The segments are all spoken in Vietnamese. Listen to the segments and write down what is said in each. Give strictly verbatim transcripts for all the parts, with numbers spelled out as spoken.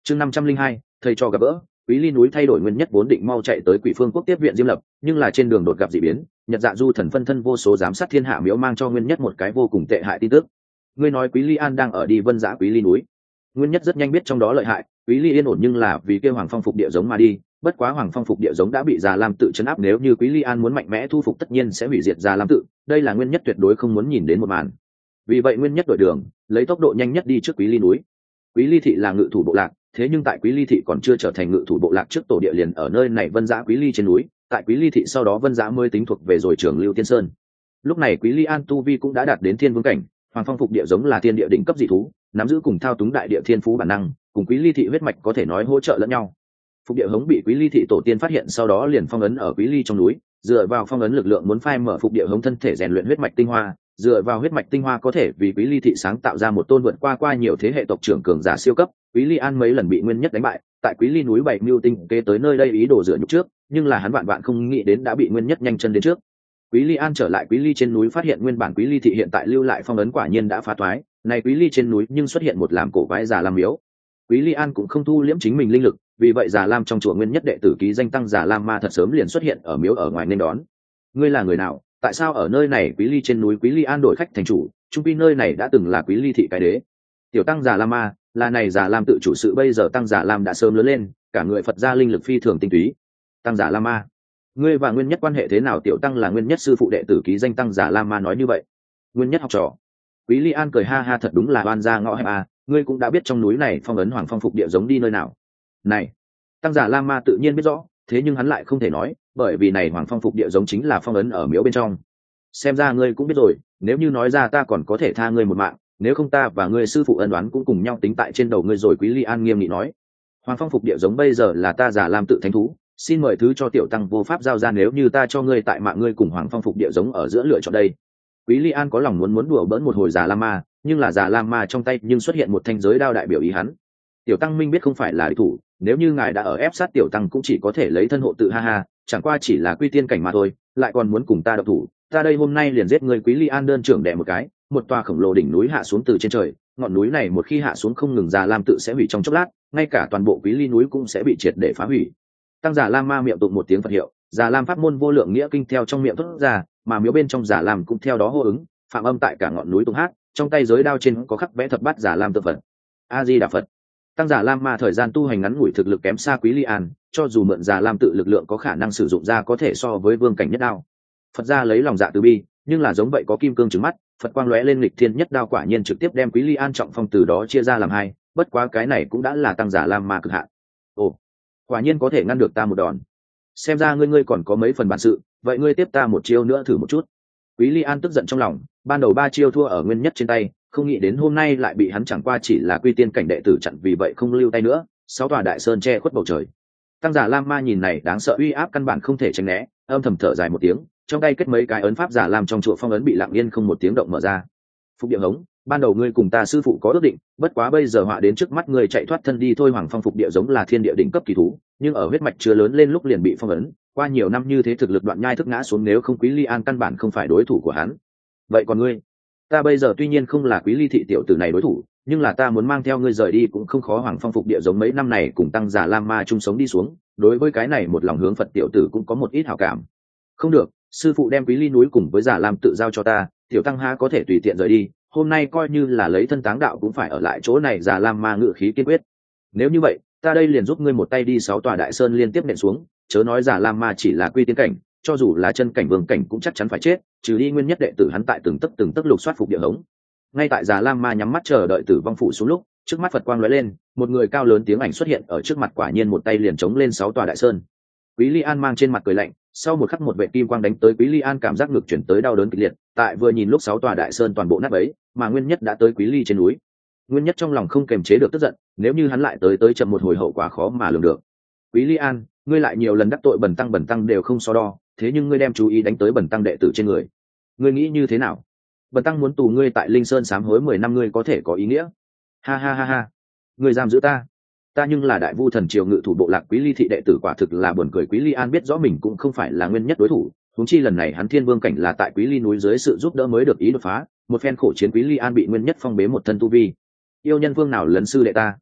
chương năm trăm linh hai thầy cho gặp gỡ. Quý ly núi thay đổi nguyên nhất vốn định mau chạy tới Quỷ Phương Quốc tiếp viện Diêm Lập, nhưng là trên đường đột gặp dị biến, Nhật Dạ Du thần phân thân vô số giám sát thiên hạ miếu mang cho nguyên nhất một cái vô cùng tệ hại tin tức. Ngươi nói Quý Ly An đang ở đi Vân Dã Quý Ly núi. Nguyên nhất rất nhanh biết trong đó lợi hại, Quý Ly yên ổn nhưng là vì kêu Hoàng Phong phục địa giống mà đi, bất quá Hoàng Phong phục địa giống đã bị Già Lam tự trấn áp, nếu như Quý Ly An muốn mạnh mẽ thu phục tất nhiên sẽ hủy diệt Già Lam tự, đây là nguyên nhất tuyệt đối không muốn nhìn đến một màn. Vì vậy nguyên nhất đổi đường, lấy tốc độ nhanh nhất đi trước Quý Ly núi. Quý Ly thị là ngự thủ bộ lạc, thế nhưng tại Quý Ly thị còn chưa trở thành ngự thủ bộ lạc trước tổ địa liền ở nơi này Vân Dã Quý Ly trên núi, tại Quý Ly thị sau đó Vân Dã mới tính thuộc về rồi Trường Lưu Tiên Sơn. Lúc này Quý Ly An tu vi cũng đã đạt đến thiên vương cảnh, Hoàng Phong phục địa giống là thiên địa đỉnh cấp dị thú, nắm giữ cùng thao túng đại địa thiên phú bản năng, cùng Quý Ly thị huyết mạch có thể nói hỗ trợ lẫn nhau. Phục địa hống bị Quý Ly thị tổ tiên phát hiện sau đó liền phong ấn ở Quý Ly trong núi, dựa vào phong ấn lực lượng muốn phai mở phục địa hống thân thể rèn luyện huyết mạch tinh hoa, dựa vào huyết mạch tinh hoa có thể vì Quý Ly thị sáng tạo ra một tôn vượt qua qua nhiều thế hệ tộc trưởng cường giả siêu cấp. Quý Ly An mấy lần bị nguyên nhất đánh bại, tại Quý Ly núi bảy mưu tinh kế tới nơi đây ý đồ dựa nhục trước, nhưng là hắn vạn vạn không nghĩ đến đã bị nguyên nhất nhanh chân đến trước. Quý Ly An trở lại Quý Ly trên núi phát hiện nguyên bản Quý Ly thị hiện tại lưu lại phong ấn quả nhiên đã phá toái, này Quý Ly trên núi nhưng xuất hiện một làm cổ quái Già Lam miếu. Quý Ly An cũng không thu liễm chính mình linh lực, vì vậy Già Lam trong chùa nguyên nhất đệ tử ký danh tăng Già Lam ma thật sớm liền xuất hiện ở miếu ở ngoài nên đón. Ngươi là người nào? Tại sao ở nơi này Quý Ly trên núi Quý Ly An đổi khách thành chủ? Trung quy nơi này đã từng là Quý Ly thị cái đế. Tiểu tăng Già Lam ma, là này Già Lam tự chủ sự bây giờ tăng Già Lam đã sớm lớn lên, cả người Phật gia linh lực phi thường tinh túy. Tăng Già Lam ma, ngươi và nguyên nhất quan hệ thế nào? Tiểu tăng là nguyên nhất sư phụ đệ tử ký danh tăng Già Lam ma nói như vậy. Nguyên nhất học trò. Quý Ly An cười ha ha, thật đúng là oan gia ngõ hẹp à, ngươi cũng đã biết trong núi này phong ấn Hoàng Phong phục địa giống đi nơi nào. Này, tăng Già Lam ma tự nhiên biết rõ, thế nhưng hắn lại không thể nói, bởi vì này Hoàng Phong phục địa giống chính là phong ấn ở miếu bên trong. Xem ra ngươi cũng biết rồi, nếu như nói ra ta còn có thể tha ngươi một mạng, nếu không ta và ngươi sư phụ ân đoán cũng cùng nhau tính tại trên đầu ngươi rồi. Quý Ly An nghiêm nghị nói. Hoàng Phong phục địa giống bây giờ là ta Già Lam tự thánh thú, xin mời thứ cho tiểu tăng vô pháp giao ra, nếu như ta cho ngươi tại mạng ngươi cùng Hoàng Phong phục địa giống ở giữa lựa chọn đây. Quý Ly An có lòng muốn muốn đùa bỡn một hồi Già Lam ma, nhưng là Già Lam ma trong tay nhưng xuất hiện một thanh giới đao đại biểu ý hắn. Tiểu tăng minh biết không phải là địch thủ, nếu như ngài đã ở ép sát tiểu tăng cũng chỉ có thể lấy thân hộ tự, ha ha, chẳng qua chỉ là quy tiên cảnh mà thôi, lại còn muốn cùng ta độc thủ, ta đây hôm nay liền giết ngươi. Quý Ly An đơn trưởng đẻ một cái, một tòa khổng lồ đỉnh núi hạ xuống từ trên trời, ngọn núi này một khi hạ xuống không ngừng Già Lam tự sẽ hủy trong chốc lát, ngay cả toàn bộ Quý Ly núi cũng sẽ bị triệt để phá hủy. Tăng Già Lam ma miệng tụng một tiếng Phật hiệu, Già Lam pháp môn vô lượng nghĩa kinh theo trong miệng thốt ra, mà miếu bên trong Già Lam cũng theo đó hô ứng, phạm âm tại cả ngọn núi tung hát, trong tay giới đao trên có khắc vẽ thập bát Già Lam tự Phật. A Di Đà Phật. Tăng Già Lam ma thời gian tu hành ngắn ngủi, thực lực kém xa Quý Ly An, cho dù mượn Già Lam tự lực lượng có khả năng sử dụng ra có thể so với vương cảnh nhất đao. Phật gia lấy lòng dạ từ bi, nhưng là giống vậy có kim cương trừng mắt, Phật quang lóe lên, lịch thiên nhất đao quả nhiên trực tiếp đem Quý Ly An trọng phong từ đó chia ra làm hai, bất quá cái này cũng đã là Tăng Già Lam ma cực hạn. Ồ, quả nhiên có thể ngăn được ta một đòn. Xem ra ngươi ngươi còn có mấy phần bản sự, vậy ngươi tiếp ta một chiêu nữa thử một chút. Quý Ly An tức giận trong lòng, ban đầu ba chiêu thua ở nguyên nhất trên tay, không nghĩ đến hôm nay lại bị hắn chẳng qua chỉ là quy tiên cảnh đệ tử chặn, vì vậy không lưu tay nữa. Sáu tòa đại sơn che khuất bầu trời. Tăng Già Lam ma nhìn này đáng sợ uy áp căn bản không thể tránh né, âm thầm thở dài một tiếng, trong tay kết mấy cái ấn pháp Già Lam trong chùa phong ấn bị lặng yên không một tiếng động mở ra. Phục địa hống, ban đầu ngươi cùng ta sư phụ có ước định, bất quá bây giờ họa đến trước mắt ngươi chạy thoát thân đi thôi. Hoàng Phong phục địa giống là thiên địa đỉnh cấp kỳ thú, nhưng ở huyết mạch chưa lớn lên lúc liền bị phong ấn, qua nhiều năm như thế thực lực đoạn nhai thức ngã xuống, nếu không Quý Ly An căn bản không phải đối thủ của hắn. Vậy còn ngươi? Ta bây giờ tuy nhiên không là Quý Ly thị tiểu tử này đối thủ, nhưng là ta muốn mang theo ngươi rời đi cũng không khó. Hoàng Phong phục địa giống mấy năm này cùng Tăng Già Lam ma chung sống đi xuống, đối với cái này một lòng hướng Phật tiểu tử cũng có một ít hảo cảm. Không được, sư phụ đem Quý Ly núi cùng với Già Lam tự giao cho ta, tiểu tăng há có thể tùy tiện rời đi, hôm nay coi như là lấy thân táng đạo cũng phải ở lại chỗ này. Già Lam ma ngự khí kiên quyết. Nếu như vậy, ta đây liền giúp ngươi một tay đi. Sáu tòa đại sơn liên tiếp nện xuống, chớ nói Già Lam ma chỉ là quy tiến cảnh, cho dù là chân cảnh vương cảnh cũng chắc chắn phải chết, trừ đi nguyên nhất đệ tử hắn tại từng tấc từng tấc lục soát phục địa hống. Ngay tại Già Lam ma nhắm mắt chờ đợi tử vong phủ xuống lúc, trước mắt Phật quang lóe lên, một người cao lớn tiếng ảnh xuất hiện ở trước mặt, quả nhiên một tay liền chống lên sáu tòa đại sơn. Quý Ly An mang trên mặt cười lạnh, sau một khắc một vệ kim quang đánh tới. Quý Ly An cảm giác ngực chuyển tới đau đớn kịch liệt, tại vừa nhìn lúc sáu tòa đại sơn toàn bộ nát bấy, mà nguyên nhất đã tới Quý Ly trên núi. Nguyên nhất trong lòng không kềm chế được tức giận, nếu như hắn lại tới tới chậm một hồi hậu quả khó mà lường được. Quý Ly An, ngươi lại nhiều lần đắc tội bần tăng, bần tăng đều không so đo, thế nhưng ngươi đem chú ý đánh tới bần tăng đệ tử trên người, ngươi nghĩ như thế nào? Bần tăng muốn tù ngươi tại Linh Sơn sám hối mười năm, ngươi có thể có ý nghĩa? Ha ha ha ha, ngươi giam giữ ta, ta nhưng là Đại Vu thần triều ngự thủ bộ lạc Quý Ly thị đệ tử, quả thực là buồn cười. Quý Ly An biết rõ mình cũng không phải là nguyên nhất đối thủ, huống chi lần này hắn thiên vương cảnh là tại Quý Ly núi dưới sự giúp đỡ mới được ý đột phá, một phen khổ chiến Quý Ly An bị nguyên nhất phong bế một thân tu vi. Yêu nhân vương nào lấn sư đệ ta?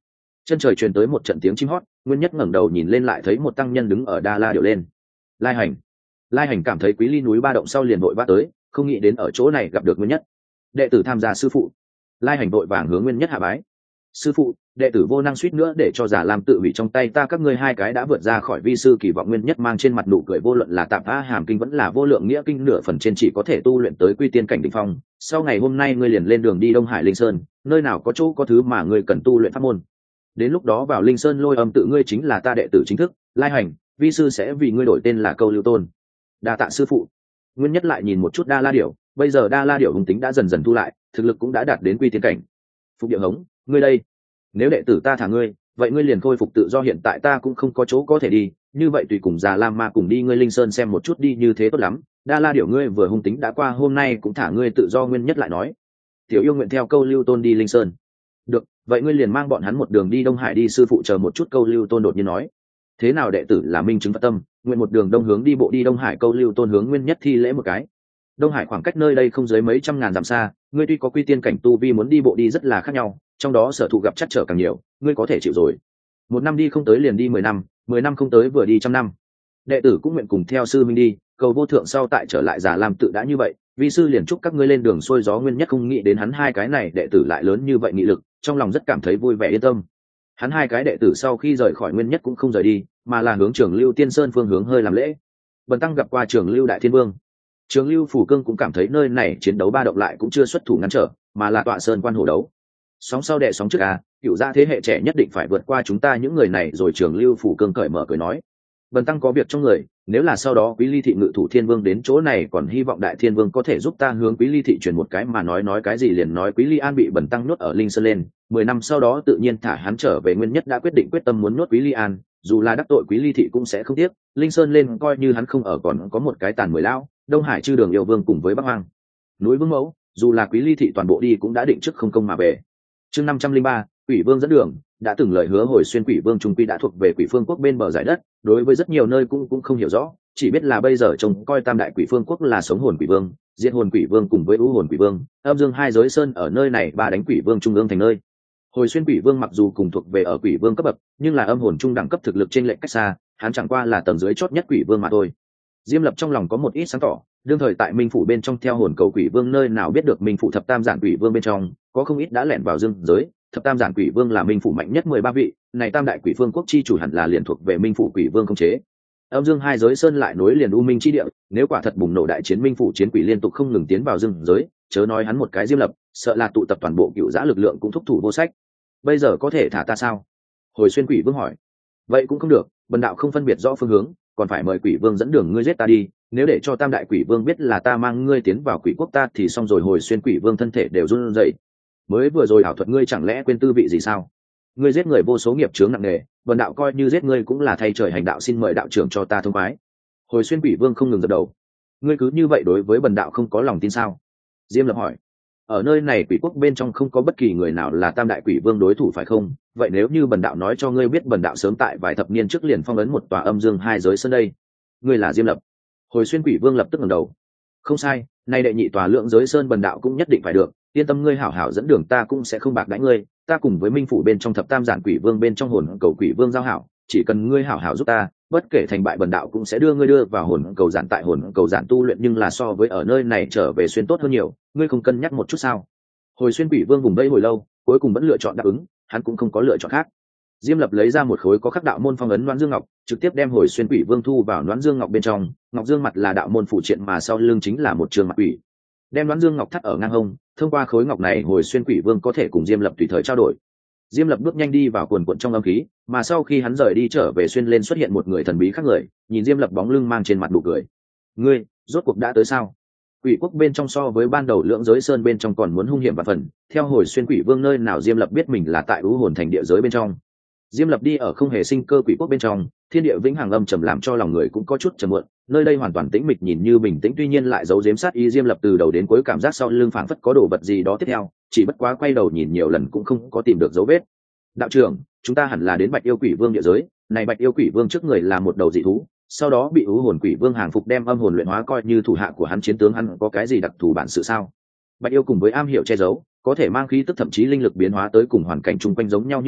Chân trời truyền tới một trận tiếng chim hót, Nguyên Nhất ngẩng đầu nhìn lên lại thấy một tăng nhân đứng ở Đa La Điểu lên. Lai Hành. Lai Hành cảm thấy Quý Ly núi ba động sau liền vội vã tới, không nghĩ đến ở chỗ này gặp được Nguyên Nhất. Đệ tử tham gia sư phụ. Lai Hành vội vàng hướng Nguyên Nhất hạ bái. Sư phụ, đệ tử vô năng suýt nữa để cho Giả Lam tự hủy trong tay ta, các ngươi hai cái đã vượt ra khỏi vi sư kỳ vọng. Nguyên Nhất mang trên mặt nụ cười, vô luận là Tạp A Hàm kinh vẫn là Vô Lượng Nghĩa kinh, nửa phần trên chỉ có thể tu luyện tới quy tiên cảnh đỉnh phong. Sau ngày hôm nay ngươi liền lên đường đi Đông Hải Linh Sơn, nơi nào có chỗ có thứ mà ngươi cần tu luyện pháp môn. Đến lúc đó vào Linh Sơn Lôi Âm tự, ngươi chính là ta đệ tử chính thức. Lai Hành, vi sư sẽ vì ngươi đổi tên là Câu Lưu Tôn. Đa tạ sư phụ. Nguyên Nhất lại nhìn một chút Đa La Điểu, bây giờ Đa La Điểu hùng tính đã dần dần thu lại, thực lực cũng đã đạt đến quy tiên cảnh. Phục Điệu Hống, ngươi đây, nếu đệ tử ta thả ngươi, vậy ngươi liền khôi phục tự do, hiện tại ta cũng không có chỗ có thể đi, như vậy tùy cùng Già Lam Ma cùng đi ngươi Linh Sơn xem một chút đi, như thế tốt lắm. Đa La Điểu, ngươi vừa hung tính đã qua, hôm nay cũng thả ngươi tự do. Nguyên Nhất lại nói, tiểu yêu nguyện theo Câu Lưu Tôn đi Linh Sơn. Được, vậy ngươi liền mang bọn hắn một đường đi Đông Hải đi. Sư phụ chờ một chút. Câu Lưu Tôn đột nhiên nói, thế nào đệ tử là minh chứng Phật tâm, nguyện một đường đông hướng đi bộ đi Đông Hải. Câu Lưu Tôn hướng Nguyên Nhất thi lễ một cái. Đông Hải khoảng cách nơi đây không dưới mấy trăm ngàn dặm xa, ngươi tuy có quy tiên cảnh tu vi, muốn đi bộ đi rất là khác nhau, trong đó sở thụ gặp chắc trở càng nhiều, ngươi có thể chịu rồi. Một năm đi không tới liền đi mười năm, mười năm không tới vừa đi trăm năm. Đệ tử cũng nguyện cùng theo sư minh đi, cầu vô thượng sau tại trở lại Già Lam tự. Đã như vậy, vi sư liền chúc các ngươi lên đường xuôi gió. Nguyên Nhất không nghĩ đến hắn hai cái này đệ tử lại lớn như vậy nghị lực, trong lòng rất cảm thấy vui vẻ yên tâm. Hắn hai cái đệ tử sau khi rời khỏi Nguyên Nhất cũng không rời đi, mà là hướng Trường Lưu Tiên Sơn phương hướng hơi làm lễ. Bần tăng gặp qua Trường Lưu Đại Thiên Vương. Trường Lưu Phủ Cương cũng cảm thấy nơi này chiến đấu ba động lại cũng chưa xuất thủ ngăn trở, mà là tọa sơn quan hổ đấu. Sóng sau đẻ sóng trước à, cựu gia thế hệ trẻ nhất định phải vượt qua chúng ta những người này rồi. Trường Lưu Phủ Cương cởi mở cười nói, bần tăng có việc trong người, nếu là sau đó Quý Ly thị ngự thủ Thiên Vương đến chỗ này, còn hy vọng Đại Thiên Vương có thể giúp ta hướng Quý Ly thị truyền một cái. Mà nói nói cái gì liền nói Quý Ly An bị bần tăng nhốt ở Linh Sơn lên, mười năm sau đó tự nhiên thả hắn trở về. Nguyên Nhất đã quyết định quyết tâm muốn nhốt Quý Ly An, dù là đắc tội Quý Ly thị cũng sẽ không tiếc. Linh Sơn lên coi như hắn không ở, còn có một cái tàn mười lão Đông Hải Chư Đường Yêu Vương cùng với Bắc Hoang núi Vương Mẫu, dù là Quý Ly thị toàn bộ đi cũng đã định trước không công mà về. Chương năm trăm linh ba, Quỷ Vương dẫn đường. Đã từng lời hứa Hồi Xuyên Quỷ Vương trung quy đã thuộc về Quỷ Phương Quốc bên bờ giải đất, đối với rất nhiều nơi cũng cũng không hiểu rõ, chỉ biết là bây giờ trông coi Tam đại Quỷ Phương Quốc là Sống Hồn Quỷ Vương, Diệt Hồn Quỷ Vương cùng với U Hồn Quỷ Vương, Âm Dương hai giới sơn ở nơi này ba đánh Quỷ Vương trung ương thành nơi. Hồi Xuyên Quỷ Vương mặc dù cùng thuộc về ở Quỷ Vương cấp bậc, nhưng là âm hồn trung đẳng cấp thực lực trên lệch cách xa, hắn chẳng qua là tầng dưới chót nhất Quỷ Vương mà thôi. Diêm Lập trong lòng có một ít sáng tỏ, đương thời tại Minh phủ bên trong theo hồn cầu Quỷ Vương, nơi nào biết được Minh phủ thập tam giản Quỷ Vương bên trong có không ít đã lẻn vào dương giới. Thập tam giản Quỷ Vương là Minh phủ mạnh nhất mười ba vị, này Tam đại Quỷ Phương Quốc chi chủ hẳn là liền thuộc về Minh phủ Quỷ Vương không chế. Âm Dương hai giới sơn lại nối liền U Minh chi địa, nếu quả thật bùng nổ đại chiến, Minh phủ chiến quỷ liên tục không ngừng tiến vào dương giới, chớ nói hắn một cái Diêm Lập, sợ là tụ tập toàn bộ cựu giã lực lượng cũng thúc thủ vô sách. Bây giờ có thể thả ta sao? Hồi Xuyên Quỷ Vương hỏi. Vậy cũng không được, bần đạo không phân biệt rõ phương hướng, còn phải mời Quỷ Vương dẫn đường ngươi giết ta đi, nếu để cho Tam đại Quỷ Vương biết là ta mang ngươi tiến vào Quỷ Quốc ta thì xong rồi. Hồi Xuyên Quỷ Vương thân thể đều run rẩy. Mới vừa rồi ảo thuật ngươi chẳng lẽ quên tư vị gì sao? Ngươi giết người vô số, nghiệp chướng nặng nề, bần đạo coi như giết ngươi cũng là thay trời hành đạo, xin mời đạo trưởng cho ta thông khoái. Hồi Xuyên Quỷ Vương không ngừng gật đầu. Ngươi cứ như vậy đối với bần đạo không có lòng tin sao? Diêm Lập hỏi. Ở nơi này Quỷ Quốc bên trong không có bất kỳ người nào là Tam đại Quỷ Vương đối thủ phải không? Vậy nếu như bần đạo nói cho ngươi biết bần đạo sớm tại vài thập niên trước liền phong ấn một tòa Âm Dương hai giới sơn đây, ngươi là Diêm Lập? Hồi Xuyên Quỷ Vương lập tức ngẩng đầu. Không sai, nay đệ nhị tòa Lượng giới sơn bần đạo cũng nhất định phải được, yên tâm, ngươi hảo hảo dẫn đường ta cũng sẽ không bạc đãi ngươi. Ta cùng với Minh phủ bên trong thập tam giản Quỷ Vương bên trong hồn cầu Quỷ Vương giao hảo, chỉ cần ngươi hảo hảo giúp ta, bất kể thành bại bần đạo cũng sẽ đưa ngươi đưa vào hồn cầu giản, tại hồn cầu giản tu luyện, nhưng là so với ở nơi này trở về xuyên tốt hơn nhiều, ngươi không cân nhắc một chút sao? Hồi Xuyên Quỷ Vương vùng vẫy hồi lâu, cuối cùng vẫn lựa chọn đáp ứng, hắn cũng không có lựa chọn khác. Diêm Lập lấy ra một khối có khắc đạo môn phong ấn Noãn Dương Ngọc, trực tiếp đem Hồi Xuyên Quỷ Vương thu vào Noãn Dương Ngọc bên trong. Ngọc Dương mặt là đạo môn phụ triện, mà sau lưng chính là một trường mặt quỷ. Đem Noãn Dương Ngọc thắt ở ngang hông, thông qua khối ngọc này Hồi Xuyên Quỷ Vương có thể cùng Diêm Lập tùy thời trao đổi. Diêm Lập bước nhanh đi vào quần quần trong âm khí, mà sau khi hắn rời đi trở về xuyên lên xuất hiện một người thần bí khác người, nhìn Diêm Lập bóng lưng mang trên mặt nụ cười. Ngươi, rốt cuộc đã tới sao? Quỷ Quốc bên trong so với ban đầu Lượng giới sơn bên trong còn muốn hung hiểm và phần, theo Hồi Xuyên Quỷ Vương nơi nào Diêm Lập biết mình là tại U Hồn thành địa giới bên trong. Diêm Lập đi ở không hề sinh cơ Quỷ Quốc bên trong, thiên địa vĩnh hằng âm trầm làm cho lòng người cũng có chút trầm muộn, nơi đây hoàn toàn tĩnh mịch, nhìn như bình tĩnh tuy nhiên lại giấu giếm sát ý. Diêm Lập từ đầu đến cuối cảm giác sau lưng phảng phất có đồ vật gì đó tiếp theo, chỉ bất quá quay đầu nhìn nhiều lần cũng không có tìm được dấu vết. Đạo trưởng, chúng ta hẳn là đến Bạch Yêu Quỷ Vương địa giới, này Bạch Yêu Quỷ Vương trước người là một đầu dị thú, sau đó bị U Hồn Quỷ Vương hàng phục đem âm hồn luyện hóa, coi như thủ hạ của hắn chiến tướng, hắn có cái gì đặc thù bản sự sao? Bạch Yêu cùng với am hiểu che giấu, có thể mang khí tức thậm chí linh lực biến hóa tới cùng hoàn cảnh chung quanh giống nhau như lúc,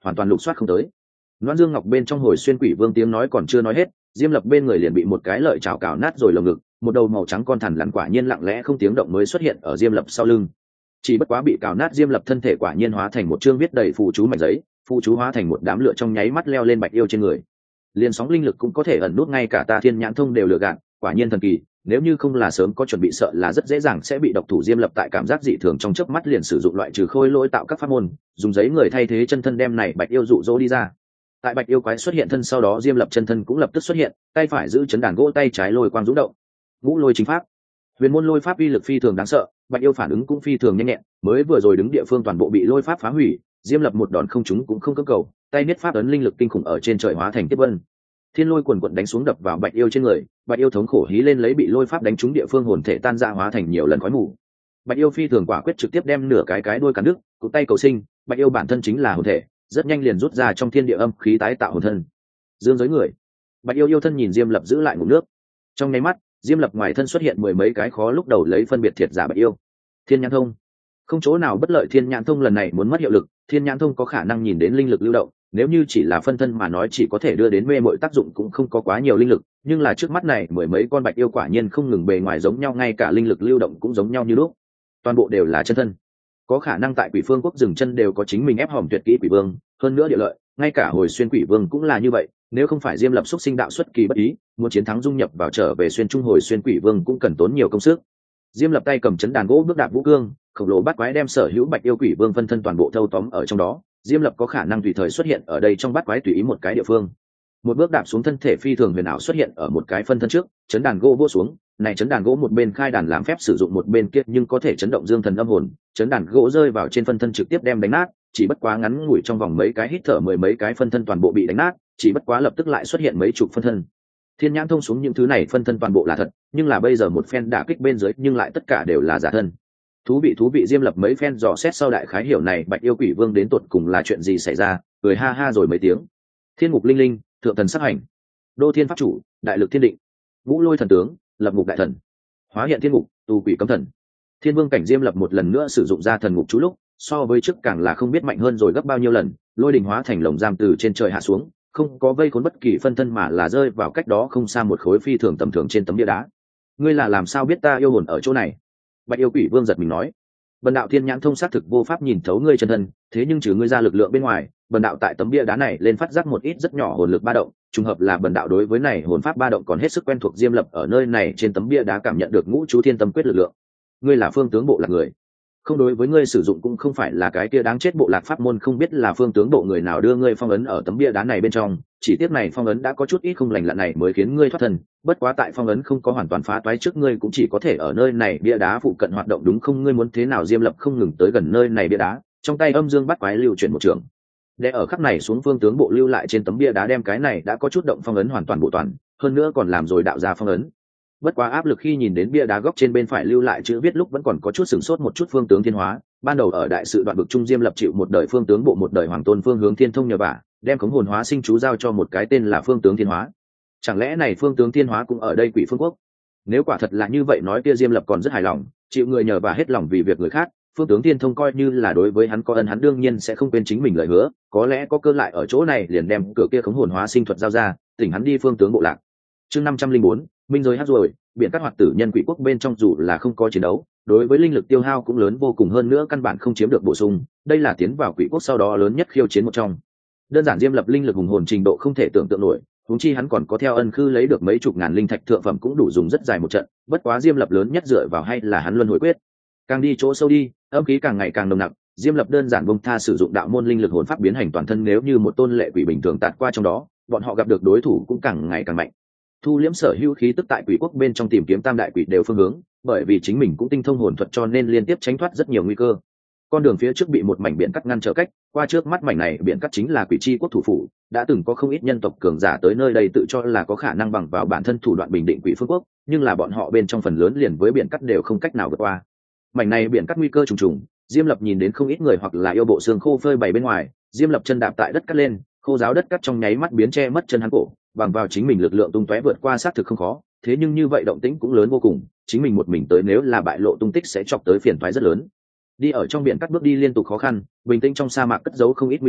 hoàn toàn lục soát không tới. Loan Dương Ngọc bên trong Hồi Xuyên Quỷ Vương tiếng nói còn chưa nói hết, Diêm Lập bên người liền bị một cái lợi chảo cào nát rồi lồng ngực, một đầu màu trắng con thằn lằn quả nhiên lặng lẽ không tiếng động mới xuất hiện ở Diêm Lập sau lưng. Chỉ bất quá bị cào nát Diêm Lập thân thể quả nhiên hóa thành một chương viết đầy phù chú mảnh giấy, phù chú hóa thành một đám lửa trong nháy mắt leo lên Bạch Yêu trên người. Liên sóng linh lực cũng có thể ẩn nút ngay cả ta Thiên Nhãn Thông đều lừa gạt, quả nhiên thần kỳ, nếu như không là sớm có chuẩn bị sợ là rất dễ dàng sẽ bị độc thủ Diêm Lập tại cảm giác dị thường trong chớp mắt liền sử dụng loại trừ khôi lỗi tạo các pháp môn, dùng giấy người thay thế chân thân đem này Bạch Yêu dụ dỗ đi ra. Tại Bạch Yêu quái xuất hiện thân sau đó Diêm Lập chân thân cũng lập tức xuất hiện, tay phải giữ chấn đàn gỗ, tay trái lôi quang dũng động. Ngũ Lôi Chính Pháp, huyền môn lôi pháp uy lực phi thường đáng sợ, Bạch Yêu phản ứng cũng phi thường nhanh nhẹn, mới vừa rồi đứng địa phương toàn bộ bị lôi pháp phá hủy, Diêm Lập một đòn không trúng cũng không cưỡng cầu, tay niết pháp ấn linh lực kinh khủng ở trên trời hóa thành tiếp vân. Thiên lôi quần quần đánh xuống đập vào Bạch Yêu trên người, Bạch Yêu thống khổ hí lên lấy bị lôi pháp đánh trúng địa phương hồn thể tan ra hóa thành nhiều lần khói mù. Bạch Yêu phi thường quả quyết trực tiếp đem nửa cái cái đuôi cắn đứt, cụt tay cầu sinh, Bạch Yêu bản thân chính là hồn thể, rất nhanh liền rút ra trong thiên địa âm khí tái tạo hồn thân. Dương giới người. Bạch Yêu yêu thân nhìn Diêm Lập giữ lại ngụm nước. Trong nháy mắt, Diêm Lập ngoài thân xuất hiện mười mấy cái khó lúc đầu lấy phân biệt thiệt giả Bạch Yêu. Thiên Nhãn Thông. Không chỗ nào bất lợi Thiên Nhãn Thông lần này muốn mất hiệu lực, Thiên Nhãn Thông có khả năng nhìn đến linh lực lưu động, nếu như chỉ là phân thân mà nói chỉ có thể đưa đến mê mội tác dụng cũng không có quá nhiều linh lực, nhưng là trước mắt này mười mấy con Bạch Yêu quả nhiên không ngừng bề ngoài giống nhau, ngay cả linh lực lưu động cũng giống nhau như lúc, toàn bộ đều là chân thân, có khả năng tại Quỷ Phương Quốc dừng chân đều có chính mình ép hòm tuyệt kỹ Quỷ Vương, hơn nữa địa lợi, ngay cả Hồi Xuyên Quỷ Vương cũng là như vậy, nếu không phải Diêm Lập xúc sinh đạo xuất kỳ bất ý, muốn chiến thắng dung nhập vào trở về xuyên trung Hồi Xuyên Quỷ Vương cũng cần tốn nhiều công sức. Diêm Lập tay cầm chấn đàn gỗ bước đạp vũ cương, khổng lồ bát quái đem sở hữu Bạch Yêu Quỷ Vương phân thân toàn bộ thâu tóm ở trong đó, Diêm Lập có khả năng tùy thời xuất hiện ở đây trong bát quái tùy ý một cái địa phương. Một bước đạp xuống thân thể phi thường huyền ảo xuất hiện ở một cái phân thân trước, chấn đàn gỗ vỗ xuống, này chấn đàn gỗ một bên khai đàn làm phép sử dụng một bên kia nhưng có thể chấn động dương thần âm hồn, chấn đàn gỗ rơi vào trên phân thân trực tiếp đem đánh nát, chỉ bất quá ngắn ngủi trong vòng mấy cái hít thở mười mấy cái phân thân toàn bộ bị đánh nát, chỉ bất quá lập tức lại xuất hiện mấy chục phân thân. Thiên Nhãn Thông xuống những thứ này phân thân toàn bộ là thật, nhưng là bây giờ một phen đả kích bên dưới nhưng lại tất cả đều là giả thân. Thú vị thú vị Diêm Lập mấy phen dò xét sau đại khái hiểu này Bạch Yêu Quỷ Vương đến tột cùng là chuyện gì xảy ra, cười ha ha rồi mấy tiếng. Thiên Ngục Linh Linh, Thượng Thần Sát Hành, Đô Thiên Pháp Chủ, Đại Lực Thiên Định, Ngũ Lôi Thần Tướng, Lập Ngục Đại Thần, Hóa Hiện Thiên Ngục, Tu Quỷ Cấm Thần. Thiên Vương cảnh Diêm Lập một lần nữa sử dụng ra thần ngục chú lúc, so với trước càng là không biết mạnh hơn rồi gấp bao nhiêu lần, lôi đình hóa thành lồng giam từ trên trời hạ xuống, không có vây khốn bất kỳ phân thân mà là rơi vào cách đó không xa một khối phi thường tầm thường trên tấm bia đá. Ngươi là làm sao biết ta yêu hồn ở chỗ này? Bạch Yêu Quỷ Vương giật mình nói. Bần đạo Thiên Nhãn Thông xác thực vô pháp nhìn thấu ngươi chân thân, thế nhưng trừ ngươi ra lực lượng bên ngoài, bần đạo tại tấm bia đá này lên phát giác một ít rất nhỏ hồn lực ba động, trùng hợp là bần đạo đối với này hồn pháp ba động còn hết sức quen thuộc. Diêm Lập ở nơi này trên tấm bia đá cảm nhận được Ngũ Chú Thiên Tâm Quyết lực lượng. Ngươi là Phương Tướng Bộ Lạc người, không đối với ngươi sử dụng cũng không phải là cái kia đáng chết bộ lạc pháp môn, không biết là Phương Tướng Bộ người nào đưa ngươi phong ấn ở tấm bia đá này bên trong, chỉ tiếc này phong ấn đã có chút ít không lành lặn này mới khiến ngươi thoát thân, bất quá tại phong ấn không có hoàn toàn phá toái trước ngươi cũng chỉ có thể ở nơi này bia đá phụ cận hoạt động đúng không? Ngươi muốn thế nào? Diêm Lập không ngừng tới gần nơi này bia đá, trong tay âm dương bắt quái lưu chuyển một trường, để ở khắc này xuống Phương Tướng Bộ lưu lại trên tấm bia đá đem cái này đã có chút động phong ấn hoàn toàn bộ toàn, hơn nữa còn làm rồi đạo ra phong ấn. Bất quá áp lực khi nhìn đến bia đá góc trên bên phải lưu lại chữ viết lúc vẫn còn có chút sửng sốt một chút. Phương Tướng Thiên Hóa, ban đầu ở đại sự đoạn vực trung Diêm Lập chịu một đời Phương Tướng Bộ một đời Hoàng Tôn Phương Hướng Thiên Thông nhờ vả, đem khống hồn hóa sinh chú giao cho một cái tên là Phương Tướng Thiên Hóa. Chẳng lẽ này Phương Tướng Thiên Hóa cũng ở đây Quỷ Phương Quốc? Nếu quả thật là như vậy nói kia Diêm Lập còn rất hài lòng, chịu người nhờ vả hết lòng vì việc người khác, Phương Tướng Thiên Thông coi như là đối với hắn có ân, hắn đương nhiên sẽ không quên chính mình lời hứa, có lẽ có cơ lại ở chỗ này liền đem cửa kia khống hồn hóa sinh thuật giao ra, tỉnh hắn đi Phương Tướng Bộ Lạc. Chương năm trăm linh bốn, Minh Giới Hát Rồi, biển các hoạt tử nhân Quỷ Quốc bên trong dù là không có chiến đấu, đối với linh lực tiêu hao cũng lớn vô cùng, hơn nữa căn bản không chiếm được bổ sung, đây là tiến vào Quỷ Quốc sau đó lớn nhất khiêu chiến một trong. Đơn giản Diêm Lập linh lực hùng hồn trình độ không thể tưởng tượng nổi, huống chi hắn còn có theo ân khư lấy được mấy chục ngàn linh thạch thượng phẩm cũng đủ dùng rất dài một trận, bất quá Diêm Lập lớn nhất dựa vào hay là hắn luân hồi quyết. Càng đi chỗ sâu đi, âm khí càng ngày càng nồng nặc, Diêm Lập đơn giản bông tha sử dụng đạo môn linh lực hồn pháp biến hành toàn thân, nếu như một tôn lệ quỷ bình thường tạt qua trong đó, bọn họ gặp được đối thủ cũng càng ngày càng mạnh. Thu liễm sở hữu khí tức tại Quỷ Quốc bên trong tìm kiếm tam đại quỷ đều phương hướng, bởi vì chính mình cũng tinh thông hồn thuật cho nên liên tiếp tránh thoát rất nhiều nguy cơ. Con đường phía trước bị một mảnh biển cắt ngăn trở cách, qua trước mắt mảnh này biển cắt chính là Quỷ Chi Quốc thủ phủ, đã từng có không ít nhân tộc cường giả tới nơi đây tự cho là có khả năng bằng vào bản thân thủ đoạn bình định Quỷ Phương Quốc, nhưng là bọn họ bên trong phần lớn liền với biển cắt đều không cách nào vượt qua. Mảnh này biển cắt nguy cơ trùng trùng, Diêm Lập nhìn đến không ít người hoặc là yêu bộ xương khô phơi bày bên ngoài, Diêm Lập chân đạp tại đất cắt lên, khô giáo đất cắt trong nháy mắt biến che mất chân hắn cổ, bằng vào chính mình lực lượng tung tóe vượt qua xác thực không khó, thế nhưng như vậy động tĩnh cũng lớn vô cùng, chính mình một mình tới nếu là bại lộ tung tích sẽ chọc tới phiền toái rất lớn. Đi ở trong biển cắt bước đi liên tục khó khăn, bình tĩnh trong sa mạc cất giấu không ít nguy cơ,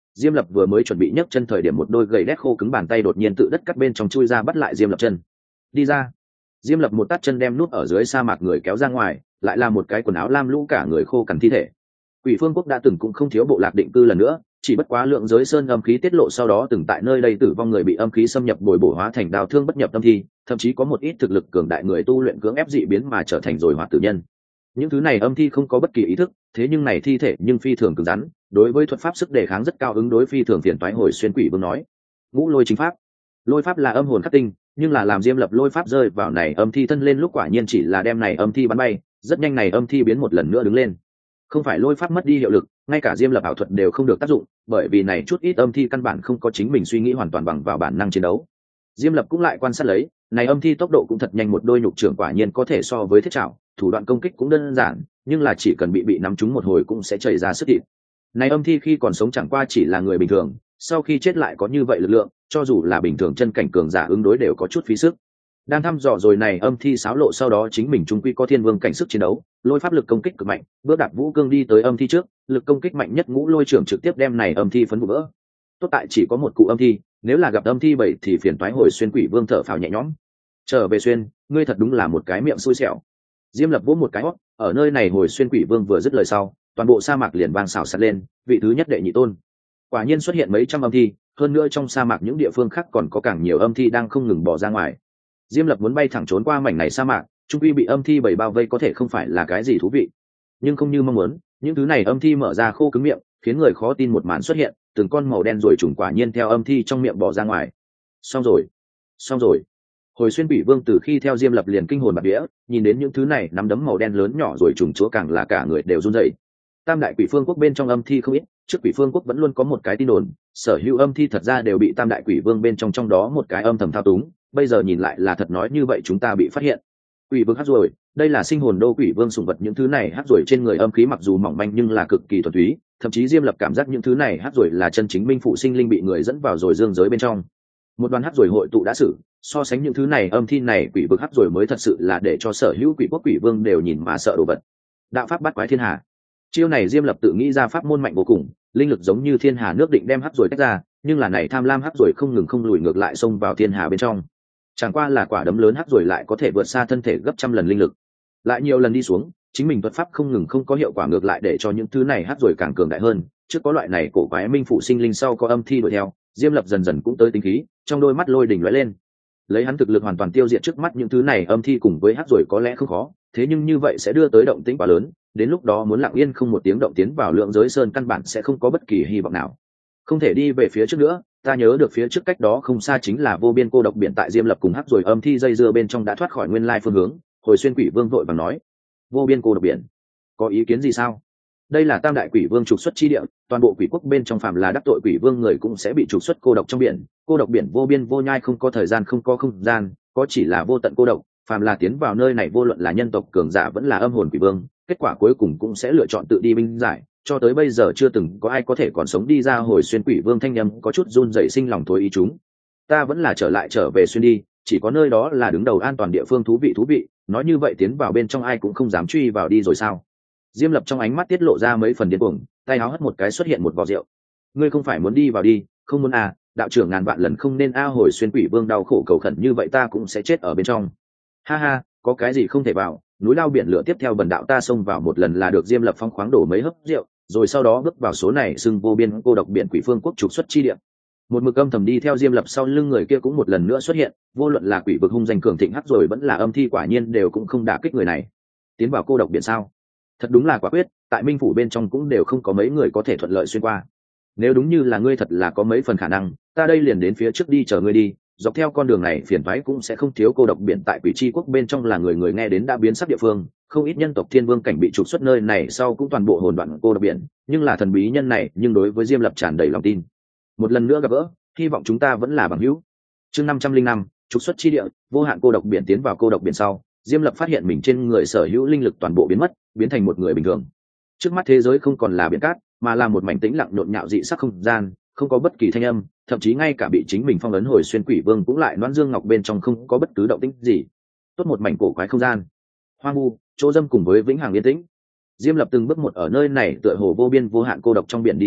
Diêm Lập vừa mới chuẩn bị nhấc chân thời điểm, một đôi gầy đét khô cứng bàn tay đột nhiên tự đất cắt bên trong chui ra bắt lại Diêm Lập chân. Đi ra. Diêm Lập một tát chân đem nút ở dưới sa mạc người kéo ra ngoài, lại là một cái quần áo lam lũ cả người khô cằn thi thể. Quỷ Phương Quốc đã từng cũng không thiếu bộ lạc định cư lần nữa, chỉ bất quá lượng giới sơn âm khí tiết lộ sau đó từng tại nơi đây tử vong người bị âm khí xâm nhập bồi bổ hóa thành đào thương bất nhập tâm thi, thậm chí có một ít thực lực cường đại người tu luyện cưỡng ép dị biến mà trở thành rồi hoạt tử nhân. Những thứ này âm thi không có bất kỳ ý thức, thế nhưng này thi thể nhưng phi thường cứng rắn, đối với thuật pháp sức đề kháng rất cao, ứng đối phi thường phiền toái. Hồi Xuyên Quỷ Vương nói, ngũ lôi chính pháp. Lôi pháp là âm hồn khắc tinh, nhưng là làm Diêm Lập lôi pháp rơi vào này âm thi thân lên lúc quả nhiên chỉ là đem này âm thi bắn bay, rất nhanh này âm thi biến một lần nữa đứng lên. Không phải lôi pháp mất đi hiệu lực, ngay cả Diêm Lập ảo thuật đều không được tác dụng, bởi vì này chút ít âm thi căn bản không có chính mình suy nghĩ, hoàn toàn bằng vào bản năng chiến đấu. Diêm Lập cũng lại quan sát lấy, này âm thi tốc độ cũng thật nhanh, một đôi nhục trưởng quả nhiên có thể so với thiết trảo, thủ đoạn công kích cũng đơn giản, nhưng là chỉ cần bị bị nắm trúng một hồi cũng sẽ chảy ra sức thịt. Này âm thi khi còn sống chẳng qua chỉ là người bình thường, sau khi chết lại có như vậy lực lượng, cho dù là bình thường chân cảnh cường giả ứng đối đều có chút phí sức. Đang thăm dò rồi này âm thi xáo lộ sau đó, chính mình trung quy có thiên vương cảnh sức chiến đấu, lôi pháp lực công kích cực mạnh, bước đạp vũ cương đi tới âm thi trước, lực công kích mạnh nhất ngũ lôi trưởng trực tiếp đem này âm thi phấn vụn vỡ. Tốt tại chỉ có một cụ âm thi, nếu là gặp âm thi bảy thì phiền toái. Hồi Xuyên Quỷ Vương thở phào nhẹ nhõm, trở về Xuyên, ngươi thật đúng là một cái miệng xui xẻo. Diêm Lập vỗ một cái hót, ở nơi này Hồi Xuyên Quỷ Vương vừa dứt lời sau, toàn bộ sa mạc liền vang xào xạc lên, vị thứ nhất đệ nhị tôn. Quả nhiên xuất hiện mấy trăm âm thi, hơn nữa trong sa mạc những địa phương khác còn có càng nhiều âm thi đang không ngừng bỏ ra ngoài. Diêm Lập muốn bay thẳng trốn qua mảnh này sa mạc, trung quy bị âm thi bảy bao vây có thể không phải là cái gì thú vị, nhưng không như mong muốn, những thứ này âm thi mở ra khô cứng miệng, khiến người khó tin một màn xuất hiện, từng con màu đen rồi trùng quả nhiên theo âm thi trong miệng bỏ ra ngoài. Xong rồi, xong rồi. Hồi Xuyên Quỷ Vương từ khi theo Diêm Lập liền kinh hồn bạt vía, nhìn đến những thứ này nắm đấm màu đen lớn nhỏ rồi trùng chúa càng là cả người đều run rẩy. Tam đại Quỷ Phương Quốc bên trong âm thi không ít, trước Quỷ Phương Quốc vẫn luôn có một cái tin đồn, sở hữu âm thi thật ra đều bị Tam đại Quỷ Vương bên trong trong đó một cái âm thầm thao túng, bây giờ nhìn lại là thật, nói như vậy chúng ta bị phát hiện. Quỷ Vương hắc rồi, đây là sinh hồn đô Quỷ Vương sủng vật, những thứ này hắc rồi trên người âm khí mặc dù mỏng manh nhưng là cực kỳ thuần túy, thậm chí Diêm Lập cảm giác những thứ này hắc rồi là chân chính minh phụ sinh linh bị người dẫn vào rồi dương giới bên trong. Một đoàn hắc rồi hội tụ đã xử, so sánh những thứ này âm thi này quỷ vực hắc rồi mới thật sự là để cho sở hữu Quỷ Quốc Quỷ Vương đều nhìn mà sợ đồ vật. Đạo pháp bắt quái thiên hà, chiêu này Diêm Lập tự nghĩ ra pháp môn mạnh vô cùng, linh lực giống như thiên hà nước định đem hắc rồi tách ra, nhưng là này tham lam hắc rồi không ngừng không lùi ngược lại xông vào thiên hà bên trong. Chẳng qua là quả đấm lớn hắc rồi lại có thể vượt xa thân thể gấp trăm lần linh lực, lại nhiều lần đi xuống, chính mình thuật pháp không ngừng không có hiệu quả, ngược lại để cho những thứ này hắc rồi càng cường đại hơn. Trước có loại này cổ quái minh phụ sinh linh, sau có âm thi đuổi theo, Diêm Lập dần dần cũng tới tính khí, trong đôi mắt lôi đỉnh lóe lên. Lấy hắn thực lực hoàn toàn tiêu diệt trước mắt những thứ này âm thi cùng với hắc rồi có lẽ không khó, thế nhưng như vậy sẽ đưa tới động tĩnh quá lớn, đến lúc đó muốn lặng yên không một tiếng động tiến vào lượng giới sơn căn bản sẽ không có bất kỳ hy vọng nào. Không thể đi về phía trước nữa, ta nhớ được phía trước cách đó không xa chính là vô biên cô độc biển, tại Diêm Lập cùng hắc rồi âm thi dây dưa bên trong đã thoát khỏi nguyên lai phương hướng. Hồi Xuyên Quỷ Vương vội vàng nói, vô biên cô độc biển, có ý kiến gì sao? Đây là Tam đại Quỷ Vương trục xuất chi địa, toàn bộ Quỷ Quốc bên trong phàm là đắc tội Quỷ Vương người cũng sẽ bị trục xuất cô độc trong biển. Cô độc biển vô biên vô nhai, không có thời gian không có không gian, có chỉ là vô tận cô độc, phàm là tiến vào nơi này vô luận là nhân tộc cường giả vẫn là âm hồn Quỷ Vương, kết quả cuối cùng cũng sẽ lựa chọn tự đi binh giải, cho tới bây giờ chưa từng có ai có thể còn sống đi ra. Hồi Xuyên Quỷ Vương thanh âm có chút run rẩy, sinh lòng thối ý chúng ta vẫn là trở lại trở về Xuyên đi, chỉ có nơi đó là đứng đầu an toàn địa phương, thú vị thú vị, nói như vậy tiến vào bên trong ai cũng không dám truy vào đi rồi sao? Diêm Lập trong ánh mắt tiết lộ ra mấy phần điên cuồng, tay áo hất một cái xuất hiện một vò rượu. Ngươi không phải muốn đi vào đi, không muốn à? Đạo trưởng ngàn vạn lần không nên a. Hồi Xuyên Quỷ Vương đau khổ cầu khẩn, như vậy ta cũng sẽ chết ở bên trong. Ha ha, có cái gì không thể vào, núi lao biển lửa tiếp theo bần đạo ta xông vào một lần là được. Diêm Lập phong khoáng đổ mấy hớp rượu, rồi sau đó bước vào số này xưng vô biên cô độc biển Quỷ Phương Quốc trục xuất chi địa. Một mực âm thầm đi theo Diêm Lập sau lưng người kia cũng một lần nữa xuất hiện, vô luận là quỷ vực hung danh cường thịnh hắc rồi vẫn là âm thi, quả nhiên đều cũng không đả kích người này. Tiến vào cô độc biển sao? Thật đúng là quả quyết, tại minh phủ bên trong cũng đều không có mấy người có thể thuận lợi xuyên qua. Nếu đúng như là ngươi thật là có mấy phần khả năng, ta đây liền đến phía trước đi chờ ngươi đi. Dọc theo con đường này phiền toái cũng sẽ không thiếu. Cô độc biển tại Quỷ Chi Quốc bên trong là người người nghe đến đã biến sắc địa phương, không ít nhân tộc thiên vương cảnh bị trục xuất nơi này sau cũng toàn bộ hồn đoạn cô độc biển, nhưng là thần bí nhân này nhưng đối với Diêm Lập tràn đầy lòng tin. Một lần nữa gặp gỡ, hy vọng chúng ta vẫn là bằng hữu. Chương năm trăm linh năm, trục xuất chi địa, vô hạn cô độc biển. Tiến vào cô độc biển sau, Diêm Lập phát hiện mình trên người sở hữu linh lực toàn bộ biến mất, biến thành một người bình thường. Trước mắt thế giới không còn là biển cát, mà là một mảnh tĩnh lặng nhộn nhạo dị sắc không gian, không có bất kỳ thanh âm, thậm chí ngay cả bị chính mình phong ấn Hồi Xuyên Quỷ Vương cũng lại loan dương ngọc bên trong không có bất cứ động tĩnh gì. Tốt một mảnh cổ quái không gian, hoang vu, chỗ dâm cùng với vĩnh hằng yên tĩnh. Diêm Lập từng bước một ở nơi này tựa hồ vô biên vô hạn cô độc trong biển đi tới,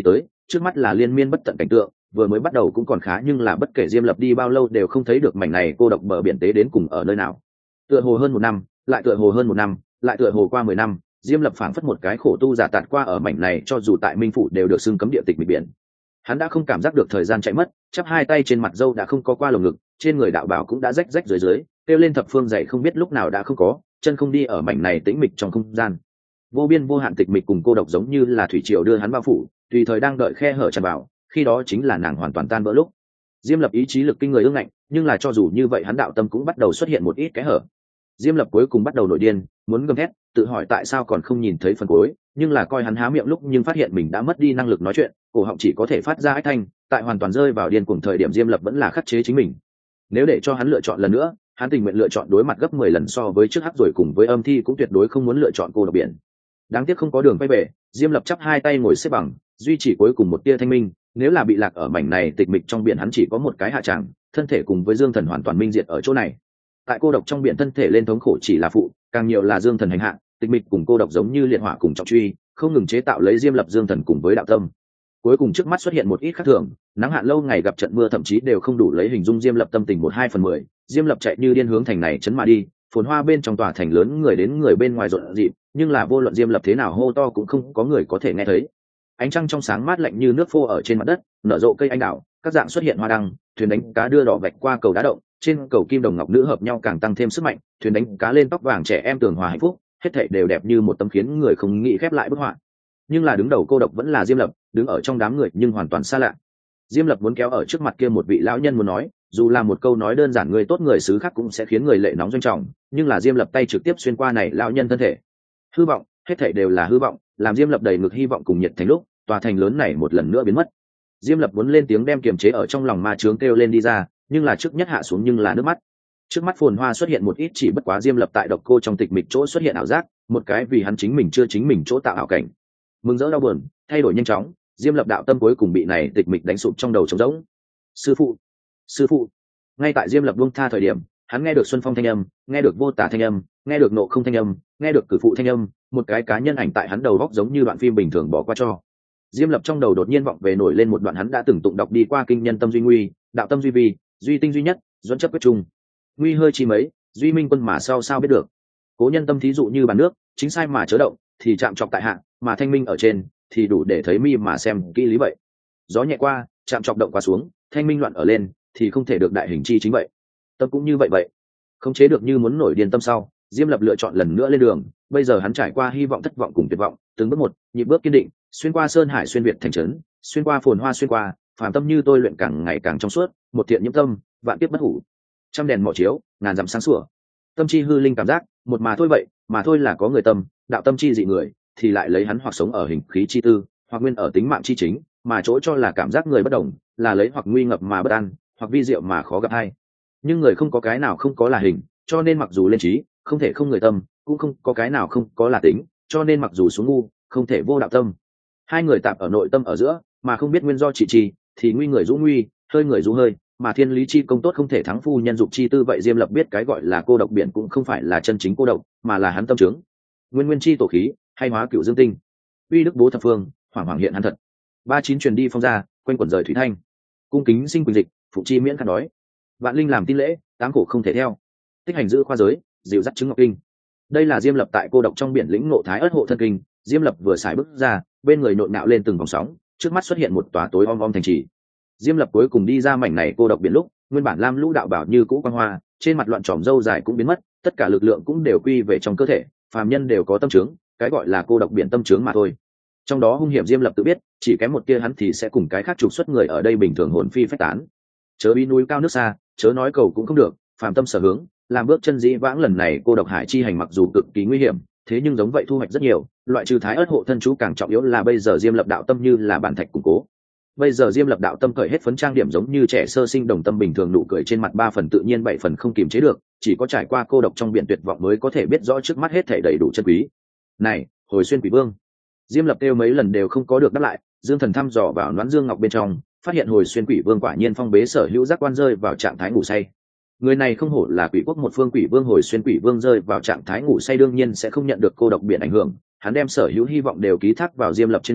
trước mắt là liên miên bất tận cảnh tượng, vừa mới bắt đầu cũng còn khá, nhưng là bất kể Diêm Lập đi bao lâu đều không thấy được mảnh này cô độc bờ biển tế đến cùng ở nơi nào. Tựa hồ hơn một năm, lại tựa hồ hơn một năm, lại tựa hồ qua mười năm, Diêm Lập phảng phất một cái khổ tu giả tạt qua ở mảnh này, cho dù tại Minh phủ đều được xưng cấm địa tịch mịch biển. Hắn đã không cảm giác được thời gian chạy mất, chắp hai tay trên mặt râu đã không có qua lồng ngực, trên người đạo bảo cũng đã rách rách dưới dưới, kêu lên thập phương dậy không biết lúc nào đã không có, chân không đi ở mảnh này tĩnh mịch trong không gian. Vô biên vô hạn tịch mịch cùng cô độc giống như là thủy triều đưa hắn bao phủ, tùy thời đang đợi khe hở tràn vào, khi đó chính là nàng hoàn toàn tan vỡ lúc. Diêm Lập ý chí lực kinh người ương ngạnh, nhưng là cho dù như vậy hắn đạo tâm cũng bắt đầu xuất hiện một ít kẽ hở. Diêm Lập cuối cùng bắt đầu nổi điên, muốn gầm thét, tự hỏi tại sao còn không nhìn thấy phần cuối, nhưng là coi hắn há miệng lúc nhưng phát hiện mình đã mất đi năng lực nói chuyện, cổ họng chỉ có thể phát ra ách thanh, tại hoàn toàn rơi vào điên cuồng thời điểm Diêm Lập vẫn là khắc chế chính mình. Nếu để cho hắn lựa chọn lần nữa, hắn tình nguyện lựa chọn đối mặt gấp mười lần so với trước hắc rồi cùng với âm thi cũng tuyệt đối không muốn lựa chọn cô độc biển. Đáng tiếc không có đường quay về, Diêm Lập chắp hai tay ngồi xếp bằng, duy trì cuối cùng một tia thanh minh, nếu là bị lạc ở mảnh này tịch mịch trong biển hắn chỉ có một cái hạ tràng, thân thể cùng với Dương Thần hoàn toàn minh diệt ở chỗ này. Tại cô độc trong biển thân thể lên thống khổ chỉ là phụ, càng nhiều là Dương Thần hành hạ, tịch mịch cùng cô độc giống như liệt hỏa cùng trọng truy, không ngừng chế tạo lấy Diêm Lập Dương Thần cùng với đạo tâm. Cuối cùng trước mắt xuất hiện một ít khác thường, nắng hạn lâu ngày gặp trận mưa thậm chí đều không đủ lấy hình dung Diêm Lập tâm tình một hai phần mười. Diêm Lập chạy như điên hướng thành này chấn mà đi, phồn hoa bên trong tòa thành lớn người đến người bên ngoài rộn rịp, nhưng là vô luận Diêm Lập thế nào hô to cũng không có người có thể nghe thấy. Ánh trăng trong sáng mát lạnh như nước phô ở trên mặt đất, nở rộ cây anh đào, các dạng xuất hiện hoa đăng, thuyền đánh cá đưa đỏ vạch qua cầu đá động, trên cầu kim đồng ngọc nữ hợp nhau càng tăng thêm sức mạnh, thuyền đánh cá lên tóc vàng trẻ em tường hòa hạnh phúc, hết thảy đều đẹp như một tấm khiến người không nghĩ khép lại bức họa. Nhưng là đứng đầu cô độc vẫn là Diêm Lập, đứng ở trong đám người nhưng hoàn toàn xa lạ. Diêm Lập muốn kéo ở trước mặt kia một vị lão nhân muốn nói, dù là một câu nói đơn giản người tốt người xứ khác cũng sẽ khiến người lệ nóng doanh trọng, nhưng là Diêm Lập tay trực tiếp xuyên qua này lão nhân thân thể. Hư vọng, hết thảy đều là hư vọng, làm Diêm Lập đầy ngực hy vọng cùng nhiệt thành lúc, tòa thành lớn này một lần nữa biến mất. Diêm Lập muốn lên tiếng đem kiềm chế ở trong lòng ma chướng kêu lên đi ra, nhưng là trước nhất hạ xuống nhưng là nước mắt. Trước mắt phồn hoa xuất hiện một ít, chỉ bất quá Diêm Lập tại độc cô trong tịch mịch chỗ xuất hiện ảo giác, một cái vì hắn chính mình chưa chính mình chỗ tạo ảo cảnh. Mừng rỡ đau buồn, thay đổi nhanh chóng, Diêm Lập đạo tâm cuối cùng bị này tịch mịch đánh sụp trong đầu trống rỗng. Sư phụ, sư phụ. Ngay tại Diêm Lập buông tha thời điểm, hắn nghe được Xuân Phong thanh âm, nghe được Vô Tả thanh âm, nghe được Nộ Không thanh âm, nghe được Cử Phụ thanh âm, một cái cá nhân ảnh tại hắn đầu góc giống như đoạn phim bình thường bỏ qua cho. Diêm Lập trong đầu đột nhiên vọng về nổi lên một đoạn hắn đã từng tụng đọc đi qua kinh nhân tâm duy nguy, đạo tâm duy vi, duy tinh duy nhất, dẫn chấp quyết trung. Nguy hơi chi mấy, duy minh quân mà sao sao biết được. Cố nhân tâm thí dụ như bàn nước, chính sai mà chớ động, thì chạm chọc tại hạ, mà thanh minh ở trên, thì đủ để thấy mi mà xem kỹ lý vậy. Gió nhẹ qua, chạm chọc động qua xuống, thanh minh loạn ở lên, thì không thể được đại hình chi chính vậy. Tâm cũng như vậy vậy, không chế được như muốn nổi điên tâm sau, Diêm Lập lựa chọn lần nữa lên đường. Bây giờ hắn trải qua hy vọng thất vọng cùng tuyệt vọng, từng bước một, nhịp bước kiên định, xuyên qua sơn hải xuyên việt thành trấn, xuyên qua phồn hoa xuyên qua, phàm tâm như tôi luyện càng ngày càng trong suốt, một thiện nhiễm tâm, vạn kiếp bất hủ. Trăm đèn mỏ chiếu, ngàn dặm sáng sủa. Tâm chi hư linh cảm giác, một mà thôi vậy, mà thôi là có người tâm, đạo tâm chi dị người, thì lại lấy hắn hoặc sống ở hình khí chi tư, hoặc nguyên ở tính mạng chi chính, mà chỗ cho là cảm giác người bất đồng, là lấy hoặc nguy ngập mà bất an, hoặc vi diệu mà khó gặp hay. Nhưng người không có cái nào không có là hình, cho nên mặc dù lên trí, không thể không người tâm, cũng không có cái nào không có là tính, cho nên mặc dù xuống ngu, không thể vô đạo tâm. Hai người tạp ở nội tâm ở giữa, mà không biết nguyên do trị trì, thì nguy người rũ nguy, hơi người rũ hơi, mà thiên lý chi công tốt không thể thắng phu nhân dục chi tư vậy. Diêm Lập biết cái gọi là cô độc biển cũng không phải là chân chính cô độc, mà là hắn tâm trướng. Nguyên nguyên chi tổ khí, hay hóa cựu dương tinh. Uy đức bố thập phương, hoàng hoàng hiện hắn thật. Ba chín truyền đi phong ra, quanh quẩn rời thủy thanh. Cung kính sinh quỳnh dịch, phụ chi miễn khăn đói. Vạn linh làm tin lễ, tám cổ không thể theo. Tích hành giữ khoa giới, dịu dắt chứng ngọc kinh. Đây là Diêm Lập tại cô độc trong biển lĩnh ngộ thái ất hộ thân kinh. Diêm Lập vừa xài bước ra, bên người nhộn nhạo lên từng vòng sóng, trước mắt xuất hiện một tòa tối om om thành trì. Diêm Lập cuối cùng đi ra mảnh này cô độc biển lúc, nguyên bản lam lũ đạo bảo như cũ quang hoa, trên mặt loạn tròm râu dài cũng biến mất, tất cả lực lượng cũng đều quy về trong cơ thể, phàm nhân đều có tâm trướng, cái gọi là cô độc biển tâm trướng mà thôi. Trong đó hung hiểm Diêm Lập tự biết, chỉ kém một tia hắn thì sẽ cùng cái khác trục xuất người ở đây bình thường hồn phi phách tán. Chớ bí núi cao nước xa, chớ nói cầu cũng không được, phàm tâm sở hướng, làm bước chân dĩ vãng lần này cô độc hải chi hành mặc dù cực kỳ nguy hiểm, thế nhưng giống vậy thu hoạch rất nhiều, loại trừ thái ớt hộ thân chú càng trọng yếu là bây giờ Diêm Lập đạo tâm như là bản thạch củng cố. Bây giờ Diêm Lập đạo tâm cởi hết phấn trang điểm giống như trẻ sơ sinh đồng tâm bình thường, nụ cười trên mặt ba phần tự nhiên bảy phần không kiềm chế được, chỉ có trải qua cô độc trong biển tuyệt vọng mới có thể biết rõ trước mắt hết thảy đầy đủ chân quý. Này, Hồi Xuyên Quỷ Vương. Diêm Lập kêu mấy lần đều không có được đáp lại, Dương Thần thăm dò vào Noãn Dương Ngọc bên trong, phát hiện Hồi Xuyên Quỷ Vương quả nhiên phong bế sở hữu giác quan, rơi vào trạng thái ngủ say. Người này không hổ là quỷ quốc một phương quỷ vương. Hồi Xuyên Quỷ Vương rơi vào trạng thái ngủ say đương nhiên sẽ không nhận được cô độc biển ảnh hưởng, hắn đem sở hữu hy vọng đều ký thác vào Diêm Lập trên người,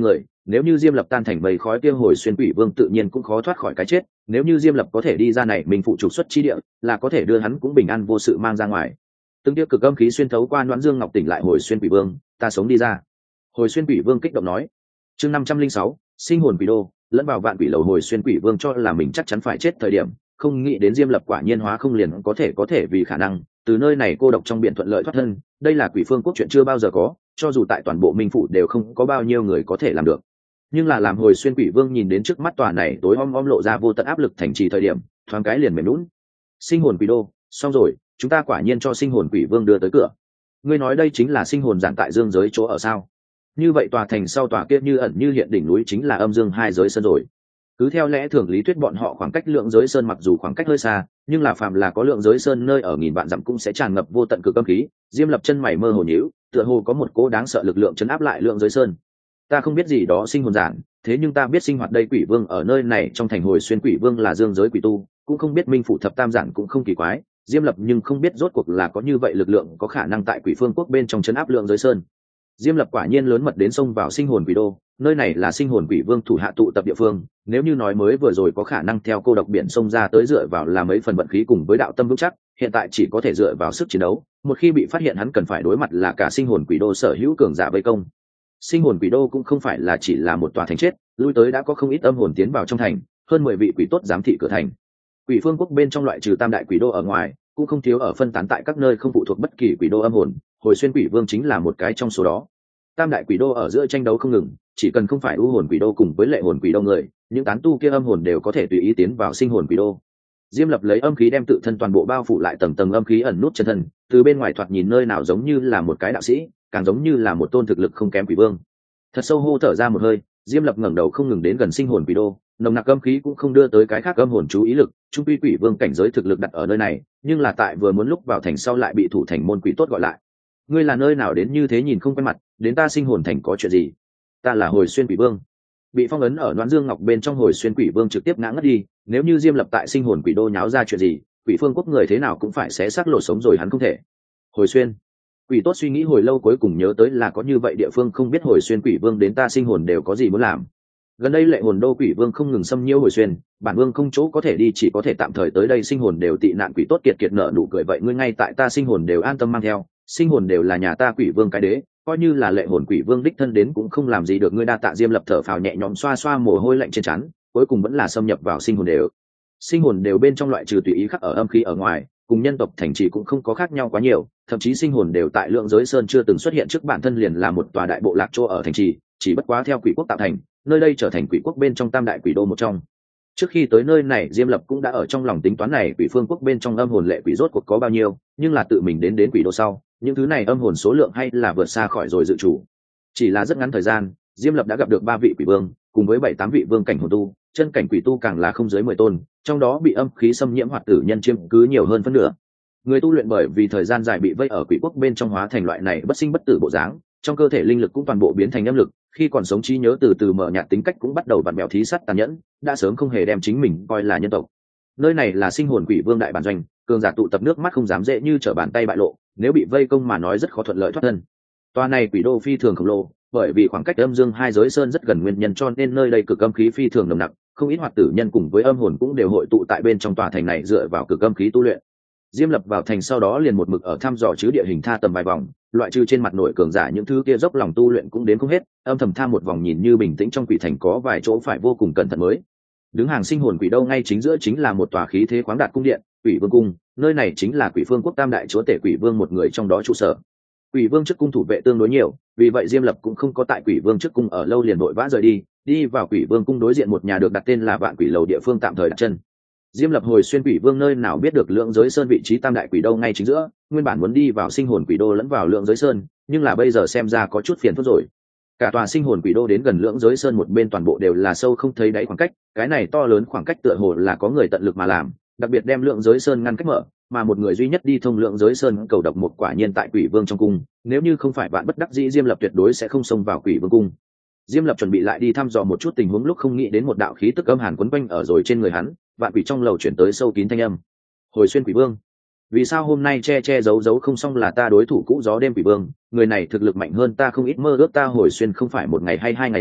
nếu như diêm lập tan thành bầy khói kia hồi xuyên quỷ vương tự nhiên cũng khó thoát khỏi cái chết, nếu như diêm lập có thể đi ra này mình phụ trục xuất chi địa là có thể đưa hắn cũng bình an vô sự mang ra ngoài. Từng tiêu cực âm khí xuyên thấu qua Noãn Dương Ngọc tỉnh lại hồi xuyên quỷ vương, ta sống đi ra. Hồi xuyên quỷ vương kích động nói. Chương năm trăm linh sáu, sinh hồn quỷ đô, lẫn vào vạn quỷ lầu. Hồi xuyên quỷ vương cho là mình chắc chắn phải chết thời điểm, không nghĩ đến diêm lập quả nhiên hóa không liền có thể có thể vì khả năng từ nơi này cô độc trong biển thuận lợi thoát thân. Đây là quỷ phương quốc chuyện chưa bao giờ có, cho dù tại toàn bộ minh phủ đều không có bao nhiêu người có thể làm được. Nhưng là làm hồi xuyên quỷ vương nhìn đến trước mắt tòa này tối om om lộ ra vô tận áp lực thành trì thời điểm, thoáng cái liền mềm lún. Sinh hồn quỷ đô, xong rồi, chúng ta quả nhiên cho sinh hồn quỷ vương đưa tới cửa. Ngươi nói đây chính là sinh hồn giản tại dương giới chỗ ở sao? Như vậy tòa thành sau tòa kia như ẩn như hiện đỉnh núi chính là âm dương hai giới sơn rồi. Cứ theo lẽ thường lý thuyết bọn họ khoảng cách lượng giới sơn mặc dù khoảng cách hơi xa, nhưng là phàm là có lượng giới sơn nơi ở nghìn vạn dặm cũng sẽ tràn ngập vô tận cực âm khí. Diêm Lập chân mày mơ hồ nhíu, tựa hồ có một cố đáng sợ lực lượng chấn áp lại lượng giới sơn. Ta không biết gì đó sinh hồn giản, thế nhưng ta biết sinh hoạt đây quỷ vương ở nơi này trong thành hồi xuyên quỷ vương là dương giới quỷ tu, cũng không biết minh phủ thập tam giản cũng không kỳ quái. Diêm Lập nhưng không biết rốt cuộc là có như vậy lực lượng có khả năng tại quỷ phương quốc bên trong chấn áp lượng giới sơn. Diêm Lập quả nhiên lớn mật đến sông vào sinh hồn quỷ đô, nơi này là sinh hồn quỷ vương thủ hạ tụ tập địa phương. Nếu như nói mới vừa rồi có khả năng theo cô độc biển sông ra tới dựa vào là mấy phần vận khí cùng với đạo tâm vững chắc, hiện tại chỉ có thể dựa vào sức chiến đấu. Một khi bị phát hiện hắn cần phải đối mặt là cả sinh hồn quỷ đô sở hữu cường giả vây công. Sinh hồn quỷ đô cũng không phải là chỉ là một tòa thành chết, lui tới đã có không ít âm hồn tiến vào trong thành, hơn mười vị quỷ tốt giám thị cửa thành. Quỷ phương quốc bên trong loại trừ tam đại quỷ đô ở ngoài, cũng không thiếu ở phân tán tại các nơi không phụ thuộc bất kỳ quỷ đô âm hồn, hồi xuyên quỷ vương chính là một cái trong số đó. Tam đại quỷ đô ở giữa tranh đấu không ngừng, chỉ cần không phải u hồn quỷ đô cùng với lệ hồn quỷ đô người, những tán tu kia âm hồn đều có thể tùy ý tiến vào sinh hồn quỷ đô. Diêm Lập lấy âm khí đem tự thân toàn bộ bao phủ lại tầng tầng âm khí ẩn nút chân thân, từ bên ngoài thoạt nhìn nơi nào giống như là một cái đạo sĩ, càng giống như là một tôn thực lực không kém quỷ vương. Thật sâu hô thở ra một hơi, Diêm Lập ngẩng đầu không ngừng đến gần sinh hồn quỷ đô, nồng nặc âm khí cũng không đưa tới cái khác âm hồn chú ý lực, trung quy quỷ vương cảnh giới thực lực đặt ở nơi này, nhưng là tại vừa muốn lúc vào thành sau lại bị thủ thành môn quỷ tốt gọi lại. Ngươi là nơi nào đến như thế nhìn không quen mặt, đến ta sinh hồn thành có chuyện gì? Ta là hồi xuyên quỷ vương. Bị phong ấn ở Noãn Dương Ngọc bên trong hồi xuyên quỷ vương trực tiếp ngã ngất đi, nếu như Diêm Lập tại sinh hồn quỷ đô nháo ra chuyện gì, quỷ phương quốc người thế nào cũng phải xé xác lột sống rồi hắn không thể. Hồi xuyên quỷ tốt suy nghĩ hồi lâu cuối cùng nhớ tới là có như vậy địa phương, không biết hồi xuyên quỷ vương đến ta sinh hồn đều có gì muốn làm. Gần đây lệ hồn đô quỷ vương không ngừng xâm nhiễu hồi xuyên, bản vương không chỗ có thể đi, chỉ có thể tạm thời tới đây sinh hồn đều tị nạn. Quỷ tốt kiệt kiệt nợ nụ cười, vậy ngươi ngay tại ta sinh hồn đều an tâm mang theo, sinh hồn đều là nhà ta quỷ vương cái đế, coi như là lệ hồn quỷ vương đích thân đến cũng không làm gì được ngươi. Đa tạ. Diêm Lập thở phào nhẹ nhõm xoa xoa mồ hôi lạnh trên trán, cuối cùng vẫn là xâm nhập vào sinh hồn đều. Sinh hồn đều bên trong loại trừ tùy ý khắc ở âm khí ở ngoài, cùng nhân tộc thành trì cũng không có khác nhau quá nhiều, thậm chí sinh hồn đều tại lượng giới sơn chưa từng xuất hiện trước bản thân liền là một tòa đại bộ lạc chỗ ở thành trì, chỉ bất quá theo quỷ quốc tạo thành, nơi đây trở thành quỷ quốc bên trong tam đại quỷ đô một trong. Trước khi tới nơi này, Diêm Lập cũng đã ở trong lòng tính toán này quỷ phương quốc bên trong âm hồn lệ quỷ rốt cuộc có bao nhiêu, nhưng là tự mình đến đến quỷ đô sau, những thứ này âm hồn số lượng hay là vượt xa khỏi rồi dự chủ. Chỉ là rất ngắn thời gian, Diêm Lập đã gặp được ba vị quỷ vương, cùng với bảy tám vị vương cảnh hồn tu, chân cảnh quỷ tu càng là không dưới mười tôn, trong đó bị âm khí xâm nhiễm hoặc tử nhân chiếm cứ nhiều hơn phân nửa. Người tu luyện bởi vì thời gian dài bị vây ở quỷ quốc bên trong hóa thành loại này bất sinh bất tử bộ dáng, trong cơ thể linh lực cũng toàn bộ biến thành âm lực, khi còn sống trí nhớ từ từ mở nhạt, tính cách cũng bắt đầu vặn vẹo thí sắt tàn nhẫn, đã sớm không hề đem chính mình coi là nhân tộc. Nơi này là sinh hồn quỷ vương đại bản doanh, cường giả tụ tập, nước mắt không dám dễ như trở bàn tay bại lộ, nếu bị vây công mà nói rất khó thuận lợi thoát thân. Tòa này quỷ đô phi thường khổng lồ, bởi vì khoảng cách âm dương hai giới sơn rất gần nguyên nhân cho nên nơi đây cực âm khí phi thường nồng nặc, không ít hoạt tử nhân cùng với âm hồn cũng đều hội tụ tại bên trong tòa thành này dựa vào cực âm khí tu luyện. Diêm Lập vào thành sau đó liền một mực ở thăm dò chứ địa hình tha tầm vài vòng, loại trừ trên mặt nội cường giả những thứ kia dốc lòng tu luyện cũng đến không hết, âm thầm tham một vòng nhìn như bình tĩnh trong quỷ thành có vài chỗ phải vô cùng cẩn thận mới. Đứng hàng sinh hồn quỷ đô ngay chính giữa chính là một tòa khí thế khoáng đạt cung điện, Quỷ Vương cung, nơi này chính là Quỷ Phương quốc tam đại chúa tể Quỷ Vương một người trong đó trụ sở. Quỷ Vương trước cung thủ vệ tương đối nhiều, vì vậy Diêm Lập cũng không có tại Quỷ Vương trước cung ở lâu liền vội vã rời đi, đi vào Quỷ Vương cung đối diện một nhà được đặt tên là Vạn Quỷ lầu địa phương tạm thời đặt chân. Diêm Lập hồi xuyên Quỷ Vương nơi nào biết được lượng giới sơn vị trí tam đại quỷ đô ngay chính giữa, nguyên bản muốn đi vào sinh hồn quỷ đô lẫn vào lượng giới sơn, nhưng là bây giờ xem ra có chút phiền phức rồi. Cả tòa sinh hồn quỷ đô đến gần lượng giới sơn một bên toàn bộ đều là sâu không thấy đáy khoảng cách, cái này to lớn khoảng cách tựa hồ là có người tận lực mà làm, đặc biệt đem lượng giới sơn ngăn cách mở, mà một người duy nhất đi thông lượng giới sơn cầu độc một quả nhiên tại Quỷ Vương trong cung, nếu như không phải bạn bất đắc dĩ Diêm Lập tuyệt đối sẽ không xông vào Quỷ Vương cung. Diêm Lập chuẩn bị lại đi thăm dò một chút tình huống lúc không nghĩ đến một đạo khí tức âm hàn quấn quanh ở rồi trên người hắn, vạn quỷ trong lầu chuyển tới sâu kín thanh âm. Hồi xuyên Quỷ Vương, vì sao hôm nay che che giấu giấu không xong là ta đối thủ cũ gió đêm Quỷ Vương, người này thực lực mạnh hơn ta không ít, mơ ước ta hồi xuyên không phải một ngày hay hai ngày rồi,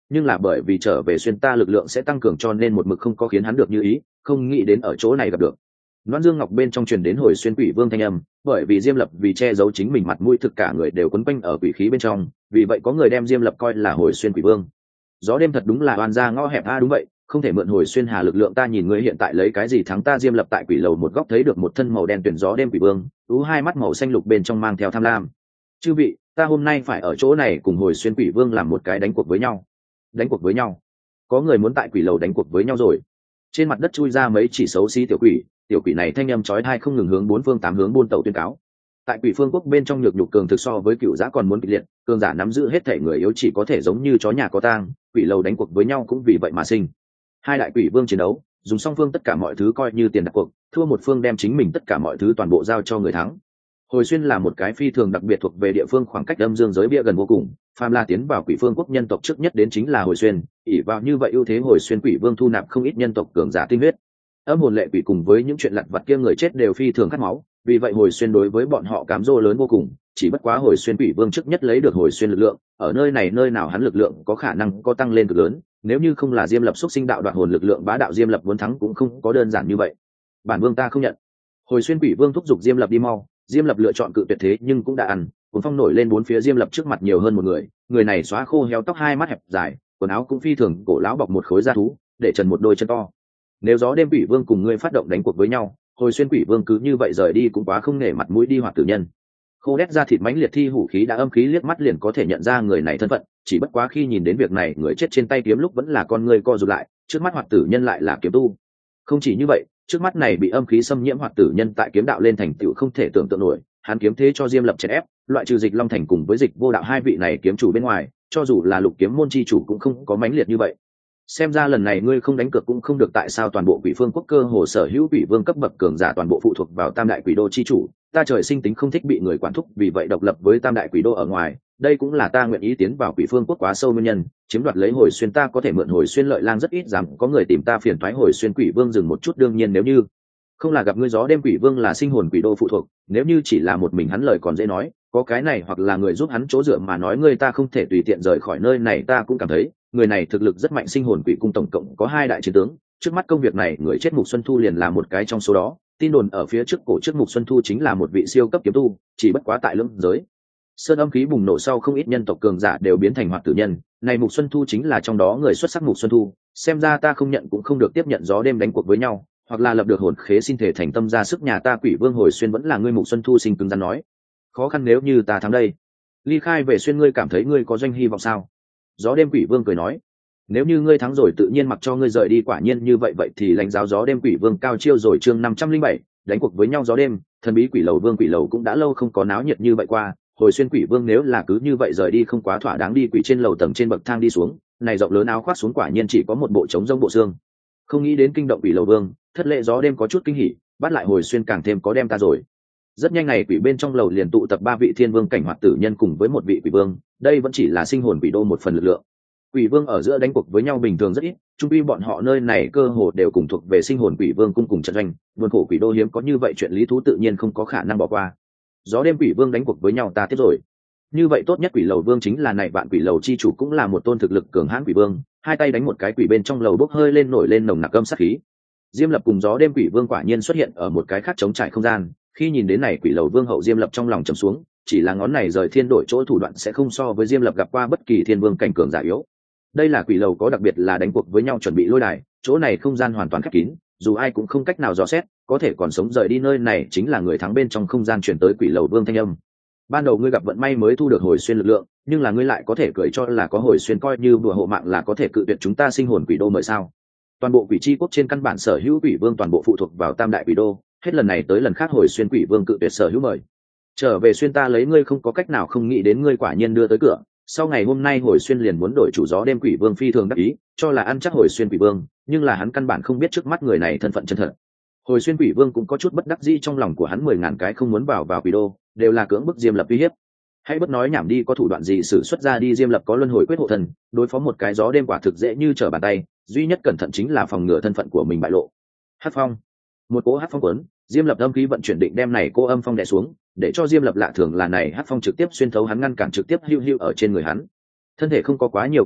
nhưng là bởi vì trở về xuyên ta lực lượng sẽ tăng cường cho nên một mực không có khiến hắn được như ý, không nghĩ đến ở chỗ này gặp được. Loan Dương Ngọc bên trong truyền đến hồi xuyên quỷ vương thanh âm, bởi vì Diêm Lập vì che giấu chính mình mặt mũi thực cả người đều quấn quanh ở quỷ khí bên trong, vì vậy có người đem Diêm Lập coi là hồi xuyên quỷ vương. Gió đêm thật đúng là oan ra ngõ hẹp a, đúng vậy, không thể mượn hồi xuyên hà lực lượng, ta nhìn ngươi hiện tại lấy cái gì thắng ta. Diêm Lập tại quỷ lầu một góc thấy được một thân màu đen tuyển gió đêm quỷ vương, tú hai mắt màu xanh lục bên trong mang theo tham lam. Chư vị, ta hôm nay phải ở chỗ này cùng hồi xuyên quỷ vương làm một cái đánh cuộc với nhau. Đánh cuộc với nhau? Có người muốn tại quỷ lầu đánh cuộc với nhau rồi. Trên mặt đất chui ra mấy chỉ xấu xí tiểu quỷ, tiểu quỷ này thanh âm chói tai không ngừng hướng bốn phương tám hướng buôn tẩu tuyên cáo. Tại quỷ phương quốc bên trong nhược nhục cường thực so với cựu giã còn muốn kịch liệt, cường giả nắm giữ hết thể người yếu chỉ có thể giống như chó nhà có tang, quỷ lầu đánh cuộc với nhau cũng vì vậy mà sinh. Hai đại quỷ vương chiến đấu, dùng song phương tất cả mọi thứ coi như tiền đặt cuộc, thua một phương đem chính mình tất cả mọi thứ toàn bộ giao cho người thắng. Hồi xuyên là một cái phi thường đặc biệt thuộc về địa phương, khoảng cách âm dương giới bia gần vô cùng, phàm la tiến vào quỷ phương quốc nhân tộc trước nhất đến chính là hồi xuyên, ỷ vào như vậy ưu thế hồi xuyên quỷ vương thu nạp không ít nhân tộc cường giả tinh huyết. Âm hồn lệ quỷ cùng với những chuyện lặt vặt kia người chết đều phi thường khát máu, vì vậy hồi xuyên đối với bọn họ cám dỗ lớn vô cùng. Chỉ bất quá hồi xuyên quỷ vương trước nhất lấy được hồi xuyên lực lượng, ở nơi này nơi nào hắn lực lượng có khả năng có tăng lên cực lớn, nếu như không là Diêm Lập xúc sinh đạo đoạt hồn lực lượng bá đạo, Diêm Lập muốn thắng cũng không có đơn giản như vậy. Bản vương ta không nhận. Hồi xuyên quỷ vương thúc giục Diêm Lập đi mau, Diêm Lập lựa chọn cự tuyệt, thế nhưng cũng đã ăn. Cuốn phong nổi lên bốn phía, Diêm Lập trước mặt nhiều hơn một người, người này xóa khô héo tóc, hai mắt hẹp dài, quần áo cũng phi thường cổ lão, bọc một khối da thú, để trần một đôi chân to. Nếu gió đêm quỷ vương cùng ngươi phát động đánh cuộc với nhau, hồi xuyên quỷ vương cứ như vậy rời đi cũng quá không nể mặt mũi đi hoạt tử nhân. Khô đét ra thịt mãnh liệt thi hủ khí đã âm khí, liếc mắt liền có thể nhận ra người này thân phận, chỉ bất quá khi nhìn đến việc này người chết trên tay kiếm lúc vẫn là con người co rụt lại, trước mắt hoạt tử nhân lại là kiếm tu. Không chỉ như vậy, trước mắt này bị âm khí xâm nhiễm hoạt tử nhân tại kiếm đạo lên thành tựu không thể tưởng tượng nổi, hắn kiếm thế cho Diêm Lập chèn ép, loại trừ Dịch Long Thành cùng với Dịch Vô Đạo hai vị này kiếm chủ bên ngoài, cho dù là lục kiếm môn chi chủ cũng không có mãnh liệt như vậy. Xem ra lần này ngươi không đánh cược cũng không được. Tại sao toàn bộ quỷ phương quốc cơ hồ sở hữu quỷ vương cấp bậc cường giả toàn bộ phụ thuộc vào tam đại quỷ đô chi chủ, ta trời sinh tính không thích bị người quản thúc, vì vậy độc lập với tam đại quỷ đô ở ngoài, đây cũng là ta nguyện ý tiến vào quỷ phương quốc quá sâu nguyên nhân. Chiếm đoạt lấy hồi xuyên ta có thể mượn hồi xuyên lợi lang rất ít, dám có người tìm ta phiền toái. Hồi xuyên quỷ vương dừng một chút, đương nhiên nếu như không là gặp ngươi gió đêm quỷ vương là sinh hồn quỷ đô phụ thuộc, nếu như chỉ là một mình hắn lời còn dễ nói, có cái này hoặc là người giúp hắn chỗ dựa mà nói, ngươi ta không thể tùy tiện rời khỏi nơi này. Ta cũng cảm thấy người này thực lực rất mạnh, sinh hồn quỷ cung tổng cộng có hai đại chiến tướng, trước mắt công việc này người chết Mục Xuân Thu liền là một cái trong số đó. Tin đồn ở phía trước cổ trước Mục Xuân Thu chính là một vị siêu cấp kiếm tu, chỉ bất quá tại lưỡng giới sơn âm khí bùng nổ sau không ít nhân tộc cường giả đều biến thành hoạt tử nhân, này Mục Xuân Thu chính là trong đó người xuất sắc. Mục Xuân Thu, xem ra ta không nhận cũng không được, tiếp nhận gió đêm đánh cuộc với nhau, hoặc là lập được hồn khế xin thể thành tâm ra sức. Nhà ta quỷ vương hồi xuyên vẫn là ngươi. Mục Xuân Thu sinh cứng rắn nói, khó khăn nếu như ta thắng đây, ly khai về xuyên, ngươi cảm thấy ngươi có doanh hy vọng sao? Gió đêm quỷ vương cười nói, nếu như ngươi thắng rồi tự nhiên mặc cho ngươi rời đi. Quả nhiên như vậy, vậy thì lãnh giáo gió đêm quỷ vương cao chiêu rồi. Chương năm trăm linh bảy đánh cuộc với nhau gió đêm. Thần bí quỷ lầu vương, quỷ lầu cũng đã lâu không có náo nhiệt như vậy qua, hồi xuyên quỷ vương nếu là cứ như vậy rời đi không quá thỏa đáng. Đi quỷ trên lầu tầng trên bậc thang đi xuống, này rộng lớn áo khoác xuống quả nhiên chỉ có một bộ trống rông bộ xương, không nghĩ đến kinh động quỷ lầu vương. Thất lệ gió đêm có chút kinh hỉ, bắt lại hồi xuyên càng thêm có đem ta rồi. Rất nhanh này quỷ bên trong lầu liền tụ tập ba vị thiên vương cảnh hoạt tử nhân cùng với một vị quỷ vương, đây vẫn chỉ là sinh hồn quỷ đô một phần lực lượng. Quỷ vương ở giữa đánh cuộc với nhau bình thường rất ít, chung quy bọn họ nơi này cơ hồ đều cùng thuộc về sinh hồn quỷ vương cung cùng trận doanh, buồn khổ quỷ đô hiếm có như vậy chuyện lý thú tự nhiên không có khả năng bỏ qua. Gió đêm quỷ vương đánh cuộc với nhau, ta tiếp rồi. Như vậy tốt nhất quỷ lầu vương chính là này bạn quỷ lầu chi chủ cũng là một tôn thực lực cường hãn quỷ vương, hai tay đánh một cái, quỷ bên trong lầu bốc hơi lên nổi lên nồng nặc âm sát khí. Diêm Lập cùng gió đêm quỷ vương quả nhiên xuất hiện ở một cái khác trống trải không gian, khi nhìn đến này quỷ lầu vương hậu, Diêm Lập trong lòng trầm xuống, chỉ là ngón này rời thiên đổi chỗ thủ đoạn sẽ không so với Diêm Lập gặp qua bất kỳ thiên vương cảnh cường giả yếu. Đây là quỷ lầu có đặc biệt là đánh cuộc với nhau chuẩn bị lôi đài, chỗ này không gian hoàn toàn khép kín, dù ai cũng không cách nào dò xét, có thể còn sống rời đi nơi này chính là người thắng. Bên trong không gian chuyển tới quỷ lầu vương thanh âm, ban đầu ngươi gặp vận may mới thu được hồi xuyên lực lượng, nhưng là ngươi lại có thể cười cho là có hồi xuyên, coi như đùa hộ mạng là có thể cự tuyệt chúng ta sinh hồn quỷ đô mời sao? Toàn bộ quỷ chi quốc trên căn bản sở hữu quỷ vương toàn bộ phụ thuộc vào tam đại quỷ đô, hết lần này tới lần khác hồi xuyên quỷ vương cự tuyệt sở hữu mời. Trở về xuyên ta lấy ngươi không có cách nào, không nghĩ đến ngươi quả nhiên đưa tới cửa. Sau ngày hôm nay hồi xuyên liền muốn đổi chủ. Gió đêm quỷ vương phi thường đắc ý, cho là ăn chắc hồi xuyên quỷ vương, nhưng là hắn căn bản không biết trước mắt người này thân phận chân thật. Hồi xuyên quỷ vương cũng có chút bất đắc dĩ, trong lòng của hắn mười ngàn cái không muốn vào vào quỷ đô, đều là cưỡng bức Diêm Lập uy hiếp. Hãy bất nói nhảm đi, có thủ đoạn gì sử xuất ra đi. Diêm Lập có luân hồi quyết hộ thần, đối phó một cái gió đêm quả thực dễ như trở bàn tay, duy nhất cẩn thận chính là phòng ngừa thân phận của mình bại lộ. Hắc phong, một cỗ hắc phong cuốn, Diêm Lập âm khí vận chuyển định đem này cô âm phong đè xuống, để cho Diêm Lập lạ thường là này hắc phong trực tiếp xuyên thấu hắn, ngăn cản trực tiếp hưu hưu ở trên người hắn. Thân thể không có quá nhiều cảm giác,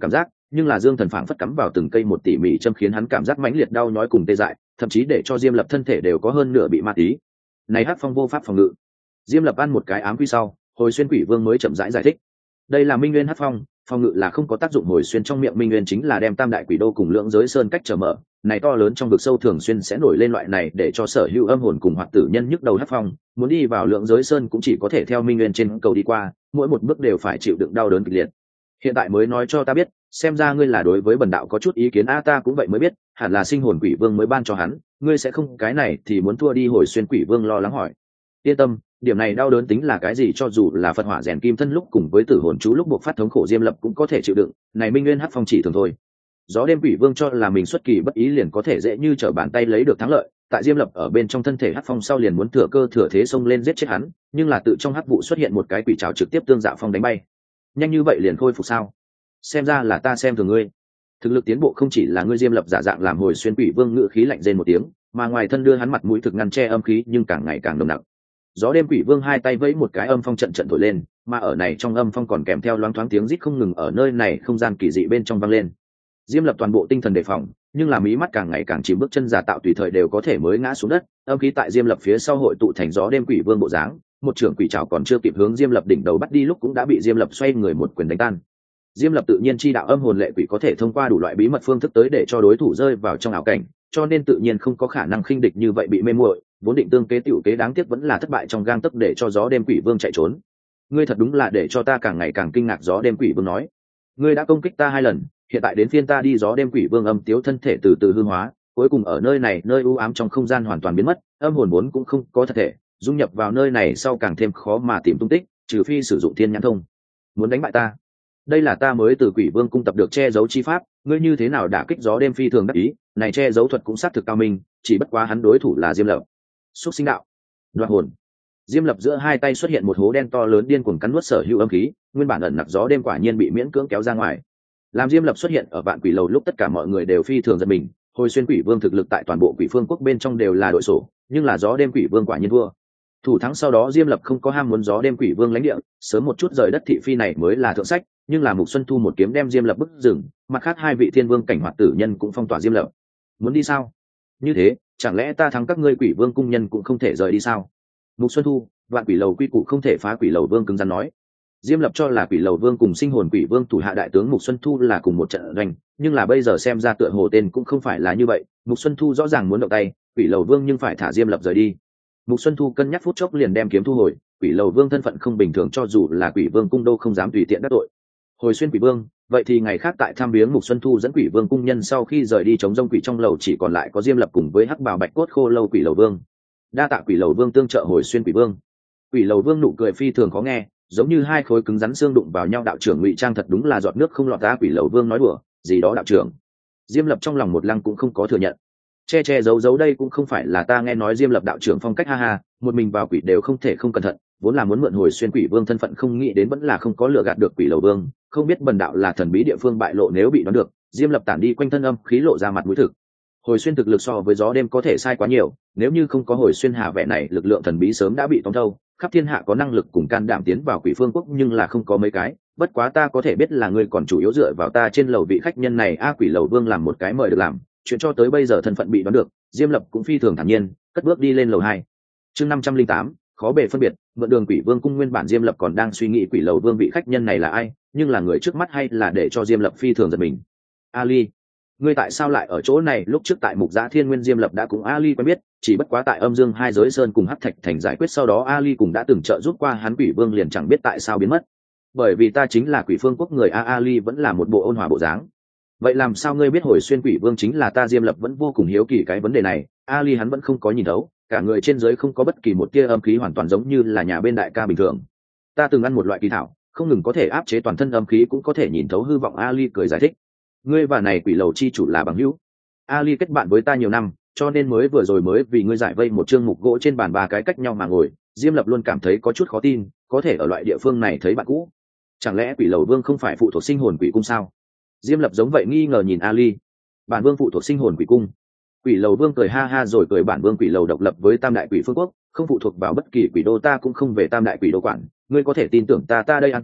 nhưng là dương thần phảng phất cắm vào từng cây một tỉ mỉ châm khiến hắn cảm giác mãnh liệt đau nhói cùng tê dại, thậm chí để cho diêm lập thân thể đều có hơn nửa bị ma tí. Này hắc phong vô pháp phòng ngự. Diêm lập ăn một cái ám quy sau, hồi xuyên quỷ vương mới chậm rãi giải, giải thích. Đây là minh nguyên hắc phong, phòng ngự là không có tác dụng. Hồi xuyên trong miệng minh nguyên chính là đem tam đại quỷ đô cùng lưỡng giới sơn cách trở mở, này to lớn trong vực sâu thường xuyên sẽ nổi lên loại này để cho sở hữu âm hồn cùng hoạt tử nhân nhức đầu hắc phong, muốn đi vào lưỡng giới sơn cũng chỉ có thể theo minh nguyên trên cầu đi qua, mỗi một bước đều phải chịu đựng đau đớn kịch liệt. Hiện tại mới nói cho ta biết, xem ra ngươi là đối với bần đạo có chút ý kiến. A ta cũng vậy mới biết, hẳn là sinh hồn quỷ vương mới ban cho hắn, ngươi sẽ không cái này thì muốn thua đi. Hồi xuyên quỷ vương lo lắng hỏi. Yên tâm, điểm này đau đớn tính là cái gì, cho dù là Phật hỏa rèn kim thân lúc cùng với tử hồn chú lúc buộc phát thống khổ diêm lập cũng có thể chịu đựng, này minh nguyên hắc phong chỉ thường thôi. Gió đêm quỷ vương cho là mình xuất kỳ bất ý liền có thể dễ như trở bàn tay lấy được thắng lợi, tại diêm lập ở bên trong thân thể hắc phong sau liền muốn thừa cơ thừa thế xông lên giết chết hắn, nhưng là tự trong hắc vụ xuất hiện một cái quỷ trảo trực tiếp tương dạ phong đánh bay. Nhanh như vậy liền khôi phục sao? Xem ra là ta xem thường ngươi. Thực lực tiến bộ không chỉ là ngươi. Diêm lập giả dạng làm hồi xuyên quỷ vương ngự khí lạnh rên một tiếng, mà ngoài thân đưa hắn mặt mũi thực ngăn che âm khí nhưng càng ngày càng nồng nặc. Gió đêm quỷ vương hai tay vẫy một cái, âm phong trận trận thổi lên, mà ở này trong âm phong còn kèm theo loáng thoáng tiếng rít không ngừng ở nơi này không gian kỳ dị bên trong vang lên. Diêm lập toàn bộ tinh thần đề phòng, nhưng là mí mắt càng ngày càng chìm, bước chân giả tạo tùy thời đều có thể mới ngã xuống đất. Âm khí tại diêm lập phía sau hội tụ thành gió đêm quỷ vương bộ dáng, một trưởng quỷ trảo còn chưa kịp hướng diêm lập đỉnh đầu bắt đi lúc cũng đã bị diêm lập xoay người một quyền đánh tan. Diêm lập tự nhiên chi đạo âm hồn lệ quỷ có thể thông qua đủ loại bí mật phương thức tới để cho đối thủ rơi vào trong ảo cảnh, cho nên tự nhiên không có khả năng khinh địch như vậy bị mê muội. Vốn định tương kế tiểu kế đáng tiếc vẫn là thất bại trong gang tấc để cho gió đêm quỷ vương chạy trốn. Ngươi thật đúng là để cho ta càng ngày càng kinh ngạc. Gió đêm quỷ vương nói. Ngươi đã công kích ta hai lần, hiện tại đến phiên ta đi. Gió đêm quỷ vương âm tiếu thân thể từ từ hư hóa, cuối cùng ở nơi này nơi u ám trong không gian hoàn toàn biến mất, âm hồn vốn cũng không có thật thể, dung nhập vào nơi này sau càng thêm khó mà tìm tung tích, trừ phi sử dụng thiên nhãn thông. Muốn đánh bại ta? Đây là ta mới từ quỷ vương cung tập được che giấu chi pháp, ngươi như thế nào đả kích? Gió đêm phi thường đắc ý, này che giấu thuật cũng xác thực cao minh, chỉ bất quá hắn đối thủ là diêm lập. Xúc sinh đạo, đoạt hồn. Diêm lập giữa hai tay xuất hiện một hố đen to lớn điên cuồng cắn nuốt sở hữu âm khí, nguyên bản ẩn nặc gió đêm quả nhiên bị miễn cưỡng kéo ra ngoài. Làm diêm lập xuất hiện ở vạn quỷ lầu lúc tất cả mọi người đều phi thường giật mình. Hồi xuyên quỷ vương thực lực tại toàn bộ quỷ phương quốc bên trong đều là đội sổ, nhưng là gió đêm quỷ vương quả nhiên thua. Thủ thắng sau đó diêm lập không có ham muốn gió đêm quỷ vương lãnh địa, sớm một chút rời đất thị phi này mới là thượng sách, nhưng là Mục Xuân Thu một kiếm đem diêm lập bức rừng, mặt khác hai vị thiên vương cảnh hoạt tử nhân cũng phong tỏa diêm lập. Muốn đi sao? Như thế chẳng lẽ ta thắng các ngươi quỷ vương cung nhân cũng không thể rời đi sao? Mục Xuân Thu, vạn quỷ lầu quy củ không thể phá. Quỷ lầu vương cứng rắn nói. Diêm lập cho là quỷ lầu vương cùng sinh hồn quỷ vương thủ hạ đại tướng Mục Xuân Thu là cùng một trận doanh, nhưng là bây giờ xem ra tựa hồ tên cũng không phải là như vậy. Mục Xuân Thu rõ ràng muốn động tay, quỷ lầu vương nhưng phải thả diêm lập rời đi. Mục Xuân Thu cân nhắc phút chốc liền đem kiếm thu hồi, quỷ lầu vương thân phận không bình thường, cho dù là quỷ vương cung đô không dám tùy tiện đắc tội. Hồi xuyên quỷ vương, vậy thì ngày khác tại tham viếng. Mục Xuân Thu dẫn quỷ vương cung nhân sau khi rời đi chống rông quỷ trong lầu chỉ còn lại có diêm lập cùng với hắc bào bạch cốt khô lâu. Quỷ lầu vương đa tạ quỷ lầu vương tương trợ. Hồi xuyên quỷ vương. Quỷ lầu vương nụ cười phi thường khó nghe, giống như hai khối cứng rắn xương đụng vào nhau. Đạo trưởng ngụy trang thật đúng là giọt nước không lọt ra. Quỷ lầu vương nói đùa gì đó đạo trưởng. Diêm lập trong lòng một lăng cũng không có thừa nhận, che che giấu giấu đây cũng không phải là ta. Nghe nói diêm lập đạo trưởng phong cách ha ha, một mình vào quỷ đều không thể không cẩn thận, vốn là muốn mượn hồi xuyên quỷ vương thân phận, không nghĩ đến vẫn là không có lừa gạt được quỷ lầu vương. Không biết bần đạo là thần bí địa phương bại lộ, nếu bị đoán được. Diêm lập tản đi quanh thân âm khí lộ ra mặt mũi thực. Hồi xuyên thực lực so với gió đêm có thể sai quá nhiều, nếu như không có hồi xuyên hà vẻ này lực lượng thần bí sớm đã bị tóm thâu. Khắp thiên hạ có năng lực cùng can đảm tiến vào quỷ phương quốc nhưng là không có mấy cái, bất quá ta có thể biết là ngươi còn chủ yếu dựa vào ta trên lầu vị khách nhân này. A quỷ lầu vương làm một cái mời được làm, chuyện cho tới bây giờ thân phận bị đoán được, Diêm lập cũng phi thường thản nhiên cất bước đi lên lầu hai. Chương năm trăm linh tám, khó bề phân biệt. Mượn đường quỷ vương cung. Nguyên bản Diêm lập còn đang suy nghĩ quỷ lầu vương vị khách nhân này là ai, nhưng là người trước mắt hay là để cho Diêm lập phi thường giật mình. Ali, ngươi tại sao lại ở chỗ này? Lúc trước tại Mục Giã Thiên Nguyên Diêm lập đã cùng Ali quen biết, chỉ bất quá tại Âm Dương hai giới sơn cùng Hắc Thạch thành giải quyết sau đó Ali cũng đã từng trợ giúp qua hắn, quỷ vương liền chẳng biết tại sao biến mất. Bởi vì ta chính là quỷ phương quốc người. A Ali vẫn là một bộ ôn hòa bộ dáng. Vậy làm sao ngươi biết hồi xuyên quỷ vương chính là ta? Diêm lập vẫn vô cùng hiếu kỳ cái vấn đề này. Ali hắn vẫn không có nhìn thấu, cả người trên dưới không có bất kỳ một tia âm khí, hoàn toàn giống như là nhà bên đại ca bình thường. Ta từng ăn một loại kỳ thảo, không ngừng có thể áp chế toàn thân âm khí, cũng có thể nhìn thấu hư vọng. Ali cười giải thích. Ngươi và này quỷ lầu chi chủ là bằng hữu? Ali kết bạn với ta nhiều năm, cho nên mới vừa rồi mới vì ngươi giải vây một chương mục gỗ trên bàn, ba cái cách nhau mà ngồi. Diêm lập luôn cảm thấy có chút khó tin, có thể ở loại địa phương này thấy bạn cũ. Chẳng lẽ quỷ lầu vương không phải phụ thuộc sinh hồn quỷ cung sao? Diêm lập giống vậy nghi ngờ nhìn Ali. Bản vương phụ thuộc sinh hồn quỷ cung. Quỷ lầu vương cười ha ha rồi cười. Bản vương quỷ lầu độc lập với tam đại quỷ phương quốc, không phụ thuộc vào bất kỳ quỷ đô, ta cũng không về tam đại quỷ đô quản. Ngươi có thể tin tưởng ta, ta đây an tâm.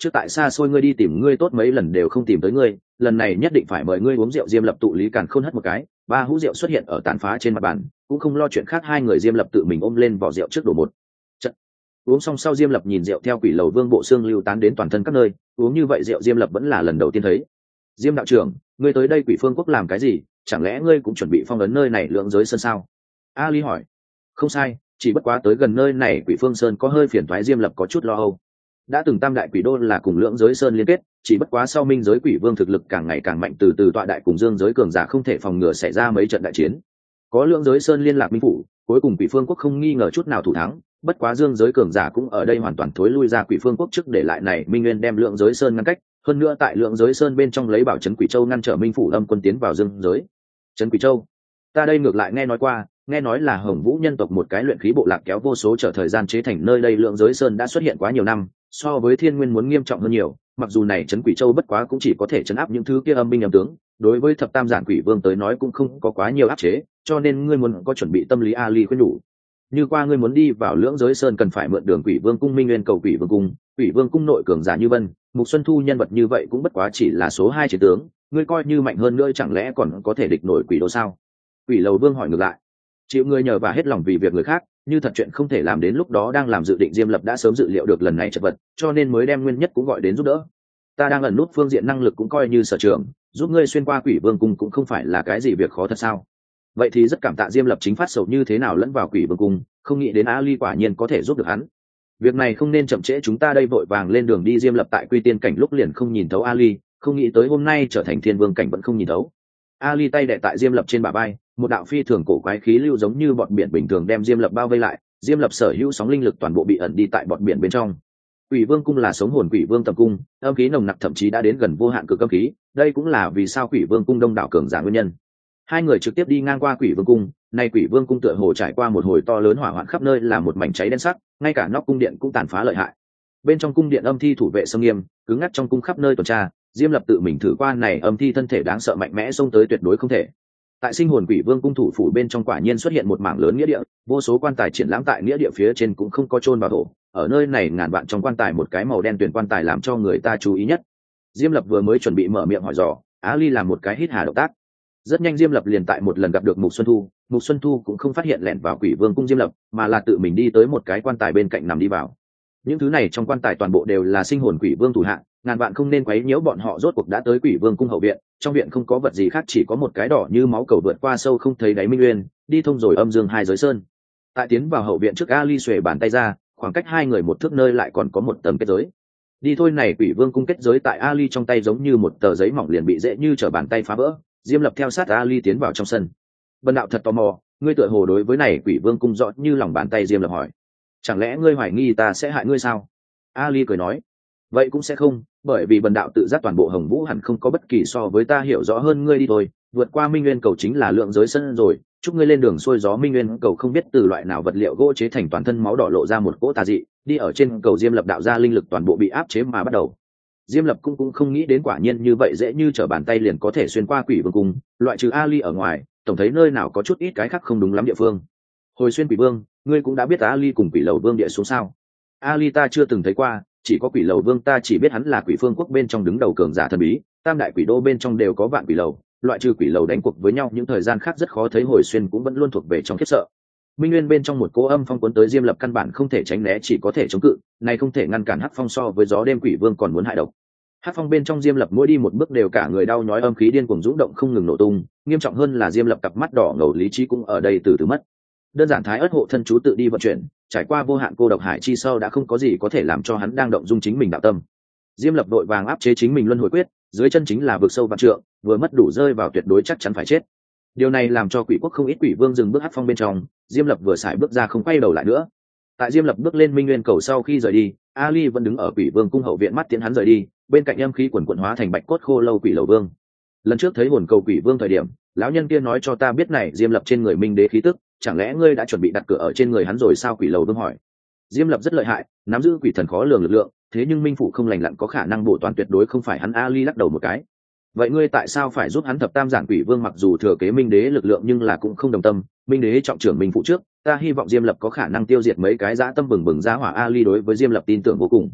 trước tại xa xôi ngươi đi tìm ngươi tốt mấy lần đều không tìm tới ngươi, lần này nhất định phải mời ngươi uống rượu. Diêm Lập tụ lý càn khôn hất một cái, ba hũ rượu xuất hiện ở tàn phá trên mặt bàn, cũng không lo chuyện khác, hai người Diêm Lập tự mình ôm lên vỏ rượu trước đổ một trận. Uống xong sau Diêm Lập nhìn rượu theo quỷ lầu vương bộ xương lưu tán đến toàn thân các nơi, uống như vậy rượu Diêm Lập vẫn là lần đầu tiên thấy. Diêm đạo trưởng, ngươi tới đây Quỷ Phương Quốc làm cái gì? Chẳng lẽ ngươi cũng chuẩn bị phong ấn nơi này Lượng Giới Sơn sao? Ali hỏi. Không sai, chỉ bất quá tới gần nơi này Quỷ Phương Sơn có hơi phiền toái. Diêm Lập có chút lo âu. Đã từng tam đại quỷ đô là cùng Lượng Giới Sơn liên kết, chỉ bất quá sau minh giới quỷ vương thực lực càng ngày càng mạnh, từ từ tọa đại cùng dương giới cường giả không thể phòng ngừa xảy ra mấy trận đại chiến. Có Lượng Giới Sơn liên lạc minh phủ, cuối cùng Quỷ Phương Quốc không nghi ngờ chút nào thủ thắng. Bất quá dương giới cường giả cũng ở đây hoàn toàn thối lui ra Quỷ Phương Quốc trước để lại này Minh Nguyên đem Lượng Giới Sơn ngăn cách, hơn nữa tại Lượng Giới Sơn bên trong lấy bảo trấn Quỷ Châu ngăn trở minh phủ âm quân tiến vào dương giới. Trấn Quỷ Châu, ta đây ngược lại nghe nói qua, nghe nói là Hồng Vũ nhân tộc một cái luyện khí bộ lạc kéo vô số trở thời gian chế thành nơi đây. Lượng Giới Sơn đã xuất hiện quá nhiều năm, so với Thiên Nguyên muốn nghiêm trọng hơn nhiều, mặc dù này Trấn Quỷ Châu bất quá cũng chỉ có thể trấn áp những thứ kia âm binh âm tướng, đối với thập tam giản quỷ vương tới nói cũng không có quá nhiều áp chế, cho nên ngươi muốn có chuẩn bị tâm lý. Ali khuyên nhủ. Như qua ngươi muốn đi vào Lưỡng Giới Sơn cần phải mượn đường Quỷ Vương cung Minh Nguyên cầu Quỷ Vương cung, Quỷ Vương cung nội cường giả như Vân, Mục Xuân Thu nhân vật như vậy cũng bất quá chỉ là số hai chiến tướng, ngươi coi như mạnh hơn nữa chẳng lẽ còn có thể địch nổi Quỷ Đô sao? Quỷ Lầu Vương hỏi ngược lại. Chịu ngươi nhờ và hết lòng vì việc người khác, như thật chuyện không thể làm, đến lúc đó đang làm dự định. Diêm Lập đã sớm dự liệu được lần này chật vật, cho nên mới đem Nguyên Nhất cũng gọi đến giúp đỡ. Ta đang ẩn nút phương diện năng lực cũng coi như sở trường, giúp ngươi xuyên qua Quỷ Vương cung cũng không phải là cái gì việc khó thật sao? Vậy thì rất cảm tạ. Diêm Lập chính phát sầu như thế nào lẫn vào Quỷ Vương cung, không nghĩ đến Ali quả nhiên có thể giúp được hắn. Việc này không nên chậm trễ, chúng ta đây vội vàng lên đường đi. Diêm Lập tại Quy Tiên cảnh lúc liền không nhìn thấu Ali, không nghĩ tới hôm nay trở thành Thiên Vương cảnh vẫn không nhìn thấu. Ali tay đè tại Diêm Lập trên bả vai, một đạo phi thường cổ quái khí lưu giống như bọt biển bình thường đem Diêm Lập bao vây lại. Diêm Lập sở hữu sóng linh lực toàn bộ bị ẩn đi tại bọt biển bên trong. Quỷ Vương cung là sống hồn Quỷ Vương tập cung, âm khí nồng nặc thậm chí đã đến gần vô hạn cực âm khí, đây cũng là vì sao Quỷ Vương cung đông đảo cường giả nguyên nhân. Hai người trực tiếp đi ngang qua Quỷ Vương cung, nay Quỷ Vương cung tựa hồ trải qua một hồi to lớn hỏa hoạn, khắp nơi là một mảnh cháy đen sắc, ngay cả nóc cung điện cũng tàn phá lợi hại. Bên trong cung điện âm thi thủ vệ sông nghiêm, cứng ngắc trong cung khắp nơi tuần tra. Diêm Lập tự mình thử qua này âm thi thân thể đáng sợ mạnh mẽ, xông tới tuyệt đối không thể. Tại sinh hồn Quỷ Vương cung thủ phủ bên trong quả nhiên xuất hiện một mảng lớn nghĩa địa, vô số quan tài triển lãm tại nghĩa địa phía trên cũng không có chôn vào thổ. Ở nơi này ngàn vạn trong quan tài một cái màu đen tuyền quan tài làm cho người ta chú ý nhất. Diêm Lập vừa mới chuẩn bị mở miệng hỏi dò, Ali làm một cái hít hà động tác. Rất nhanh Diêm Lập liền tại một lần gặp được Mục Xuân Thu. Mục Xuân Thu cũng không phát hiện lẻn vào Quỷ Vương cung Diêm Lập, mà là tự mình đi tới một cái quan tài bên cạnh nằm đi vào. Những thứ này trong quan tài toàn bộ đều là sinh hồn Quỷ Vương thủ hạ, ngàn vạn không nên quấy nhiễu bọn họ. Rốt cuộc đã tới Quỷ Vương cung hậu viện, trong viện không có vật gì khác, chỉ có một cái đỏ như máu cầu vượt qua sâu không thấy đáy minh nguyên, đi thông rồi âm dương hai giới sơn. Tại tiến vào hậu viện trước, Ali xuề bàn tay ra, khoảng cách hai người một thước nơi lại còn có một tấm kết giới. Đi thôi. Này Quỷ Vương cung kết giới tại Ali trong tay giống như một tờ giấy mỏng, liền bị dễ như trở bàn tay phá vỡ. Diêm Lập theo sát Ali tiến vào trong sân. Bần đạo thật tò mò, ngươi tựa hồ đối với này Quỷ Vương cung rõ như lòng bàn tay. Diêm Lập hỏi. Chẳng lẽ ngươi hoài nghi ta sẽ hại ngươi sao? Ali cười nói. Vậy cũng sẽ không, bởi vì bần đạo tự giác toàn bộ Hồng Vũ hẳn không có bất kỳ so với ta hiểu rõ hơn ngươi. Đi thôi, vượt qua Minh Nguyên cầu chính là Lượng Giới Sơn rồi. Chúc ngươi lên đường xuôi gió. Minh Nguyên cầu không biết từ loại nào vật liệu gỗ chế thành, toàn thân máu đỏ lộ ra một cỗ tà dị, đi ở trên cầu Diêm Lập đạo ra linh lực toàn bộ bị áp chế mà bắt đầu. Diêm Lập cũng cũng không nghĩ đến quả nhiên như vậy dễ như trở bàn tay liền có thể xuyên qua Quỷ Vương cung, loại trừ Ali ở ngoài, tổng thấy nơi nào có chút ít cái khác không đúng lắm địa phương. Hồi xuyên Quỷ Vương, ngươi cũng đã biết Ali cùng Quỷ Lầu Vương địa xuống sao? Ali ta chưa từng thấy qua, chỉ có Quỷ Lầu Vương ta chỉ biết hắn là Quỷ Phương Quốc bên trong đứng đầu cường giả thần bí, tam đại quỷ đô bên trong đều có vạn quỷ lầu, loại trừ quỷ lầu đánh cuộc với nhau những thời gian khác rất khó thấy. Hồi xuyên cũng vẫn luôn thuộc về trong khiếp sợ. Minh Nguyên bên trong một cỗ âm phong cuốn tới, Diêm Lập căn bản không thể tránh né, chỉ có thể chống cự, này không thể ngăn cản hắc phong so với gió đêm Quỷ Vương còn muốn hại độc. Hắc phong bên trong Diêm Lập mỗi đi một bước đều cả người đau nhói, âm khí điên cuồng dũng động không ngừng nổ tung, nghiêm trọng hơn là Diêm Lập cặp mắt đỏ ngầu lý trí cũng ở đây từ từ mất. Đơn giản thái ớt hộ thân chú tự đi vận chuyển, trải qua vô hạn cô độc hải chi sau đã không có gì có thể làm cho hắn đang động dung chính mình đạo tâm. Diêm Lập đội vàng áp chế chính mình luân hồi quyết, dưới chân chính là vực sâu vạn trượng, vừa mất đủ rơi vào tuyệt đối chắc chắn phải chết. Điều này làm cho Quỷ Quốc không ít quỷ vương dừng bước hắc phong bên trong. Diêm Lập vừa xài bước ra không quay đầu lại nữa. Tại Diêm Lập bước lên Minh Nguyên cầu sau khi rời đi, Ali vẫn đứng ở Quỷ Vương cung hậu viện mắt tiễn hắn rời đi, bên cạnh âm khí quần quần hóa thành bạch cốt khô lâu Quỷ Lầu Vương. Lần trước thấy hồn cầu Quỷ Vương thời điểm, lão nhân kia nói cho ta biết này Diêm Lập trên người Minh Đế khí tức, chẳng lẽ ngươi đã chuẩn bị đặt cửa ở trên người hắn rồi sao? Quỷ Lầu Vương hỏi. Diêm Lập rất lợi hại, nắm giữ quỷ thần khó lường lực lượng, thế nhưng minh phủ không lành lặn có khả năng bổ toàn tuyệt đối không phải hắn. Ali lắc đầu một cái. Vậy ngươi tại sao phải giúp hắn? Thập tam giản quỷ vương mặc dù thừa kế Minh Đế lực lượng nhưng là cũng không đồng tâm, Minh Đế trọng trưởng minh phụ trước, ta hy vọng Diêm Lập có khả năng tiêu diệt mấy cái dã tâm bừng bừng giá hỏa. Ali đối với Diêm Lập tin tưởng vô cùng.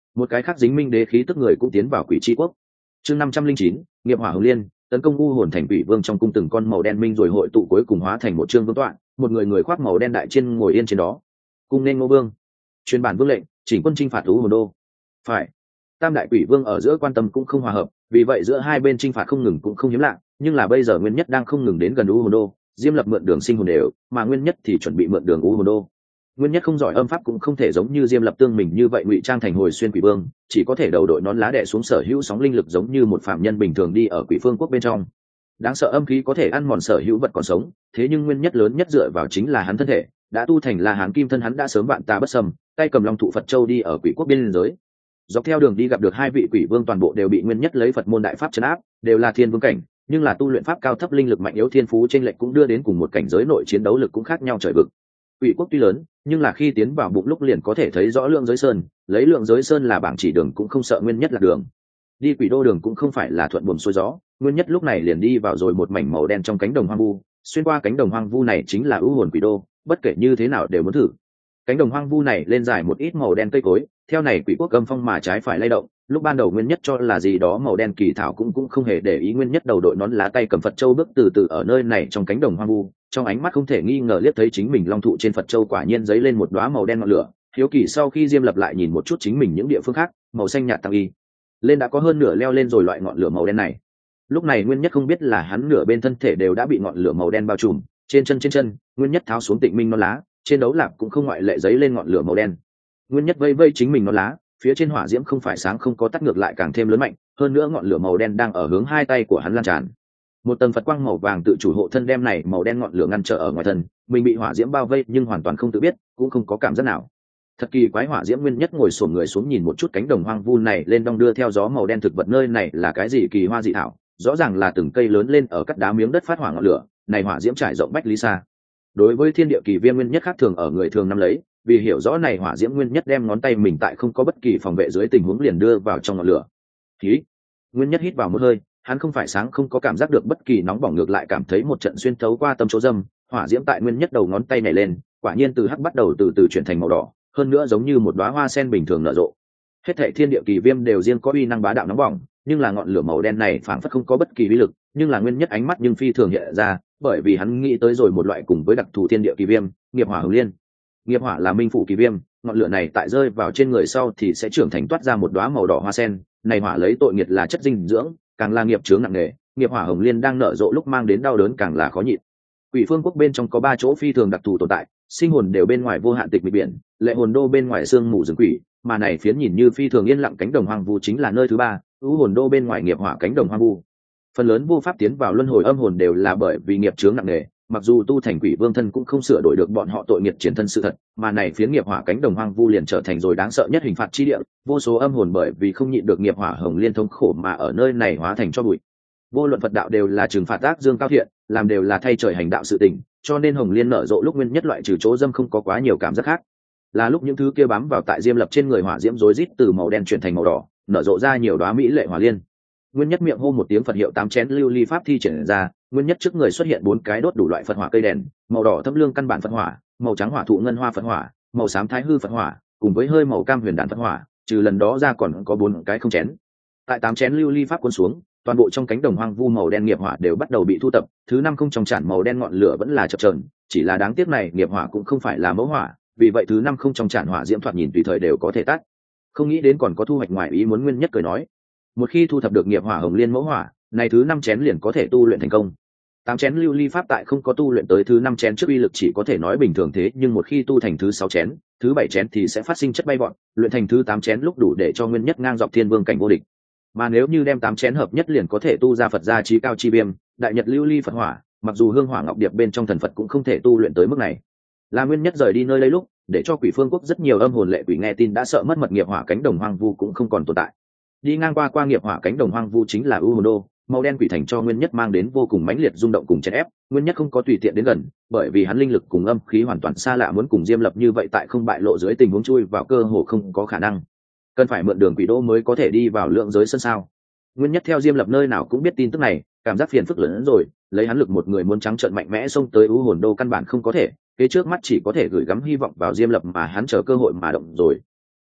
Một cái khác dính minh đế khí tức người cũng tiến vào quỷ tri quốc. Chương năm trăm linh chín, nghiệp hỏa hồng liên tấn công u hồn thành quỷ vương. Trong cung từng con màu đen minh rồi hội tụ cuối cùng hóa thành một chương vương tọa, một người người khoác màu đen đại trên ngồi yên trên đó. Cung nên Ngô Vương, truyền bản vương lệnh, chỉnh quân chinh phạt u hồn đô. Phải. Tam đại quỷ vương ở giữa quan tâm cũng không hòa hợp, vì vậy giữa hai bên chinh phạt không ngừng cũng không hiếm lạ, nhưng là bây giờ Nguyên Nhất đang không ngừng đến gần u hồn đô, Diêm Lập mượn đường sinh hồn đều, mà Nguyên Nhất thì chuẩn bị mượn đường u hồn đô. Nguyên Nhất không giỏi âm pháp cũng không thể giống như Diêm Lập tương mình như vậy ngụy trang thành hồi xuyên quỷ vương, chỉ có thể đầu đội nón lá đè xuống sở hữu sóng linh lực giống như một phạm nhân bình thường đi ở quỷ phương quốc bên trong. Đáng sợ âm khí có thể ăn mòn sở hữu vật còn sống, thế nhưng nguyên nhất lớn nhất dựa vào chính là hắn thân thể, đã tu thành La Hán kim thân, hắn đã sớm vạn tà bất sầm, tay cầm long thụ Phật châu đi ở quỷ quốc biên giới. Dọc theo đường đi gặp được hai vị quỷ vương toàn bộ đều bị nguyên nhất lấy Phật môn đại pháp trấn áp, đều là thiên vương cảnh, nhưng là tu luyện pháp cao thấp linh lực mạnh yếu thiên phú trên lệch cũng đưa đến cùng một cảnh giới nội chiến đấu lực cũng khác nhau trời vực. Quỷ quốc tuy lớn, nhưng là khi tiến vào bụng lúc liền có thể thấy rõ lượng giới sơn, lấy lượng giới sơn là bảng chỉ đường cũng không sợ nguyên nhất là đường. Đi quỷ đô đường cũng không phải là thuận buồm xuôi gió, nguyên nhất lúc này liền đi vào rồi một mảnh màu đen trong cánh đồng hoang vu, xuyên qua cánh đồng hoang vu này chính là ưu hồn quỷ đô, bất kể như thế nào đều muốn thử. Cánh đồng hoang vu này lên dài một ít màu đen cây cối, theo này quỷ quốc âm phong mà trái phải lay động, lúc ban đầu nguyên nhất cho là gì đó màu đen kỳ thảo cũng cũng không hề để ý, nguyên nhất đầu đội nón lá tay cầm Phật châu bước từ từ ở nơi này trong cánh đồng hoang vu, trong ánh mắt không thể nghi ngờ liếc thấy chính mình long thụ trên Phật châu quả nhiên giấy lên một đóa màu đen ngọn lửa. Hiếu kỳ sau khi Diêm Lập lại nhìn một chút chính mình những địa phương khác, màu xanh nhạt tăng y lên đã có hơn nửa leo lên rồi loại ngọn lửa màu đen này. Lúc này nguyên nhất không biết là hắn nửa bên thân thể đều đã bị ngọn lửa màu đen bao trùm, trên chân trên chân nguyên nhất tháo xuống tịnh minh nón lá, trên đấu lạp cũng không ngoại lệ giấy lên ngọn lửa màu đen. Nguyên nhất vây vây chính mình nón lá, phía trên hỏa diễm không phải sáng không có tắt, ngược lại càng thêm lớn mạnh, hơn nữa ngọn lửa màu đen đang ở hướng hai tay của hắn lan tràn. Một tầng Phật quang màu vàng tự chủ hộ thân đem này màu đen ngọn lửa ngăn trở ở ngoài thân, mình bị hỏa diễm bao vây nhưng hoàn toàn không tự biết, cũng không có cảm giác nào. Thật kỳ quái. Hỏa diễm nguyên nhất ngồi xổm người xuống nhìn một chút cánh đồng hoang vu này lên đong đưa theo gió màu đen thực vật, nơi này là cái gì kỳ hoa dị thảo, rõ ràng là từng cây lớn lên ở cắt đá miếng đất phát hỏa ngọn lửa, này hỏa diễm trải rộng bách lý xa. Đối với thiên địa kỳ viêm nguyên nhất khác thường ở người thường nắm lấy, vì hiểu rõ này hỏa diễm nguyên nhất đem ngón tay mình tại không có bất kỳ phòng vệ dưới tình huống liền đưa vào trong ngọn lửa. Khí. Nguyên nhất hít vào một hơi, hắn không phải sáng không có cảm giác được bất kỳ nóng bỏng, ngược lại cảm thấy một trận xuyên thấu qua tâm chỗ dâm, hỏa diễm tại nguyên nhất đầu ngón tay nhảy lên, quả nhiên từ hắc bắt đầu từ từ chuyển thành màu đỏ, hơn nữa giống như một đóa hoa sen bình thường nở rộ. Hết thảy thiên địa kỳ viêm đều riêng có uy năng bá đạo nóng bỏng, nhưng là ngọn lửa màu đen này phảng phất không có bất kỳ uy lực, nhưng là nguyên nhất ánh mắt nhưng phi thường hiện ra, bởi vì hắn nghĩ tới rồi một loại cùng với đặc thù thiên địa kỳ viêm, nghiệp hỏa hồng liên. Nghiệp hỏa là minh phụ kỳ viêm, ngọn lửa này tại rơi vào trên người sau thì sẽ trưởng thành toát ra một đóa màu đỏ hoa sen, này hỏa lấy tội nghiệt là chất dinh dưỡng, càng là nghiệp chướng nặng nề, nghiệp hỏa hồng liên đang nở rộ lúc mang đến đau đớn càng là khó nhịn. Quỷ phương quốc bên trong có ba chỗ phi thường đặc thù tồn tại, sinh hồn đều bên ngoài vô hạn tịch mịch biển, lệ hồn đô bên ngoài sương mù rừng quỷ, mà này phiến nhìn như phi thường yên lặng cánh đồng hoang vu chính là nơi thứ ba, ưu hồn đô bên ngoài nghiệp hỏa cánh đồng hoang vu. Phần lớn vô pháp tiến vào luân hồi âm hồn đều là bởi vì nghiệp chướng nặng nề, mặc dù tu thành quỷ vương thân cũng không sửa đổi được bọn họ tội nghiệp chiến thân sự thật, mà này phiến nghiệp hỏa cánh đồng hoang vu liền trở thành rồi đáng sợ nhất hình phạt chi địa, vô số âm hồn bởi vì không nhịn được nghiệp hỏa hồng liên thống khổ mà ở nơi này hóa thành cho bụi. Vô luận Phật đạo đều là trừng phạt ác dương cao thiện, làm đều là thay trời hành đạo sự tình, cho nên hồng liên nở rộ lúc nguyên nhất loại trừ chỗ dâm không có quá nhiều cảm giác khác. Là lúc những thứ kia bám vào tại Diêm Lập trên người hỏa diễm rối rít từ màu đen chuyển thành màu đỏ, nở rộ ra nhiều đóa mỹ lệ hỏa liên. Nguyên nhất miệng hô một tiếng Phật hiệu, tám chén lưu ly pháp thi triển ra, nguyên nhất trước người xuất hiện bốn cái đốt đủ loại Phật hỏa cây đèn, màu đỏ thâm lương căn bản Phật hỏa, màu trắng hỏa thụ ngân hoa Phật hỏa, màu xám thái hư Phật hỏa, cùng với hơi màu cam huyền đản Phật hỏa, trừ lần đó ra còn có bốn cái không chén. Tại tám chén lưu ly pháp cuốn xuống, toàn bộ trong cánh đồng hoang vu màu đen nghiệp hỏa đều bắt đầu bị thu tập, thứ năm không trong tràn màu đen ngọn lửa vẫn là chập chờn, chỉ là đáng tiếc này nghiệp hỏa cũng không phải là mẫu hỏa, vì vậy thứ năm không trong tràn hỏa diễm thoạt nhìn tùy thời đều có thể tắt. Không nghĩ đến còn có thu hoạch ngoài ý muốn, nguyên nhất cười nói, một khi thu thập được nghiệp hỏa hồng liên mẫu hỏa, này thứ năm chén liền có thể tu luyện thành công. Tám chén lưu ly pháp tại không có tu luyện tới thứ năm chén trước uy lực chỉ có thể nói bình thường thế, nhưng một khi tu thành thứ sáu chén, thứ bảy chén thì sẽ phát sinh chất bay bọn, luyện thành thứ tám chén lúc đủ để cho nguyên nhất ngang dọc thiên vương cảnh vô địch. Mà nếu như đem tám chén hợp nhất liền có thể tu ra Phật gia chí cao chi viêm, đại nhật lưu ly Phật hỏa, mặc dù hương hỏa ngọc điệp bên trong thần Phật cũng không thể tu luyện tới mức này. Là nguyên nhất rời đi nơi đây lúc, để cho quỷ phương quốc rất nhiều âm hồn lệ quỷ nghe tin đã sợ mất mật, nghiệp hỏa cánh đồng hoang vu cũng không còn tồn tại. Đi ngang qua qua nghiệp hỏa cánh đồng hoang vu chính là ưu hồn đô, màu đen quỷ thành cho nguyên nhất mang đến vô cùng mãnh liệt rung động cùng chèn ép, nguyên nhất không có tùy tiện đến gần, bởi vì hắn linh lực cùng âm khí hoàn toàn xa lạ, muốn cùng Diêm Lập như vậy tại không bại lộ dưới tình huống chui vào cơ hồ không có khả năng, cần phải mượn đường quỷ đô mới có thể đi vào lượng giới sân sao. Nguyên nhất theo Diêm Lập nơi nào cũng biết tin tức này, cảm giác phiền phức lớn hơn rồi, lấy hắn lực một người muốn trắng trợn mạnh mẽ xông tới ưu hồn đô căn bản không có thể, kế trước mắt chỉ có thể gửi gắm hy vọng vào Diêm Lập mà hắn chờ cơ hội mà động rồi.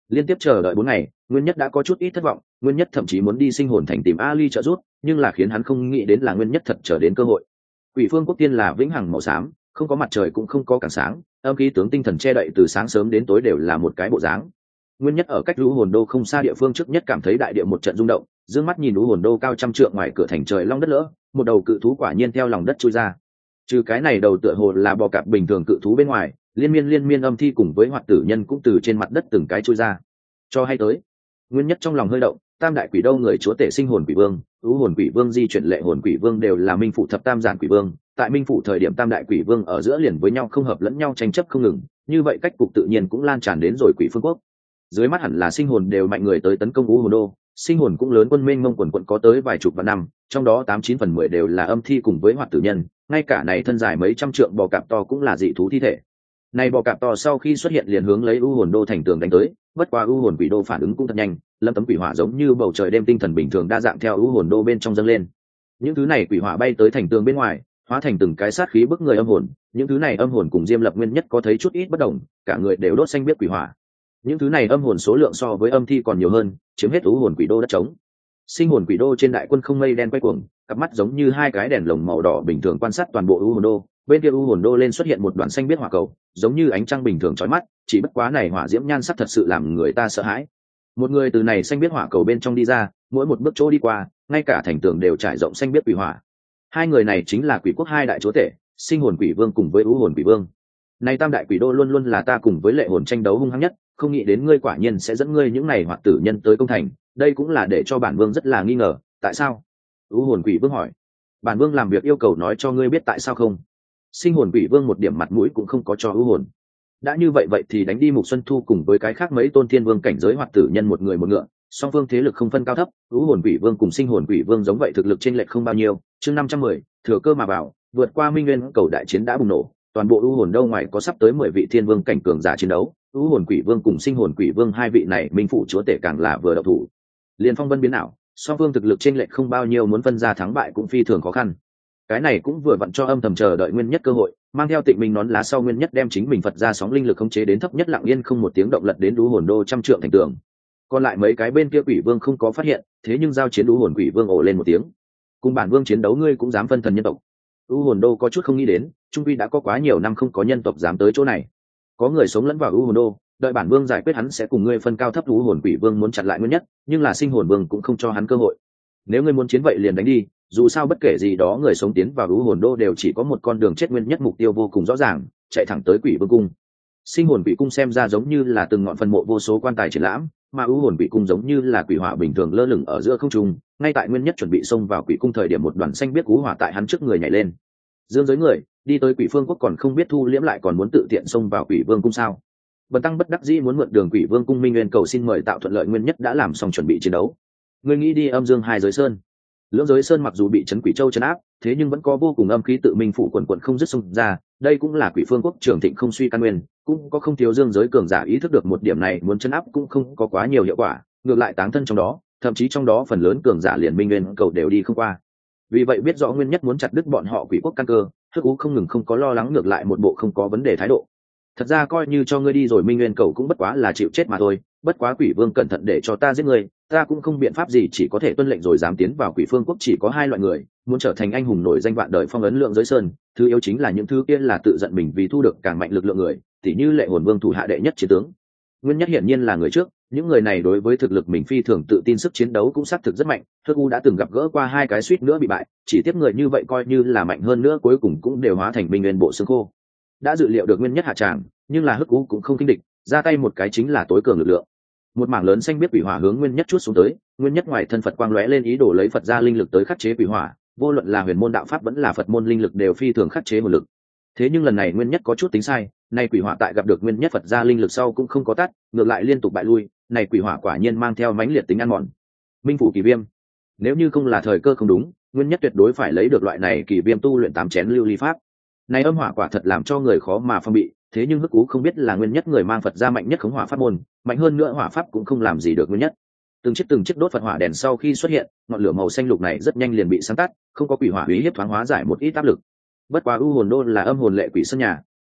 Liên tiếp chờ đợi bốn ngày, Nguyên Nhất đã có chút ít thất vọng. Nguyên Nhất thậm chí muốn đi Sinh Hồn Thành tìm Ali trợ giúp, nhưng là khiến hắn không nghĩ đến là Nguyên Nhất thật chờ đến cơ hội. Quỷ Phương Quốc Tiên là vĩnh hằng màu xám, không có mặt trời cũng không có cản sáng, âm khí tướng tinh thần che đậy từ sáng sớm đến tối đều là một cái bộ dáng. Nguyên Nhất ở cách lũ hồn đô không xa địa phương trước nhất cảm thấy đại địa một trận rung động, dương mắt nhìn lũ hồn đô cao trăm trượng ngoài cửa thành trời long đất lỡ, một đầu cự thú quả nhiên theo lòng đất chui ra. Trừ cái này đầu tựa hồ là bò cạp bình thường cự thú bên ngoài, liên miên liên miên âm thi cùng với hoạt tử nhân cũng từ trên mặt đất từng cái chui ra. Cho hay tới. Nguyên Nhất trong lòng hơi động, tam đại quỷ đô người chúa tể Sinh Hồn Quỷ Vương, ưu hồn quỷ vương di chuyển lệ hồn quỷ vương đều là minh phủ thập tam giản quỷ vương. Tại minh phủ thời điểm tam đại quỷ vương ở giữa liền với nhau không hợp lẫn nhau tranh chấp không ngừng, như vậy cách cục tự nhiên cũng lan tràn đến rồi Quỷ Phương Quốc. Dưới mắt hẳn là sinh hồn đều mạnh người tới tấn công ưu hồn đô, sinh hồn cũng lớn quân mênh mông quần quận có tới vài chục vạn năm, trong đó tám chín phần mười đều là âm thi cùng với hoạt tử nhân, ngay cả này thân dài mấy trăm trượng bò cạp to cũng là dị thú thi thể. Này bò cạp to sau khi xuất hiện liền hướng lấy ưu hồn đô thành tường đánh tới, bất quá ưu hồn quỷ đô phản ứng cũng thật nhanh, lâm tấm quỷ hỏa giống như bầu trời đêm tinh thần bình thường đa dạng theo ưu hồn đô bên trong dâng lên. Những thứ này quỷ hỏa bay tới thành tường bên ngoài, hóa thành từng cái sát khí bức người âm hồn, những thứ này âm hồn cùng Diêm Lập Nguyên Nhất có thấy chút ít bất đồng, cả người đều đốt xanh biết quỷ hỏa. Những thứ này âm hồn số lượng so với âm thi còn nhiều hơn, chiếm hết ưu hồn quỷ đô đất trống. Sinh hồn quỷ đô trên đại quân không mây đen quay cuồng, cặp mắt giống như hai cái đèn lồng màu đỏ bình thường quan sát toàn bộ ưu hồn đô, bên kia ưu hồn đô lên xuất hiện một đoạn xanh biết hỏa cầu, giống như ánh trăng bình thường chói mắt, chỉ bất quá này hỏa diễm nhan sắc thật sự làm người ta sợ hãi. Một người từ này xanh biết hỏa cầu bên trong đi ra, mỗi một bước chỗ đi qua, ngay cả thành tường đều trải rộng xanh biết quỷ hỏa. Hai người này chính là quỷ quốc hai đại chúa tể, Sinh Hồn Quỷ Vương cùng với ưu hồn quỷ vương. Này tam đại quỷ đô luôn luôn là ta cùng với lệ hồn tranh đấu hung hăng nhất, không nghĩ đến ngươi quả nhiên sẽ dẫn ngươi những này hoạt tử nhân tới công thành, đây cũng là để cho bản vương rất là nghi ngờ, tại sao? ưu hồn quỷ vương hỏi. Bản vương làm việc yêu cầu nói cho ngươi biết tại sao không? Sinh hồn quỷ vương một điểm mặt mũi cũng không có cho ưu hồn. Đã như vậy vậy thì đánh đi Mục Xuân Thu cùng với cái khác mấy tôn thiên vương cảnh giới hoạt tử nhân một người một ngựa, song phương thế lực không phân cao thấp, ưu hồn quỷ vương cùng sinh hồn quỷ vương giống vậy thực lực chênh lệch không bao nhiêu. Chương năm trăm mười, thừa cơ mà vào, vượt qua Minh Nguyên cầu đại chiến đã bùng nổ, toàn bộ ưu hồn đâu ngoài có sắp tới mười vị thiên vương cảnh cường giả chiến đấu, ưu hồn quỷ vương cùng sinh hồn quỷ vương hai vị này minh phụ chúa tể càng là vừa đậu thủ. Liên phong vân biến ảo, song phương thực lực chênh lệch không bao nhiêu, muốn phân ra thắng bại cũng phi thường khó khăn. Cái này cũng vừa vặn cho âm thầm chờ đợi Nguyên Nhất cơ hội, mang theo Tịnh Minh nón lá sau Nguyên Nhất đem chính mình Phật ra sóng linh lực khống chế đến thấp nhất, lặng yên không một tiếng động lật đến ưu hồn đô trăm trượng thành tường. Còn lại mấy cái bên kia quỷ vương không có phát hiện, thế nhưng giao chiến ưu hồn quỷ vương ồ lên một tiếng. Cùng bản vương chiến đấu ngươi cũng dám phân thần nhân tộc? ưu hồn đô có chút không nghĩ đến, trung quy đã có quá nhiều năm không có nhân tộc dám tới chỗ này. Có người sống lẫn vào ưu hồn đô, đợi bản vương giải quyết hắn sẽ cùng ngươi phân cao thấp. ưu hồn quỷ vương muốn chặn lại Nguyên Nhất, nhưng là sinh hồn vương cũng không cho hắn cơ hội. Nếu ngươi muốn chiến vậy liền đánh đi, dù sao bất kể gì đó người sống tiến vào ưu hồn đô đều chỉ có một con đường chết, Nguyên Nhất mục tiêu vô cùng rõ ràng, chạy thẳng tới quỷ vương cung. Sinh hồn quỷ cung xem ra giống như là từng ngọn phần mộ vô số quan tài triển lãm, mà ưu hồn quỷ cung giống như là quỷ hỏa bình thường lơ lửng ở giữa không trung. Ngay tại Nguyên Nhất chuẩn bị xông vào quỷ cung thời điểm, một đoàn xanh biết cú hỏa tại hắn trước người nhảy lên. Dương giới người đi tới Quỷ Phương Quốc còn không biết thu liễm lại còn muốn tự tiện xông vào Quỷ Vương cung sao? Bần tăng bất đắc dĩ muốn mượn đường Quỷ Vương cung Minh Nguyên cầu xin mời tạo thuận lợi. Nguyên Nhất đã làm xong chuẩn bị chiến đấu. Ngươi nghĩ đi âm dương hai giới sơn? Lưỡng giới sơn mặc dù bị trấn Quỷ Châu trấn áp, thế nhưng vẫn có vô cùng âm khí tự minh phủ quần quần không dứt xông ra. Đây cũng là Quỷ Phương Quốc trưởng thịnh không suy căn nguyên, cũng có không thiếu dương giới cường giả ý thức được một điểm này, muốn trấn áp cũng không có quá nhiều hiệu quả, ngược lại táng thân trong đó, thậm chí trong đó phần lớn cường giả liền Minh Nguyên cầu đều đi không qua. Vì vậy biết rõ Nguyên Nhất muốn chặt đứt bọn họ Quỷ Quốc căn cơ, Hức Ú không ngừng không có lo lắng, ngược lại một bộ không có vấn đề thái độ. Thật ra coi như cho ngươi đi rồi, Minh Nguyên cầu cũng bất quá là chịu chết mà thôi, bất quá Quỷ Vương cẩn thận để cho ta giết ngươi, ta cũng không biện pháp gì, chỉ có thể tuân lệnh rồi. Dám tiến vào Quỷ Phương Quốc chỉ có hai loại người, muốn trở thành anh hùng nổi danh vạn đời phong ấn lượng giới sơn, thứ yếu chính là những thứ kia là tự giận mình vì thu được càng mạnh lực lượng người, tỉ như Lệ Hồn Vương thủ hạ đệ nhất chiến tướng. Nguyên Nhất hiển nhiên là người trước, những người này đối với thực lực mình phi thường tự tin, sức chiến đấu cũng xác thực rất mạnh. Hức U đã từng gặp gỡ qua hai cái suýt nữa bị bại, chỉ tiếp người như vậy coi như là mạnh hơn nữa cuối cùng cũng đều hóa thành Minh Nguyên bộ xương khô. Đã dự liệu được Nguyên Nhất hạ tràng, nhưng là Hức U cũng không kinh địch, ra tay một cái chính là tối cường lực lượng. Một mảng lớn xanh biết quỷ hỏa hướng Nguyên Nhất chút xuống tới. Nguyên Nhất ngoài thân Phật quang lóe lên, ý đồ lấy Phật gia linh lực tới khắc chế quỷ hỏa, vô luận là huyền môn đạo pháp vẫn là Phật môn linh lực đều phi thường khắc chế một lực. Thế nhưng lần này Nguyên Nhất có chút tính sai, nay quỷ hỏa tại gặp được Nguyên Nhất Phật gia linh lực sau cũng không có tắt, ngược lại liên tục bại lui. Này quỷ hỏa quả nhiên mang theo mãnh liệt tính ăn mòn. Minh phủ kỳ viêm, nếu như không là thời cơ không đúng, Nguyên Nhất tuyệt đối phải lấy được loại này kỳ viêm tu luyện tám chén lưu ly pháp. Này âm hỏa quả thật làm cho người khó mà phong bị, thế nhưng Hức Ú không biết là Nguyên Nhất người mang Phật gia mạnh nhất khống hỏa pháp môn, mạnh hơn nữa hỏa pháp cũng không làm gì được Nguyên Nhất. Từng chiếc từng chiếc đốt Phật hỏa đèn sau khi xuất hiện, ngọn lửa màu xanh lục này rất nhanh liền bị sáng tắt, không có quỷ hỏa uy hiếp thoáng hóa giải một ít áp lực. Bất quá u hồn đô là âm hồn lệ quỷ sân nhà,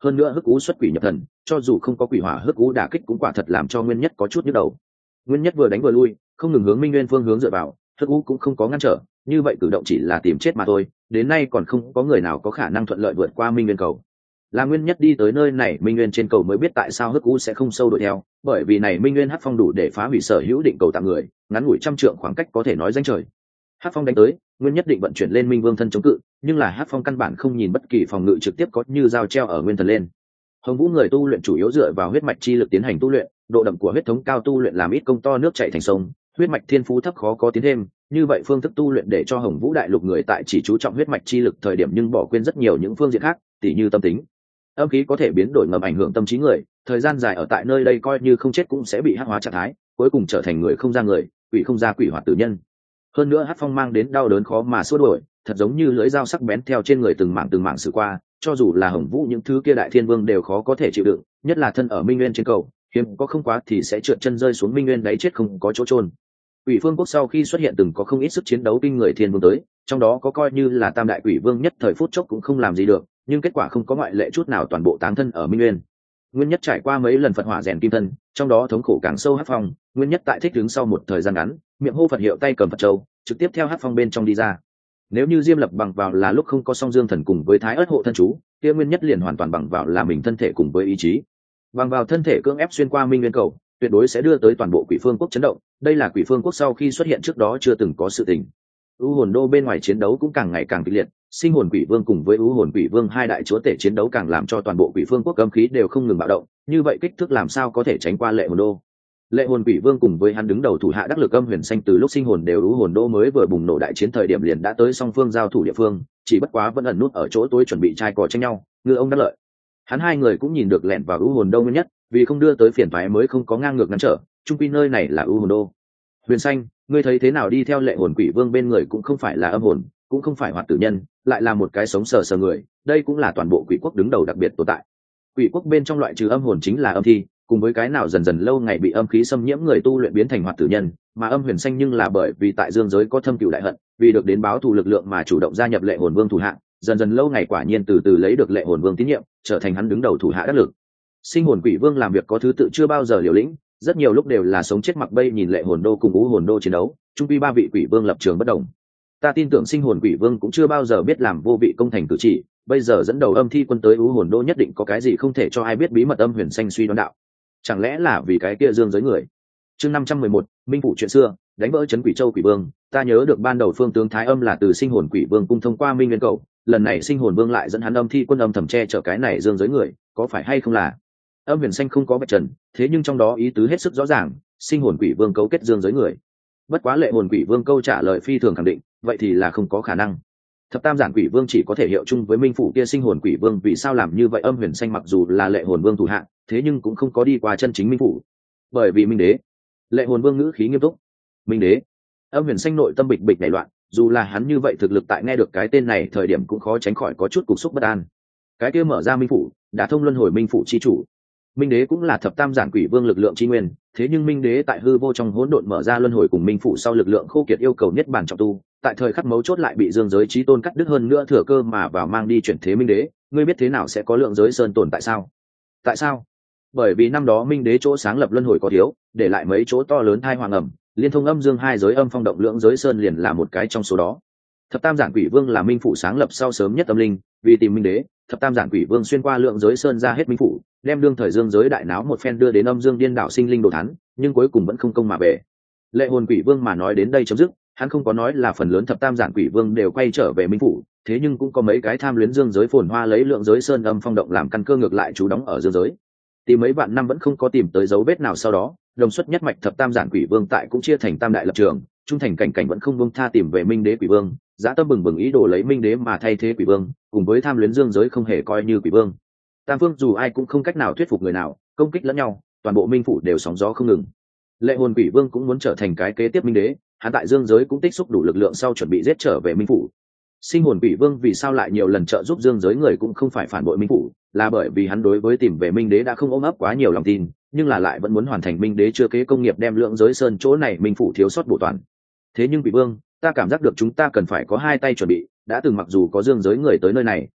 hơn nữa hức ú xuất quỷ nhập thần, cho dù không có quỷ hỏa hức ú đả kích cũng quả thật làm cho Nguyên Nhất có chút nhức đầu. Nguyên Nhất vừa đánh vừa lui, không ngừng hướng Minh Nguyên phương hướng dựa vào, hức ú cũng không có ngăn trở, như vậy cử động chỉ là tìm chết mà thôi, đến nay còn không có người nào có khả năng thuận lợi vượt qua Minh Nguyên cầu. Là Nguyên Nhất đi tới nơi này Minh Nguyên trên cầu mới biết tại sao hức ú sẽ không sâu đuổi theo, bởi vì này Minh Nguyên hắc phong đủ để phá hủy sở hữu định cầu tạm người, ngắn ngủi trăm trượng khoảng cách có thể nói danh trời. Hắc phong đánh tới, Nguyên Nhất định vận chuyển lên Minh Vương thân chống cự, nhưng là Hắc phong căn bản không nhìn bất kỳ phòng ngự trực tiếp có như dao treo ở Nguyên thần lên. Hồng Vũ người tu luyện chủ yếu dựa vào huyết mạch chi lực tiến hành tu luyện, độ đậm của huyết thống cao tu luyện làm ít công to nước chảy thành sông, huyết mạch thiên phú thấp khó có tiến thêm, như vậy phương thức tu luyện để cho Hồng Vũ đại lục người tại chỉ chú trọng huyết mạch chi lực thời điểm nhưng bỏ quên rất nhiều những phương diện khác, tỉ như tâm tính. Âm khí có thể biến đổi ngầm ảnh hưởng tâm trí người, thời gian dài ở tại nơi đây coi như không chết cũng sẽ bị hắc hóa trạng thái, cuối cùng trở thành người không ra người, quỷ không ra quỷ hoạt tử nhân. Hơn nữa hắc phong mang đến đau đớn khó mà xua đuổi, thật giống như lưỡi dao sắc bén theo trên người từng mảng từng mảng xử qua, cho dù là Hồng Vũ những thứ kia đại thiên vương đều khó có thể chịu đựng, nhất là thân ở Minh Nguyên trên cầu, hiếm có không quá thì sẽ trượt chân rơi xuống Minh Nguyên đáy chết không có chỗ chôn. Quỷ Phương Quốc sau khi xuất hiện từng có không ít sức chiến đấu kinh người thiên vương tới, trong đó có coi như là Tam đại quỷ vương nhất thời phút chốc cũng không làm gì được, nhưng kết quả không có ngoại lệ chút nào toàn bộ táng thân ở Minh Nguyên. Nguyên Nhất trải qua mấy lần Phật hỏa rèn kim thân, trong đó thống khổ càng sâu hắc phong, Nguyên Nhất tại thích đứng sau một thời gian ngắn, miệng hô Phật hiệu tay cầm Phật châu, trực tiếp theo hắc phong bên trong đi ra. Nếu như Diêm Lập bằng vào là lúc không có song dương thần cùng với Thái Ức hộ thân chú, kia Nguyên Nhất liền hoàn toàn bằng vào là mình thân thể cùng với ý chí. Bằng vào thân thể cưỡng ép xuyên qua Minh Nguyên cầu, tuyệt đối sẽ đưa tới toàn bộ Quỷ Phương Quốc chấn động, đây là Quỷ Phương Quốc sau khi xuất hiện trước đó chưa từng có sự tình. U hồn đô bên ngoài chiến đấu cũng càng ngày càng kịch liệt, Sinh hồn quỷ vương cùng với U hồn quỷ vương hai đại chúa tể chiến đấu càng làm cho toàn bộ Quỷ Phương Quốc âm khí đều không ngừng bạo động, như vậy kích thước làm sao có thể tránh qua lệ hồn đô. Lệ hồn quỷ vương cùng với hắn đứng đầu thủ hạ đắc lực âm huyền xanh từ lúc sinh hồn đều U hồn đô mới vừa bùng nổ đại chiến thời điểm liền đã tới song phương giao thủ địa phương, chỉ bất quá vẫn ẩn nút ở chỗ tối chuẩn bị trai cò tranh nhau, ngư ông đắc lợi. Hắn hai người cũng nhìn được lẹn vào U hồn đô Nguyên Nhất, vì không đưa tới phiền toái mới không có ngang ngược ngăn trở, trung quy nơi này là U hồn đô. Huyền xanh, ngươi thấy thế nào? Đi theo lệ hồn quỷ vương bên người cũng không phải là âm hồn, cũng không phải hoạt tử nhân, lại là một cái sống sờ sờ người, đây cũng là toàn bộ quỷ quốc đứng đầu đặc biệt tồn tại. Quỷ quốc bên trong loại trừ âm hồn chính là âm thi, cùng với cái nào dần dần lâu ngày bị âm khí xâm nhiễm người tu luyện biến thành hoạt tử nhân, mà âm huyền xanh nhưng là bởi vì tại dương giới có thâm cửu đại hận, vì được đến báo thù lực lượng mà chủ động gia nhập lệ hồn vương thủ hạ, dần dần lâu ngày quả nhiên từ từ lấy được lệ hồn vương tín nhiệm, trở thành hắn đứng đầu thủ hạ đắc lực. Sinh hồn quỷ vương làm việc có thứ tự chưa bao giờ liều lĩnh, rất nhiều lúc đều là sống chết mặc bay nhìn lệ hồn đô cùng U hồn đô chiến đấu, chung quy ba vị quỷ vương lập trường bất đồng. Ta tin tưởng sinh hồn quỷ vương cũng chưa bao giờ biết làm vô vị công thành cử chỉ, bây giờ dẫn đầu âm thi quân tới U hồn đô nhất định có cái gì không thể cho ai biết bí mật. Âm huyền xanh suy đoán đạo, chẳng lẽ là vì cái kia dương giới người. Chương năm trăm mười một, minh phủ chuyện xưa, đánh vỡ trấn Quỷ Châu quỷ vương. Ta nhớ được ban đầu phương tướng Thái Âm là từ sinh hồn quỷ vương cung thông qua Minh Nguyên cầu, lần này sinh hồn vương lại dẫn hắn âm thi quân âm thầm che chở cái này dương giới người, có phải hay không là. Âm huyền xanh không có vạch trần, thế nhưng trong đó ý tứ hết sức rõ ràng, sinh hồn quỷ vương cấu kết dương giới người. Bất quá lệ hồn quỷ vương câu trả lời phi thường khẳng định, vậy thì là không có khả năng. Thập tam giản quỷ vương chỉ có thể hiệu chung với minh phủ kia sinh hồn quỷ vương, vì sao làm như vậy? Âm huyền xanh mặc dù là lệ hồn vương thủ hạ, thế nhưng cũng không có đi qua chân chính minh phủ, bởi vì minh đế. Lệ hồn vương ngữ khí nghiêm túc. Minh đế. Âm huyền xanh nội tâm bịch bịch nảy loạn, dù là hắn như vậy thực lực tại nghe được cái tên này thời điểm cũng khó tránh khỏi có chút cục xúc bất an. Cái kia mở ra minh phủ, đã thông luân hồi minh phủ chi chủ. Minh đế cũng là thập tam giản quỷ vương lực lượng chi nguyên, thế nhưng minh đế tại hư vô trong hỗn độn mở ra luân hồi cùng minh phủ sau lực lượng khô kiệt, yêu cầu nhất bản trọng tu, tại thời khắc mấu chốt lại bị dương giới chí tôn cắt đứt, hơn nữa thừa cơ mà vào mang đi chuyển thế minh đế. Ngươi biết thế nào sẽ có lượng giới sơn tồn tại sao? Tại sao? Bởi vì năm đó minh đế chỗ sáng lập luân hồi có thiếu, để lại mấy chỗ to lớn thai hoàng ẩm, liên thông âm dương hai giới, âm phong động lượng giới sơn liền là một cái trong số đó. Thập tam giản quỷ vương là minh phủ sáng lập sau sớm nhất âm linh, vì tìm minh đế, thập tam giản quỷ vương xuyên qua lượng giới sơn ra hết minh phủ, đem đương thời dương giới đại náo một phen đưa đến âm dương điên đảo sinh linh đồ thán, nhưng cuối cùng vẫn không công mà về. Lệ hồn quỷ vương mà nói đến đây chấm dứt, hắn không có nói là phần lớn thập tam giản quỷ vương đều quay trở về minh phủ, thế nhưng cũng có mấy cái tham luyến dương giới phồn hoa lấy lượng giới sơn âm phong động làm căn cơ ngược lại trú đóng ở dương giới. Tìm mấy vạn năm vẫn không có tìm tới dấu vết nào, sau đó đồng xuất nhất mạch thập tam giản quỷ vương tại cũng chia thành tam đại lập trường, trung thành cảnh cảnh vẫn không buông tha tìm về minh đế quỷ vương, giá tâm bừng bừng ý đồ lấy minh đế mà thay thế quỷ vương, cùng với tham luyến dương giới không hề coi như quỷ vương. Tam phương dù ai cũng không cách nào thuyết phục người nào, công kích lẫn nhau, toàn bộ minh phủ đều sóng gió không ngừng. Lệ hồn quỷ vương cũng muốn trở thành cái kế tiếp minh đế, hắn tại dương giới cũng tích xúc đủ lực lượng sau chuẩn bị giết trở về minh phủ. Sinh hồn quỷ vương vì sao lại nhiều lần trợ giúp dương giới người cũng không phải phản bội minh phủ, là bởi vì hắn đối với tìm về minh đế đã không ôm ấp quá nhiều lòng tin, nhưng là lại vẫn muốn hoàn thành minh đế chưa kế công nghiệp, đem lượng giới sơn chỗ này minh phủ thiếu sót bổ toàn. Thế nhưng quỷ vương, ta cảm giác được chúng ta cần phải có hai tay chuẩn bị, đã từng mặc dù có dương giới người tới nơi này,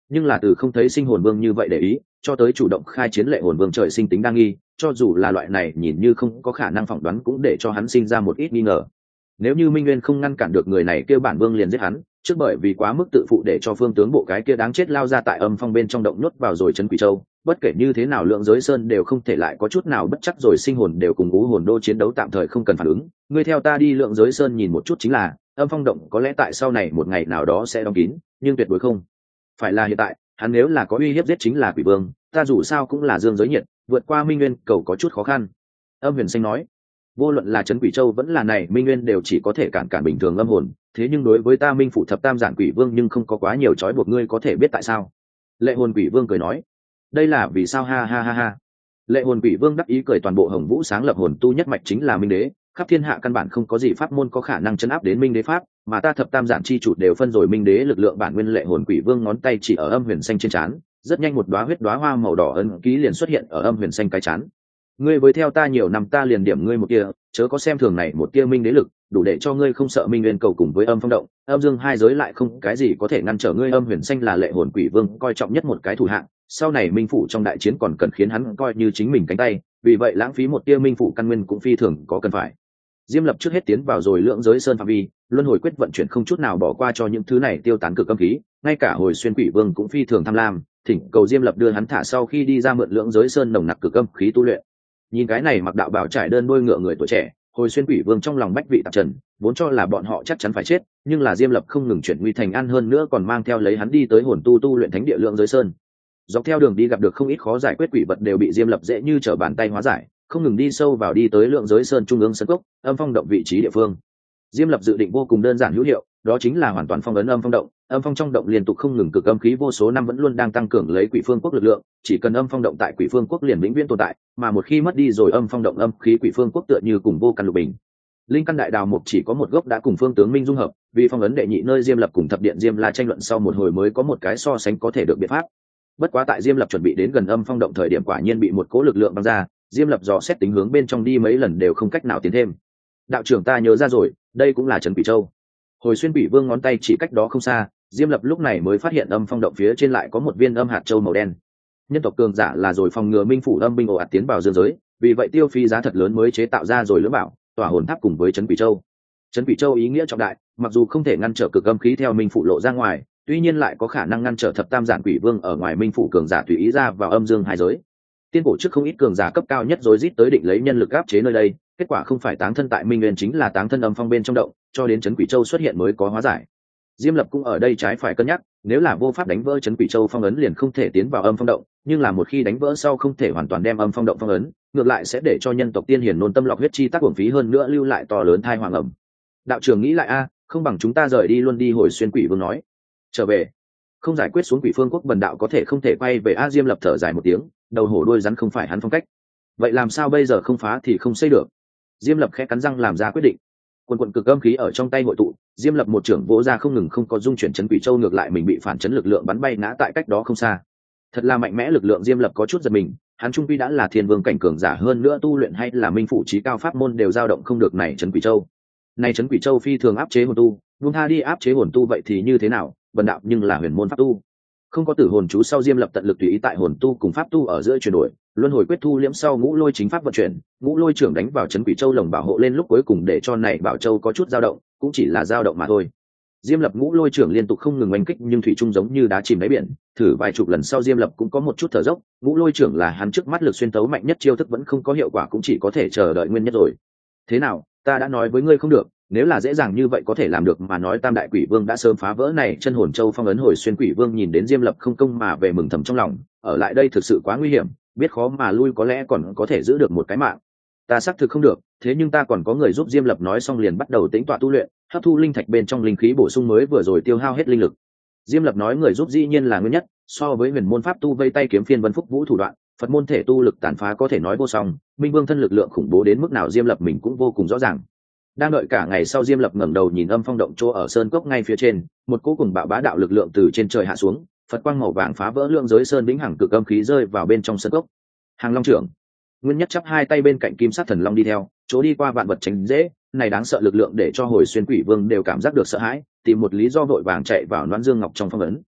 nhưng là từ không thấy sinh hồn vương như vậy để ý cho tới chủ động khai chiến lệ hồn vương trời sinh tính đa nghi, cho dù là loại này nhìn như không có khả năng phỏng đoán cũng để cho hắn sinh ra một ít nghi ngờ. Nếu như Minh Nguyên không ngăn cản được người này kêu bản vương liền giết hắn, trước bởi vì quá mức tự phụ để cho phương tướng bộ cái kia đáng chết lao ra tại âm phong bên trong động nhốt vào rồi trấn Quỷ Châu, bất kể như thế nào lượng giới sơn đều không thể lại có chút nào bất chắc rồi sinh hồn đều cùng ngũ hồn đô chiến đấu tạm thời không cần phản ứng, ngươi theo ta đi lượng giới sơn nhìn một chút chính là, âm phong động có lẽ tại sau này một ngày nào đó sẽ đóng kín, nhưng tuyệt đối không phải là hiện tại, hắn nếu là có uy hiếp giết chính là quỷ vương, ta dù sao cũng là dương giới nhiệt, vượt qua Minh Nguyên cầu có chút khó khăn. Âm Huyền Xanh nói, vô luận là trấn Quỷ Châu vẫn là này Minh Nguyên đều chỉ có thể cản cản bình thường âm hồn, thế nhưng đối với ta Minh phủ thập tam giản quỷ vương nhưng không có quá nhiều trói buộc, ngươi có thể biết tại sao? Lệ hồn quỷ vương cười nói, đây là vì sao, ha ha ha ha. Lệ hồn quỷ vương đắc ý cười, toàn bộ Hồng Vũ sáng lập hồn tu nhất mạch chính là Minh Đế, khắp thiên hạ căn bản không có gì pháp môn có khả năng chấn áp đến Minh Đế pháp, mà ta thập tam giản chi chủ đều phân rồi Minh Đế lực lượng bản nguyên. Lệ hồn quỷ vương ngón tay chỉ ở Âm Huyền Xanh trên trán, rất nhanh một đóa huyết đóa hoa màu đỏ ấn ký liền xuất hiện ở Âm Huyền Xanh cái trán. Ngươi với theo ta nhiều năm, ta liền điểm ngươi một kia, chớ có xem thường này một kia Minh Đế lực, đủ để cho ngươi không sợ Minh Nguyên cầu cùng với âm phong động, âm dương hai giới lại không cái gì có thể ngăn trở ngươi. Âm Huyền Xanh là Lệ hồn quỷ vương coi trọng nhất một cái thủ hạng, sau này Minh phủ trong đại chiến còn cần khiến hắn coi như chính mình cánh tay, vì vậy lãng phí một tia Minh phủ căn nguyên cũng phi thường có cần phải. Diêm Lập trước hết tiến vào rồi lượng giới sơn phạm vi, luân hồi quyết vận chuyển không chút nào bỏ qua cho những thứ này tiêu tán cực âm khí, ngay cả hồi xuyên quỷ vương cũng phi thường tham lam, thỉnh cầu Diêm Lập đưa hắn thả sau khi đi ra mượn lượng giới sơn nồng nặc cực âm khí tu luyện. Nhìn cái này mặc đạo bào trải đơn đôi ngựa người tuổi trẻ, hồi xuyên quỷ vương trong lòng bách vị tạp trần, vốn cho là bọn họ chắc chắn phải chết, nhưng là Diêm Lập không ngừng chuyển nguy thành an, hơn nữa còn mang theo lấy hắn đi tới hồn tu tu luyện thánh địa lượng giới sơn. Dọc theo đường đi gặp được không ít khó giải quyết quỷ vật đều bị Diêm Lập dễ như trở bàn tay hóa giải, không ngừng đi sâu vào đi tới lượng giới sơn trung ương sân cốc, âm phong động vị trí địa phương. Diêm Lập dự định vô cùng đơn giản hữu hiệu, đó chính là hoàn toàn phong ấn âm phong động. Âm phong trong động liên tục không ngừng cực âm khí vô số năm vẫn luôn đang tăng cường lấy quỷ phương quốc lực lượng, chỉ cần âm phong động tại quỷ phương quốc liền vĩnh viễn tồn tại, mà một khi mất đi rồi âm phong động, âm khí quỷ phương quốc tựa như cùng vô căn lục bình. Linh căn đại đào mục chỉ có một gốc đã cùng phương tướng minh dung hợp, vì phong ấn đệ nhị nơi Diêm Lập cùng thập điện Diêm La tranh luận sau một hồi mới có một cái so sánh có thể được biện pháp. Bất quá tại Diêm Lập chuẩn bị đến gần âm phong động thời điểm, quả nhiên bị một cỗ lực lượng băng ra, Diêm Lập dò xét tính hướng bên trong đi mấy lần đều không cách nào tiến thêm. Đạo trưởng, ta nhớ ra rồi, đây cũng là trấn Quỷ Châu. Hồi xuyên quỷ vương ngón tay chỉ cách đó không xa, Diêm Lập lúc này mới phát hiện âm phong động phía trên lại có một viên âm hạt châu màu đen. Nhân tộc cường giả là rồi phòng ngừa Minh phủ âm binh ồ ạt tiến vào dương giới, vì vậy tiêu phí giá thật lớn mới chế tạo ra rồi lưỡng bảo tỏa hồn tháp cùng với trấn Quỷ Châu. Trấn Quỷ Châu ý nghĩa trọng đại, mặc dù không thể ngăn trở cực âm khí theo Minh phủ lộ ra ngoài, tuy nhiên lại có khả năng ngăn trở thập tam giản quỷ vương ở ngoài Minh phủ cường giả tùy ý ra vào âm dương hai giới. Tiên cổ trước không ít cường giả cấp cao nhất rồi rít tới định lấy nhân lực áp chế nơi đây, kết quả không phải táng thân tại Minh Nguyên chính là táng thân âm phong bên trong động, cho đến trấn Quỷ Châu xuất hiện mới có hóa giải. Diêm Lập cũng ở đây trái phải cân nhắc, nếu là vô pháp đánh vỡ trấn Quỷ Châu phong ấn liền không thể tiến vào âm phong động, nhưng là một khi đánh vỡ sau không thể hoàn toàn đem âm phong động phong ấn, ngược lại sẽ để cho nhân tộc tiên hiển nôn tâm lọc huyết chi tác uổng phí, hơn nữa lưu lại to lớn thai hoàng ẩm. Đạo trưởng nghĩ lại a, không bằng chúng ta rời đi luôn đi. Hồi xuyên quỷ vương nói, trở về không giải quyết xuống quỷ phương quốc bần đạo có thể không thể quay về a. Diêm Lập thở dài một tiếng, đầu hổ đuôi rắn không phải hắn phong cách, vậy làm sao bây giờ, không phá thì không xây được. Diêm Lập khẽ cắn răng làm ra quyết định. Quần quần cực âm khí ở trong tay hội tụ, Diêm Lập một trưởng vỗ ra không ngừng không có dung chuyển trấn Quỷ Châu, ngược lại mình bị phản chấn lực lượng bắn bay ngã tại cách đó không xa. Thật là mạnh mẽ lực lượng. Diêm Lập có chút giật mình, hắn trung quy đã là thiên vương cảnh cường giả, hơn nữa tu luyện hay là minh phụ trí cao pháp môn đều dao động không được này trấn Quỷ Châu. Này trấn Quỷ Châu phi thường áp chế hồn tu, buông tha đi áp chế hồn tu vậy thì như thế nào, bần đạo nhưng là huyền môn pháp tu. Không có tử hồn chú sau, Diêm Lập tận lực tùy ý tại hồn tu cùng pháp tu ở giữa chuyển đổi, luân hồi quyết thu liễm sau ngũ lôi chính pháp vận chuyển, ngũ lôi trưởng đánh vào trấn Quỷ Châu lồng bảo hộ lên, lúc cuối cùng để cho này bảo châu có chút dao động, cũng chỉ là dao động mà thôi. Diêm Lập ngũ lôi trưởng liên tục không ngừng oanh kích, nhưng thủy chung giống như đá chìm đáy biển, thử vài chục lần sau Diêm Lập cũng có một chút thở dốc. Ngũ lôi trưởng là hắn trước mắt lực xuyên tấu mạnh nhất, chiêu thức vẫn không có hiệu quả, cũng chỉ có thể chờ đợi nguyên nhất rồi. Thế nào, ta đã nói với ngươi không được, nếu là dễ dàng như vậy có thể làm được mà nói, tam đại quỷ vương đã sớm phá vỡ này chân hồn châu phong ấn. Hồi xuyên quỷ vương nhìn đến Diêm Lập không công mà về, mừng thầm trong lòng, ở lại đây thực sự quá nguy hiểm, biết khó mà lui có lẽ còn có thể giữ được một cái mạng. Ta xác thực không được, thế nhưng ta còn có người giúp. Diêm Lập nói xong liền bắt đầu tĩnh tọa tu luyện, hấp thu linh thạch bên trong linh khí bổ sung mới vừa rồi tiêu hao hết linh lực. Diêm Lập nói người giúp dĩ nhiên là nguyên nhất, so với huyền môn pháp tu vây tay kiếm phiên vân phúc vũ thủ đoạn, Phật môn thể tu lực tàn phá có thể nói vô song, Minh Vương thân lực lượng khủng bố đến mức nào Diêm Lập mình cũng vô cùng rõ ràng. Đang đợi cả ngày sau, Diêm Lập ngẩng đầu nhìn âm phong động chỗ ở sơn cốc ngay phía trên, một cỗ cùng bạo bá đạo lực lượng từ trên trời hạ xuống, Phật quang màu vàng phá vỡ lượng giới sơn vĩnh hằng cực âm khí rơi vào bên trong sơn cốc. Hàng Long trưởng, nguyên nhất chắp hai tay bên cạnh kim sát thần long đi theo, chỗ đi qua vạn vật tránh dễ, này đáng sợ lực lượng để cho Hồi xuyên quỷ vương đều cảm giác được sợ hãi, tìm một lý do vội vàng chạy vào Noãn Dương Ngọc trong phong ấn.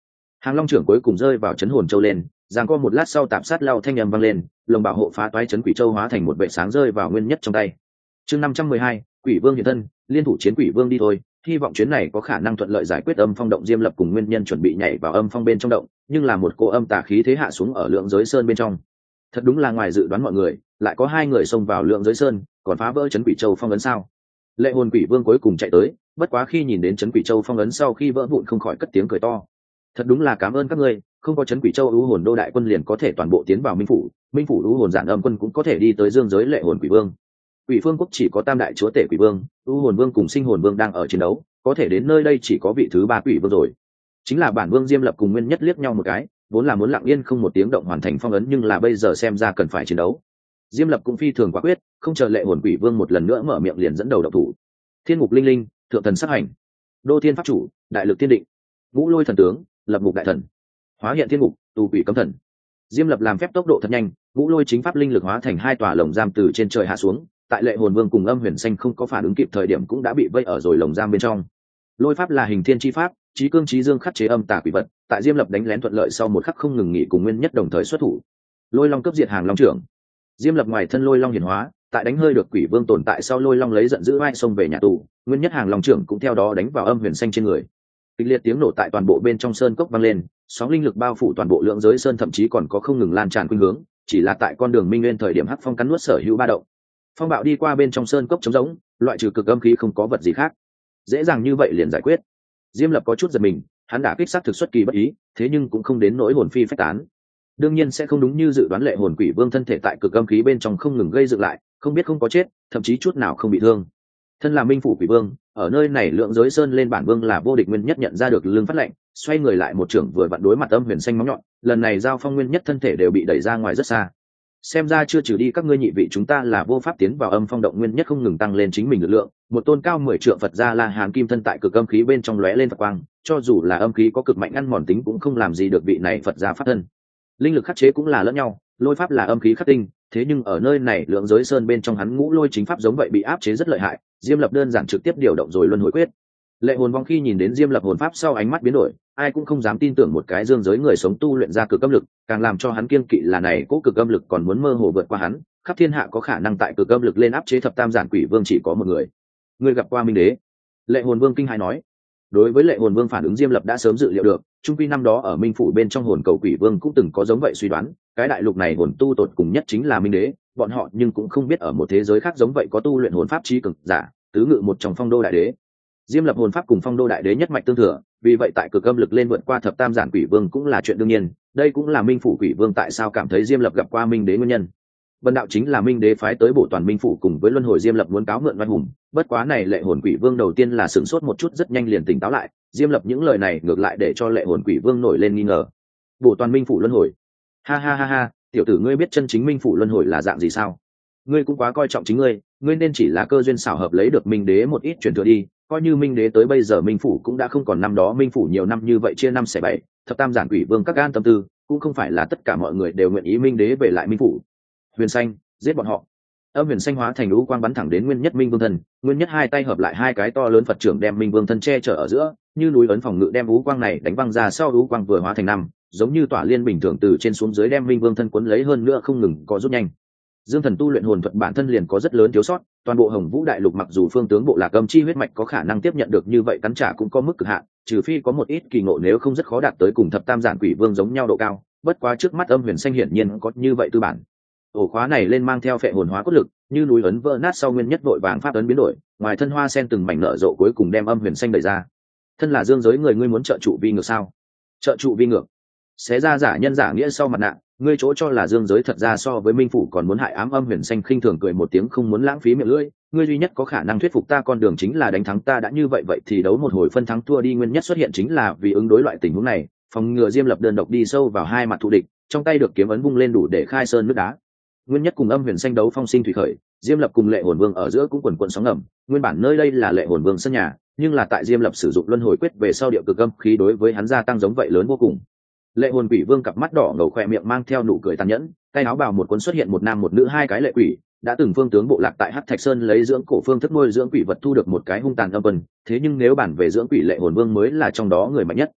Hàng Long trưởng cuối cùng rơi vào chấn hồn châu lên, giằng co một lát sau tạm sát lao thanh âm vang lên, lồng bảo hộ phá toái chấn quỷ châu hóa thành một vệ sáng rơi vào nguyên nhất trong tay. Chương năm trăm mười hai, Quỷ Vương hiện thân, liên thủ chiến Quỷ Vương đi thôi, hy vọng chuyến này có khả năng thuận lợi giải quyết âm phong động. Diêm Lập cùng nguyên nhân chuẩn bị nhảy vào âm phong bên trong động, nhưng là một cô âm tà khí thế hạ xuống ở lượng giới sơn bên trong. Thật đúng là ngoài dự đoán mọi người, lại có hai người xông vào lượng giới sơn, còn phá vỡ chấn quỷ châu phong ấn sao? Lệ hồn Quỷ Vương cuối cùng chạy tới, bất quá khi nhìn đến chấn quỷ châu phong ấn sau khi vỡ vụn không khỏi cất tiếng cười to. Thật đúng là cảm ơn các ngươi, không có chấn quỷ châu ưu hồn đô đại quân liền có thể toàn bộ tiến vào minh phủ, minh phủ ưu hồn giản âm quân cũng có thể đi tới dương giới lệ hồn Quỷ Vương. Quỷ Phương quốc chỉ có tam đại chúa tể Quỷ Vương, ưu hồn vương cùng sinh hồn vương đang ở chiến đấu, có thể đến nơi đây chỉ có vị thứ ba Quỷ Vương rồi. Chính là bản vương Diêm Lập cùng nguyên nhất liếc nhau một cái, vốn là muốn lặng yên không một tiếng động hoàn thành phong ấn, nhưng là bây giờ xem ra cần phải chiến đấu. Diêm Lập cũng phi thường quả quyết, không chờ lệ hồn Quỷ Vương một lần nữa mở miệng liền dẫn đầu động thủ. Thiên ngục linh linh, thượng thần sắc hành, đô thiên pháp chủ, đại lực thiên định, ngũ lôi thần tướng, lập ngục đại thần, hóa hiện thiên ngục, tù quỷ cấm thần. Diêm Lập làm phép tốc độ thật nhanh, ngũ lôi chính pháp linh lực hóa thành hai tòa lồng giam từ trên trời hạ xuống, tại lệ hồn vương cùng âm huyền xanh không có phản ứng kịp thời điểm cũng đã bị vây ở rồi lồng giam bên trong. Lôi pháp là hình thiên chi pháp, trí cương trí dương khắc chế âm tà quỷ vật, tại Diêm Lập đánh lén thuận lợi sau một khắc không ngừng nghỉ cùng nguyên nhất đồng thời xuất thủ. Lôi long cấp diệt hàng long trưởng. Diêm Lập ngoài thân lôi long hiển hóa, tại đánh hơi được quỷ vương tồn tại sau lôi long lấy giận dữ vai xông về nhà tù, nguyên nhất hàng long trưởng cũng theo đó đánh vào âm huyền xanh trên người. Kịch liệt tiếng nổ tại toàn bộ bên trong sơn cốc vang lên, sóng linh lực bao phủ toàn bộ lượng giới sơn, thậm chí còn có không ngừng lan tràn khuynh hướng, chỉ là tại con đường minh nguyên thời điểm hắc phong cắn nuốt sở hữu ba động. Phong bạo đi qua bên trong sơn cốc trống rỗng, loại trừ cực âm khí không có vật gì khác. Dễ dàng như vậy liền giải quyết. Diêm Lập có chút giật mình, hắn đã kích sát thực xuất kỳ bất ý, thế nhưng cũng không đến nỗi hồn phi phách tán. Đương nhiên sẽ không đúng như dự đoán, lệ hồn Quỷ Vương thân thể tại cực âm khí bên trong không ngừng gây dựng lại, không biết không có chết, thậm chí chút nào không bị thương. Thân là minh phủ Quỷ Vương, ở nơi này lượng giới sơn lên bản vương là vô địch, nguyên nhất nhận ra được lương phát lệnh, xoay người lại một trưởng vừa vặn đối mặt âm huyền xanh móng nhọn, lần này giao phong nguyên nhất thân thể đều bị đẩy ra ngoài rất xa. Xem ra chưa trừ đi các ngươi nhị vị chúng ta là vô pháp tiến vào âm phong động. Nguyên nhất không ngừng tăng lên chính mình lực lượng, một tôn cao mười trượng Phật gia La Hán kim thân tại cực âm khí bên trong lóe lên Phật quang, cho dù là âm khí có cực mạnh ăn mòn tính cũng không làm gì được vị này Phật gia pháp thân. Linh lực khắc chế cũng là lẫn nhau, lôi pháp là âm khí khắc tinh, thế nhưng ở nơi này lượng giới sơn bên trong hắn ngũ lôi chính pháp giống vậy bị áp chế rất lợi hại. Diêm Lập đơn giản trực tiếp điều động rồi luân hồi quyết. Lệ hồn vong khi nhìn đến Diêm Lập hồn pháp sau ánh mắt biến đổi, ai cũng không dám tin tưởng một cái dương giới người sống tu luyện ra cực âm lực, càng làm cho hắn kiêng kỵ là này cố cực âm lực còn muốn mơ hồ vượt qua hắn, khắp thiên hạ có khả năng tại cực âm lực lên áp chế thập tam giản quỷ vương chỉ có một người. Người gặp qua minh đế. Lệ hồn vương kinh hãi nói. Đối với lệ hồn vương phản ứng Diêm Lập đã sớm dự liệu được, trung quy năm đó ở minh phủ bên trong hồn cầu quỷ vương cũng từng có giống vậy suy đoán, cái đại lục này hồn tu tột cùng nhất chính là minh đế, bọn họ nhưng cũng không biết ở một thế giới khác giống vậy có tu luyện hồn pháp trí cực giả, tứ ngự một trong phong đô đại đế. Diêm Lập hồn pháp cùng phong đô đại đế nhất mạch tương thừa, vì vậy tại cực âm lực lên vượt qua thập tam giản quỷ vương cũng là chuyện đương nhiên, đây cũng là minh phủ quỷ vương tại sao cảm thấy Diêm Lập gặp qua minh đế nguyên nhân. Vân đạo chính là minh đế phái tới bổ toàn minh phủ cùng với luân hồi Diêm Lập muốn cáo mượn oai hùng, bất quá này lệ hồn quỷ vương đầu tiên là sửng sốt một chút rất nhanh liền tỉnh táo lại, Diêm Lập những lời này ngược lại để cho lệ hồn quỷ vương nổi lên nghi ngờ. Bổ toàn minh phủ luân hồi? Ha ha ha ha, tiểu tử ngươi biết chân chính minh phủ luân hồi là dạng gì sao? Ngươi cũng quá coi trọng chính ngươi, ngươi nên chỉ là cơ duyên xảo hợp lấy được minh đế một ít truyền thừa đi, coi như minh đế tới bây giờ minh phủ cũng đã không còn năm đó minh phủ nhiều năm như vậy chia năm xẻ bảy, thập tam giản quỷ vương các gan tâm tư, cũng không phải là tất cả mọi người đều nguyện ý minh đế về lại minh phủ. Huyền xanh, giết bọn họ. Âm huyền xanh hóa thành lũ quang bắn thẳng đến nguyên nhất minh vương thân, nguyên nhất hai tay hợp lại hai cái to lớn Phật trưởng đem minh vương thân che chở ở giữa, như núi ấn phòng ngự đem lũ quang này đánh văng ra sau, lũ quang vừa hóa thành năm, giống như tỏa liên bình thường từ trên xuống dưới đem minh vương thân cuốn lấy, hơn nữa không ngừng có rút nhanh. Dương thần tu luyện hồn thuật bản thân liền có rất lớn thiếu sót, toàn bộ Hồng Vũ đại lục mặc dù phương tướng bộ lạc âm chi huyết mạch có khả năng tiếp nhận được như vậy cắn trả cũng có mức cực hạn, trừ phi có một ít kỳ ngộ, nếu không rất khó đạt tới cùng thập tam giản quỷ vương giống nhau độ cao. Bất quá trước mắt âm huyền xanh hiển nhiên có như vậy tư bản. Ổ khóa này lên mang theo phệ hồn hóa cốt lực, như núi ấn vỡ nát sau nguyên nhất vội vàng pháp ấn biến đổi, ngoài thân hoa sen từng mảnh nở rộ cuối cùng đem âm huyền xanh đẩy ra. Thân là dương giới người, ngươi muốn trợ trụ vi ngược sao? Trợ trụ vi ngược? Xé ra giả nhân giả nghĩa sau mặt nạ, ngươi chỗ cho là dương giới thật ra so với minh phủ còn muốn hại ám. Âm huyền xanh khinh thường cười một tiếng, không muốn lãng phí miệng lưỡi, ngươi duy nhất có khả năng thuyết phục ta con đường chính là đánh thắng ta, đã như vậy vậy thì đấu một hồi phân thắng thua đi. Nguyên nhất xuất hiện chính là vì ứng đối loại tình huống này, phòng ngừa Diêm Lập đơn độc đi sâu vào hai mặt thù địch, trong tay được kiếm ấn vung lên đủ để khai sơn nước đá. Nguyên nhất cùng âm huyền xanh đấu phong sinh thủy khởi, Diêm Lập cùng lệ hồn vương ở giữa cũng quần quần sóng ngầm, nguyên bản nơi đây là lệ hồn vương sân nhà, nhưng là tại Diêm Lập sử dụng luân hồi quyết về sau điệu cực âm khí đối với hắn gia tăng giống vậy lớn vô cùng. Lệ hồn quỷ vương cặp mắt đỏ ngầu khỏe miệng mang theo nụ cười tàn nhẫn, tay áo bào một cuốn xuất hiện một nam một nữ hai cái lệ quỷ, đã từng phương tướng bộ lạc tại Hắc Thạch Sơn lấy dưỡng cổ phương thức nuôi dưỡng quỷ vật thu được một cái hung tàn âm vần, thế nhưng nếu bản về dưỡng quỷ lệ hồn vương mới là trong đó người mạnh nhất.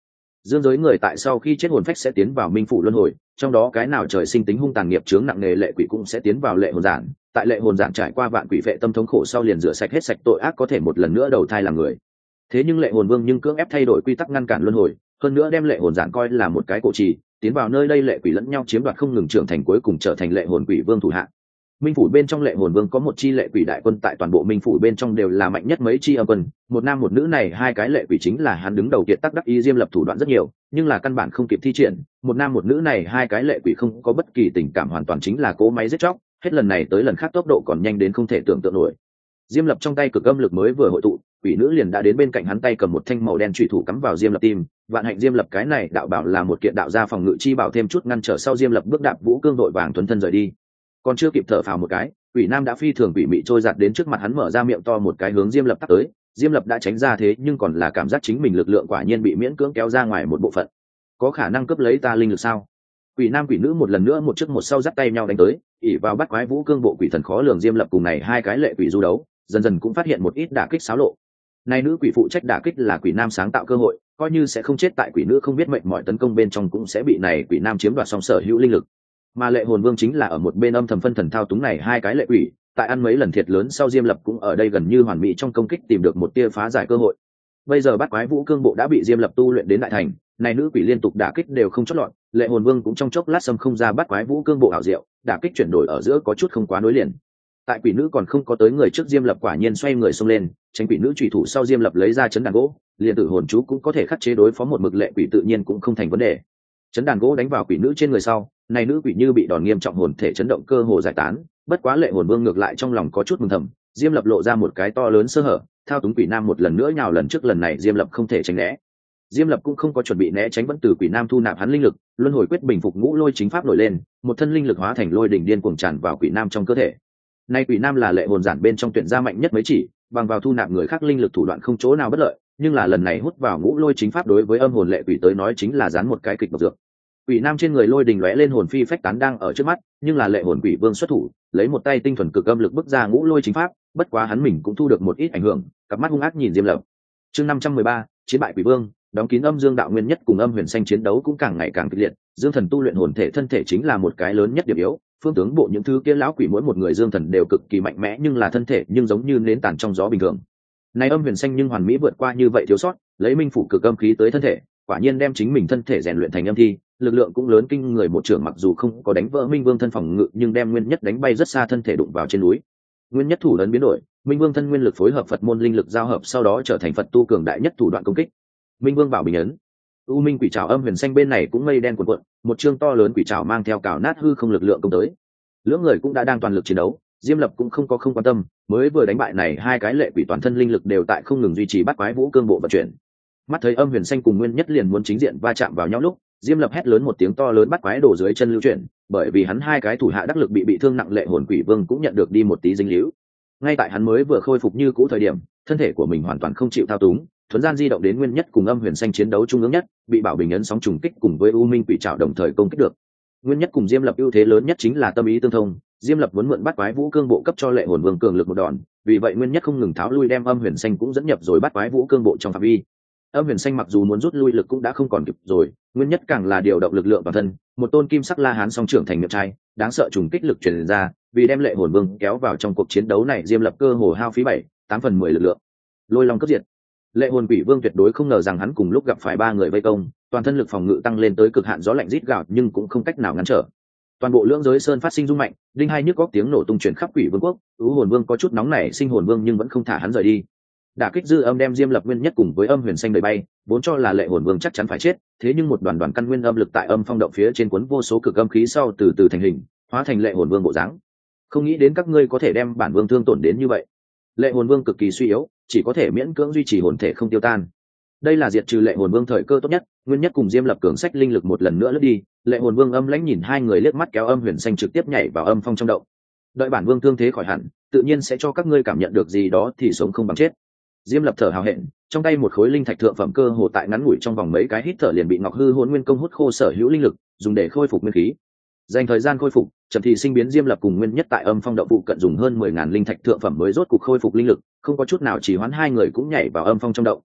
Dương giới người tại sau khi chết hồn phách sẽ tiến vào minh phủ luân hồi, trong đó cái nào trời sinh tính hung tàn nghiệp chướng nặng nề lệ quỷ cũng sẽ tiến vào lệ hồn giản, tại lệ hồn giản trải qua vạn quỷ vệ tâm thống khổ sau liền rửa sạch hết sạch tội ác, có thể một lần nữa đầu thai làm người. Thế nhưng lệ hồn vương nhưng cưỡng ép thay đổi quy tắc ngăn cản luân hồi, hơn nữa đem lệ hồn giản coi là một cái cổ trì, tiến vào nơi đây lệ quỷ lẫn nhau chiếm đoạt không ngừng trưởng thành, cuối cùng trở thành lệ hồn quỷ vương thủ hạ. Minh phủ bên trong lệ hồn vương có một chi lệ quỷ đại quân, tại toàn bộ minh phủ bên trong đều là mạnh nhất mấy chi âm quân, một nam một nữ này hai cái lệ quỷ chính là hắn đứng đầu kiệt tác đắc ý. Diêm Lập thủ đoạn rất nhiều, nhưng là căn bản không kịp thi triển, một nam một nữ này hai cái lệ quỷ không có bất kỳ tình cảm, hoàn toàn chính là cố máy giết chóc, hết lần này tới lần khác tốc độ còn nhanh đến không thể tưởng tượng nổi. Diêm Lập trong tay cực âm lực mới vừa hội tụ, quỷ nữ liền đã đến bên cạnh hắn, tay cầm một thanh màu đen chủy thủ cắm vào Diêm Lập tim. Vạn hạnh Diêm Lập cái này đạo bảo là một kiện đạo gia phòng ngự chi bảo, thêm chút ngăn trở sau Diêm Lập bước đạp vũ cương đội vàng tuấn thân rời đi. Còn chưa kịp thở phào một cái, quỷ nam đã phi thường quỷ mị trôi giạt đến trước mặt hắn, mở ra miệng to một cái hướng Diêm Lập tắt tới. Diêm Lập đã tránh ra, thế nhưng còn là cảm giác chính mình lực lượng quả nhiên bị miễn cưỡng kéo ra ngoài một bộ phận. Có khả năng cướp lấy ta linh lực sao? Quỷ nam quỷ nữ một lần nữa một trước một sau dắt tay nhau đánh tới, ỉ vào bắt quái vũ cương bộ quỷ thần khó lường. Diêm Lập cùng này hai cái lệ quỷ du đấu, dần dần cũng phát hiện một ít đả kích xáo lộ. Này nữ quỷ phụ trách đả kích là quỷ nam sáng tạo cơ hội, coi như sẽ không chết tại quỷ nữ không biết mệnh mọi tấn công bên trong cũng sẽ bị này quỷ nam chiếm đoạt xong sở hữu linh lực. Mà lệ hồn vương chính là ở một bên âm thầm phân thần thao túng này hai cái lệ quỷ, tại ăn mấy lần thiệt lớn sau Diêm Lập cũng ở đây gần như hoàn mỹ trong công kích tìm được một tia phá giải cơ hội. Bây giờ bắt quái vũ cương bộ đã bị Diêm Lập tu luyện đến đại thành, này nữ quỷ liên tục đả kích đều không chót lọt, lệ hồn vương cũng trong chốc lát xâm không ra bắt quái vũ cương bộ ảo diệu, đả kích chuyển đổi ở giữa có chút không quá nối liền. Tại quỷ nữ còn không có tới người trước, Diêm Lập quả nhiên xoay người xông lên, tránh quỷ nữ chủy thủ sau Diêm Lập lấy ra chấn đàn gỗ, liền tử hồn chú cũng có thể khắc chế đối phó một mực lệ quỷ, tự nhiên cũng không thành vấn đề. Chấn đàn gỗ đánh vào quỷ nữ trên người sau, này nữ quỷ như bị đòn nghiêm trọng, hồn thể chấn động, cơ hồ giải tán. Bất quá lệ hồn vương ngược lại trong lòng có chút mừng thầm, Diêm Lập lộ ra một cái to lớn sơ hở, thao túng quỷ nam một lần nữa nhào lần trước, lần này Diêm Lập không thể tránh né. Diêm Lập cũng không có chuẩn bị né tránh, vẫn từ quỷ nam thu nạp hắn linh lực, luân hồi quyết bình phục ngũ lôi chính pháp nổi lên, một thân linh lực hóa thành lôi đỉnh điên cuồng tràn vào quỷ nam trong cơ thể. Nay quỷ nam là lệ hồn giản bên trong tuyển ra mạnh nhất mấy chỉ, bằng vào thu nạp người khác linh lực thủ đoạn không chỗ nào bất lợi, nhưng là lần này hút vào ngũ lôi chính pháp đối với âm hồn lệ quỷ tới nói chính là dán một cái kịch độc dược. Quỷ nam trên người lôi đình lóe lên, hồn phi phách tán đang ở trước mắt, nhưng là lệ hồn quỷ vương xuất thủ, lấy một tay tinh thuần cực âm lực bức ra ngũ lôi chính pháp, bất quá hắn mình cũng thu được một ít ảnh hưởng, cặp mắt hung ác nhìn Diêm Lập. Chương năm trăm mười ba, chiến bại quỷ vương, đóng kín âm dương đạo nguyên nhất cùng âm huyền xanh chiến đấu cũng càng ngày càng kịch liệt. Dương thần tu luyện hồn thể thân thể chính là một cái lớn nhất điểm yếu, phương tướng bộ những thứ kia lão quỷ mỗi một người dương thần đều cực kỳ mạnh mẽ, nhưng là thân thể nhưng giống như nến tàn trong gió bình thường. Này âm huyền xanh nhưng hoàn mỹ vượt qua như vậy thiếu sót, lấy minh phủ cực âm khí tới thân thể, quả nhiên đem chính mình thân thể rèn luyện thành âm thi, lực lượng cũng lớn kinh người. Một trưởng mặc dù không có đánh vỡ minh vương thân phòng ngự, nhưng đem nguyên nhất đánh bay rất xa, thân thể đụng vào trên núi. Nguyên nhất thủ lớn biến đổi, minh vương thân nguyên lực phối hợp Phật môn linh lực giao hợp, sau đó trở thành Phật tu cường đại nhất thủ đoạn công kích. Minh vương bảo bình ấn, u minh quỷ trảo âm huyền xanh bên này cũng mây đen cuộn cuộn, một chương to lớn quỷ trảo mang theo cào nát hư không lực lượng công tới. Lưỡng người cũng đã đang toàn lực chiến đấu, Diêm Lập cũng không có không quan tâm, mới vừa đánh bại này hai cái lệ quỷ toàn thân linh lực đều tại không ngừng duy trì bắt quái vũ cương bộ vận chuyển. Mắt thấy âm huyền xanh cùng nguyên nhất liền muốn chính diện va chạm vào nhau lúc, Diêm Lập hét lớn một tiếng to lớn, bắt quái đổ dưới chân lưu chuyển, bởi vì hắn hai cái thủ hạ đắc lực bị bị thương nặng, lệ hồn quỷ vương cũng nhận được đi một tí dính líu. Ngay tại hắn mới vừa khôi phục như cũ thời điểm, thân thể của mình hoàn toàn không chịu thao túng, thuấn gian di động đến nguyên nhất cùng âm huyền xanh chiến đấu trung ương nhất, bị bảo bình ấn sóng trùng kích cùng với u minh quỷ trảo đồng thời công kích được. Nguyên nhất cùng Diêm Lập ưu thế lớn nhất chính là tâm ý tương thông, Diêm Lập muốn mượn bắt quái vũ cương bộ cấp cho lệ hồn vương cường lực một đòn, vì vậy nguyên nhất không ngừng tháo lui, đem âm huyền xanh cũng dẫn nhập rồi bắt quái vũ cương bộ trong phạm vi. Âm huyền xanh mặc dù muốn rút lui lực cũng đã không còn kịp rồi, nguyên nhất càng là điều động lực lượng toàn thân, một tôn kim sắc la hán song trưởng thành miệng trai, đáng sợ trùng kích lực truyền ra, vì đem lệ hồn vương kéo vào trong cuộc chiến đấu này, Diêm Lập cơ hồ hao phí bảy, tám phần mười lực lượng. Lôi long cấp diệt. Lệ hồn quỷ vương tuyệt đối không ngờ rằng hắn cùng lúc gặp phải ba người vây công, toàn thân lực phòng ngự tăng lên tới cực hạn, gió lạnh rít gào nhưng cũng không cách nào ngăn trở. Toàn bộ lưỡng giới sơn phát sinh rung mạnh, đinh hai nhức góc tiếng nổ tung chuyển khắp quỷ vương quốc. U hồn vương có chút nóng nảy, sinh hồn vương nhưng vẫn không thả hắn rời đi. Đả kích dư âm đem Diêm Lập nguyên nhất cùng với âm huyền xanh đẩy bay, vốn cho là lệ hồn vương chắc chắn phải chết, thế nhưng một đoàn đoàn căn nguyên âm lực tại âm phong động phía trên cuốn vô số cực âm khí sau từ từ thành hình, hóa thành lệ hồn vương bộ dáng. Không nghĩ đến các ngươi có thể đem bản vương thương tổn đến như vậy. Lệ hồn vương cực kỳ suy yếu, chỉ có thể miễn cưỡng duy trì hồn thể không tiêu tan. Đây là diệt trừ lệ hồn vương thời cơ tốt nhất. Nguyên nhất cùng Diêm Lập cường sách linh lực một lần nữa lướt đi, lệ hồn vương âm lãnh nhìn hai người liếc mắt, kéo âm huyền xanh trực tiếp nhảy vào âm phong trong động. Đợi bản vương thương thế khỏi hẳn, tự nhiên sẽ cho các ngươi cảm nhận được gì đó thì sống không bằng chết. Diêm Lập thở hào hẹn, trong tay một khối linh thạch thượng phẩm cơ hồ tại ngắn ngủi trong vòng mấy cái hít thở liền bị Ngọc Hư Hỗn Nguyên Công hút khô sở hữu linh lực, dùng để khôi phục nguyên khí. Dành thời gian khôi phục, chậm thì sinh biến, Diêm Lập cùng Nguyên nhất tại âm phong động phụ cận dùng hơn mười ngàn linh thạch thượng phẩm mới rốt cục khôi phục linh lực, không có chút nào chỉ hoãn, hai người cũng nhảy vào âm phong trong động.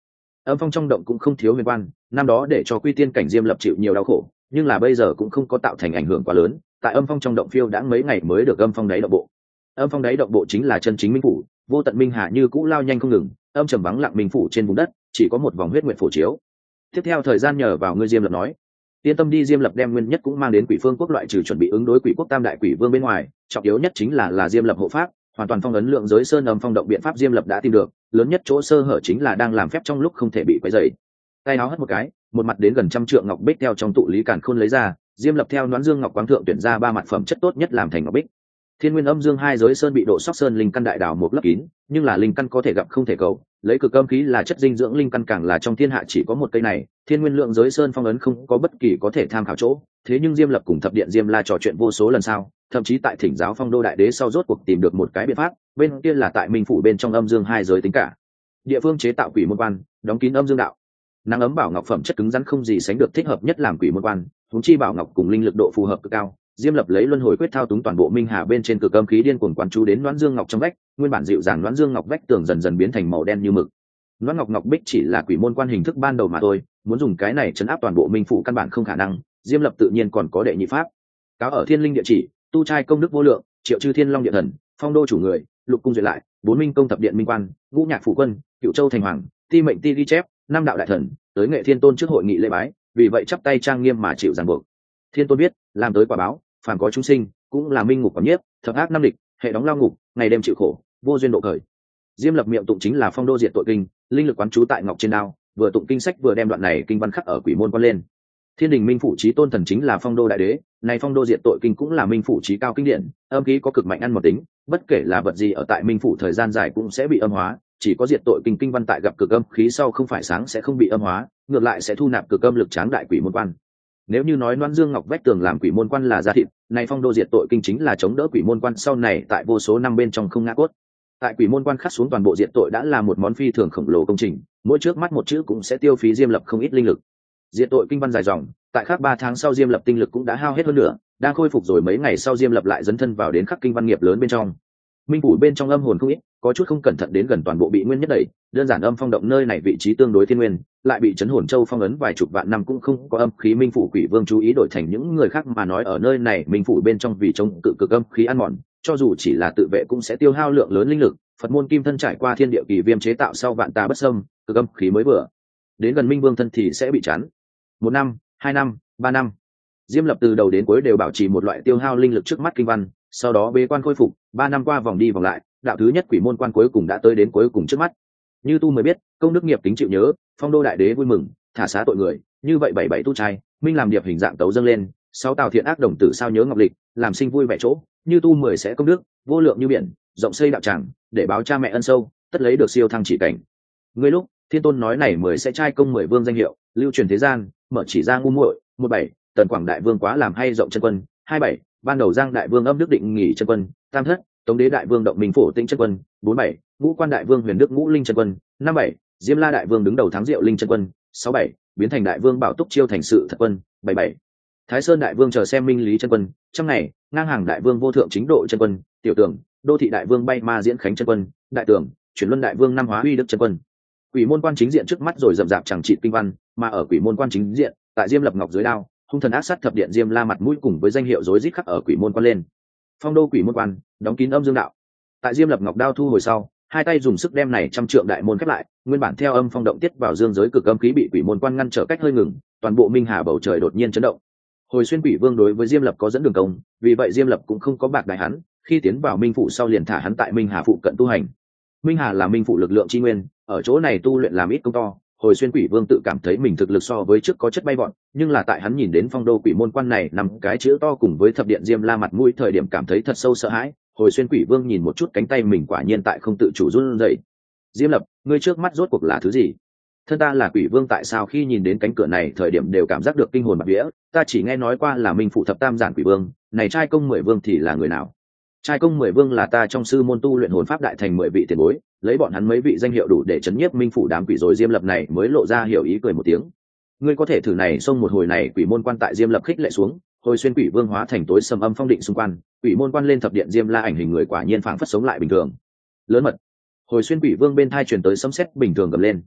Âm phong trong động cũng không thiếu huyền quan, năm đó để cho quy tiên cảnh Diêm Lập chịu nhiều đau khổ, nhưng là bây giờ cũng không có tạo thành ảnh hưởng quá lớn. Tại âm phong trong động phiêu đã mấy ngày mới được âm phong đáy động bộ. Âm phong đáy động bộ chính là chân chính minh phủ, vô tận minh hà như cũ lao nhanh không ngừng, âm trầm vắng lặng minh phủ trên vùng đất, chỉ có một vòng huyết nguyện phổ chiếu. Tiếp theo thời gian nhờ vào ngươi Diêm Lập nói, yên tâm đi. Diêm Lập đem nguyên nhất cũng mang đến Quỷ Phương quốc, loại trừ chuẩn bị ứng đối quỷ quốc tam đại quỷ vương bên ngoài, trọng yếu nhất chính là là Diêm Lập hộ pháp, hoàn toàn phong ấn lượng giới sơn âm phong động biện pháp Diêm Lập đã tìm được, lớn nhất chỗ sơ hở chính là đang làm phép trong lúc không thể bị quấy rầy. Tay áo hất một cái, một mặt đến gần trăm trượng ngọc bích theo trong tụ lý càn khôn lấy ra, Diêm Lập theo Noãn Dương Ngọc Quáng thượng tuyển ra ba mặt phẩm chất tốt nhất làm thành ngọc bích. Thiên Nguyên Âm Dương hai giới sơn bị độ sóc sơn linh căn đại đào một lớp kín, nhưng là linh căn có thể gặp không thể cầu, lấy cực âm khí là chất dinh dưỡng linh căn càng là trong thiên hạ chỉ có một cây này. Thiên Nguyên Lượng giới sơn phong ấn không có bất kỳ có thể tham khảo chỗ, thế nhưng Diêm Lập cùng thập điện Diêm La trò chuyện vô số lần sau, thậm chí tại thỉnh giáo Phong Đô đại đế sau rốt cuộc tìm được một cái biện pháp, bên kia là tại Minh phủ bên trong âm dương hai giới tính cả địa phương chế tạo quỷ môn quan, đóng kín âm dương đạo. Nắng ấm bảo ngọc phẩm chất cứng rắn không gì sánh được, thích hợp nhất làm quỷ môn quan, huống chi bảo ngọc cùng linh lực độ phù hợp cực cao. Diêm Lập lấy luân hồi quyết thao túng toàn bộ minh hà bên trên cực âm khí điên cuồng quán chú đến Noãn Dương Ngọc trong vách, nguyên bản dịu dàng Noãn Dương Ngọc vách tường dần dần biến thành màu đen như mực. Noãn Ngọc Ngọc bích chỉ là quỷ môn quan hình thức ban đầu mà thôi, muốn dùng cái này chấn áp toàn bộ minh phủ căn bản không khả năng. Diêm Lập tự nhiên còn có đệ nhị pháp, cáo ở thiên linh địa chỉ, tu trai công đức vô lượng, triệu chư thiên long địa thần, phong đô chủ người, lục cung duyệt lại, bốn minh công thập điện minh quan, ngũ nhạc phủ quân, cựu châu thành hoàng, ti mệnh ti ghi chép, năm đạo đại thần, tới nghệ thiên tôn trước hội nghị lễ bái, vì vậy chắp tay trang nghiêm mà chịu ràng buộc. Thiên tôn biết, làm tới quả báo, phàm có chúng sinh, cũng là minh ngục quản nhiếp, thập ác năm địch, hệ đóng lao ngục, ngày đêm chịu khổ, vô duyên độ khởi. Diêm Lập miệng tụng chính là phong đô diệt tội kinh, linh lực quán chú tại ngọc trên đao, vừa tụng kinh sách vừa đem đoạn này kinh văn khắc ở quỷ môn quan lên. Thiên đình minh phủ chí tôn thần chính là phong đô đại đế, này phong đô diệt tội kinh cũng là minh phủ chí cao kinh điển, âm khí có cực mạnh ăn một tính, bất kể là vật gì ở tại minh phủ thời gian dài cũng sẽ bị âm hóa, chỉ có diệt tội kinh kinh văn tại gặp cực âm khí sau không phải sáng sẽ không bị âm hóa, ngược lại sẽ thu nạp cực âm lực tráng đại quỷ môn quan. Nếu như nói Noãn Dương Ngọc vách tường làm quỷ môn quan là da thịt, này phong đô diệt tội kinh chính là chống đỡ quỷ môn quan sau này tại vô số năm bên trong không ngã cốt. Tại quỷ môn quan khắc xuống toàn bộ diệt tội đã là một món phi thường khổng lồ công trình, mỗi trước mắt một chữ cũng sẽ tiêu phí Diêm Lập không ít linh lực. Diệt tội kinh văn dài dòng, tại khắc ba tháng sau Diêm Lập tinh lực cũng đã hao hết hơn nữa, đang khôi phục rồi mấy ngày sau Diêm Lập lại dấn thân vào đến khắc kinh văn nghiệp lớn bên trong. Minh phủ bên trong âm hồn không ít, có chút không cẩn thận đến gần toàn bộ bị nguyên nhất đẩy, đơn giản âm phong động nơi này vị trí tương đối thiên nguyên, lại bị chấn hồn châu phong ấn vài chục vạn năm cũng không có âm khí. Minh phủ quỷ vương chú ý đổi thành những người khác mà nói ở nơi này Minh phủ bên trong vì chống cự cực âm khí ăn mòn, cho dù chỉ là tự vệ cũng sẽ tiêu hao lượng lớn linh lực. Phật môn kim thân trải qua thiên địa kỳ viêm chế tạo sau vạn tà bất xâm, cực âm khí mới vừa đến gần Minh vương thân thì sẽ bị chán. Một năm, hai năm, ba năm, Diêm Lập từ đầu đến cuối đều bảo trì một loại tiêu hao linh lực trước mắt kinh văn, sau đó bế quan khôi phục. Ba năm qua vòng đi vòng lại, đạo thứ nhất quỷ môn quan cuối cùng đã tới đến cuối cùng trước mắt. Như tu mới biết, công đức nghiệp tính chịu nhớ, phong đô đại đế vui mừng, thả xá tội người. Như vậy bảy bảy tu trai, minh làm điệp hình dạng tấu dâng lên, sáu tào thiện ác đồng tử sao nhớ ngọc lịch, làm sinh vui vẻ chỗ. Như tu mười sẽ công đức, vô lượng như biển, rộng xây đạo tràng, để báo cha mẹ ân sâu, tất lấy được siêu thăng chỉ cảnh. Ngươi lúc thiên tôn nói này mười sẽ trai công mười vương danh hiệu, lưu truyền thế gian, mở chỉ ra ngu muội. Một bảy tần quảng đại vương quá làm hay rộng chân quân. Hai bảy ban đầu giang đại vương âm đức định nghỉ chân quân. Tam thất tống đế đại vương động minh phổ tĩnh chân quân. Bốn bảy ngũ quan đại vương huyền đức ngũ linh chân quân. Năm bảy diêm la đại vương đứng đầu thắng diệu linh chân quân. Sáu bảy biến thành đại vương bảo túc chiêu thành sự thật quân. Bảy bảy thái sơn đại vương chờ xem minh lý chân quân. Trong ngày ngang hàng đại vương vô thượng chính độ chân quân. Tiểu tưởng đô thị đại vương bay ma diễn khánh chân quân. Đại tưởng chuyển luân đại vương năm hóa uy đức chân quân. Quỷ môn quan chính diện trước mắt rồi rậm rạp chẳng trị kinh văn, mà ở quỷ môn quan chính diện, tại Diêm Lập ngọc dưới đao, hung thần ác sát thập điện Diêm La mặt mũi cùng với danh hiệu rối rít khắc ở quỷ môn quan lên. Phong đô quỷ môn quan, đóng kín âm dương đạo. Tại Diêm Lập ngọc đao thu hồi sau, hai tay dùng sức đem này trăm trượng đại môn khép lại, nguyên bản theo âm phong động tiết vào dương giới cực âm khí bị quỷ môn quan ngăn trở cách hơi ngừng, toàn bộ minh hà bầu trời đột nhiên chấn động. Hồi xuyên quỷ vương đối với Diêm Lập có dẫn đường công, vì vậy Diêm Lập cũng không có bạc đại hắn, khi tiến vào minh phủ sau liền thả hắn tại minh hà phụ cận tu hành. Minh hà là minh phủ lực lượng chi nguyên, ở chỗ này tu luyện làm ít công to. Hồi xuyên quỷ vương tự cảm thấy mình thực lực so với trước có chất bay vọt, nhưng là tại hắn nhìn đến phong đô quỷ môn quan này nằm cái chữ to cùng với thập điện Diêm La mặt mũi thời điểm cảm thấy thật sâu sợ hãi. Hồi xuyên quỷ vương nhìn một chút cánh tay mình quả nhiên tại không tự chủ run rẩy. Diêm Lập, ngươi trước mắt rốt cuộc là thứ gì? Thân ta là quỷ vương, tại sao khi nhìn đến cánh cửa này thời điểm đều cảm giác được kinh hồn bạt vía? Ta chỉ nghe nói qua là minh phủ thập tam giản quỷ vương, này trai công mười vương thì là người nào? Trai công mười vương là ta trong sư môn tu luyện hồn pháp đại thành mười vị tiền bối, lấy bọn hắn mấy vị danh hiệu đủ để chấn nhiếp minh phủ đám quỷ rồi. Diêm Lập này mới lộ ra hiểu ý cười một tiếng. Ngươi có thể thử này xông một hồi này quỷ môn quan. Tại Diêm Lập khích lệ xuống, hồi xuyên quỷ vương hóa thành tối sầm âm phong định xung quanh, quỷ môn quan lên thập điện Diêm La ảnh hình người quả nhiên phảng phất sống lại bình thường. Lớn mật. Hồi xuyên quỷ vương bên thai truyền tới sấm sét bình thường gầm lên.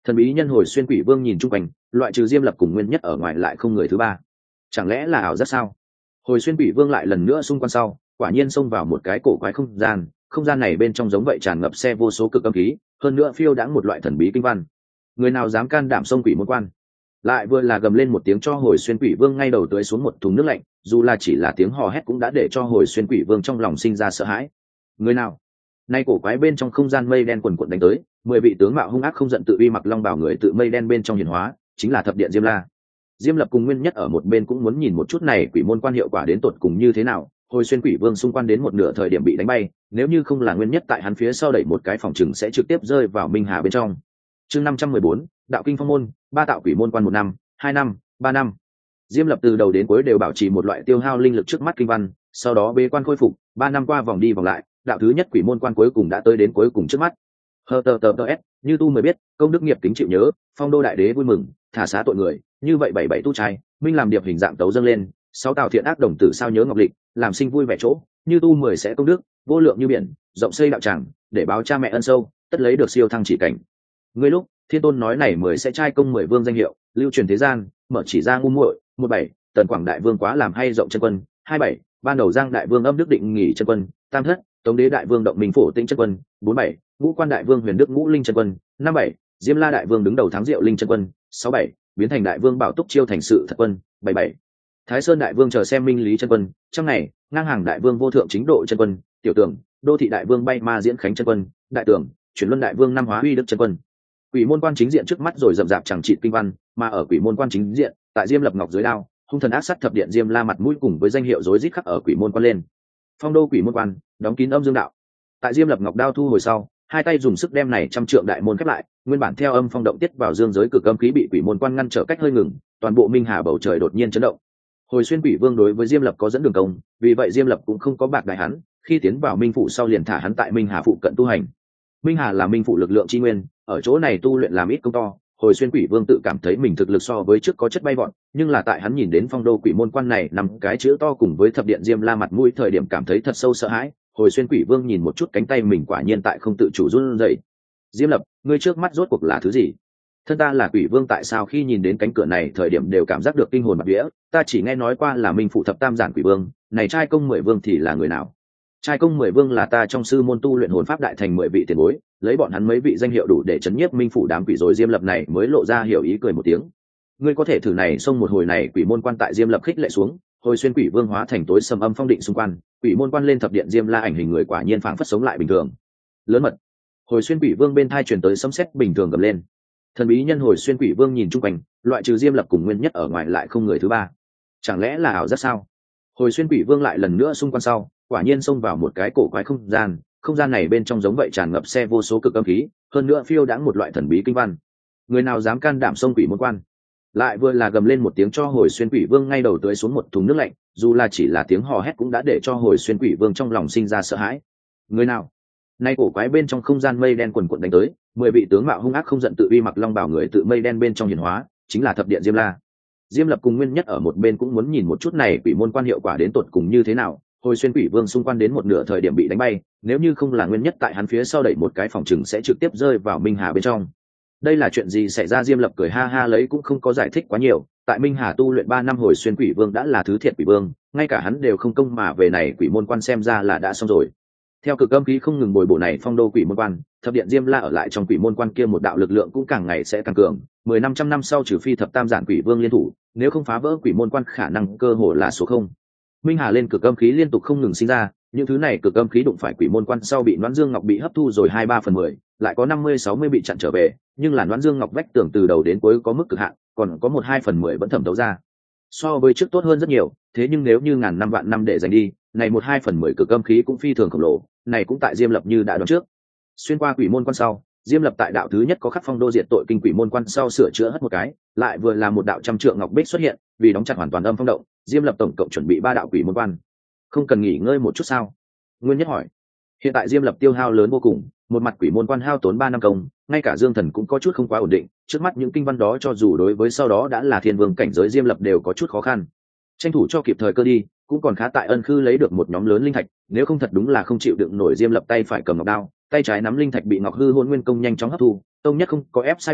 Thần bí nhân hồi xuyên quỷ vương nhìn chung quanh, loại trừ Diêm Lập cùng Nguyên Nhất ở ngoài lại không người thứ ba. Chẳng lẽ là ảo giác sao? Hồi xuyên quỷ vương lại lần nữa xung quanh sau, quả nhiên xông vào một cái cổ quái không gian, không gian này bên trong giống vậy tràn ngập xe vô số cực âm khí, hơn nữa phiêu đãng một loại thần bí kinh văn. Người nào dám can đảm xông quỷ môn quan? Lại vừa là gầm lên một tiếng cho hồi xuyên quỷ vương ngay đầu tưới xuống một thùng nước lạnh, dù là chỉ là tiếng hò hét cũng đã để cho hồi xuyên quỷ vương trong lòng sinh ra sợ hãi. Người nào? Nay cổ quái bên trong không gian mây đen quần quần đánh tới, mười vị tướng mạo hung ác không giận tự uy mặc long bào người tự mây đen bên trong hiển hóa, chính là thập điện Diêm La. Diêm Lập cùng Nguyên Nhất ở một bên cũng muốn nhìn một chút này quỷ môn quan hiệu quả đến tột cùng như thế nào. Hồi xuyên quỷ vương xung quanh đến một nửa thời điểm bị đánh bay, nếu như không là Nguyên Nhất tại hắn phía sau đẩy một cái phòng chừng sẽ trực tiếp rơi vào Minh Hà bên trong. Chương năm trăm mười bốn, đạo kinh phong môn, ba tạo quỷ môn quan một năm, hai năm, ba năm. Diêm Lập từ đầu đến cuối đều bảo trì một loại tiêu hao linh lực trước mắt kinh văn, sau đó bế quan khôi phục, ba năm qua vòng đi vòng lại, đạo thứ nhất quỷ môn quan cuối cùng đã tới đến cuối cùng trước mắt. Hờ tờ tờ tờ s, như tu mới biết, công đức nghiệp kính chịu nhớ, phong đô đại đế vui mừng, thả xá tội người, như vậy bảy bảy tu trai, minh làm điệp hình dạng tấu dâng lên, sáu tào thiện ác đồng tử sao nhớ ngọc lịch, làm sinh vui vẻ chỗ, như tu mười sẽ công đức, vô lượng như biển, rộng xây đạo tràng, để báo cha mẹ ân sâu, tất lấy được siêu thăng chỉ cảnh. Ngươi lúc, Thiên Tôn nói này mười sẽ trai công mười vương danh hiệu, lưu truyền thế gian, mở chỉ ra ngu muội, một bảy, tần quảng đại vương quá làm hay rộng chân quân, hai bảy, ban đầu giang đại vương âm đức định nghỉ chân quân, tam thất, tống đế đại vương động minh phổ tĩnh chân quân, bốn bảy, ngũ quan đại vương huyền đức ngũ linh chân quân, năm bảy, diêm la đại vương đứng đầu thắng diệu linh chân quân, sáu bảy, biến thành đại vương bảo túc chiêu thành sự thật quân, bảy bảy, thái sơn đại vương chờ xem minh lý chân quân, trong ngày ngang hàng đại vương vô thượng chính độ chân quân, tiểu tưởng đô thị đại vương bay ma diễn khánh chân quân, đại tưởng chuyển luân đại vương năm hóa uy đức chân quân. Quỷ môn quan chính diện trước mắt rồi rậm rạp chẳng trị kinh văn, mà ở quỷ môn quan chính diện, tại Diêm Lập ngọc dưới đao, hung thần ác sát thập điện Diêm La mặt mũi cùng với danh hiệu rối rít khắc ở quỷ môn quan lên. Phong đô quỷ môn quan, đóng kín âm dương đạo. Tại Diêm Lập ngọc đao thu hồi sau, hai tay dùng sức đem này trăm trượng đại môn khép lại, nguyên bản theo âm phong động tiết vào dương giới cực âm khí bị quỷ môn quan ngăn trở cách hơi ngừng, toàn bộ minh hà bầu trời đột nhiên chấn động. Hồi xuyên quỷ vương đối với Diêm Lập có dẫn đường công, vì vậy Diêm Lập cũng không có bạc đại hắn, khi tiến vào minh phủ sau liền thả hắn tại minh hà phụ cận tu hành. Minh hà là minh phủ lực lượng chi nguyên, ở chỗ này tu luyện làm ít công to. Hồi xuyên quỷ vương tự cảm thấy mình thực lực so với trước có chất bay vọt, nhưng là tại hắn nhìn đến phong đô quỷ môn quan này nằm cái chữ to cùng với thập điện Diêm La mặt mũi thời điểm cảm thấy thật sâu sợ hãi. Hồi xuyên quỷ vương nhìn một chút cánh tay mình quả nhiên tại không tự chủ run rẩy. Diêm Lập, ngươi trước mắt rốt cuộc là thứ gì? Thân ta là quỷ vương, tại sao khi nhìn đến cánh cửa này thời điểm đều cảm giác được kinh hồn bạt vía? Ta chỉ nghe nói qua là minh phụ thập tam giản quỷ vương, này trai công mười vương thì là người nào? Trai công mười vương là ta trong sư môn tu luyện hồn pháp đại thành mười vị tiền bối, lấy bọn hắn mấy vị danh hiệu đủ để chấn nhiếp minh phủ đám quỷ rồi. Diêm Lập này mới lộ ra hiểu ý cười một tiếng. Ngươi có thể thử này xông một hồi này quỷ môn quan. Tại Diêm Lập khích lệ xuống, hồi xuyên quỷ vương hóa thành tối sầm âm phong định xung quanh, quỷ môn quan lên thập điện Diêm La ảnh hình người quả nhiên phảng phất sống lại bình thường. Lớn mật. Hồi xuyên quỷ vương bên thai truyền tới sấm sét bình thường gầm lên. Thần bí nhân hồi xuyên quỷ vương nhìn chung quanh, loại trừ Diêm Lập cùng Nguyên Nhất ở ngoài lại không người thứ ba. Chẳng lẽ là ảo giác sao? Hồi xuyên quỷ vương lại lần nữa xung quanh sau, quả nhiên xông vào một cái cổ quái không gian, không gian này bên trong giống vậy tràn ngập xe vô số cực âm khí, hơn nữa phiêu đãng một loại thần bí kinh văn. Người nào dám can đảm xông quỷ môn quan? Lại vừa là gầm lên một tiếng cho hồi xuyên quỷ vương ngay đầu tưới xuống một thùng nước lạnh, dù là chỉ là tiếng hò hét cũng đã để cho hồi xuyên quỷ vương trong lòng sinh ra sợ hãi. Người nào? Nay cổ quái bên trong không gian mây đen quần quần đánh tới, mười vị tướng mạo hung ác không giận tự uy mặc long bào người tự mây đen bên trong hiển hóa, chính là thập điện Diêm La. Diêm Lập cùng Nguyên Nhất ở một bên cũng muốn nhìn một chút này quỷ môn quan hiệu quả đến tột cùng như thế nào. Hồi xuyên quỷ vương xung quanh đến một nửa thời điểm bị đánh bay, nếu như không là Nguyên Nhất tại hắn phía sau đẩy một cái phòng chừng sẽ trực tiếp rơi vào minh hà bên trong. Đây là chuyện gì xảy ra? Diêm Lập cười ha ha lấy cũng không có giải thích quá nhiều. Tại minh hà tu luyện ba năm hồi xuyên quỷ vương đã là thứ thiệt quỷ vương, ngay cả hắn đều không công mà về này quỷ môn quan xem ra là đã xong rồi. Theo cực âm khí không ngừng bồi bổ này phong đô quỷ môn quan, thập điện Diêm La ở lại trong quỷ môn quan kia một đạo lực lượng cũng càng ngày sẽ càng cường. Mười năm trăm năm sau trừ phi thập tam giản quỷ vương liên thủ, nếu không phá vỡ quỷ môn quan khả năng cơ hồ là số không. Minh hà lên cực âm khí liên tục không ngừng sinh ra, những thứ này cực âm khí đụng phải quỷ môn quan sau bị Noãn Dương Ngọc bị hấp thu rồi hai ba phần mười, lại có năm mươi sáu mươi bị chặn trở về, nhưng là Noãn Dương Ngọc vách tường từ đầu đến cuối có mức cực hạn, còn có một hai phần mười vẫn thẩm thấu ra. So với trước tốt hơn rất nhiều, thế nhưng nếu như ngàn năm vạn năm để dành đi, này một hai phần mười cực âm khí cũng phi thường khổng lồ, này cũng tại Diêm Lập như đã đoán trước. Xuyên qua quỷ môn quan sau, Diêm Lập tại đạo thứ nhất có khắc phong đô diệt tội kinh quỷ môn quan sau sửa chữa hất một cái, lại vừa là một đạo trăm trượng ngọc bích xuất hiện, vì đóng chặt hoàn toàn âm phong động, Diêm Lập tổng cộng chuẩn bị ba đạo quỷ môn quan. Không cần nghỉ ngơi một chút sao? Nguyên Nhất hỏi. Hiện tại Diêm Lập tiêu hao lớn vô cùng, một mặt quỷ môn quan hao tốn ba năm công, ngay cả Dương Thần cũng có chút không quá ổn định, trước mắt những kinh văn đó cho dù đối với sau đó đã là thiên vương cảnh giới Diêm Lập đều có chút khó khăn. Tranh thủ cho kịp thời cơ đi, cũng còn khá tại Ân Khư lấy được một nhóm lớn linh thạch, nếu không thật đúng là không chịu đựng nổi. Diêm Lập tay phải cầm ngọc đao, tay trái nắm linh thạch bị Ngọc Hư Hôn Nguyên công nhanh chóng hấp thu, tông nhất không có ép sai bảo,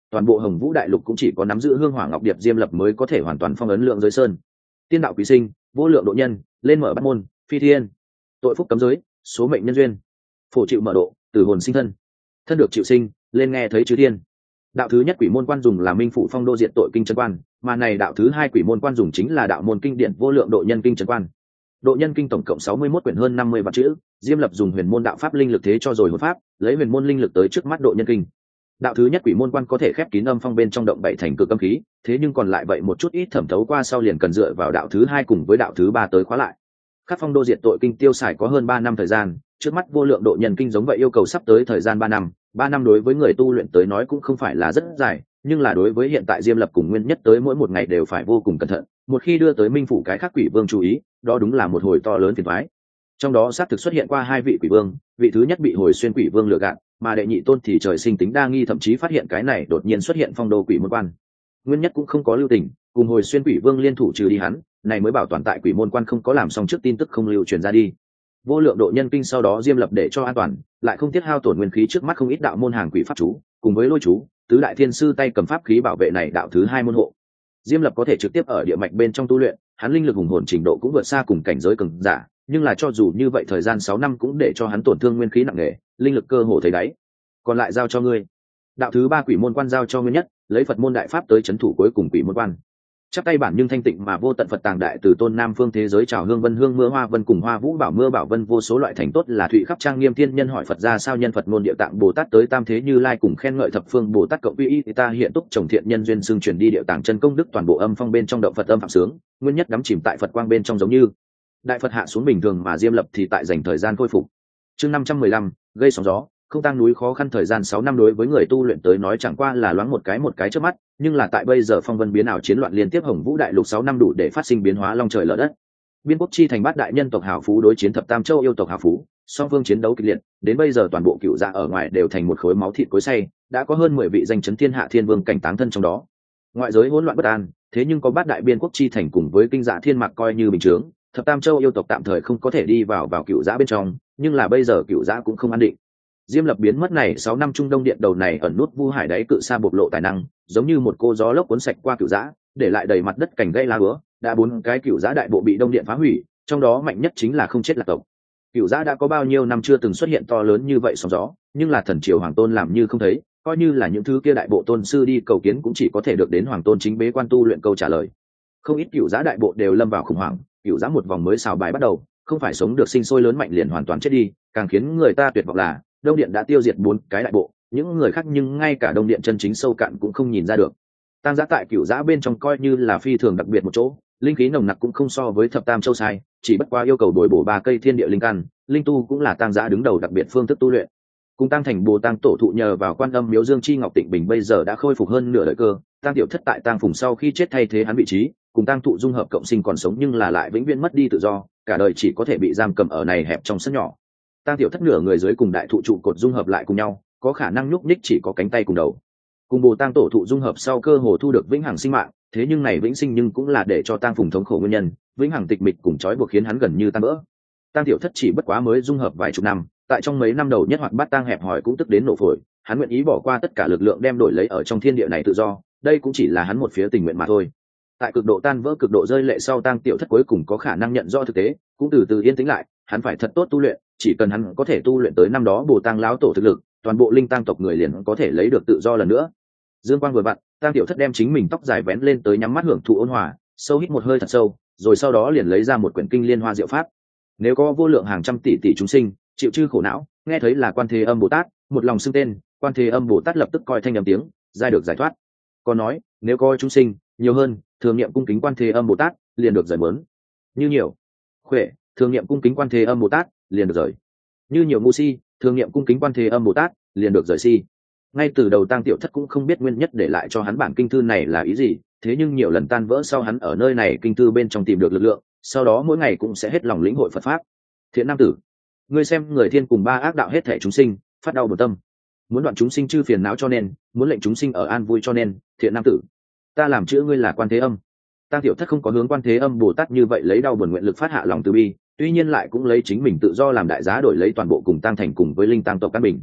toàn bộ Hồng Vũ đại lục cũng chỉ có nắm giữ hương hỏa ngọc điệp Diêm Lập mới có thể hoàn toàn phong ấn lượng giới sơn. Tiên đạo quý sinh, vô lượng độ nhân, lên mở bắt môn, phi thiên, tội phúc cấm giới, số mệnh nhân duyên, phổ chịu mở độ, tử hồn sinh thân, thân được chịu sinh, lên nghe thấy chư thiên. Đạo thứ nhất quỷ môn quan dùng là minh phủ phong đô diệt tội kinh chân quan, mà này đạo thứ hai quỷ môn quan dùng chính là đạo môn kinh điển vô lượng độ nhân kinh chân quan. Độ nhân kinh tổng cộng sáu mươi mốt quyển hơn năm mươi vạn chữ, Diêm Lập dùng huyền môn đạo pháp linh lực thế cho rồi hồn pháp, lấy huyền môn linh lực tới trước mắt độ nhân kinh. Đạo thứ nhất quỷ môn quan có thể khép kín âm phong bên trong động bảy thành cực âm khí, thế nhưng còn lại vậy một chút ít thẩm thấu qua sau liền cần dựa vào đạo thứ hai cùng với đạo thứ ba tới khóa lại. Khắc phong đô diệt tội kinh tiêu xài có hơn ba năm thời gian, trước mắt vô lượng độ nhân kinh giống vậy yêu cầu sắp tới thời gian ba năm, ba năm đối với người tu luyện tới nói cũng không phải là rất dài, nhưng là đối với hiện tại Diêm Lập cùng Nguyên Nhất tới mỗi một ngày đều phải vô cùng cẩn thận, một khi đưa tới minh phủ cái khác quỷ vương chú ý, đó đúng là một hồi to lớn phiền toái. Trong đó xác thực xuất hiện qua hai vị quỷ vương, vị thứ nhất bị hồi xuyên quỷ vương lừa gạt, mà đệ nhị tôn thì trời sinh tính đa nghi, thậm chí phát hiện cái này đột nhiên xuất hiện phong đô quỷ môn quan. Nguyên Nhất cũng không có lưu tình, cùng hồi xuyên quỷ vương liên thủ trừ đi hắn, này mới bảo toàn tại quỷ môn quan không có làm xong trước tin tức không lưu truyền ra đi. Vô lượng độ nhân kinh sau đó Diêm Lập để cho an toàn, lại không tiết hao tổn nguyên khí trước mắt không ít đạo môn hàng quỷ pháp chú, cùng với lôi chú, tứ đại thiên sư tay cầm pháp khí bảo vệ này đạo thứ hai môn hộ. Diêm Lập có thể trực tiếp ở địa mạch bên trong tu luyện, hắn linh lực hùng hồn trình độ cũng vượt xa cùng cảnh giới cường giả, nhưng là cho dù như vậy thời gian sáu năm cũng để cho hắn tổn thương nguyên khí nặng nề, linh lực cơ hồ thấy đáy. Còn lại giao cho ngươi. Đạo thứ ba quỷ môn quan giao cho Nguyên Nhất, lấy Phật môn đại pháp tới trấn thủ cuối cùng quỷ môn quan. Chắp tay bản nhưng thanh tịnh mà vô tận Phật tàng đại từ tôn nam phương thế giới chào hương vân hương mưa hoa vân cùng hoa vũ bảo mưa bảo vân vô số loại thành tốt là thụy khắp trang nghiêm thiên nhân hỏi Phật ra sao nhân Phật ngôn địa tạng Bồ Tát tới tam thế Như Lai cùng khen ngợi thập phương Bồ Tát cộng quy y ta hiện túc trồng thiện nhân duyên xương truyền đi địa tạng chân công đức toàn bộ âm phong bên trong động Phật âm phạm sướng, Nguyên Nhất đắm chìm tại Phật quang bên trong giống như đại Phật hạ xuống bình thường mà Diêm Lập thì tại dành thời gian khôi phục. Chương năm trăm mười lăm gây sóng gió, không tăng núi khó khăn thời gian sáu năm đối với người tu luyện tới nói chẳng qua là loáng một cái một cái trước mắt, nhưng là tại bây giờ phong vân biến ảo chiến loạn liên tiếp Hồng Vũ đại lục sáu năm đủ để phát sinh biến hóa long trời lở đất. Biên quốc chi thành bát đại nhân tộc hào phú đối chiến thập tam châu yêu tộc hào phú, song phương chiến đấu kịch liệt, đến bây giờ toàn bộ cựu dạ ở ngoài đều thành một khối máu thịt cối xay, đã có hơn mười vị danh chấn thiên hạ thiên vương cảnh táng thân trong đó. Ngoại giới hỗn loạn bất an, thế nhưng có bát đại biên quốc chi thành cùng với kinh dạ thiên mạc coi như bình chướng, thập tam châu yêu tộc tạm thời không có thể đi vào vào cựu dạ bên trong, nhưng là bây giờ cựu dạ cũng không an định. Diêm Lập biến mất này sáu năm trung đông điện đầu này ẩn nút vu hải đáy cự sa bộc lộ tài năng, giống như một cô gió lốc cuốn sạch qua cựu giã, để lại đầy mặt đất cành gây lá úa, đã bốn cái cựu giã đại bộ bị đông điện phá hủy, trong đó mạnh nhất chính là không chết lạc tộc. Cựu giã đã có bao nhiêu năm chưa từng xuất hiện to lớn như vậy sóng gió, nhưng là thần triều hoàng tôn làm như không thấy, coi như là những thứ kia đại bộ tôn sư đi cầu kiến cũng chỉ có thể được đến hoàng tôn chính bế quan tu luyện câu trả lời. Không ít cựu giã đại bộ đều lâm vào khủng hoảng, cựu giã một vòng mới xào bài bắt đầu, không phải sống được sinh sôi lớn mạnh liền hoàn toàn chết đi, càng khiến người ta tuyệt vọng là đông điện đã tiêu diệt bốn cái đại bộ, những người khác nhưng ngay cả đông điện chân chính sâu cạn cũng không nhìn ra được. Tang giã tại cửu giã bên trong coi như là phi thường đặc biệt một chỗ, linh khí nồng nặc cũng không so với thập tam châu sai, chỉ bất qua yêu cầu bồi bổ ba cây thiên địa linh căn, linh tu cũng là Tang giã đứng đầu đặc biệt phương thức tu luyện. Cùng Tang thành Bồ Tang tổ thụ nhờ vào quan âm miếu Dương Chi Ngọc Tịnh Bình bây giờ đã khôi phục hơn nửa đời cơ, Tang tiểu thất tại Tang Phùng sau khi chết thay thế hắn vị trí, cùng Tang thụ dung hợp cộng sinh còn sống nhưng là lại vĩnh viễn mất đi tự do, cả đời chỉ có thể bị giam cầm ở này hẹp trong sân nhỏ. Tang tiểu thất nửa người dưới cùng đại thụ trụ cột dung hợp lại cùng nhau, có khả năng nhúc nhích chỉ có cánh tay cùng đầu. Cùng Bồ Tang tổ thụ dung hợp sau cơ hồ thu được vĩnh hằng sinh mạng, thế nhưng này vĩnh sinh nhưng cũng là để cho Tang Phùng thống khổ nguyên nhân, vĩnh hằng tịch mịch cùng trói buộc khiến hắn gần như tan vỡ. Tang tiểu thất chỉ bất quá mới dung hợp vài chục năm, tại trong mấy năm đầu nhất hoặc bát tang hẹp hòi cũng tức đến nổ phổi, hắn nguyện ý bỏ qua tất cả lực lượng đem đổi lấy ở trong thiên địa này tự do, đây cũng chỉ là hắn một phía tình nguyện mà thôi. Tại cực độ tan vỡ cực độ rơi lệ sau, Tang tiểu thất cuối cùng có khả năng nhận rõ thực tế, cũng từ từ yên tĩnh lại, hắn phải thật tốt tu luyện, chỉ cần hắn có thể tu luyện tới năm đó Bồ Tang lão tổ thực lực, toàn bộ linh tang tộc người liền có thể lấy được tự do lần nữa. Dương quang vừa vặn, Tang tiểu thất đem chính mình tóc dài vén lên tới nhắm mắt hưởng thụ ôn hòa, sâu hít một hơi thật sâu, rồi sau đó liền lấy ra một quyển kinh liên hoa diệu pháp. Nếu có vô lượng hàng trăm tỷ tỷ chúng sinh chịu chư khổ não, nghe thấy là Quan Thế Âm Bồ Tát, một lòng xưng tên, Quan Thế Âm Bồ Tát lập tức coi thanh âm tiếng, giai được giải thoát. Còn nói, nếu có chúng sinh nhiều hơn, thường niệm cung kính Quan Thế Âm Bồ Tát, liền được rời mớn. Như nhiều khỏe, thường niệm cung kính Quan Thế Âm Bồ Tát, liền được rời. Như nhiều ngu si, thường niệm cung kính Quan Thế Âm Bồ Tát, liền được rời si. Ngay từ đầu Tang tiểu thất cũng không biết nguyên nhất để lại cho hắn bản kinh thư này là ý gì, thế nhưng nhiều lần tan vỡ sau hắn ở nơi này kinh thư bên trong tìm được lực lượng, sau đó mỗi ngày cũng sẽ hết lòng lĩnh hội Phật pháp. Thiện nam tử, ngươi xem người thiên cùng ba ác đạo hết thể chúng sinh, phát đau buồn tâm, muốn đoạn chúng sinh chư phiền não cho nên, muốn lệnh chúng sinh ở an vui cho nên, thiện nam tử, ta làm chữ ngươi là Quan Thế Âm. Tang tiểu thất không có hướng Quan Thế Âm Bồ Tát như vậy lấy đau buồn nguyện lực phát hạ lòng từ bi, tuy nhiên lại cũng lấy chính mình tự do làm đại giá đổi lấy toàn bộ cùng Tang thành cùng với linh tang tộc căn bình.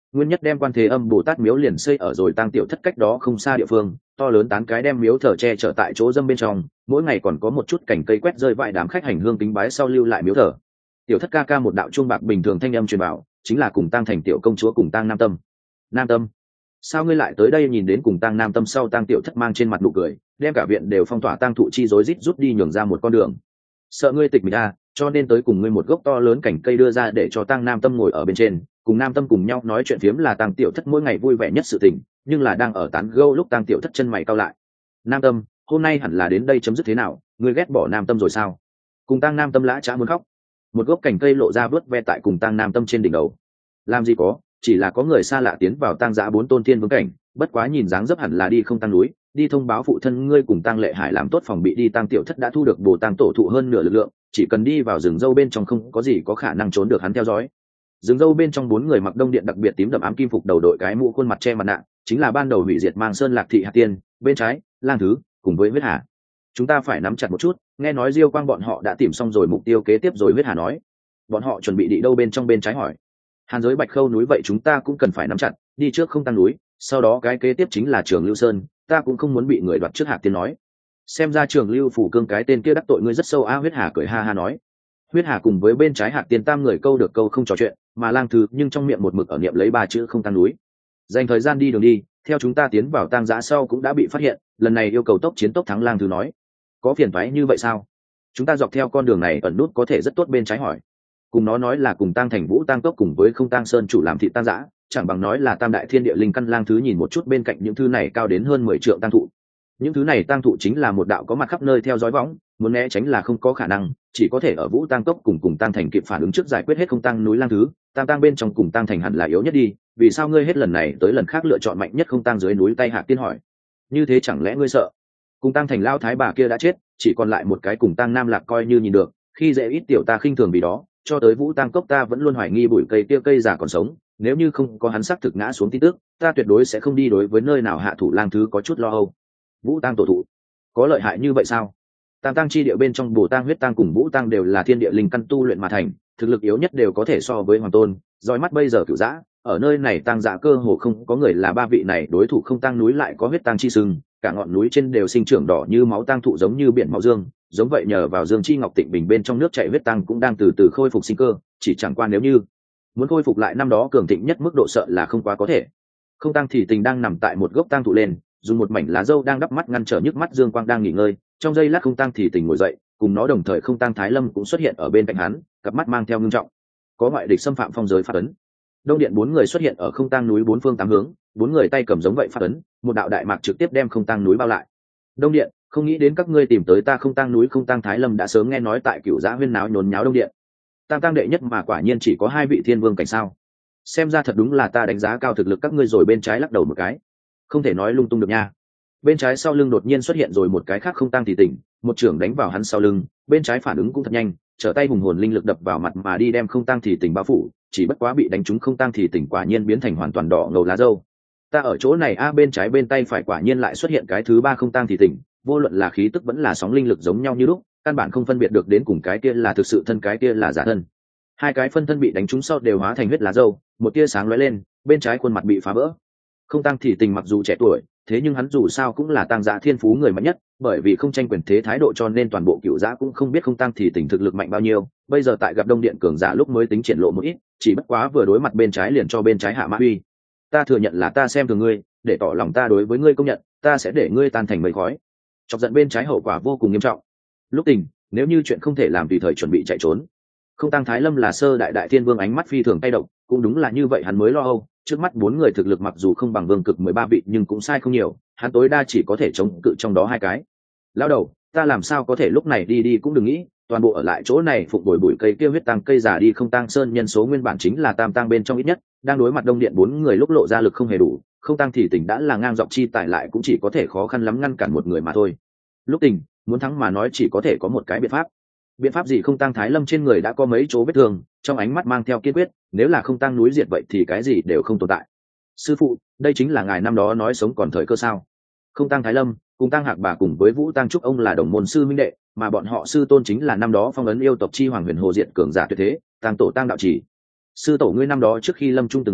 Nguyên Nhất đem Quan Thế Âm Bồ Tát miếu liền xây ở rồi tang tiểu thất cách đó không xa địa phương, to lớn tán cái đem miếu thờ che chở tại chỗ dâm bên trong, mỗi ngày còn có một chút cành cây quét rơi vãi đám khách hành hương kính bái sau lưu lại miếu thờ. Tiểu thất ca ca một đạo chuông bạc bình thường thanh âm truyền bảo, chính là cùng tang thành tiểu công chúa cùng tang Nam Tâm. Nam Tâm, sao ngươi lại tới đây? Nhìn đến cùng tang Nam Tâm sau, tang tiểu thất mang trên mặt nụ cười, đem cả viện đều phong tỏa tang thụ chi rối rít rút đi nhường ra một con đường. Sợ ngươi tịch mịch à, cho nên tới cùng ngươi một gốc to lớn cành cây đưa ra để cho tang Nam Tâm ngồi ở bên trên, cùng Nam Tâm cùng nhau nói chuyện phiếm là tang tiểu thất mỗi ngày vui vẻ nhất sự tình, nhưng là đang ở tán gẫu lúc tang tiểu thất chân mày cau lại. Nam Tâm, hôm nay hẳn là đến đây chấm dứt thế nào? Ngươi ghét bỏ Nam Tâm rồi sao? Cùng tang Nam Tâm lã chã muốn khóc. Một gốc cành cây lộ ra vớt ve tại cùng tang Nam Tâm trên đỉnh đầu. Làm gì có, chỉ là có người xa lạ tiến vào tang giã bốn tôn thiên vương cảnh, bất quá nhìn dáng dấp hẳn là đi không tăng núi, đi thông báo phụ thân ngươi cùng tang lệ hải làm tốt phòng bị đi. Tang tiểu thất đã thu được bồ tang tổ thụ hơn nửa lực lượng, chỉ cần đi vào rừng dâu bên trong không có gì có khả năng trốn được hắn theo dõi. Rừng dâu bên trong bốn người mặc đông điện đặc biệt tím đậm ám kim phục, đầu đội cái mũ khuôn mặt che mặt nạ, chính là ban đầu hủy diệt mang sơn lạc thị hạt tiên. Bên trái lang thứ cùng với huyết hà. Chúng ta phải nắm chặt một chút, nghe nói diêu quang bọn họ đã tìm xong rồi mục tiêu kế tiếp rồi. Huyết hà nói. Bọn họ chuẩn bị đi đâu? Bên trong bên trái hỏi. Hàn giới bạch khâu núi, vậy chúng ta cũng cần phải nắm chặt, đi trước không tăng núi, sau đó cái kế tiếp chính là Trường Lưu Sơn, ta cũng không muốn bị người đoạt trước. Hạc Tiên nói. Xem ra Trường Lưu phủ cương cái tên kia đắc tội ngươi rất sâu a. Huyết hà cười ha ha nói. Huyết hà cùng với bên trái Hạc Tiên tam người câu được câu không trò chuyện, mà lang thứ nhưng trong miệng một mực ở niệm lấy ba chữ không tăng núi. Dành thời gian đi đường đi, theo chúng ta tiến vào tang giã sau cũng đã bị phát hiện, lần này yêu cầu tốc chiến tốc thắng. Lang thứ nói. Có phiền toái như vậy sao? Chúng ta dọc theo con đường này ẩn nút có thể rất tốt. Bên trái hỏi. Cùng nó nói là cùng tang thành vũ tang cốc cùng với không tang sơn chủ làm thị tang giã, chẳng bằng nói là tam đại thiên địa linh căn. Lang thứ nhìn một chút bên cạnh những thứ này cao đến hơn mười trượng tang thụ, những thứ này tang thụ chính là một đạo có mặt khắp nơi theo dõi võng, muốn né tránh là không có khả năng, chỉ có thể ở vũ tang cốc cùng cùng tang thành kịp phản ứng trước giải quyết hết không tang núi. Lang thứ, tam tang bên trong cùng tang thành hẳn là yếu nhất đi, vì sao ngươi hết lần này tới lần khác lựa chọn mạnh nhất không tang dưới núi? Tay Hạc Tiên hỏi. Như thế chẳng lẽ ngươi sợ cùng tang thành lao thái bà kia đã chết, chỉ còn lại một cái cùng tang Nam Lạc coi như nhìn được, khi dễ ít tiểu ta khinh thường vì đó, cho tới vũ tang cốc ta vẫn luôn hoài nghi bụi cây kia cây già còn sống, nếu như không có hắn xác thực ngã xuống tin tức, ta tuyệt đối sẽ không đi đối với nơi nào hạ thủ. Lang thứ có chút lo âu. Vũ tang tổ thụ có lợi hại như vậy sao? Tam tang chi địa bên trong bồ tang huyết tang cùng vũ tang đều là thiên địa linh căn tu luyện mà thành, thực lực yếu nhất đều có thể so với hoàng tôn. Dõi mắt bây giờ cửu giã ở nơi này tang giã cơ hồ không có người là ba vị này đối thủ. Không tang núi lại có huyết tang chi sừng, cả ngọn núi trên đều sinh trưởng đỏ như máu tang thụ giống như biển máu dương, giống vậy nhờ vào dương chi ngọc tịnh bình bên trong nước chảy huyết tang cũng đang từ từ khôi phục sinh cơ, chỉ chẳng qua nếu như muốn khôi phục lại năm đó cường thịnh nhất mức độ sợ là không quá có thể. Không tang thì tình đang nằm tại một gốc tang thụ lên, dùng một mảnh lá dâu đang đắp mắt ngăn trở nhức mắt dương quang đang nghỉ ngơi. Trong giây lát không tang thì tình ngồi dậy, cùng nó đồng thời không tang Thái Lâm cũng xuất hiện ở bên cạnh hắn, cặp mắt mang theo ngưng trọng. Có ngoại địch xâm phạm phong giới phát ấn. Đông điện bốn người xuất hiện ở không tang núi bốn phương tám hướng, bốn người tay cầm giống vậy phát ấn, một đạo đại mạc trực tiếp đem không tang núi bao lại. Đông điện, không nghĩ đến các ngươi tìm tới ta. Không tang núi không tang Thái Lâm đã sớm nghe nói tại cửu giã huyên náo nhốn nháo đông điện, tam tang đệ nhất mà quả nhiên chỉ có hai vị thiên vương cảnh sao? Xem ra thật đúng là ta đánh giá cao thực lực các ngươi rồi. Bên trái lắc đầu một cái. Không thể nói lung tung được nha. Bên trái sau lưng đột nhiên xuất hiện rồi một cái khác không tang thì tỉnh, một trưởng đánh vào hắn sau lưng. Bên trái phản ứng cũng thật nhanh, trở tay hùng hồn linh lực đập vào mặt mà đi, đem không tang thì tỉnh bao phủ, chỉ bất quá bị đánh trúng không tang thì tỉnh quả nhiên biến thành hoàn toàn đỏ ngầu lá dâu. Ta ở chỗ này a. Bên trái bên tay phải quả nhiên lại xuất hiện cái thứ ba không tang thì tỉnh, vô luận là khí tức vẫn là sóng linh lực giống nhau như lúc, căn bản không phân biệt được đến cùng cái kia là thực sự thân cái kia là giả thân. Hai cái phân thân bị đánh trúng sau đều hóa thành huyết lá dâu, một tia sáng lóe lên, bên trái khuôn mặt bị phá vỡ. Không tang thì tình mặc dù trẻ tuổi, thế nhưng hắn dù sao cũng là tang giã thiên phú người mạnh nhất, bởi vì không tranh quyền thế thái độ cho nên toàn bộ cựu giã cũng không biết không tang thì tình thực lực mạnh bao nhiêu. Bây giờ tại gặp đông điện cường giả lúc mới tính triển lộ một ít, chỉ bất quá vừa đối mặt bên trái liền cho bên trái hạ mã uy. Ta thừa nhận là ta xem thường ngươi, để tỏ lòng ta đối với ngươi công nhận, ta sẽ để ngươi tan thành mây khói. Chọc giận bên trái hậu quả vô cùng nghiêm trọng. Lúc tình, nếu như chuyện không thể làm tùy thời chuẩn bị chạy trốn. Không tang Thái Lâm là sơ đại đại thiên vương, ánh mắt phi thường tay động, cũng đúng là như vậy hắn mới lo âu. Trước mắt bốn người thực lực mặc dù không bằng vương cực mười ba vị nhưng cũng sai không nhiều, hắn tối đa chỉ có thể chống cự trong đó hai cái. Lão đầu, ta làm sao có thể lúc này đi đi cũng đừng nghĩ, toàn bộ ở lại chỗ này phụng bồi bụi cây kia huyết tăng cây già đi. Không tang sơn nhân số nguyên bản chính là tam tang bên trong ít nhất, đang đối mặt đông điện bốn người lúc lộ ra lực không hề đủ, không tang thì tình đã là ngang dọc chi tại lại cũng chỉ có thể khó khăn lắm ngăn cản một người mà thôi. Lúc tình muốn thắng mà nói chỉ có thể có một cái biện pháp. Biện pháp gì? Không tang Thái Lâm trên người đã có mấy chỗ vết thương, trong ánh mắt mang theo kiên quyết, nếu là không tang núi diệt vậy thì cái gì đều không tồn tại. Sư phụ, đây chính là ngài năm đó nói sống còn thời cơ sao? Không tang Thái Lâm cùng tang Hạc bà cùng với Vũ Tang Trúc ông là đồng môn sư minh đệ, mà bọn họ sư tôn chính là năm đó phong ấn yêu tộc chi hoàng huyền hồ diện cường giả tuyệt thế, tang tổ tang đạo chỉ. Sư tổ ngươi năm đó trước khi lâm trung từng nói,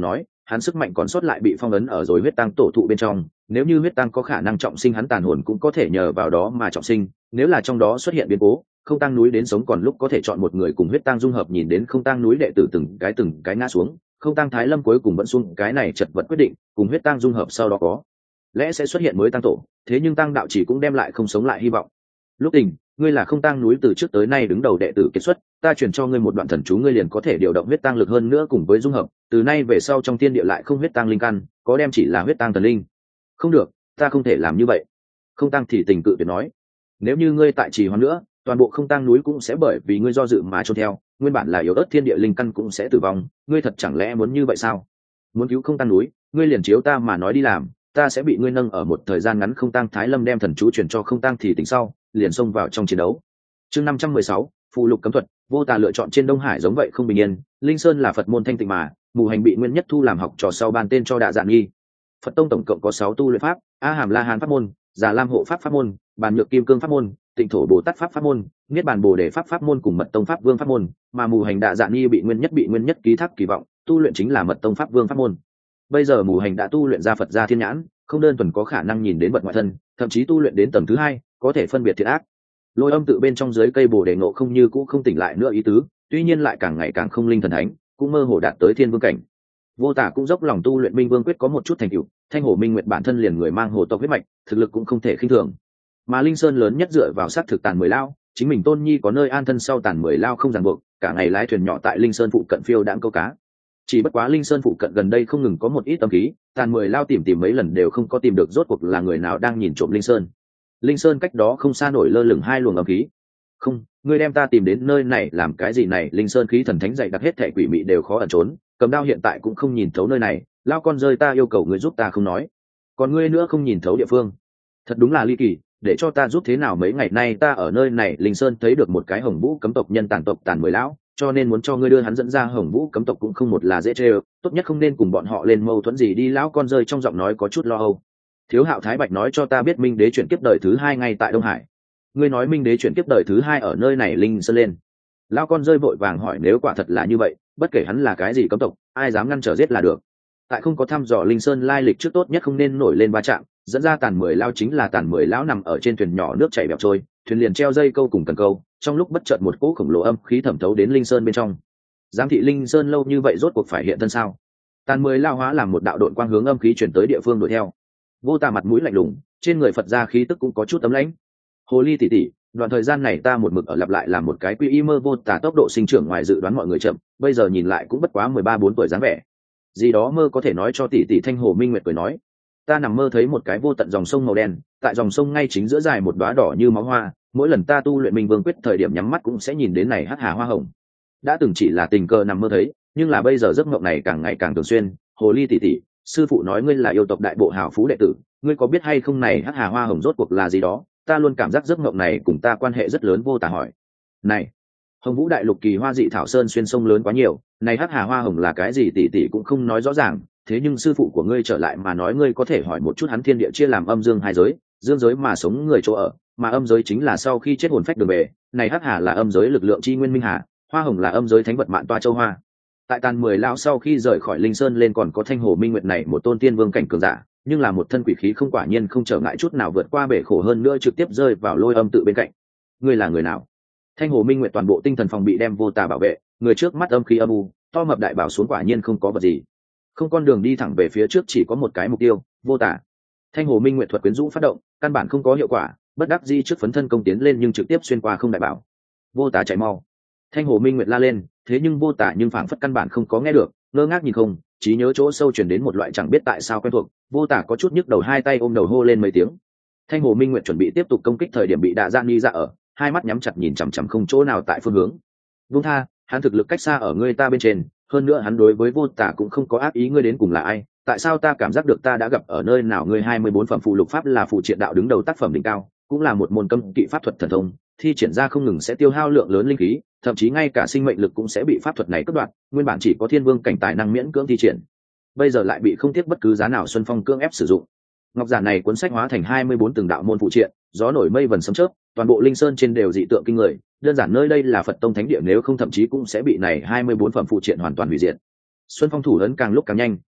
hắn sức mạnh còn sót lại bị phong ấn ở rồi huyết tăng tổ thụ bên trong, nếu như huyết tăng có khả năng trọng sinh hắn tàn hồn cũng có thể nhờ vào đó mà trọng sinh, nếu là trong đó xuất hiện biến cố, không tăng núi đến sống còn lúc có thể chọn một người cùng huyết tăng dung hợp, nhìn đến không tăng núi đệ tử từng cái từng cái ngã xuống, không tăng thái lâm cuối cùng vẫn xuống cái này chật vật quyết định, cùng huyết tăng dung hợp sau đó có lẽ sẽ xuất hiện mới tăng tổ, thế nhưng tăng đạo chỉ cũng đem lại không sống lại hy vọng. Lúc tình, ngươi là không tăng núi từ trước tới nay đứng đầu đệ tử kết xuất, ta truyền cho ngươi một đoạn thần chú, ngươi liền có thể điều động huyết tăng lực hơn nữa cùng với dung hợp, từ nay về sau trong thiên địa lại không huyết tăng linh căn, có đem chỉ là huyết tăng thần linh. Không được, ta không thể làm như vậy. Không tăng thì tình cự tuyệt nói, nếu như ngươi tại trì hoãn nữa, toàn bộ không tăng núi cũng sẽ bởi vì ngươi do dự mà trốn theo, nguyên bản là yếu ớt thiên địa linh căn cũng sẽ tử vong, ngươi thật chẳng lẽ muốn như vậy sao? Muốn cứu không tăng núi, ngươi liền chiếu ta mà nói đi làm, ta sẽ bị ngươi nâng ở một thời gian ngắn. Không tăng thái lâm đem thần chú truyền cho không tăng thì tỉnh sau, liền xông vào trong chiến đấu. Chương năm trăm mười sáu, phụ lục cấm thuật. Vô Tà lựa chọn trên Đông Hải giống vậy không bình yên, Linh Sơn là Phật môn thanh tịnh mà, Mù Hành bị Nguyên Nhất thu làm học trò sau ban tên cho Đạ Dạn Nghi. Phật tông tổng cộng có sáu tu luyện pháp: A Hàm La Hán pháp môn, Già Lam hộ pháp pháp môn, Bàn Nhược Kim Cương pháp môn, Tịnh Thổ Bồ Tát pháp pháp môn, Niết Bàn Bồ Đề pháp pháp môn cùng Mật tông pháp vương pháp môn, mà Mù Hành Đạ Dạn Nghi bị Nguyên Nhất bị Nguyên Nhất ký thác kỳ vọng, tu luyện chính là Mật tông pháp vương pháp môn. Bây giờ Mù Hành đã tu luyện ra Phật gia thiên nhãn, không đơn thuần có khả năng nhìn đến vật ngoại thân, thậm chí tu luyện đến tầng thứ hai, có thể phân biệt thiện ác. Lôi âm tự bên trong dưới cây bồ đề ngộ không như cũ không tỉnh lại nữa ý tứ, tuy nhiên lại càng ngày càng không linh thần thánh, cũng mơ hồ đạt tới thiên vương cảnh. Vô Tà cũng dốc lòng tu luyện Minh Vương quyết có một chút thành tựu, Thanh Hồ Minh Nguyệt bản thân liền người mang hồ tộc huyết mạch, thực lực cũng không thể khinh thường. Mà Linh Sơn lớn nhất dựa vào sát thực tàn mười lao, chính mình Tôn Nhi có nơi an thân sau tàn mười lao không ràng buộc, cả ngày lái thuyền nhỏ tại Linh Sơn phụ cận phiêu đãng câu cá. Chỉ bất quá Linh Sơn phụ cận gần đây không ngừng có một ít tâm khí, tàn mười lao tìm tìm mấy lần đều không có tìm được rốt cuộc là người nào đang nhìn trộm Linh Sơn. Linh Sơn cách đó không xa nổi lơ lửng hai luồng âm khí. Không, ngươi đem ta tìm đến nơi này làm cái gì này? Linh Sơn khí thần thánh dày đặc hết thảy quỷ mị đều khó ẩn trốn, cầm đao hiện tại cũng không nhìn thấu nơi này, lao con rơi ta yêu cầu ngươi giúp ta không nói, còn ngươi nữa không nhìn thấu địa phương, thật đúng là ly kỳ, để cho ta giúp thế nào? Mấy ngày nay ta ở nơi này Linh Sơn thấy được một cái Hồng Vũ cấm tộc nhân tàn tộc tàn mười lão, cho nên muốn cho ngươi đưa hắn dẫn ra. Hồng Vũ cấm tộc cũng không một là dễ chơi, tốt nhất không nên cùng bọn họ lên mâu thuẫn gì đi. Lão con rơi trong giọng nói có chút lo âu. Thiếu Hạo Thái Bạch nói cho ta biết Minh Đế chuyển kiếp đời thứ hai ngay tại Đông Hải. Ngươi nói Minh Đế chuyển kiếp đời thứ hai ở nơi này Linh Sơn lên? Lão con rơi vội vàng hỏi, nếu quả thật là như vậy, bất kể hắn là cái gì cấm tộc, ai dám ngăn trở giết là được. Tại không có thăm dò Linh Sơn lai lịch trước, tốt nhất không nên nổi lên va chạm. Dẫn ra tàn mười lao chính là tàn mười lão nằm ở trên thuyền nhỏ, nước chảy bẹo trôi, thuyền liền treo dây câu cùng cần câu, trong lúc bất chợt một cỗ khổng lồ âm khí thẩm thấu đến Linh Sơn bên trong. Giám thị Linh Sơn lâu như vậy rốt cuộc phải hiện thân sao? Tàn mười lao hóa làm một đạo đội quang hướng âm khí chuyển tới địa phương đuổi theo. Vô Tà mặt mũi lạnh lùng, trên người Phật gia khí tức cũng có chút tấm lãnh. Hồ ly tỷ tỷ, đoạn thời gian này ta một mực ở lặp lại làm một cái quy y mơ. Vô Tà tốc độ sinh trưởng ngoài dự đoán mọi người chậm, bây giờ nhìn lại cũng bất quá mười ba bốn tuổi dáng vẻ. Gì đó mơ có thể nói cho tỷ tỷ? Thanh Hồ Minh Nguyệt cười nói, ta nằm mơ thấy một cái vô tận dòng sông màu đen, tại dòng sông ngay chính giữa dài một đóa đỏ như máu hoa, mỗi lần ta tu luyện Minh Vương quyết thời điểm nhắm mắt cũng sẽ nhìn đến này hắc hà hoa hồng. Đã từng chỉ là tình cờ nằm mơ thấy, nhưng là bây giờ giấc mộng này càng ngày càng thường xuyên. Hồ ly tỷ tỷ, sư phụ nói ngươi là yêu tộc đại bộ hào phú đệ tử, ngươi có biết hay không này hắc hà hoa hồng rốt cuộc là gì đó? Ta luôn cảm giác giấc mộng này cùng ta quan hệ rất lớn. Vô Tà hỏi, này Hồng Vũ đại lục kỳ hoa dị thảo sơn xuyên sông lớn quá nhiều, này hắc hà hoa hồng là cái gì tỷ tỷ cũng không nói rõ ràng, thế nhưng sư phụ của ngươi trở lại mà nói, ngươi có thể hỏi một chút hắn. Thiên địa chia làm âm dương hai giới, dương giới mà sống người chỗ ở, mà âm giới chính là sau khi chết hồn phách đường về. Này hắc hà là âm giới lực lượng chi nguyên minh hà, hoa hồng là âm giới thánh vật mạn toa châu hoa. Tại tàn mười lão sau khi rời khỏi Linh Sơn lên còn có Thanh Hồ Minh Nguyệt này một tôn tiên vương cảnh cường giả, nhưng là một thân quỷ khí không, quả nhiên không trở ngại chút nào vượt qua bể khổ, hơn nữa trực tiếp rơi vào lôi âm tự bên cạnh. Ngươi là người nào? Thanh Hồ Minh Nguyệt toàn bộ tinh thần phòng bị đem Vô Tà bảo vệ, người trước mắt âm khí âm u, to mập đại bảo xuống, quả nhiên không có vật gì, không con đường đi thẳng về phía trước, chỉ có một cái mục tiêu, Vô Tà. Thanh Hồ Minh Nguyệt thuật quyến rũ phát động, căn bản không có hiệu quả, bất đắc dĩ trước phấn thân công tiến lên nhưng trực tiếp xuyên qua không đại bảo. Vô Tà chạy mau! Thanh Hồ Minh Nguyệt la lên, thế nhưng Vô Tà nhưng phảng phất căn bản không có nghe được, ngơ ngác nhìn không, trí nhớ chỗ sâu truyền đến một loại chẳng biết tại sao quen thuộc. Vô Tà có chút nhức đầu, hai tay ôm đầu hô lên mấy tiếng. Thanh Hồ Minh Nguyệt chuẩn bị tiếp tục công kích thời điểm bị Đạ Dạn Nghi ra ở, hai mắt nhắm chặt nhìn chằm chằm không chỗ nào tại phương hướng. Vung tha, hắn thực lực cách xa ở ngươi ta bên trên, hơn nữa hắn đối với Vô Tà cũng không có ác ý. Ngươi đến cùng là ai? Tại sao ta cảm giác được ta đã gặp ở nơi nào? Ngươi hai mươi bốn phẩm phụ lục pháp là phụ triện đạo đứng đầu tác phẩm đỉnh cao, cũng là một môn cấm kỵ pháp thuật thần thông, thi triển ra không ngừng sẽ tiêu hao lượng lớn linh khí, thậm chí ngay cả sinh mệnh lực cũng sẽ bị pháp thuật này cắt đoạn, nguyên bản chỉ có thiên vương cảnh tài năng miễn cưỡng thi triển, bây giờ lại bị không tiếc bất cứ giá nào Xuân Phong cưỡng ép sử dụng. Ngọc giản này cuốn sách hóa thành hai mươi bốn từng đạo môn phụ triện, gió nổi mây vần sấm chớp, toàn bộ Linh Sơn trên đều dị tượng kinh người, đơn giản nơi đây là Phật tông thánh địa, nếu không thậm chí cũng sẽ bị này hai mươi bốn phẩm phụ triện hoàn toàn hủy diệt. Xuân Phong thủ ấn càng lúc càng nhanh,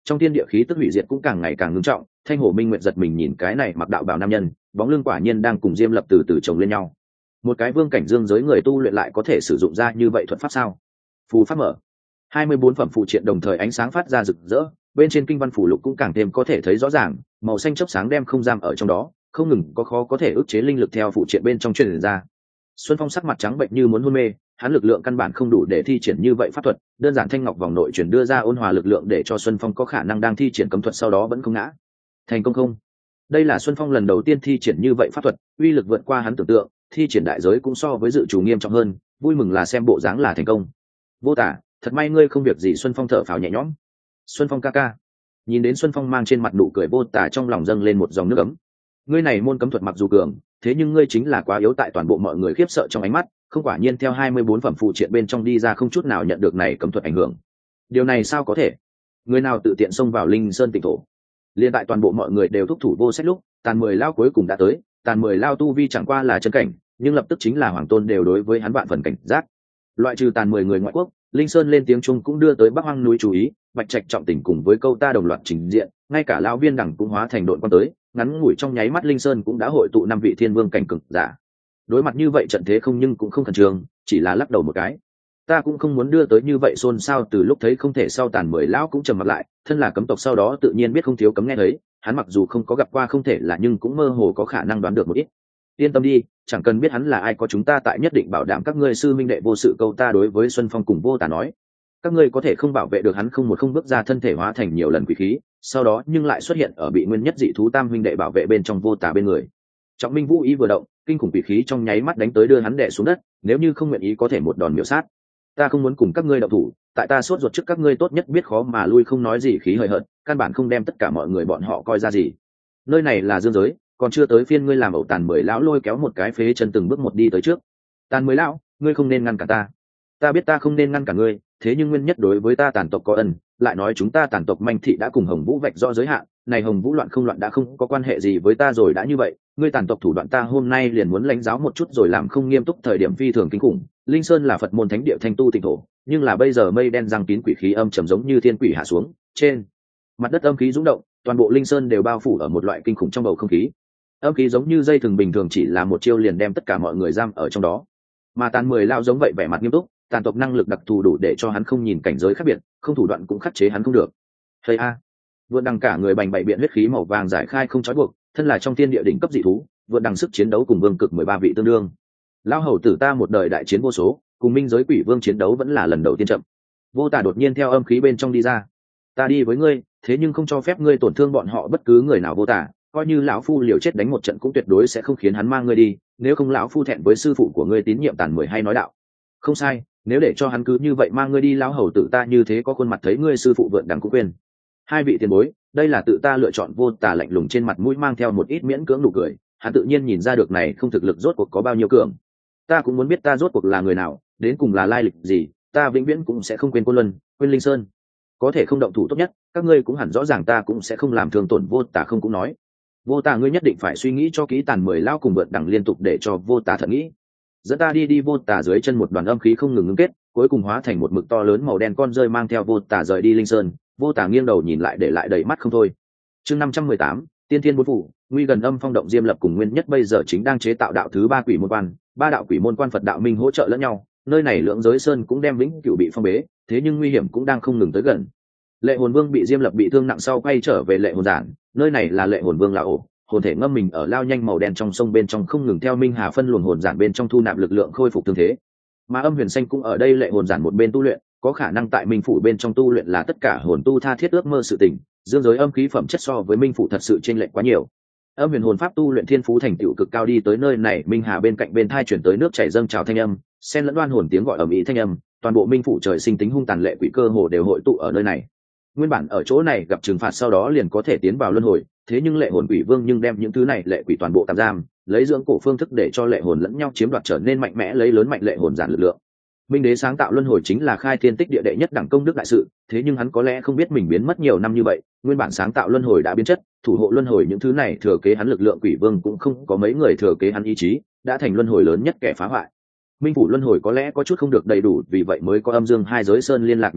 trong thiên địa khí tức hủy diệt cũng càng ngày càng ngưng trọng. Thanh Hồ Minh Nguyệt giật mình nhìn cái này mặc đạo bào nam nhân, bóng lưng quả nhiên đang cùng Diêm Lập từ từ chồng lên nhau. Một cái vương cảnh dương giới người tu luyện lại có thể sử dụng ra như vậy thuật pháp sao? Phù pháp mở, hai mươi bốn phẩm phụ triện đồng thời ánh sáng phát ra rực rỡ, bên trên kinh văn phủ lục cũng càng thêm có thể thấy rõ ràng, màu xanh chớp sáng đem không giam ở trong đó, không ngừng có khó có thể ức chế linh lực theo phụ triện bên trong truyền ra. Xuân Phong sắc mặt trắng bệnh như muốn hôn mê, hắn lực lượng căn bản không đủ để thi triển như vậy pháp thuật, đơn giản thanh ngọc vòng nội chuyển đưa ra ôn hòa lực lượng để cho Xuân Phong có khả năng đang thi triển cấm thuật sau đó vẫn không ngã. Thành công không? Đây là Xuân Phong lần đầu tiên thi triển như vậy pháp thuật, uy lực vượt qua hắn tưởng tượng, thi triển đại giới cũng so với dự chủ nghiêm trọng hơn, vui mừng là xem bộ dáng là thành công. Vô Tả, thật may ngươi không việc gì. Xuân Phong thở phào nhẹ nhõm. Xuân Phong ca ca. Nhìn đến Xuân Phong mang trên mặt nụ cười, Vô Tả trong lòng dâng lên một dòng nước ấm. Ngươi này môn cấm thuật mặc dù cường, thế nhưng ngươi chính là quá yếu tại toàn bộ mọi người khiếp sợ trong ánh mắt, không quả nhiên theo hai mươi bốn phẩm phụ triện bên trong đi ra không chút nào nhận được này cấm thuật ảnh hưởng. Điều này sao có thể? Người nào tự tiện xông vào Linh Sơn Tịnh thổ? Liên tại toàn bộ mọi người đều thúc thủ vô sách lúc, Tàn Mười Lao cuối cùng đã tới. Tàn Mười Lao tu vi chẳng qua là chân cảnh, nhưng lập tức chính là hoàng tôn đều đối với hắn vạn phần cảnh giác. Loại trừ Tàn Mười người ngoại quốc, Linh Sơn lên tiếng chung cũng đưa tới Bắc Hoang núi chú ý, Bạch Trạch trọng tình cùng với câu ta đồng loạt trình diện, ngay cả lão viên đẳng cũng hóa thành đội quan tới, ngắn ngủi trong nháy mắt Linh Sơn cũng đã hội tụ năm vị thiên vương cảnh cực giả. Đối mặt như vậy trận thế không nhưng cũng không khẩn trương, chỉ là lắc đầu một cái. Ta cũng không muốn đưa tới như vậy xôn xao. Từ lúc thấy không thể sau, Tàn Mười Lão cũng trầm mặt lại, thân là cấm tộc sau đó tự nhiên biết không thiếu cấm nghe thấy, hắn mặc dù không có gặp qua không thể là nhưng cũng mơ hồ có khả năng đoán được một ít. Yên tâm đi, chẳng cần biết hắn là ai, có chúng ta tại nhất định bảo đảm các ngươi sư minh đệ vô sự. Câu ta đối với Xuân Phong cùng Vô Tả nói, các ngươi có thể không bảo vệ được hắn không một không bước ra thân thể hóa thành nhiều lần quỷ khí, sau đó nhưng lại xuất hiện ở bị nguyên nhất dị thú tam huynh đệ bảo vệ bên trong Vô Tả bên người. Trọng Minh Vũ ý vừa động, kinh khủng quỷ khí trong nháy mắt đánh tới đưa hắn đè xuống đất, nếu như không nguyện ý có thể một đòn miểu sát. Ta không muốn cùng các ngươi động thủ, tại ta sốt ruột trước các ngươi tốt nhất biết khó mà lui, không nói gì khí hời hợt, căn bản không đem tất cả mọi người bọn họ coi ra gì. Nơi này là dương giới, còn chưa tới phiên ngươi làm ẩu. Tàn Mười Lão lôi kéo một cái phế chân từng bước một đi tới trước. Tàn Mười Lão, ngươi không nên ngăn cản ta. Ta biết ta không nên ngăn cản ngươi, thế nhưng nguyên nhất đối với ta Tàn tộc có ân, lại nói chúng ta Tàn tộc manh thị đã cùng Hồng Vũ vạch rõ giới hạn, này Hồng Vũ loạn không loạn đã không có quan hệ gì với ta rồi. Đã như vậy, ngươi Tàn tộc thủ đoạn ta hôm nay liền muốn lãnh giáo một chút rồi. Làm không nghiêm túc thời điểm phi thường kinh khủng. Linh Sơn là Phật môn thánh địa thanh tu tịnh thổ, nhưng là bây giờ mây đen răng kín, quỷ khí âm trầm giống như thiên quỷ hạ xuống, trên mặt đất âm khí rung động, toàn bộ Linh Sơn đều bao phủ ở một loại kinh khủng trong bầu không khí. Âm khí giống như dây thừng bình thường, chỉ là một chiêu liền đem tất cả mọi người giam ở trong đó. Mà Tàn Mười Lao giống vậy, vẻ mặt nghiêm túc, Tàn tộc năng lực đặc thù đủ để cho hắn không nhìn cảnh giới khác biệt, không thủ đoạn cũng khắc chế hắn không được. Thầy a, vượn đằng cả người bành bậy biện huyết khí màu vàng giải khai không trói buộc, thân là trong thiên địa đỉnh cấp dị thú, vượn đằng sức chiến đấu cùng vương cực mười ba vị tương đương. Lao hầu tử ta một đời đại chiến vô số, cùng minh giới quỷ vương chiến đấu vẫn là lần đầu tiên chậm. Vô Tả đột nhiên theo âm khí bên trong đi ra. Ta đi với ngươi, thế nhưng không cho phép ngươi tổn thương bọn họ bất cứ người nào. Vô Tả, coi như lão phu liều chết đánh một trận cũng tuyệt đối sẽ không khiến hắn mang ngươi đi, nếu không lão phu thẹn với sư phụ của ngươi tín nhiệm. Tàn Mười hay nói đạo. Không sai, nếu để cho hắn cứ như vậy mang ngươi đi, lão hầu tử ta như thế có khuôn mặt thấy ngươi sư phụ vượn đằng cũng quên. Hai vị tiền bối, đây là tự ta lựa chọn. Vô Tả lạnh lùng, trên mặt mũi mang theo một ít miễn cưỡng nụ cười, hắn tự nhiên nhìn ra được này không thực lực rốt cuộc có bao nhiêu cường. Ta cũng muốn biết ta rốt cuộc là người nào, đến cùng là lai lịch gì, ta vĩnh viễn cũng sẽ không quên Côn Luân, quên Linh Sơn. Có thể không động thủ tốt nhất, các ngươi cũng hẳn rõ ràng ta cũng sẽ không làm thương tổn. Vô Tả không cũng nói. Vô Tả ngươi nhất định phải suy nghĩ cho kỹ. Tàn Mười Lao cùng vượn đằng liên tục để cho Vô Tả thận nghĩ. Dẫn ta đi đi. Vô Tả dưới chân một đoàn âm khí không ngừng ngưng kết, cuối cùng hóa thành một mực to lớn màu đen con rơi mang theo Vô Tả rời đi Linh Sơn. Vô Tả nghiêng đầu nhìn lại, để lại đầy mắt không thôi. Chương năm trăm mười tám, Tiên Thiên Bốn Phủ. Nguy gần âm phong động. Diêm Lập cùng Nguyên Nhất bây giờ chính đang chế tạo đạo thứ ba quỷ môn quan, ba đạo quỷ môn quan Phật đạo minh hỗ trợ lẫn nhau, nơi này lưỡng giới sơn cũng đem vĩnh cửu bị phong bế, thế nhưng nguy hiểm cũng đang không ngừng tới gần. Lệ Hồn Vương bị Diêm Lập bị thương nặng sau quay trở về Lệ Hồn Giản, nơi này là Lệ Hồn Vương là ổ, hồn thể ngâm mình ở lao nhanh màu đen trong sông bên trong, không ngừng theo minh hà phân luồng hồn giản bên trong thu nạp lực lượng khôi phục thương thế. Mà Âm Huyền Xanh cũng ở đây Lệ Hồn Giản một bên tu luyện, có khả năng tại minh phủ bên trong tu luyện là tất cả hồn tu tha thiết ước mơ sự tình. Dương giới âm khí phẩm chất so với minh phủ thật sự chênh lệch quá nhiều. Âm huyền hồn pháp tu luyện thiên phú thành tựu cực cao, đi tới nơi này minh hà bên cạnh bên thai chuyển tới nước chảy dâng trào thanh âm, xen lẫn đoan hồn tiếng gọi ầm ĩ thanh âm, toàn bộ minh phủ trời sinh tính hung tàn lệ quỷ cơ hồ đều hội tụ ở nơi này. Nguyên bản ở chỗ này gặp trừng phạt sau đó liền có thể tiến vào luân hồi, thế nhưng lệ hồn quỷ vương nhưng đem những thứ này lệ quỷ toàn bộ tạm giam, lấy dưỡng cổ phương thức để cho lệ hồn lẫn nhau chiếm đoạt, trở nên mạnh mẽ, lấy lớn mạnh lệ hồn giản lực lượng. Minh đế sáng tạo luân hồi chính là khai thiên tích địa đệ nhất đẳng công đức đại sự, thế nhưng hắn có lẽ không biết mình biến mất nhiều năm như vậy, nguyên bản sáng tạo luân hồi đã biến chất, thủ hộ luân hồi những thứ này thừa kế hắn lực lượng quỷ vương cũng không có mấy người thừa kế hắn ý chí, đã thành luân hồi lớn nhất kẻ phá hoại. Minh phủ luân hồi có lẽ có chút không được đầy đủ, vì vậy mới có âm dương hai giới sơn liên lạc nhị giới,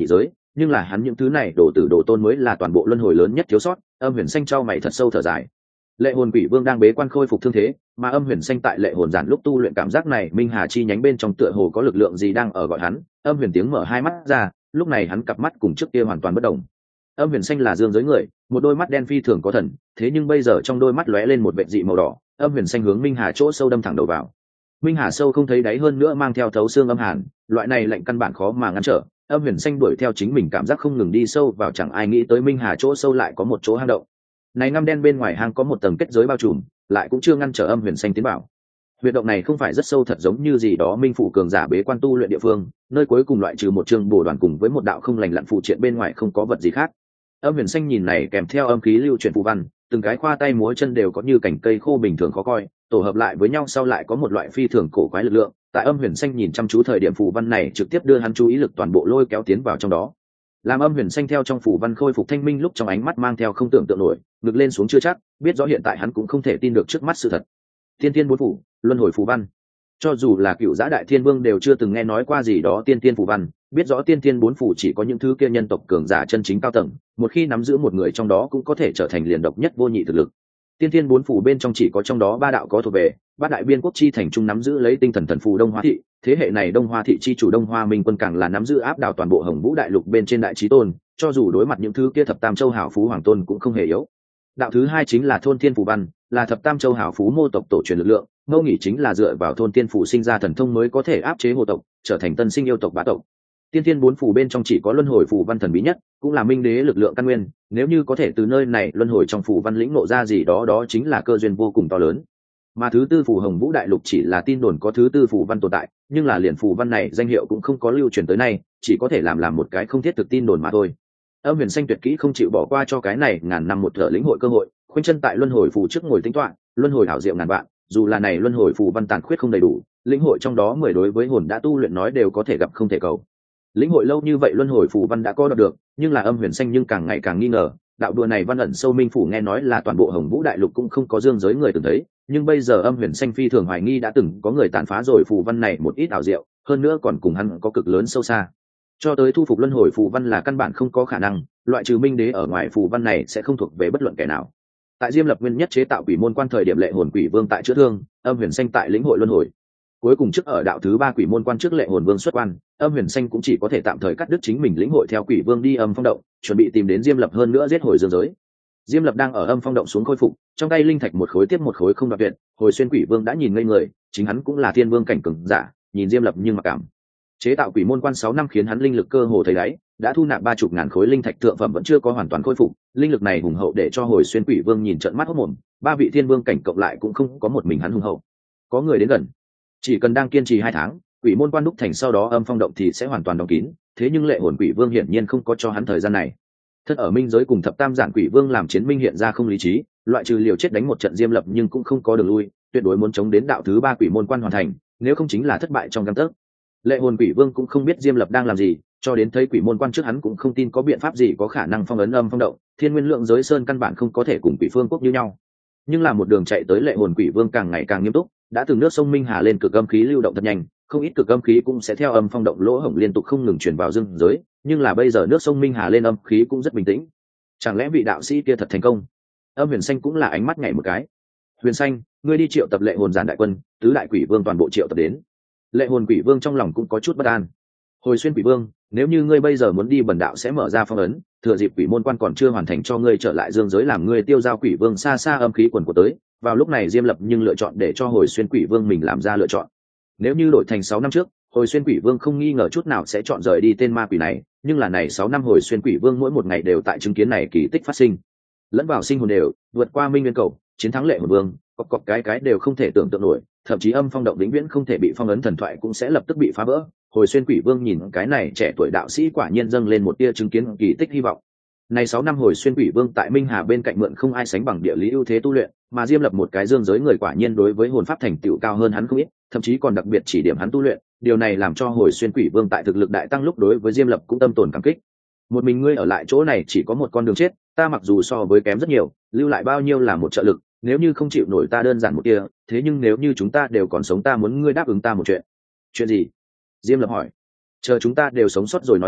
nhưng là hắn những thứ này đổ tử đổ tôn mới là toàn bộ luân hồi lớn nhất thiếu sót. Âm huyền xanh trao mày thật sâu thở dài. Lệ hồn quỷ vương đang bế quan khôi phục thương thế, mà âm huyền xanh tại lệ hồn giản lúc tu luyện cảm giác này minh hà chi nhánh bên trong tựa hồ có lực lượng gì đang ở gọi hắn. Âm huyền tiếng mở hai mắt ra, lúc này hắn cặp mắt cùng trước kia hoàn toàn bất đồng. Âm huyền xanh là dương giới người, một đôi mắt đen phi thường có thần, thế nhưng bây giờ trong đôi mắt lóe lên một vệt dị màu đỏ. Âm huyền xanh hướng minh hà chỗ sâu đâm thẳng đầu vào. Minh hà sâu không thấy đáy, hơn nữa mang theo thấu xương âm hàn, loại này lạnh căn bản khó mà ngăn trở. Âm huyền xanh đuổi theo chính mình cảm giác không ngừng đi sâu vào, chẳng ai nghĩ tới minh hà chỗ sâu lại có một chỗ hang động. Này ngăm đen bên ngoài hang có một tầng kết giới bao trùm, lại cũng chưa ngăn trở âm huyền xanh tiến vào. Huyệt động này không phải rất sâu, thật giống như gì đó minh phủ cường giả bế quan tu luyện địa phương, nơi cuối cùng loại trừ một trường bổ đoàn cùng với một đạo không lành lặn phụ triện bên ngoài không có vật gì khác. Âm huyền xanh nhìn này kèm theo âm khí lưu chuyển phù văn, từng cái khoa tay múa chân đều có như cành cây khô bình thường khó coi, tổ hợp lại với nhau sau lại có một loại phi thường cổ quái lực lượng. Tại âm huyền xanh nhìn chăm chú thời điểm, phù văn này trực tiếp đưa hắn chú ý lực toàn bộ lôi kéo tiến vào trong đó. Làm âm huyền xanh theo trong phù văn khôi phục thanh minh lúc, trong ánh mắt mang theo không tưởng tượng nổi, ngực lên xuống chưa chắc, biết rõ hiện tại hắn cũng không thể tin được trước mắt sự thật. Tiên tiên bốn phủ, luân hồi phù văn. Cho dù là cựu giã đại thiên vương đều chưa từng nghe nói qua gì đó tiên tiên phù văn, biết rõ tiên tiên bốn phủ chỉ có những thứ kia nhân tộc cường giả chân chính cao tầng, một khi nắm giữ một người trong đó cũng có thể trở thành liền độc nhất vô nhị thực lực. Tiên tiên bốn phủ bên trong chỉ có trong đó ba đạo có thuộc về bát đại biên quốc chi thành trung nắm giữ lấy tinh thần thần phù Đông Hoa thị, thế hệ này Đông Hoa thị chi chủ Đông Hoa Minh Quân càng là nắm giữ áp đảo toàn bộ Hồng Vũ đại lục bên trên đại chí tôn, cho dù đối mặt những thứ kia thập tam châu hảo phú hoàng tôn cũng không hề yếu. Đạo thứ hai chính là thôn thiên phù văn, là thập tam châu hảo phú mô tộc tổ truyền lực lượng, mâu nghĩ chính là dựa vào thôn tiên phủ sinh ra thần thông mới có thể áp chế hồ tộc, trở thành tân sinh yêu tộc bá tộc. Tiên thiên bốn phủ bên trong chỉ có luân hồi phù văn thần bí nhất, cũng là minh đế lực lượng căn nguyên, nếu như có thể từ nơi này luân hồi trong phù văn lĩnh ngộ ra gì đó, đó chính là cơ duyên vô cùng to lớn. Mà thứ tư phù Hồng Vũ đại lục chỉ là tin đồn có thứ tư phù văn tồn tại, nhưng là liền phù văn này danh hiệu cũng không có lưu truyền tới nay, chỉ có thể làm làm một cái không thiết thực tin đồn mà thôi. Âm huyền xanh tuyệt kỹ không chịu bỏ qua cho cái này ngàn năm một thở lĩnh hội cơ hội, khoanh chân tại luân hồi phù trước ngồi tính toán, luân hồi hảo diệu ngàn vạn, dù là này luân hồi phù văn tàn khuyết không đầy đủ, lĩnh hội trong đó mười đối với hồn đã tu luyện nói đều có thể gặp không thể cầu. Lĩnh hội lâu như vậy luân hồi phù văn đã có được, nhưng là âm huyền xanh nhưng càng ngày càng nghi ngờ, đạo đùa này văn ẩn sâu minh phủ nghe nói là toàn bộ Hồng Vũ đại lục cũng không có dương giới người từng thấy, nhưng bây giờ âm huyền xanh phi thường hoài nghi đã từng có người tàn phá rồi phù văn này một ít ảo diệu, hơn nữa còn cùng hắn có cực lớn sâu xa. Cho tới thu phục luân hồi phù văn là căn bản không có khả năng, loại trừ minh đế ở ngoài phù văn này sẽ không thuộc về bất luận kẻ nào. Tại Diêm Lập nguyên nhất chế tạo quỷ môn quan thời điểm, lệ hồn quỷ vương tại chữa thương, âm huyền xanh tại lĩnh hội luân hồi. Cuối cùng trước ở đạo thứ ba quỷ môn quan trước lệ hồn vương xuất quan, âm huyền xanh cũng chỉ có thể tạm thời cắt đứt chính mình lĩnh hội theo quỷ vương đi âm phong động, chuẩn bị tìm đến Diêm Lập hơn nữa giết hồi dương giới. Diêm Lập đang ở âm phong động xuống khôi phục, trong tay linh thạch một khối tiếp một khối không đoạt tuyệt, hồi xuyên quỷ vương đã nhìn ngây người, chính hắn cũng là thiên vương cảnh cường giả, nhìn Diêm Lập nhưng mà cảm. Chế tạo quỷ môn quan sáu năm khiến hắn linh lực cơ hồ thấy đáy, đã thu nạp ba chục ngàn khối linh thạch thượng phẩm vẫn chưa có hoàn toàn khôi phục, linh lực này hùng hậu để cho hồi xuyên quỷ vương nhìn trợn mắt hốt mồm, ba vị thiên vương cảnh cộng lại cũng không có một mình hắn hùng hậu. Có người đến gần, chỉ cần đang kiên trì hai tháng, quỷ môn quan đúc thành sau đó âm phong động thì sẽ hoàn toàn đóng kín, thế nhưng lệ hồn quỷ vương hiển nhiên không có cho hắn thời gian này. Thân ở minh giới cùng thập tam giản quỷ vương làm chiến minh hiện ra không lý trí, loại trừ liều chết đánh một trận Diêm Lập nhưng cũng không có đường lui, tuyệt đối muốn chống đến đạo thứ ba quỷ môn quan hoàn thành, nếu không chính là thất bại trong gang tấc. Lệ hồn quỷ vương cũng không biết Diêm Lập đang làm gì, cho đến thấy quỷ môn quan trước hắn cũng không tin có biện pháp gì có khả năng phong ấn âm phong động, thiên nguyên lượng giới sơn căn bản không có thể cùng quỷ phương quốc như nhau. Nhưng là một đường chạy tới, lệ hồn quỷ vương càng ngày càng nghiêm túc, đã từng nước sông minh hà lên cực âm khí lưu động thật nhanh, không ít cực âm khí cũng sẽ theo âm phong động lỗ hổng liên tục không ngừng truyền vào dương giới, nhưng là bây giờ nước sông minh hà lên âm khí cũng rất bình tĩnh. Chẳng lẽ vị đạo sĩ kia thật thành công? Âm huyền xanh cũng là ánh mắt nhảy một cái. Huyền xanh, ngươi đi triệu tập lệ hồn giản đại quân, tứ đại quỷ vương toàn bộ triệu tập đến. Lệ hồn quỷ vương trong lòng cũng có chút bất an. Hồi xuyên quỷ vương, nếu như ngươi bây giờ muốn đi bần đạo sẽ mở ra phong ấn, thừa dịp quỷ môn quan còn chưa hoàn thành cho ngươi trở lại dương giới làm ngươi tiêu giao quỷ vương xa xa âm khí quần của tới. Vào lúc này Diêm Lập nhưng lựa chọn để cho hồi xuyên quỷ vương mình làm ra lựa chọn. Nếu như đổi thành sáu năm trước, hồi xuyên quỷ vương không nghi ngờ chút nào sẽ chọn rời đi tên ma quỷ này, nhưng là này sáu năm hồi xuyên quỷ vương mỗi một ngày đều tại chứng kiến này kỳ tích phát sinh, lẫn vào sinh hồn đều vượt qua minh nguyên cầu, chiến thắng lệ hồn vương, cọc cọc cái cái đều không thể tưởng tượng nổi, thậm chí âm phong động vĩnh viễn không thể bị phong ấn thần thoại cũng sẽ lập tức bị phá vỡ. Hồi xuyên quỷ vương nhìn cái này trẻ tuổi đạo sĩ quả nhiên dâng lên một tia chứng kiến kỳ tích hy vọng. Này sáu năm hồi xuyên quỷ vương tại minh hà bên cạnh mượn không ai sánh bằng địa lý ưu thế tu luyện, mà Diêm Lập một cái dương giới người quả nhiên đối với hồn pháp thành tựu cao hơn hắn không ít, thậm chí còn đặc biệt chỉ điểm hắn tu luyện, điều này làm cho hồi xuyên quỷ vương tại thực lực đại tăng lúc đối với Diêm Lập cũng tâm tồn cảm kích. Một mình ngươi ở lại chỗ này chỉ có một con đường chết, ta mặc dù so với kém rất nhiều, lưu lại bao nhiêu là một trợ lực, nếu như không chịu nổi ta đơn giản một tia, thế nhưng nếu như chúng ta đều còn sống ta muốn ngươi đáp ứng ta một chuyện. Chuyện gì? Diêm Lập hỏi. Chờ chúng ta đều sống sót rồi nói sau,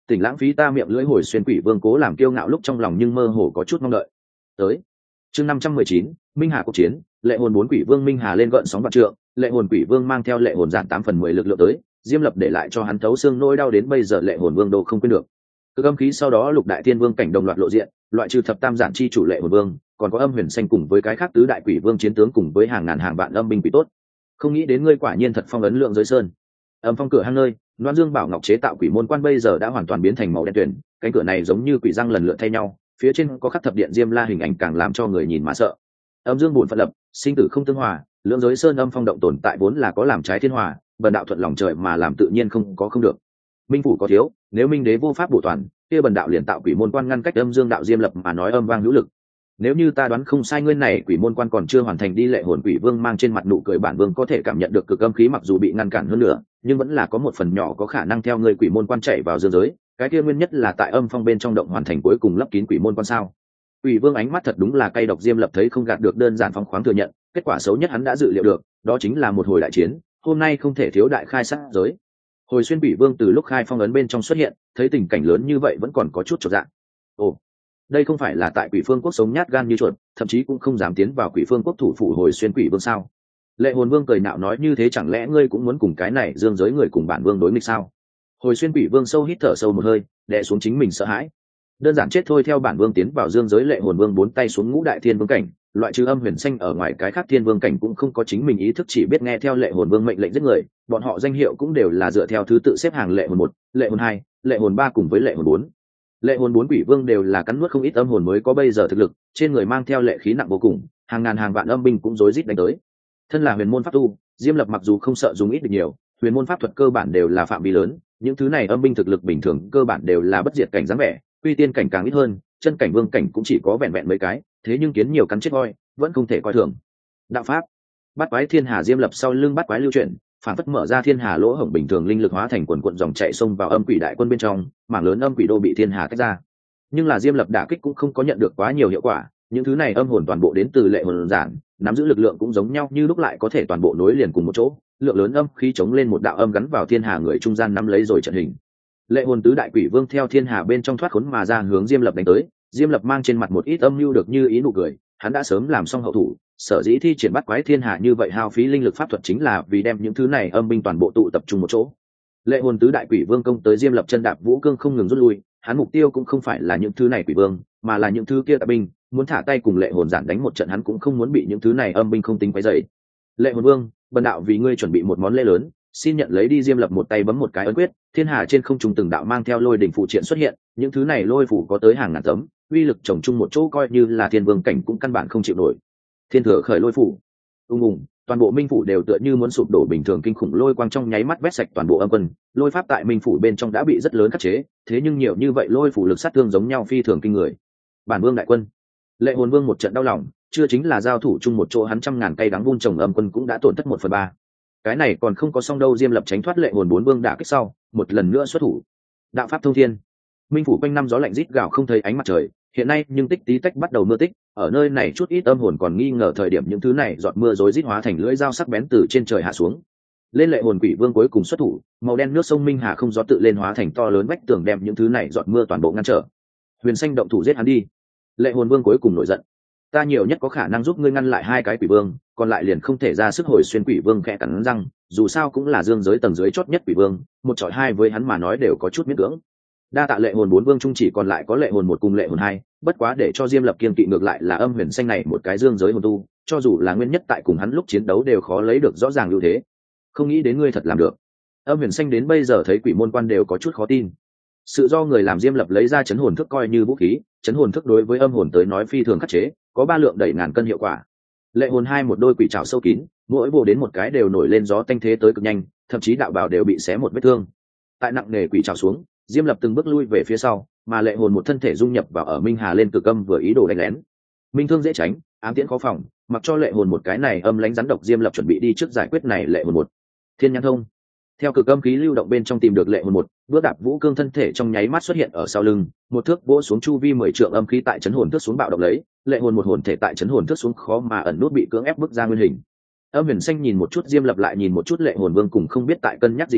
tỉnh lãng phí ta miệng lưỡi hồi xuyên quỷ vương cố làm kiêu ngạo lúc trong lòng nhưng mơ hồ có chút mong đợi. Tới chương năm trăm mười chín, Minh Hà cuộc chiến. Lệ hồn bốn quỷ vương Minh Hà lên gợn sóng vạn trượng, lệ hồn quỷ vương mang theo lệ hồn giản tám phần mười lực lượng tới, Diêm Lập để lại cho hắn thấu xương nỗi đau đến bây giờ lệ hồn vương đâu không quên được. Cực âm khí sau đó lục đại thiên vương cảnh đồng loạt lộ diện, loại trừ thập tam giản chi chủ lệ hồn vương, còn có âm huyền xanh cùng với cái khác tứ đại quỷ vương chiến tướng cùng với hàng ngàn hàng vạn âm binh quỷ tốt. Không nghĩ đến ngươi quả nhiên thật phong ấn lượng giới sơn. Âm phong cửa hang nơi, Loan Dương Bảo Ngọc chế tạo quỷ môn quan bây giờ đã hoàn toàn biến thành màu đen tuyền, cánh cửa này giống như quỷ răng lần lượt thay nhau, phía trên có khắc thập điện Diêm La hình ảnh càng làm cho người nhìn mà sợ. Âm dương buồn phận lập, sinh tử không tương hòa, lượng giới sơn âm phong động tồn tại vốn là có làm trái thiên hòa, bần đạo thuận lòng trời mà làm tự nhiên không có không được. Minh phủ có thiếu, nếu Minh đế vô pháp bổ toàn, kia bần đạo liền tạo quỷ môn quan ngăn cách âm dương đạo Diêm Lập mà nói âm vang hữu lực. Nếu như ta đoán không sai, ngươi này quỷ môn quan còn chưa hoàn thành đi. Lệ hồn quỷ vương mang trên mặt nụ cười, bản vương có thể cảm nhận được cực âm khí mặc dù bị ngăn cản hơn nữa, nhưng vẫn là có một phần nhỏ có khả năng theo ngươi quỷ môn quan chạy vào dương giới, cái kia nguyên nhất là tại âm phong bên trong động hoàn thành cuối cùng lấp kín quỷ môn quan sao. Quỷ vương ánh mắt thật đúng là cay độc, Diêm Lập thấy không gạt được, đơn giản phóng khoáng thừa nhận, kết quả xấu nhất hắn đã dự liệu được, đó chính là một hồi đại chiến, hôm nay không thể thiếu đại khai sát giới. Hồi xuyên quỷ vương từ lúc khai phong ấn bên trong xuất hiện, thấy tình cảnh lớn như vậy vẫn còn có chút chột dạ. Ồ, đây không phải là tại quỷ phương quốc sống nhát gan như chuột, thậm chí cũng không dám tiến vào quỷ phương quốc thủ phủ hồi xuyên quỷ vương sao? Lệ hồn vương cười nạo nói, như thế chẳng lẽ ngươi cũng muốn cùng cái này dương giới người cùng bản vương đối nghịch sao? Hồi xuyên quỷ vương sâu hít thở sâu một hơi, đè xuống chính mình sợ hãi. Đơn giản chết thôi, theo bản vương tiến vào dương giới. Lệ hồn vương bốn tay xuống ngũ đại thiên vương cảnh, loại trừ âm huyền xanh ở ngoài cái khác thiên vương cảnh cũng không có chính mình ý thức, chỉ biết nghe theo lệ hồn vương mệnh lệnh giết người. Bọn họ danh hiệu cũng đều là dựa theo thứ tự xếp hàng, lệ hồn một, lệ hồn hai, lệ hồn ba cùng với lệ hồn bốn. Lệ hồn bốn quỷ vương đều là cắn nuốt không ít âm hồn mới có bây giờ thực lực, trên người mang theo lệ khí nặng vô cùng, hàng ngàn hàng vạn âm binh cũng rối rít đánh tới. Thân là huyền môn pháp tu, Diêm Lập mặc dù không sợ dùng ít được nhiều, huyền môn pháp thuật cơ bản đều là phạm vi lớn, những thứ này âm binh thực lực bình thường cơ bản đều là bất diệt cảnh dáng vẻ, quy tiên cảnh càng ít hơn, chân cảnh vương cảnh cũng chỉ có vẹn vẹn mấy cái, thế nhưng kiến nhiều cắn chết voi, vẫn không thể coi thường. Đạo pháp, bát quái thiên hà. Diêm Lập sau lưng bát quái lưu chuyển, phản phất mở ra thiên hà lỗ hổng bình thường, linh lực hóa thành quần quận dòng chạy xông vào âm quỷ đại quân bên trong, mảng lớn âm quỷ đô bị thiên hà tách ra. Nhưng là Diêm Lập đả kích cũng không có nhận được quá nhiều hiệu quả, những thứ này âm hồn toàn bộ đến từ lệ hồn giản, nắm giữ lực lượng cũng giống nhau như lúc, lại có thể toàn bộ nối liền cùng một chỗ, lượng lớn âm khí chống lên một đạo âm gắn vào thiên hà người trung gian nắm lấy rồi trận hình. Lệ hồn tứ đại quỷ vương theo thiên hà bên trong thoát khốn mà ra, hướng Diêm Lập đánh tới. Diêm Lập mang trên mặt một ít âm mưu được như ý nụ cười, hắn đã sớm làm xong hậu thủ, sở dĩ thi triển bắt quái thiên hà như vậy hao phí linh lực pháp thuật chính là vì đem những thứ này âm binh toàn bộ tụ tập trung một chỗ. Lệ hồn tứ đại quỷ vương công tới, Diêm Lập chân đạp vũ cương không ngừng rút lui, hắn mục tiêu cũng không phải là những thứ này quỷ vương, mà là những thứ kia tạp binh, muốn thả tay cùng lệ hồn giản đánh một trận, hắn cũng không muốn bị những thứ này âm binh không tính quấy rầy. Lệ hồn vương, bần đạo vì ngươi chuẩn bị một món lễ lớn, xin nhận lấy đi. Diêm Lập một tay bấm một cái ấn quyết, thiên hà trên không trung từng đạo mang theo lôi đỉnh phụ triện xuất hiện, những thứ này lôi phủ có tới hàng ngàn tấm, uy lực chồng chung một chỗ coi như là thiên vương cảnh cũng căn bản không chịu nổi. Thiên thừa khởi lôi phủ, ung ung, toàn bộ minh phủ đều tựa như muốn sụp đổ bình thường, kinh khủng lôi quang trong nháy mắt vét sạch toàn bộ âm quân. Lôi pháp tại minh phủ bên trong đã bị rất lớn khắc chế, thế nhưng nhiều như vậy lôi phủ lực sát thương giống nhau phi thường kinh người. Bản vương đại quân, Lệ hồn vương một trận đau lòng, chưa chính là giao thủ chung một chỗ, hắn trăm ngàn cây đắng vun trồng âm quân cũng đã tổn thất một phần ba. Cái này còn không có xong đâu. Diêm Lập tránh thoát lệ hồn bốn vương đả kích sau, một lần nữa xuất thủ. Đạo pháp thông thiên, minh phủ quanh năm gió lạnh rít gào không thấy ánh mặt trời, hiện nay nhưng tích tí tách bắt đầu mưa tích, ở nơi này chút ít âm hồn còn nghi ngờ thời điểm, những thứ này giọt mưa rối rít hóa thành lưỡi dao sắc bén từ trên trời hạ xuống. Lên lệ hồn quỷ vương cuối cùng xuất thủ, màu đen nước sông minh hà không gió tự lên hóa thành to lớn vách tường, đem những thứ này giọt mưa toàn bộ ngăn trở. Huyền xanh động thủ giết hắn đi. Lệ hồn vương cuối cùng nổi giận, ta nhiều nhất có khả năng giúp ngươi ngăn lại hai cái quỷ vương, còn lại liền không thể ra sức. Hồi xuyên quỷ vương khẽ cắn răng, dù sao cũng là dương giới tầng dưới chót nhất quỷ vương, một chọi hai với hắn mà nói đều có chút miễn cưỡng. Đa tạ lệ hồn bốn vương trung chỉ còn lại có lệ hồn một cùng lệ hồn hai, bất quá để cho Diêm Lập kiên kỵ ngược lại là âm huyền xanh này một cái dương giới hồn tu, cho dù là nguyên nhất tại cùng hắn lúc chiến đấu đều khó lấy được rõ ràng ưu thế. Không nghĩ đến ngươi thật làm được. Âm huyền xanh đến bây giờ thấy quỷ môn quan đều có chút khó tin. Sự do người làm. Diêm Lập lấy ra chấn hồn thức coi như vũ khí, chấn hồn thức đối với âm hồn tới nói phi thường khắc chế, có ba lượng đẩy ngàn cân hiệu quả. Lệ hồn hai một đôi quỷ trảo sâu kín, mỗi bộ đến một cái đều nổi lên gió tanh thế tới cực nhanh, thậm chí đạo bào đều bị xé một vết thương. Tại nặng nề quỷ trảo xuống, Diêm Lập từng bước lui về phía sau, mà lệ hồn một thân thể dung nhập vào ở minh hà lên cực âm vừa ý đồ đánh lén. Minh thương dễ tránh, ám tiễn khó phòng, mặc cho lệ hồn một cái này âm lánh rắn độc. Diêm Lập chuẩn bị đi trước giải quyết này lệ hồn một. Thiên nhãn thông, theo cực âm khí lưu động bên trong tìm được lệ hồn một, bước đạp vũ cương thân thể trong nháy mắt xuất hiện ở sau lưng, một thước vỗ xuống chu vi mười trượng âm khí tại chấn hồn thước xuống bạo động lấy, lệ hồn một hồn thể tại chấn hồn thước xuống khó mà ẩn nút bị cưỡng ép bước ra nguyên hình. Âm huyền xanh nhìn một chút Diêm Lập, lại nhìn một chút lệ hồn vương, cùng không biết tại cân nhắc gì đó,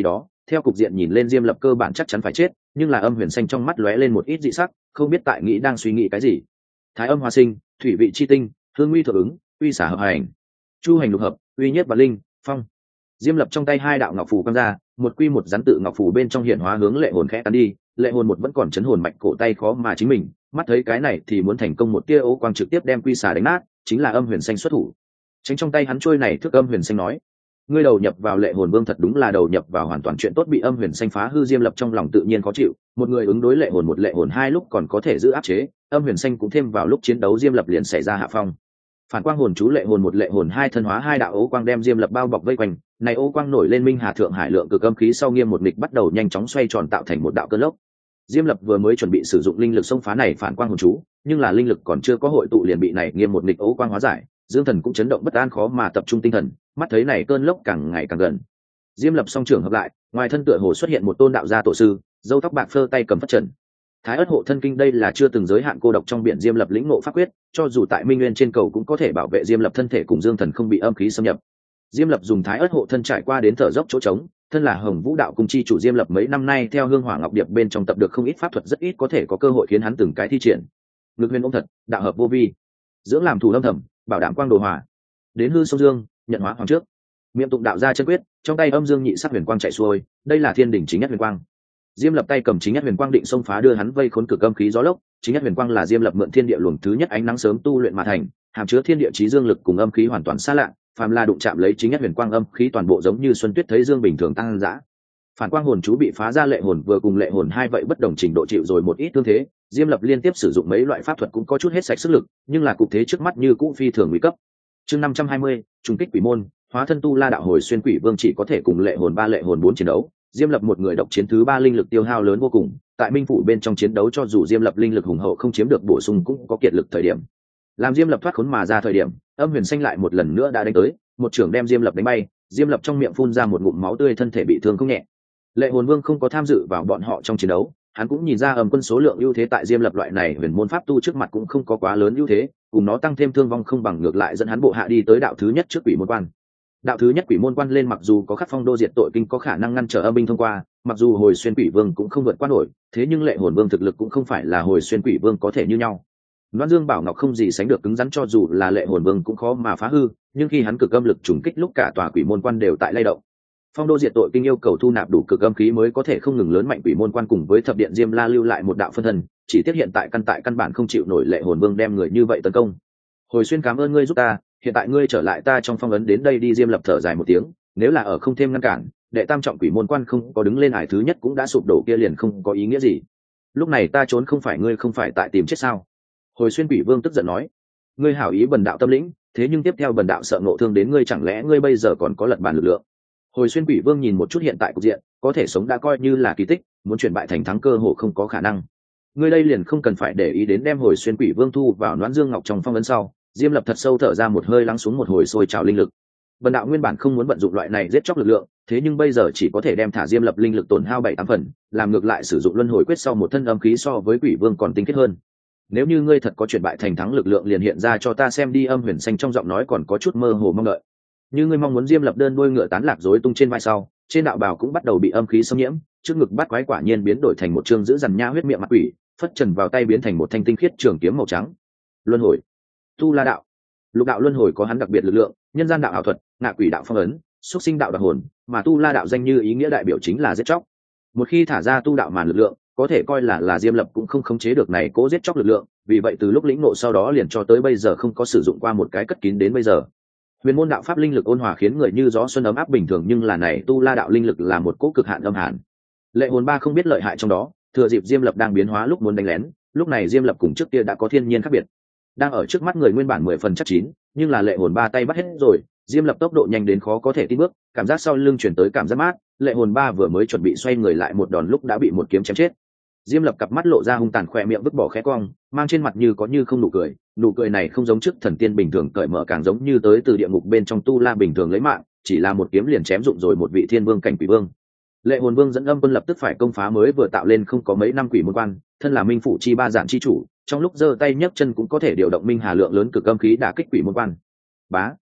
theo cục diện nhìn lên Diêm Lập cơ bản chắc chắn phải chết, nhưng là Âm Huyền Xanh trong mắt lóe lên một ít dị sắc, không biết tại nghĩ đang suy nghĩ cái gì. Thái âm hóa sinh, thủy vị chi tinh, hương nguy thượng ứng, uy xả hợp hành, chu hành lục hợp, uy nhất và linh, phong. Diêm Lập trong tay hai đạo ngọc phù quăng ra, một quy một rắn tự ngọc phù bên trong hiện hóa hướng lệ hồn khẽ tán đi, lệ hồn một vẫn còn chấn hồn mạch cổ tay khó mà chính mình, mắt thấy cái này thì muốn thành công một tia ấu quang trực tiếp đem quy xà đánh nát, chính là Âm Huyền Xanh xuất thủ. Tránh trong tay hắn trôi này thước Âm Huyền Xanh nói, ngươi đầu nhập vào lệ hồn vương thật đúng là đầu nhập vào hoàn toàn chuyện tốt, bị Âm Huyền Xanh phá hư. Diêm Lập trong lòng tự nhiên khó chịu, một người ứng đối lệ hồn một lệ hồn hai lúc còn có thể giữ áp chế, Âm Huyền Xanh cũng thêm vào lúc chiến đấu Diêm Lập liền xảy ra hạ phong. Phản quang hồn chú lệ hồn một lệ hồn hai thân hóa hai đạo ấu quang đem Diêm Lập bao bọc vây quanh, này ấu quang nổi lên minh hà thượng hải lượng cực âm khí sau nghiêm một nghịch bắt đầu nhanh chóng xoay tròn tạo thành một đạo cơn lốc. Diêm Lập vừa mới chuẩn bị sử dụng linh lực xông phá này phản quang hồn chú, nhưng là linh lực còn chưa có hội tụ liền bị này nghiêm một nghịch ấu quang hóa giải, Dương Thần cũng chấn động bất an khó mà tập trung tinh thần, mắt thấy này cơn lốc càng ngày càng gần. Diêm Lập song trưởng hợp lại, ngoài thân tựa hồ xuất hiện một tôn đạo gia tổ sư, râu tóc bạc phơ tay cầm phất trần. Thái ất hộ thân kinh đây là chưa từng giới hạn cô độc trong biển Diêm Lập lĩnh ngộ pháp quyết, cho dù tại minh nguyên trên cầu cũng có thể bảo vệ Diêm Lập thân thể cùng Dương Thần không bị âm khí xâm nhập. Diêm Lập dùng Thái ất hộ thân trải qua đến thở dốc chỗ trống, thân là Hồng Vũ đạo cung chi chủ Diêm Lập mấy năm nay theo Hương Hỏa Ngọc Điệp bên trong tập được không ít pháp thuật, rất ít có thể có cơ hội khiến hắn từng cái thi triển. Ngực huyền ôm thật, đạo hợp vô vi, dưỡng làm thủ lâm thầm, bảo đảm quang đồ hòa. Đến hư sông Dương, nhận hóa hoàng trước. Miệng tụng đạo ra chân quyết, trong tay âm dương nhị sắc huyền quang chạy xuôi, đây là thiên đỉnh chính nhất huyền quang. Diêm Lập tay cầm chính nhất huyền quang định xông phá đưa hắn vây khốn cực âm khí gió lốc, chính nhất huyền quang là Diêm Lập mượn thiên địa luồng thứ nhất ánh nắng sớm tu luyện mà thành, hàm chứa thiên địa chí dương lực cùng âm khí hoàn toàn xa lạ, phàm là đụng chạm lấy chính nhất huyền quang âm khí toàn bộ giống như xuân tuyết thấy dương bình thường tăng dã. Phản quang hồn chú bị phá ra, lệ hồn vừa cùng lệ hồn hai vậy bất đồng trình độ chịu rồi một ít thương thế, Diêm Lập liên tiếp sử dụng mấy loại pháp thuật cũng có chút hết sạch sức lực, nhưng là cục thế trước mắt như cũ phi thường nguy cấp. Chương năm trăm hai mươi, trùng kích quỷ môn, hóa thân tu la đạo hồi xuyên quỷ vương chỉ có thể cùng lệ hồn ba lệ hồn bốn chiến đấu. Diêm Lập một người độc chiến thứ ba linh lực tiêu hao lớn vô cùng, tại minh phủ bên trong chiến đấu cho dù Diêm Lập linh lực hùng hậu không chiếm được bổ sung cũng có kiệt lực thời điểm. Làm Diêm Lập thoát khốn mà ra thời điểm, Âm Huyền Xanh lại một lần nữa đã đánh tới, một trưởng đem Diêm Lập đánh bay, Diêm Lập trong miệng phun ra một ngụm máu tươi, thân thể bị thương không nhẹ. Lệ hồn vương không có tham dự vào bọn họ trong chiến đấu, hắn cũng nhìn ra âm quân số lượng ưu thế tại Diêm Lập loại này huyền môn pháp tu trước mặt cũng không có quá lớn ưu thế, cùng nó tăng thêm thương vong không bằng, ngược lại dẫn hắn bộ hạ đi tới đạo thứ nhất trước quỷ môn quan. Đạo thứ nhất quỷ môn quan lên mặc dù có khắc phong đô diệt tội kinh có khả năng ngăn trở âm binh thông qua, mặc dù hồi xuyên quỷ vương cũng không vượt qua nổi, thế nhưng lệ hồn vương thực lực cũng không phải là hồi xuyên quỷ vương có thể như nhau. Loan Dương Bảo Ngọc không gì sánh được cứng rắn, cho dù là lệ hồn vương cũng khó mà phá hư, nhưng khi hắn cực âm lực trùng kích lúc cả tòa quỷ môn quan đều tại lay động. Phong đô diệt tội kinh yêu cầu thu nạp đủ cực âm khí mới có thể không ngừng lớn mạnh quỷ môn quan, cùng với thập điện Diêm La lưu lại một đạo phân thân, chỉ tiếc hiện tại căn tại căn bản không chịu nổi lệ hồn vương đem người như vậy tấn công. Hồi xuyên cảm ơn ngươi giúp ta, hiện tại ngươi trở lại ta trong phong ấn đến đây đi. Diêm Lập thở dài một tiếng, nếu là ở không thêm ngăn cản, đệ tam trọng quỷ môn quan không có đứng lên ải thứ nhất cũng đã sụp đổ, kia liền không có ý nghĩa gì. Lúc này ta trốn không phải ngươi không phải tại tìm chết sao? Hồi xuyên quỷ vương tức giận nói, ngươi hảo ý bần đạo tâm lĩnh, thế nhưng tiếp theo bần đạo sợ ngộ thương đến ngươi, chẳng lẽ ngươi bây giờ còn có lật bàn lực lượng? Hồi xuyên quỷ vương nhìn một chút hiện tại cục diện, có thể sống đã coi như là kỳ tích, muốn chuyển bại thành thắng cơ hồ không có khả năng. Ngươi đây liền không cần phải để ý đến, đem hồi xuyên quỷ vương thu vào Noãn Dương Ngọc trong phong ấn sau, Diêm Lập thật sâu thở ra một hơi, lắng xuống một hồi sôi trào linh lực. Bần đạo nguyên bản không muốn vận dụng loại này giết chóc lực lượng, thế nhưng bây giờ chỉ có thể đem thả Diêm Lập linh lực tổn hao bảy tám phần, làm ngược lại sử dụng luân hồi quyết sau một thân âm khí so với quỷ vương còn tinh khiết hơn. Nếu như ngươi thật có chuyển bại thành thắng lực lượng liền hiện ra cho ta xem đi. Âm Huyền Xanh trong giọng nói còn có chút mơ hồ mong đợi. Như ngươi mong muốn. Diêm Lập đơn đuôi ngựa tán lạc rối tung trên vai sau, trên đạo bào cũng bắt đầu bị âm khí xâm nhiễm, trước ngực bắt quái quả nhiên biến đổi thành một trương giữ dằn nha huyết miệng mặt quỷ, phất trần vào tay biến thành một thanh tinh khiết trường kiếm màu trắng. Luân hồi, tu la đạo, lục đạo luân hồi có hắn đặc biệt lực lượng, nhân gian đạo ảo thuật, ngạ quỷ đạo phong ấn, xuất sinh đạo đặc hồn, mà tu la đạo danh như ý nghĩa đại biểu chính là giết chóc. Một khi thả ra tu đạo màn lực lượng, có thể coi là là Diêm Lập cũng không khống chế được này cố giết chóc lực lượng, vì vậy từ lúc lĩnh ngộ sau đó liền cho tới bây giờ không có sử dụng qua một cái cất kín đến bây giờ. Huyền môn đạo pháp linh lực ôn hòa khiến người như gió xuân ấm áp bình thường, nhưng là này tu la đạo linh lực là một cỗ cực hạn âm hàn. Lệ hồn ba không biết lợi hại trong đó, thừa dịp Diêm Lập đang biến hóa lúc muốn đánh lén, lúc này Diêm Lập cùng trước kia đã có thiên nhiên khác biệt. Đang ở trước mắt người nguyên bản mười phần chắc chín, nhưng là lệ hồn ba tay bắt hết rồi, Diêm Lập tốc độ nhanh đến khó có thể tin bước, cảm giác sau lưng chuyển tới cảm giác mát, lệ hồn ba vừa mới chuẩn bị xoay người lại một đòn lúc đã bị một kiếm chém chết. Diêm Lập cặp mắt lộ ra hung tàn, khỏe miệng vứt bỏ khẽ cong, mang trên mặt như có như không nụ cười, nụ cười này không giống trước thần tiên bình thường cởi mở, càng giống như tới từ địa ngục bên trong tu la bình thường lấy mạng, chỉ là một kiếm liền chém dụng rồi một vị thiên vương cảnh quỷ vương. Lệ hồn vương dẫn âm quân lập tức phải công phá mới vừa tạo lên không có mấy năm quỷ môn quan, thân là minh phủ chi ba giản chi chủ, trong lúc giơ tay nhấc chân cũng có thể điều động minh hà lượng lớn cực âm khí đả kích quỷ môn quan. Bá,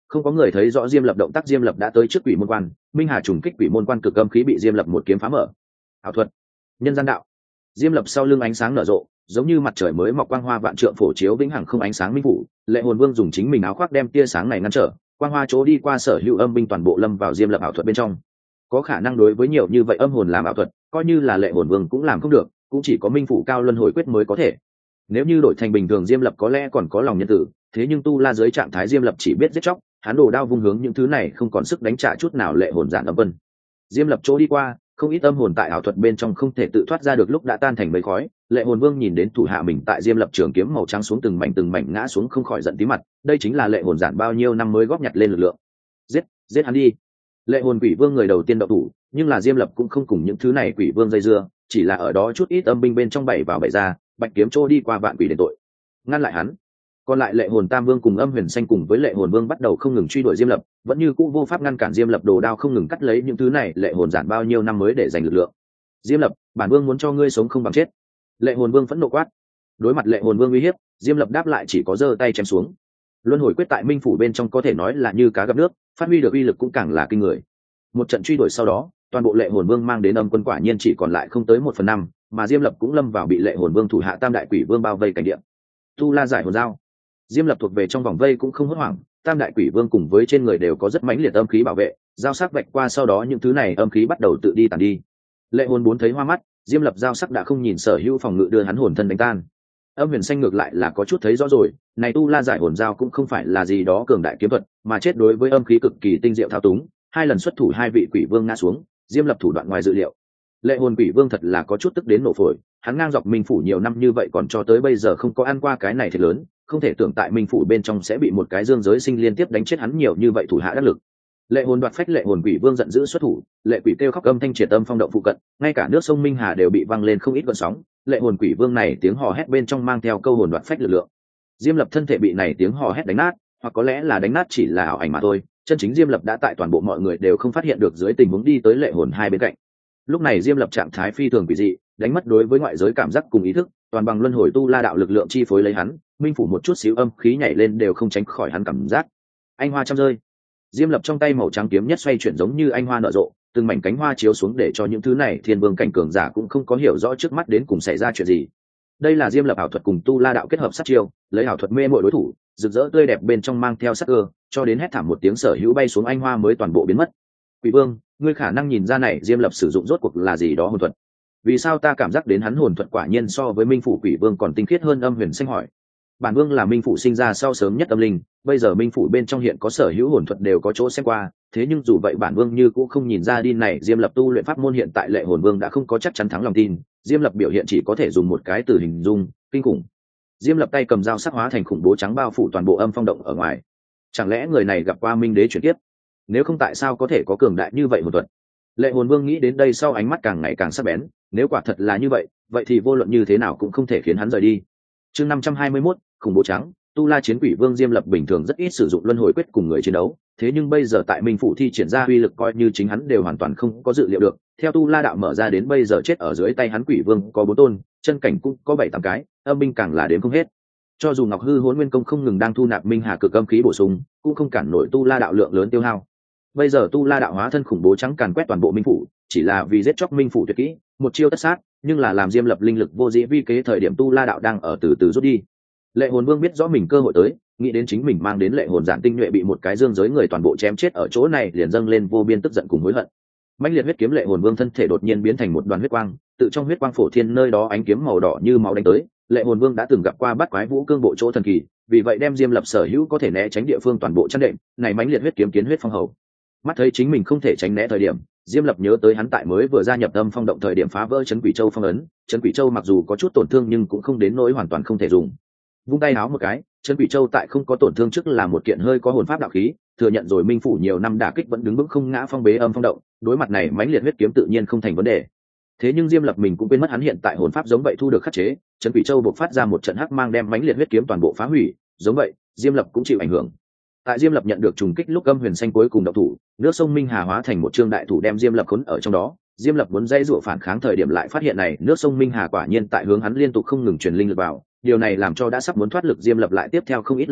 không có người thấy rõ diêm lập động tác. Diêm lập đã tới trước quỷ môn quan, minh hà trùng kích quỷ môn quan, cực âm khí bị diêm lập một kiếm phá mở. Ảo thuật, nhân gian đạo. Diêm lập sau lưng ánh sáng nở rộ, giống như mặt trời mới mọc, quang hoa vạn trượng phổ chiếu vĩnh hằng không ánh sáng minh phủ. Lệ hồn vương dùng chính mình áo khoác đem tia sáng này ngăn trở, quang hoa chỗ đi qua sở hữu âm binh toàn bộ lâm vào diêm lập ảo thuật bên trong. Có khả năng đối với nhiều như vậy âm hồn làm ảo thuật, coi như là lệ hồn vương cũng làm không được, cũng chỉ có minh phủ cao luân hồi quyết mới có thể. Nếu như đổi thành bình thường, diêm lập có lẽ còn có lòng nhân tử, thế nhưng tu la dưới trạng thái diêm lập chỉ biết giết chóc, hắn đồ đao vung hướng những thứ này không còn sức đánh trả chút nào. Lệ hồn giản âm vân, diêm lập chỗ đi qua, không ít âm hồn tại ảo thuật bên trong không thể tự thoát ra được, lúc đã tan thành mây khói. Lệ hồn vương nhìn đến thủ hạ mình tại diêm lập trường kiếm màu trắng xuống từng mảnh từng mảnh ngã xuống, không khỏi giận tí mặt. Đây chính là lệ hồn giản bao nhiêu năm mới góp nhặt lên lực lượng. Giết, giết hắn đi. Lệ hồn quỷ vương người đầu tiên động thủ, nhưng là diêm lập cũng không cùng những thứ này quỷ vương dây dưa, chỉ là ở đó chút ít âm binh bên trong bảy vào bảy ra, bạch kiếm trôi đi qua vạn quỷ đền tội, ngăn lại hắn. Còn lại lệ hồn tam vương cùng âm huyền xanh cùng với lệ hồn vương bắt đầu không ngừng truy đuổi diêm lập, vẫn như cũ vô pháp ngăn cản diêm lập, đồ đao không ngừng cắt lấy những thứ này lệ hồn giản bao nhiêu năm mới để giành lực lượng. Diêm lập, bản vương muốn cho ngươi sống không bằng chết. Lệ hồn vương phẫn nộ quát. Đối mặt lệ hồn vương uy hiếp, diêm lập đáp lại chỉ có giơ tay chém xuống. Luân hồi quyết tại minh phủ bên trong có thể nói là như cá gặp nước, phát huy được uy lực cũng càng là kinh người. Một trận truy đuổi sau đó, toàn bộ lệ hồn vương mang đến âm quân quả nhiên chỉ còn lại không tới một phần năm, mà diêm lập cũng lâm vào bị lệ hồn vương thủ hạ tam đại quỷ vương bao vây cảnh địa. Tu la giải hồn dao. Diêm lập thuộc về trong vòng vây cũng không hốt hoảng, tam đại quỷ vương cùng với trên người đều có rất mãnh liệt âm khí bảo vệ, giao sắc vạch qua sau đó những thứ này âm khí bắt đầu tự đi tàn đi. Lệ hồn bốn thấy hoa mắt, diêm lập giao sắc đã không nhìn sở hữu phòng ngự đưa hắn hồn thân đánh tan. Âm huyền xanh ngược lại là có chút thấy rõ rồi, này tu la giải hồn dao cũng không phải là gì đó cường đại kiếm thuật, mà chết đối với âm khí cực kỳ tinh diệu thao túng, hai lần xuất thủ hai vị quỷ vương ngã xuống, diêm lập thủ đoạn ngoài dự liệu. Lệ hồn quỷ vương thật là có chút tức đến nổ phổi, hắn ngang dọc minh phủ nhiều năm như vậy còn cho tới bây giờ không có ăn qua cái này thiệt lớn, không thể tưởng tại minh phủ bên trong sẽ bị một cái dương giới sinh liên tiếp đánh chết hắn nhiều như vậy thủ hạ đắc lực. Lệ hồn đoạt phách, lệ hồn quỷ vương giận dữ xuất thủ, lệ quỷ kêu khóc âm thanh triệt âm phong động phụ cận, ngay cả nước sông minh hà đều bị văng lên không ít gợn sóng. Lệ hồn quỷ vương này tiếng hò hét bên trong mang theo câu hồn đoạt phách lực lượng. Diêm lập thân thể bị này tiếng hò hét đánh nát, hoặc có lẽ là đánh nát chỉ là ảo ảnh mà thôi, chân chính diêm lập đã tại toàn bộ mọi người đều không phát hiện được dưới tình huống đi tới lệ hồn hai bên cạnh. Lúc này diêm lập trạng thái phi thường quỷ dị, đánh mất đối với ngoại giới cảm giác cùng ý thức, toàn bằng luân hồi tu la đạo lực lượng chi phối lấy hắn, minh phủ một chút xíu âm khí nhảy lên đều không tránh khỏi hắn cảm giác. Anh hoa trăm rơi. Diêm lập trong tay màu trắng kiếm nhất xoay chuyển giống như anh hoa nở rộ, từng mảnh cánh hoa chiếu xuống để cho những thứ này thiên vương cảnh cường giả cũng không có hiểu rõ trước mắt đến cùng xảy ra chuyện gì. Đây là diêm lập ảo thuật cùng tu la đạo kết hợp sát chiêu, lấy ảo thuật mê mội đối thủ, rực rỡ tươi đẹp bên trong mang theo sắc cơ, cho đến hét thảm một tiếng sở hữu bay xuống anh hoa mới toàn bộ biến mất. Quỷ vương, ngươi khả năng nhìn ra này diêm lập sử dụng rốt cuộc là gì đó hồn thuật. Vì sao ta cảm giác đến hắn hồn thuật quả nhiên so với minh phủ quỷ vương còn tinh khiết hơn? Âm huyền xanh hỏi. Bản vương là minh phủ sinh ra sau sớm nhất âm linh, bây giờ minh phủ bên trong hiện có sở hữu hồn thuật đều có chỗ xem qua, thế nhưng dù vậy bản vương như cũng không nhìn ra đi này diêm lập tu luyện pháp môn. Hiện tại lệ hồn vương đã không có chắc chắn thắng lòng tin, diêm lập biểu hiện chỉ có thể dùng một cái từ hình dung: kinh khủng. Diêm lập tay cầm dao sắc hóa thành khủng bố trắng bao phủ toàn bộ âm phong động ở ngoài. Chẳng lẽ người này gặp qua minh đế chuyển tiếp? Nếu không tại sao có thể có cường đại như vậy hồn thuật? Lệ hồn vương nghĩ đến đây sau ánh mắt càng ngày càng sắc bén, nếu quả thật là như vậy, vậy thì vô luận như thế nào cũng không thể khiến hắn rời đi. Chương năm trăm hai mươi mốt, khủng bố trắng. Tu la chiến quỷ vương diêm lập bình thường rất ít sử dụng luân hồi quyết cùng người chiến đấu, thế nhưng bây giờ tại minh phủ thi triển ra uy lực coi như chính hắn đều hoàn toàn không có dự liệu được. Theo tu la đạo mở ra đến bây giờ chết ở dưới tay hắn quỷ vương có bốn tôn, chân cảnh cũng có bảy tám cái, âm binh càng là đến không hết. Cho dù ngọc hư hỗn nguyên công không ngừng đang thu nạp minh hà cực âm khí bổ sung, cũng không cản nổi tu la đạo lượng lớn tiêu hao. Bây giờ tu la đạo hóa thân khủng bố trắng càn quét toàn bộ minh phủ, chỉ là vì giết chóc minh phủ tuyệt kỹ, một chiêu tất sát, nhưng là làm diêm lập linh lực vô dĩ vi kế thời điểm tu la đạo đang ở từ từ rút đi. Lệ hồn vương biết rõ mình cơ hội tới, nghĩ đến chính mình mang đến lệ hồn giản tinh nhuệ bị một cái dương giới người toàn bộ chém chết ở chỗ này, liền dâng lên vô biên tức giận cùng hối hận. Mãnh liệt huyết kiếm lệ hồn vương thân thể đột nhiên biến thành một đoàn huyết quang, tự trong huyết quang phổ thiên nơi đó ánh kiếm màu đỏ như máu đánh tới. Lệ hồn vương đã từng gặp qua bắt quái vũ cương bộ chỗ thần kỳ, vì vậy đem diêm lập sở hữu có thể né tránh địa phương toàn bộ chắn đệm, này mãnh liệt huyết kiếm kiến huyết phong hầu. Mắt thấy chính mình không thể tránh né thời điểm, diêm lập nhớ tới hắn tại mới vừa gia nhập âm phong động thời điểm phá vỡ chấn quỷ châu phong ấn. Chấn quỷ châu mặc dù có chút tổn thương nhưng cũng không đến nỗi hoàn toàn không thể dùng. Vung tay áo một cái, chấn quỷ châu tại không có tổn thương trước là một kiện hơi có hồn pháp đạo khí, thừa nhận rồi minh phủ nhiều năm đả kích vẫn đứng vững không ngã phong bế âm phong động, đối mặt này mãnh liệt huyết kiếm tự nhiên không thành vấn đề. Thế nhưng diêm lập mình cũng quên mất hắn hiện tại hồn pháp giống vậy thu được khắc chế, chấn quỷ châu buộc phát ra một trận hắc mang đem mãnh liệt huyết kiếm toàn bộ phá hủy, giống vậy diêm lập cũng chịu ảnh hưởng. Tại diêm lập nhận được trùng kích lúc âm huyền xanh cuối cùng động thủ, nước sông minh hà hóa thành một trương đại thủ đem diêm lập khốn ở trong đó. Diêm lập muốn dây rủa phản kháng thời điểm lại phát hiện này nước sông minh hà quả nhiên tại hướng hắn liên tục không ngừng truyền linh lực vào, điều này làm cho đã sắp muốn thoát lực diêm lập lại tiếp theo không ít lực lượng,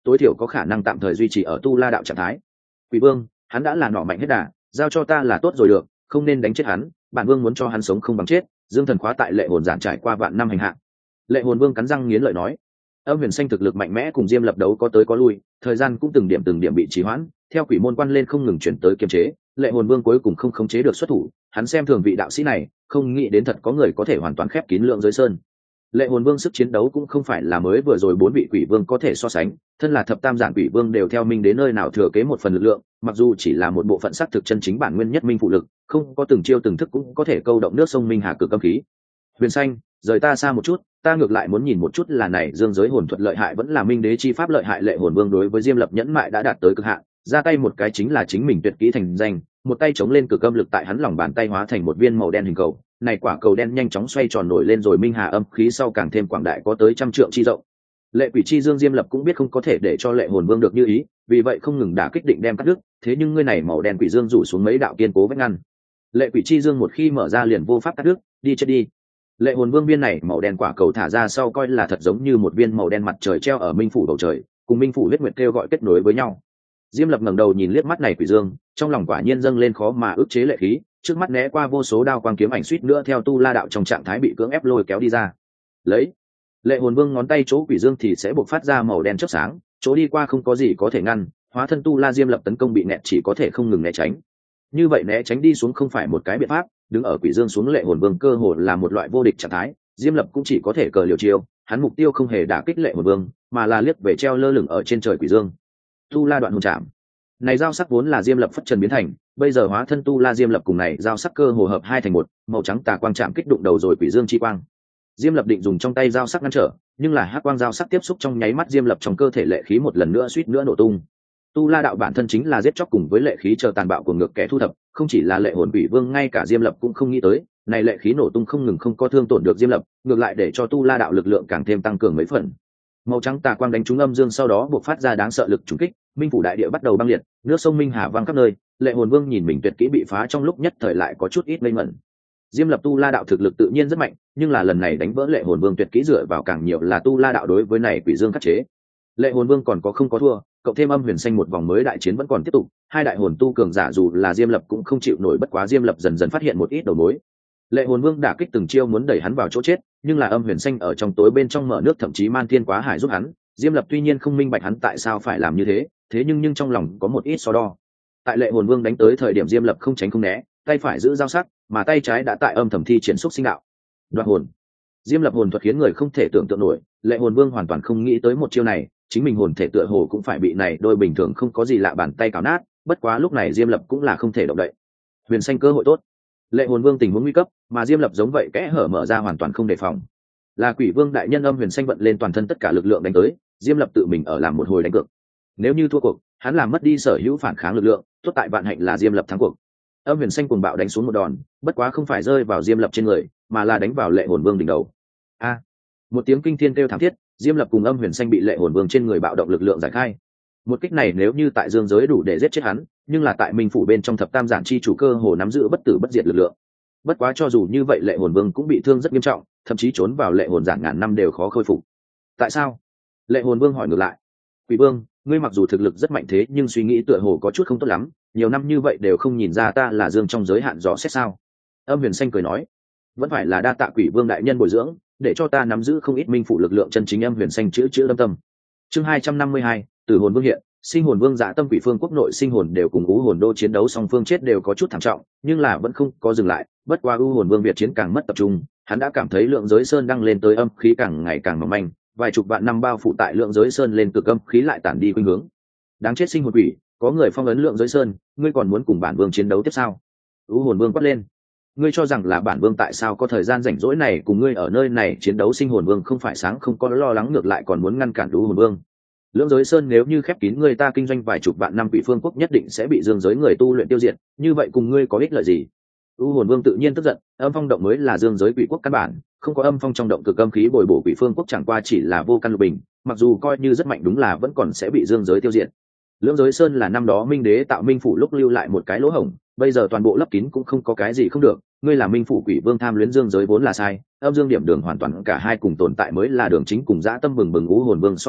tối thiểu có khả năng tạm thời duy trì ở tu la đạo trạng thái. Quỷ vương, hắn đã là nỏ mạnh hết đà, giao cho ta là tốt rồi được, không nên đánh chết hắn, bản vương muốn cho hắn sống không bằng chết. Dương thần khóa tại lệ hồn giản trải qua vạn năm hành hạ. Lệ hồn vương cắn răng nghiến lợi nói. Âm huyền xanh thực lực mạnh mẽ cùng Diêm Lập đấu có tới có lui, thời gian cũng từng điểm từng điểm bị trì hoãn, theo quỷ môn quan lên không ngừng chuyển tới kiềm chế, lệ hồn vương cuối cùng không khống chế được xuất thủ. Hắn xem thường vị đạo sĩ này, không nghĩ đến thật có người có thể hoàn toàn khép kín lượng giới sơn. Lệ hồn vương sức chiến đấu cũng không phải là mới vừa rồi bốn vị quỷ vương có thể so sánh, thân là thập tam giản quỷ vương đều theo minh đến nơi nào thừa kế một phần lực lượng, mặc dù chỉ là một bộ phận xác thực chân chính bản nguyên nhất minh phụ lực, không có từng chiêu từng thức cũng có thể câu động nước sông minh hà cực âm khí. Huyền xanh, rời ta xa một chút, ta ngược lại muốn nhìn một chút là này dương giới hồn thuật lợi hại vẫn là minh đế chi pháp lợi hại. Lệ hồn vương đối với Diêm Lập nhẫn mại đã đạt tới cực hạn, ra tay một cái chính là chính mình tuyệt kỹ thành danh, một tay chống lên cực âm lực tại hắn lòng bàn tay hóa thành một viên màu đen hình cầu, này quả cầu đen nhanh chóng xoay tròn nổi lên rồi minh hà âm khí sau càng thêm quảng đại có tới trăm trượng chi rộng. Lệ quỷ chi dương Diêm Lập cũng biết không có thể để cho lệ hồn vương được như ý, vì vậy không ngừng đả kích định đem cắt đứt, thế nhưng ngươi này màu đen quỷ dương rủ xuống mấy đạo kiên cố vách ngăn. Lệ quỷ chi dương một khi mở ra liền vô pháp cắt đứt, đi chết đi. Lệ hồn vương viên này màu đen quả cầu thả ra sau coi là thật giống như một viên màu đen mặt trời treo ở minh phủ bầu trời, cùng minh phủ huyết nguyệt kêu gọi kết nối với nhau. Diêm Lập ngẩng đầu nhìn liếc mắt này quỷ dương, trong lòng quả nhiên dâng lên khó mà ức chế lệ khí, trước mắt né qua vô số đao quang kiếm ảnh suýt nữa theo tu la đạo trong trạng thái bị cưỡng ép lôi kéo đi ra. Lấy lệ hồn vương ngón tay chỗ quỷ dương thì sẽ bộc phát ra màu đen chớp sáng, chỗ đi qua không có gì có thể ngăn, hóa thân tu la Diêm Lập tấn công bị nẹt chỉ có thể không ngừng né tránh. Như vậy né tránh đi xuống không phải một cái biện pháp, đứng ở quỷ dương xuống lệ hồn vương cơ hồ là một loại vô địch trạng thái. Diêm Lập cũng chỉ có thể cờ liều chiêu, hắn mục tiêu không hề đả kích lệ hồn vương, mà là liếc về treo lơ lửng ở trên trời quỷ dương. Tu la đoạn hồn chạm. Này dao sắc vốn là Diêm Lập phất trần biến thành, bây giờ hóa thân tu la Diêm Lập cùng này dao sắc cơ hồ hợp hai thành một, màu trắng tà quang chạm kích đụng đầu rồi quỷ dương chi quang. Diêm Lập định dùng trong tay dao sắc ngăn trở, nhưng là hắc quang dao sắc tiếp xúc trong nháy mắt Diêm Lập trong cơ thể lệ khí một lần nữa suýt nữa nổ tung. Tu la đạo bản thân chính là giết chóc cùng với lệ khí chờ tàn bạo của ngược kẻ thu thập, không chỉ là lệ hồn quỷ vương ngay cả Diêm Lập cũng không nghĩ tới, này lệ khí nổ tung không ngừng không có thương tổn được Diêm Lập, ngược lại để cho tu la đạo lực lượng càng thêm tăng cường mấy phần. Màu trắng tà quang đánh trúng âm dương sau đó buộc phát ra đáng sợ lực trùng kích, minh phủ đại địa bắt đầu băng liệt, nước sông minh hà văng khắp nơi. Lệ hồn vương nhìn mình tuyệt kỹ bị phá trong lúc nhất thời lại có chút ít ngây ngẩn. Diêm Lập tu la đạo thực lực tự nhiên rất mạnh, nhưng là lần này đánh vỡ lệ hồn vương tuyệt kỹ dựa vào càng nhiều là tu la đạo đối với này quỷ dương khắc chế. Lệ hồn vương còn có không có thua, cộng thêm âm huyền xanh một vòng mới đại chiến vẫn còn tiếp tục, hai đại hồn tu cường giả dù là Diêm Lập cũng không chịu nổi, bất quá Diêm Lập dần dần phát hiện một ít đầu mối. Lệ hồn vương đả kích từng chiêu muốn đẩy hắn vào chỗ chết, nhưng là âm huyền xanh ở trong tối bên trong mở nước, thậm chí man thiên quá hải giúp hắn. Diêm Lập tuy nhiên không minh bạch hắn tại sao phải làm như thế, thế nhưng nhưng trong lòng có một ít so đo. Tại lệ hồn vương đánh tới thời điểm Diêm Lập không tránh không né, tay phải giữ dao sắc, mà tay trái đã tại âm thầm thi triển xúc sinh đạo. Đoạt hồn. Diêm Lập hồn thuật khiến người không thể tưởng tượng nổi, lệ hồn vương hoàn toàn không nghĩ tới một chiêu này, chính mình hồn thể tựa hồ cũng phải bị này đôi bình thường không có gì lạ bàn tay cào nát, bất quá lúc này Diêm Lập cũng là không thể động đậy. Huyền xanh cơ hội tốt. Lệ hồn vương tình huống nguy cấp, mà Diêm Lập giống vậy kẽ hở mở ra hoàn toàn không đề phòng. Là quỷ vương đại nhân âm huyền xanh vận lên toàn thân tất cả lực lượng đánh tới, Diêm Lập tự mình ở làm một hồi đánh cược. Nếu như thua cuộc, hắn làm mất đi sở hữu phản kháng lực lượng, tốt tại vạn hạnh là Diêm Lập thắng cuộc. Âm huyền xanh cuồng bạo đánh xuống một đòn, bất quá không phải rơi vào Diêm Lập trên người, mà là đánh vào lệ hồn vương đỉnh đầu. A! Một tiếng kinh thiên kêu thảm thiết, Diêm Lập cùng âm huyền xanh bị lệ hồn vương trên người bạo động lực lượng giải khai. Một kích này nếu như tại dương giới đủ để giết chết hắn, nhưng là tại minh phủ bên trong thập tam giản chi chủ cơ hồ nắm giữ bất tử bất diệt lực lượng. Bất quá cho dù như vậy lệ hồn vương cũng bị thương rất nghiêm trọng, thậm chí trốn vào lệ hồn giản ngàn năm đều khó khôi phục. Tại sao? Lệ hồn vương hỏi ngược lại. Quỷ vương, ngươi mặc dù thực lực rất mạnh thế nhưng suy nghĩ tựa hồ có chút không tốt lắm, nhiều năm như vậy đều không nhìn ra ta là dương trong giới hạn rõ xét sao? Âm huyền xanh cười nói, vẫn phải là đa tạ quỷ vương đại nhân bồi dưỡng, để cho ta nắm giữ không ít minh phủ lực lượng chân chính. Âm huyền xanh chữ chữ lâm tâm. Chương hai trăm năm mươi hai, Tử hồn vương hiện. Sinh hồn vương dạ tâm quỷ phương quốc nội sinh hồn đều cùng u hồn đô chiến đấu, song phương chết đều có chút thảm trọng, nhưng là vẫn không có dừng lại. Bất qua u hồn vương việt chiến càng mất tập trung, hắn đã cảm thấy lượng giới sơn đang lên tới âm khí càng ngày càng mỏng manh, vài chục vạn năm bao phủ tại lượng giới sơn lên cực âm khí lại tản đi khuynh hướng. Đáng chết sinh hồn quỷ, có người phong ấn lượng giới sơn, ngươi còn muốn cùng bản vương chiến đấu tiếp sao? U hồn vương quát lên. Ngươi cho rằng là bản vương tại sao có thời gian rảnh rỗi này cùng ngươi ở nơi này chiến đấu? Sinh hồn vương không phải sáng không có lo lắng, ngược lại còn muốn ngăn cản u hồn vương. Lưỡng giới sơn nếu như khép kín người ta kinh doanh vài chục vạn năm, quỷ phương quốc nhất định sẽ bị dương giới người tu luyện tiêu diệt, như vậy cùng ngươi có ích lợi gì? U hồn vương tự nhiên tức giận, âm phong động mới là dương giới quỷ quốc căn bản, không có âm phong trong động cực âm khí bồi bổ, quỷ phương quốc chẳng qua chỉ là vô căn lục bình, mặc dù coi như rất mạnh đúng là vẫn còn sẽ bị dương giới tiêu diệt. Lưỡng giới sơn là năm đó minh đế tạo minh phủ lúc lưu lại một cái lỗ hổng, bây giờ toàn bộ lấp kín cũng không có cái gì không được. Ngươi là minh phủ quỷ vương tham luyến dương giới vốn là sai, âm dương điểm đường hoàn toàn cả hai cùng tồn tại mới là đường chính, cùng dã tâm bừng bừng u hồn vương so sánh,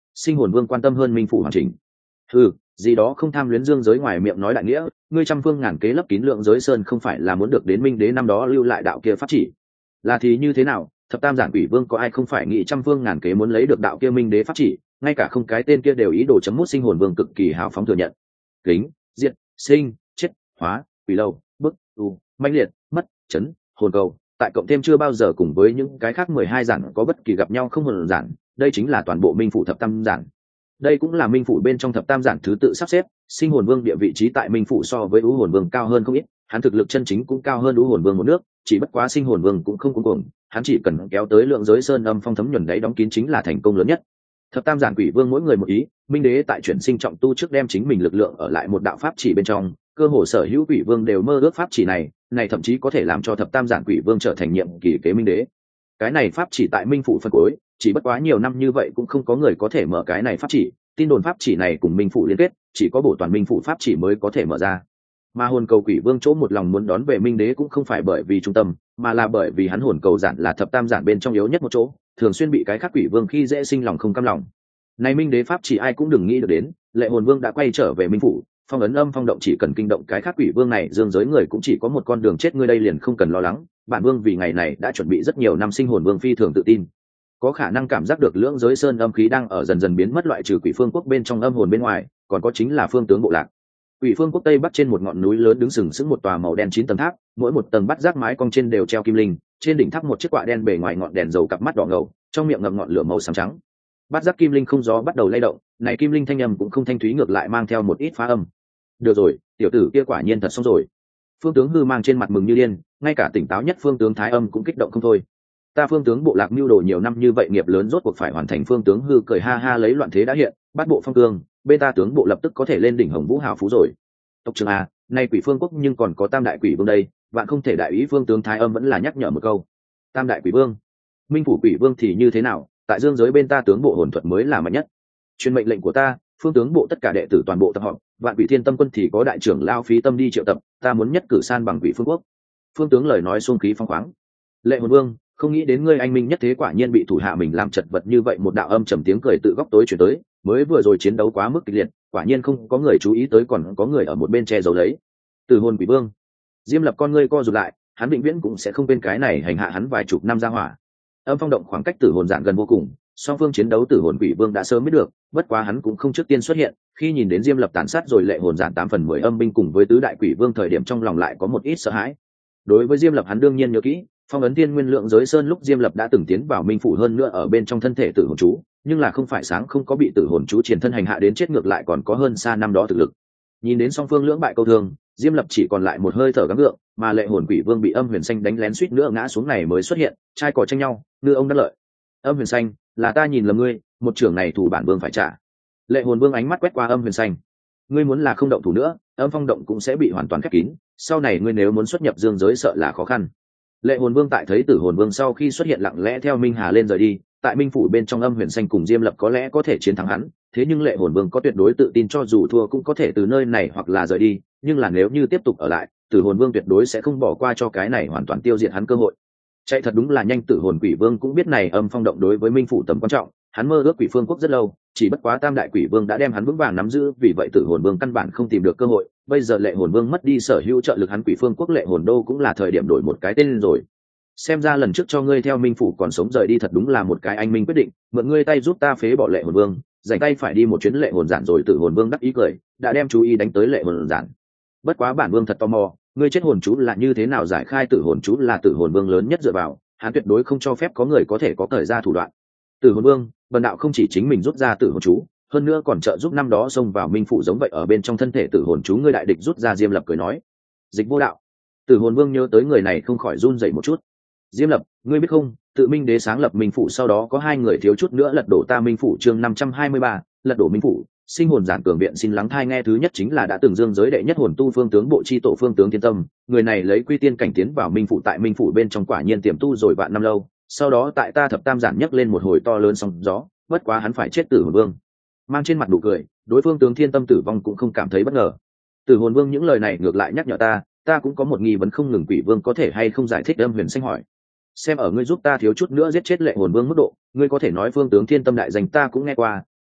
sinh hồn vương quan tâm hơn minh phủ hoàn chỉnh. Ừ, gì đó không tham luyến dương giới ngoài miệng nói đại nghĩa, ngươi trăm phương ngàn kế lấp kín lượng giới sơn không phải là muốn được đến minh đế năm đó lưu lại đạo kia pháp chỉ. Là thì như thế nào, thập tam giản quỷ vương có ai không phải nghĩ trăm phương ngàn kế muốn lấy được đạo kia minh đế pháp chỉ, ngay cả không cái tên kia đều ý đồ chấm mút sinh hồn vương cực kỳ hào phóng thừa nhận. Kính, diệt, sinh, chết, hóa, quỷ lâu, bức, u, manh liệt, mất, chấn, hồn cầu, tại cộng thêm chưa bao giờ cùng với những cái khác mười hai giản có bất kỳ gặp nhau không hồn giản, đây chính là toàn bộ minh phủ thập tam giản. Đây cũng là minh phủ bên trong thập tam giản thứ tự sắp xếp, sinh hồn vương địa vị trí tại minh phủ so với u hồn vương cao hơn không ít, hắn thực lực chân chính cũng cao hơn u hồn vương một nước, chỉ bất quá sinh hồn vương cũng không cuống cuồng, hắn chỉ cần kéo tới lượng giới sơn âm phong thấm nhuần đáy đóng kín chính là thành công lớn nhất. Thập tam giản quỷ vương mỗi người một ý, minh đế tại chuyển sinh trọng tu trước đem chính mình lực lượng ở lại một đạo pháp chỉ bên trong, cơ hồ sở hữu quỷ vương đều mơ ước pháp chỉ này, này thậm chí có thể làm cho thập tam giản quỷ vương trở thành nhiệm kỳ kế minh đế. Cái này pháp chỉ tại minh phủ phân cuối, chỉ bất quá nhiều năm như vậy cũng không có người có thể mở cái này pháp chỉ, tin đồn pháp chỉ này cùng minh phủ liên kết, chỉ có bổ toàn minh phủ pháp chỉ mới có thể mở ra. Mà hồn cầu quỷ vương chỗ một lòng muốn đón về minh đế cũng không phải bởi vì trung tâm, mà là bởi vì hắn hồn cầu giản là thập tam giản bên trong yếu nhất một chỗ, thường xuyên bị cái khác quỷ vương khi dễ sinh lòng không cam lòng. Này minh đế pháp chỉ ai cũng đừng nghĩ được đến, lệ hồn vương đã quay trở về minh phủ, phong ấn âm phong động chỉ cần kinh động cái khác quỷ vương này, dương giới người cũng chỉ có một con đường chết, ngươi đây liền không cần lo lắng, bản vương vì ngày này đã chuẩn bị rất nhiều năm. Sinh hồn vương phi thường tự tin, có khả năng cảm giác được lưỡng giới sơn âm khí đang ở dần dần biến mất, loại trừ quỷ phương quốc bên trong âm hồn bên ngoài, còn có chính là phương tướng bộ lạc. Quỷ phương quốc tây bắc trên một ngọn núi lớn đứng sừng sững một tòa màu đen chín tầng tháp, mỗi một tầng bắt giác mái cong trên đều treo kim linh, trên đỉnh tháp một chiếc quạ đen bề ngoài ngọn đèn dầu, cặp mắt đỏ ngầu, trong miệng ngậm ngọn lửa màu xám trắng. Bắt giác kim linh không gió bắt đầu lay động, này kim linh thanh âm cũng không thanh thúy, ngược lại mang theo một ít phá âm. Được rồi, tiểu tử kia quả nhiên thật xong rồi. Phương tướng hư mang trên mặt mừng như điên, ngay cả tỉnh táo nhất phương tướng thái âm cũng kích động không thôi. Ta phương tướng bộ lạc mưu đồ nhiều năm như vậy, nghiệp lớn rốt cuộc phải hoàn thành. Phương tướng hư cười ha ha, lấy loạn thế đã hiện, bắt bộ phong cương, bên ta tướng bộ lập tức có thể lên đỉnh hồng vũ hào phú rồi. Tộc trưởng à, nay quỷ phương quốc nhưng còn có tam đại quỷ vương đây, vạn không thể đại ý. Phương tướng thái âm vẫn là nhắc nhở một câu. Tam đại quỷ vương, minh phủ quỷ vương thì như thế nào? Tại dương giới bên ta tướng bộ hồn thuật mới là mạnh nhất. Truyền mệnh lệnh của ta, phương tướng bộ tất cả đệ tử toàn bộ tập họp, vạn quỷ thiên tâm quân thì có đại trưởng lao phí tâm đi triệu tập, ta muốn nhất cử san bằng quỷ phương quốc. Phương tướng lời nói xuông khí phong khoáng. Lệ hồn vương, không nghĩ đến ngươi anh minh nhất thế quả nhiên bị thủ hạ mình làm chật vật như vậy. Một đạo âm trầm tiếng cười tự góc tối chuyển tới, mới vừa rồi chiến đấu quá mức kịch liệt, quả nhiên không có người chú ý tới còn có người ở một bên che giấu lấy. Từ hồn quỷ vương, Diêm Lập con ngươi co rụt lại, hắn định viễn cũng sẽ không bên cái này hành hạ hắn vài chục năm ra hỏa. Âm phong động khoảng cách tử hồn dạng gần vô cùng, song phương chiến đấu tử hồn quỷ vương đã sớm biết được, bất quá hắn cũng không trước tiên xuất hiện. Khi nhìn đến Diêm Lập tàn sát rồi lệ hồn giản tám phần mười âm binh cùng với tứ đại quỷ vương thời điểm, trong lòng lại có một ít sợ hãi. Đối với Diêm Lập hắn đương nhiên nhớ kỹ, phong ấn thiên nguyên lượng giới sơn lúc Diêm Lập đã từng tiến vào minh phủ, hơn nữa ở bên trong thân thể tử hồn chú, nhưng là không phải sáng không có bị tử hồn chú triển thân hành hạ đến chết, ngược lại còn có hơn xa năm đó thực lực. Nhìn đến song phương lưỡng bại câu thương, Diêm Lập chỉ còn lại một hơi thở gắng gượng, mà lệ hồn quỷ vương bị âm huyền xanh đánh lén suýt nữa ngã xuống này mới xuất hiện, trai cò tranh nhau, ngư ông đắc lợi. Âm huyền xanh, là ta nhìn lầm ngươi, một trưởng này thủ bản vương phải trả. Lệ hồn vương ánh mắt quét qua âm huyền xanh, ngươi muốn là không động thủ nữa, âm phong động cũng sẽ bị hoàn toàn khép kín, sau này ngươi nếu muốn xuất nhập dương giới sợ là khó khăn. Lệ hồn vương tại thấy tử hồn vương sau khi xuất hiện lặng lẽ theo minh hà lên rời đi. Tại minh phủ bên trong âm huyền xanh cùng Diêm Lập có lẽ có thể chiến thắng hắn, thế nhưng lệ hồn vương có tuyệt đối tự tin cho dù thua cũng có thể từ nơi này hoặc là rời đi, nhưng là nếu như tiếp tục ở lại, tử hồn vương tuyệt đối sẽ không bỏ qua cho cái này hoàn toàn tiêu diệt hắn cơ hội. Chạy thật đúng là nhanh. Tử hồn quỷ vương cũng biết này âm phong động đối với minh phủ tầm quan trọng, hắn mơ ước quỷ phương quốc rất lâu, chỉ bất quá tam đại quỷ vương đã đem hắn vững vàng nắm giữ, vì vậy tử hồn vương căn bản không tìm được cơ hội. Bây giờ lệ hồn vương mất đi sở hữu trợ lực, hắn quỷ phương quốc lệ hồn đô cũng là thời điểm đổi một cái tên rồi. Xem ra lần trước cho ngươi theo minh phủ còn sống rời đi thật đúng là một cái anh minh quyết định, mượn ngươi tay giúp ta phế bỏ lệ hồn vương, dành tay phải đi một chuyến lệ hồn giản rồi. Tử hồn vương đắc ý cười, đã đem chú ý đánh tới lệ hồn giản. Bất quá bản vương thật tò mò, ngươi chết hồn chú là như thế nào giải khai? Tử hồn chú là tử hồn vương lớn nhất dựa vào, hắn tuyệt đối không cho phép có người có thể có thời ra thủ đoạn. Tử hồn vương, bần đạo không chỉ chính mình rút ra tử hồn chú, hơn nữa còn trợ giúp năm đó xông vào minh phủ giống vậy ở bên trong thân thể tử hồn chú ngươi đại địch rút ra. Diêm Lập cười nói, dịch vô đạo. Tử hồn vương nhớ tới người này không khỏi run dậy một chút. Diêm Lập, ngươi biết không, tự minh đế sáng lập minh phủ sau đó có hai người thiếu chút nữa lật đổ ta minh phủ. Chương năm trăm hai mươi ba, lật đổ minh phủ. Sinh hồn giản cường viện xin lắng thai nghe. Thứ nhất chính là đã từng dương giới đệ nhất hồn tu phương tướng bộ chi tổ phương tướng Thiên Tâm, người này lấy quy tiên cảnh tiến vào minh phủ, tại minh phủ bên trong quả nhiên tiềm tu rồi vạn năm lâu, sau đó tại ta thập tam giản nhấc lên một hồi to lớn sóng gió, bất quá hắn phải chết. Tử hồn vương mang trên mặt nụ cười, đối phương tướng Thiên Tâm tử vong cũng không cảm thấy bất ngờ. Tử hồn vương những lời này ngược lại nhắc nhở ta, ta cũng có một nghi vấn không ngừng, quỷ vương có thể hay không giải thích? Âm huyền xanh hỏi, xem ở ngươi giúp ta thiếu chút nữa giết chết lệ hồn vương mức độ, ngươi có thể nói phương tướng Thiên Tâm đại danh ta cũng nghe qua,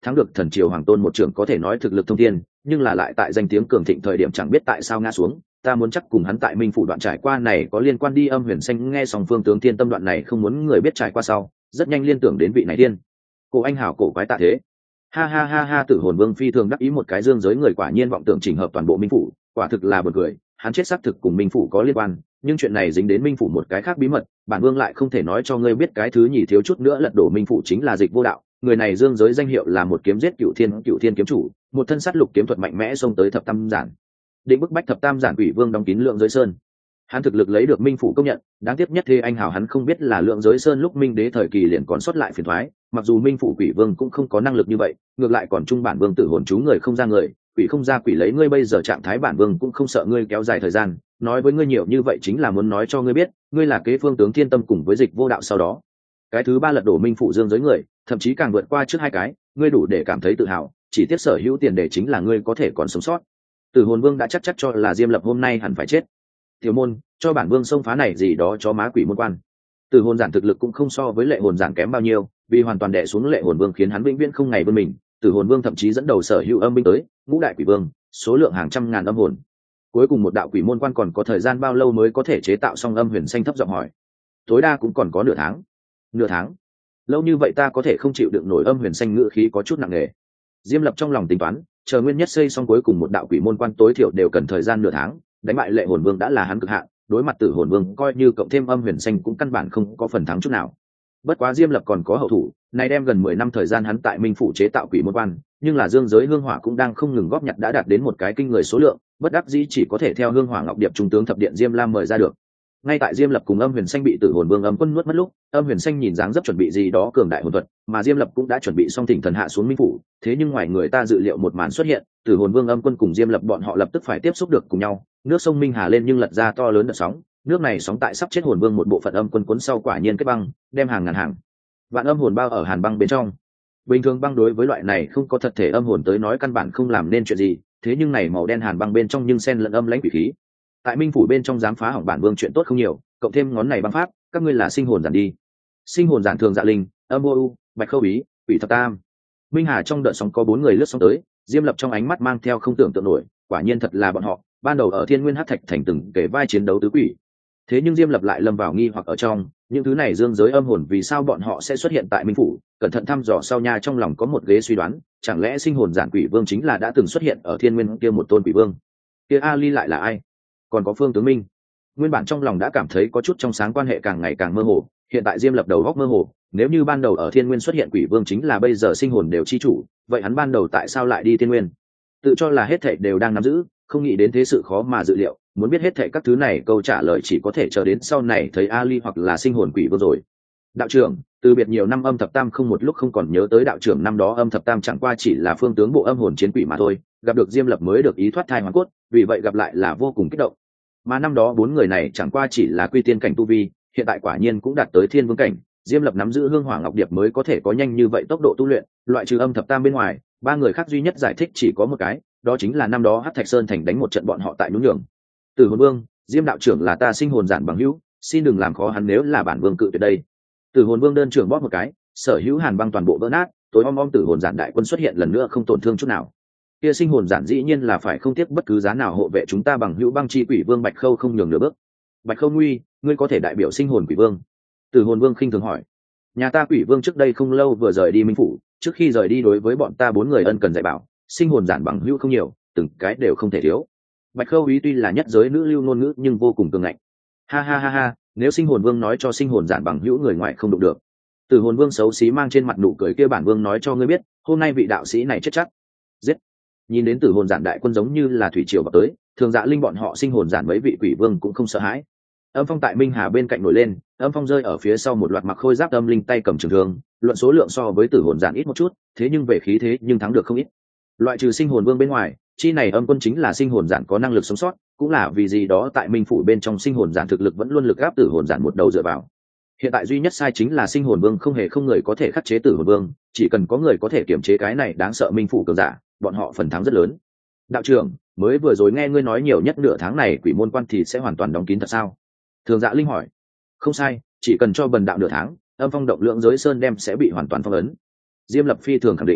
thắng được thần triều hoàng tôn một trưởng có thể nói thực lực thông thiên, nhưng là lại tại danh tiếng cường thịnh thời điểm chẳng biết tại sao ngã xuống. Ta muốn chắc cùng hắn tại minh phủ đoạn trải qua này có liên quan đi. Âm Huyền Xanh nghe xong Phương Tướng Thiên tâm đoạn này không muốn người biết trải qua sau, rất nhanh liên tưởng đến vị này tiên cổ anh hảo cổ quái tạ thế. Ha ha ha ha, Tử Hồn Vương phi thường đắc ý một cái dương giới người quả nhiên vọng tưởng chỉnh hợp toàn bộ minh phủ, quả thực là buồn cười. Hắn chết xác thực cùng minh phủ có liên quan, nhưng chuyện này dính đến minh phủ một cái khác bí mật, bản vương lại không thể nói cho ngươi biết. Cái thứ nhì thiếu chút nữa lật đổ minh phủ chính là Dịch Vô Đạo, người này dương giới danh hiệu là một kiếm giết cựu thiên cựu thiên kiếm chủ, một thân sát lục kiếm thuật mạnh mẽ xông tới thập tam giản, định bức bách thập tam giản quỷ vương đóng kín lượng giới sơn. Hắn thực lực lấy được minh phủ công nhận, đáng tiếc nhất thế anh hào hắn không biết là lượng giới sơn lúc minh đế thời kỳ liền còn sót lại phiền thoái. Mặc dù minh phủ quỷ vương cũng không có năng lực như vậy, ngược lại còn trung bản vương tử hồn chú người không ra người, quỷ không ra quỷ, lấy ngươi bây giờ trạng thái bản vương cũng không sợ ngươi kéo dài thời gian. Nói với ngươi nhiều như vậy chính là muốn nói cho ngươi biết, ngươi là kế Phương Tướng Thiên tâm cùng với Dịch Vô Đạo sau đó cái thứ ba lật đổ minh phủ dương giới người, thậm chí càng vượt qua trước hai cái. Ngươi đủ để cảm thấy tự hào, chỉ tiếc sở hữu tiền đề chính là ngươi có thể còn sống sót. Tử Hồn Vương đã chắc chắc cho là Diêm Lập hôm nay hẳn phải chết. Tiểu môn, cho bản vương xông phá này gì đó cho má quỷ môn quan. Tử Hồn Giản thực lực cũng không so với Lệ Hồn Giản kém bao nhiêu, vì hoàn toàn đè xuống Lệ Hồn Vương khiến hắn vĩnh viễn không ngày vươn mình. Tử Hồn Vương thậm chí dẫn đầu sở hữu âm binh tới ngũ đại quỷ vương, số lượng hàng trăm ngàn âm hồn. Cuối cùng một đạo quỷ môn quan còn có thời gian bao lâu mới có thể chế tạo xong? Âm Huyền Xanh thấp giọng hỏi. Tối đa cũng còn có nửa tháng. Nửa tháng? Lâu như vậy ta có thể không chịu đựng nổi. Âm Huyền Xanh ngữ khí có chút nặng nề. Diêm Lập trong lòng tính toán, chờ nguyên nhất xây xong cuối cùng một đạo quỷ môn quan tối thiểu đều cần thời gian nửa tháng, đánh bại Lệ Hồn Vương đã là hắn cực hạn, đối mặt Tử Hồn Vương coi như cộng thêm Âm Huyền Xanh cũng căn bản không có phần thắng chút nào. Bất quá Diêm Lập còn có hậu thủ, nay đem gần mười năm thời gian hắn tại minh phủ chế tạo quỷ môn quan, nhưng là dương giới hương hỏa cũng đang không ngừng góp nhặt đã đạt đến một cái kinh người số lượng, bất đắc dĩ chỉ có thể theo hương hỏa ngọc điệp trung tướng thập điện Diêm Lam mời ra được. Ngay tại Diêm Lập cùng Âm Huyền Xanh bị Tử Hồn Vương âm quân nuốt mất lúc, Âm Huyền Xanh nhìn dáng dấp chuẩn bị gì đó cường đại hồn thuật, mà Diêm Lập cũng đã chuẩn bị xong thỉnh thần hạ xuống minh phủ. Thế nhưng ngoài người ta dự liệu một màn xuất hiện, Tử Hồn Vương âm quân cùng Diêm Lập bọn họ lập tức phải tiếp xúc được cùng nhau. Nước sông Minh Hà lên nhưng lật ra to lớn đợt sóng, nước này sóng tại sắp chết hồn vương một bộ phận âm quân cuốn sau quả nhiên kết băng, đem hàng ngàn hàng vạn âm hồn bao ở hàn băng bên trong. Bình thường băng đối với loại này không có thật thể âm hồn tới nói căn bản không làm nên chuyện gì, thế nhưng này màu đen hàn băng bên trong nhưng xen lẫn âm lãnh quỷ khí. Tại minh phủ bên trong dám phá hỏng bản vương chuyện tốt không nhiều, cộng thêm ngón này băng pháp, các ngươi là sinh hồn giản đi. Sinh hồn giản thường dạ linh, âm vô u, bạch khâu bí, quỷ thập tam. Minh Hà trong đợt sóng có bốn người lướt sóng tới, Diêm Lập trong ánh mắt mang theo không tưởng tượng nổi, quả nhiên thật là bọn họ, ban đầu ở Thiên Nguyên Hắc Thạch thành từng kể vai chiến đấu tứ quỷ. Thế nhưng Diêm Lập lại lâm vào nghi hoặc ở trong, những thứ này dương giới âm hồn vì sao bọn họ sẽ xuất hiện tại minh phủ? Cẩn thận thăm dò sau nha, trong lòng có một ghế suy đoán, chẳng lẽ sinh hồn giản quỷ vương chính là đã từng xuất hiện ở Thiên Nguyên kia một tôn quỷ vương? Kia Ali lại là ai? Còn có Phương Tướng Minh. Nguyên bản trong lòng đã cảm thấy có chút trong sáng, quan hệ càng ngày càng mơ hồ, hiện tại Diêm Lập đầu góc mơ hồ, nếu như ban đầu ở Thiên Nguyên xuất hiện quỷ vương chính là bây giờ sinh hồn đều chi chủ, vậy hắn ban đầu tại sao lại đi Thiên Nguyên? Tự cho là hết thảy đều đang nắm giữ, không nghĩ đến thế sự khó mà dự liệu, muốn biết hết thảy các thứ này câu trả lời chỉ có thể chờ đến sau này thấy Ali hoặc là sinh hồn quỷ vương rồi. Đạo trưởng, từ biệt nhiều năm Âm Thập Tam không một lúc không còn nhớ tới đạo trưởng năm đó Âm Thập Tam chẳng qua chỉ là phương tướng bộ âm hồn chiến quỷ mà thôi, gặp được Diêm Lập mới được ý thoát thai hoàn cốt, vì vậy gặp lại là vô cùng kích động. Mà năm đó bốn người này chẳng qua chỉ là quy tiên cảnh tu vi, hiện tại quả nhiên cũng đạt tới thiên vương cảnh, Diêm Lập nắm giữ hương hỏa ngọc điệp mới có thể có nhanh như vậy tốc độ tu luyện, loại trừ Âm Thập Tam bên ngoài, ba người khác duy nhất giải thích chỉ có một cái, đó chính là năm đó Hắc Thạch Sơn thành đánh một trận bọn họ tại núi đường. Tử Hồn Vương, Diêm đạo trưởng là ta sinh hồn giản bằng hữu, xin đừng làm khó hắn nếu là bản vương cự tuyệt đây. Tử Hồn Vương đơn trưởng bóp một cái, sở hữu hàn băng toàn bộ vỡ nát, tối om om tử hồn giản đại quân xuất hiện lần nữa không tổn thương chút nào. Kia sinh hồn giản dĩ nhiên là phải không tiếc bất cứ giá nào hộ vệ chúng ta bằng hữu băng chi quỷ vương Bạch Khâu không nhường nửa bước. Bạch Khâu nguy, ngươi có thể đại biểu sinh hồn quỷ vương? Tử Hồn Vương khinh thường hỏi. Nhà ta quỷ vương trước đây không lâu vừa rời đi minh phủ, trước khi rời đi đối với bọn ta bốn người ân cần dạy bảo, sinh hồn giản bằng hữu không nhiều, từng cái đều không thể thiếu. Bạch Khâu ý tuy là nhất giới nữ lưu ngôn ngữ nhưng vô cùng cường ngạnh. Ha ha ha ha, nếu sinh hồn vương nói cho sinh hồn giản bằng hữu người ngoài không đụng được. Tử Hồn Vương xấu xí mang trên mặt nụ cười kia, bản vương nói cho ngươi biết, hôm nay vị đạo sĩ này chết chắc. Giết. Nhìn đến tử hồn giản đại quân giống như là thủy triều vào tới, thường dạ linh bọn họ sinh hồn giản mấy vị quỷ vương cũng không sợ hãi. Âm phong tại Minh Hà bên cạnh nổi lên, âm phong rơi ở phía sau một loạt mặc khôi giáp âm linh tay cầm trường thương, luận số lượng so với tử hồn giản ít một chút, thế nhưng về khí thế nhưng thắng được không ít. Loại trừ sinh hồn vương bên ngoài, chi này âm quân chính là sinh hồn giản có năng lực sống sót, cũng là vì gì đó tại Minh phủ bên trong sinh hồn giản thực lực vẫn luôn lực gáp tử hồn giản một đầu dựa vào. Hiện tại duy nhất sai chính là sinh hồn vương không hề không người có thể khắc chế tử hồn vương, chỉ cần có người có thể kiểm chế cái này đáng sợ Minh phủ cường giả, bọn họ phần thắng rất lớn. Đạo trưởng, mới vừa rồi nghe ngươi nói nhiều nhất nửa tháng này quỷ môn quan thì sẽ hoàn toàn đóng kín thật sao? Thường Dạ Linh hỏi. Không sai, chỉ cần cho bần đạo nửa tháng, âm phong động lượng giới sơn đem sẽ bị hoàn toàn phong ấn. Diêm Lập phi thường khẳng định.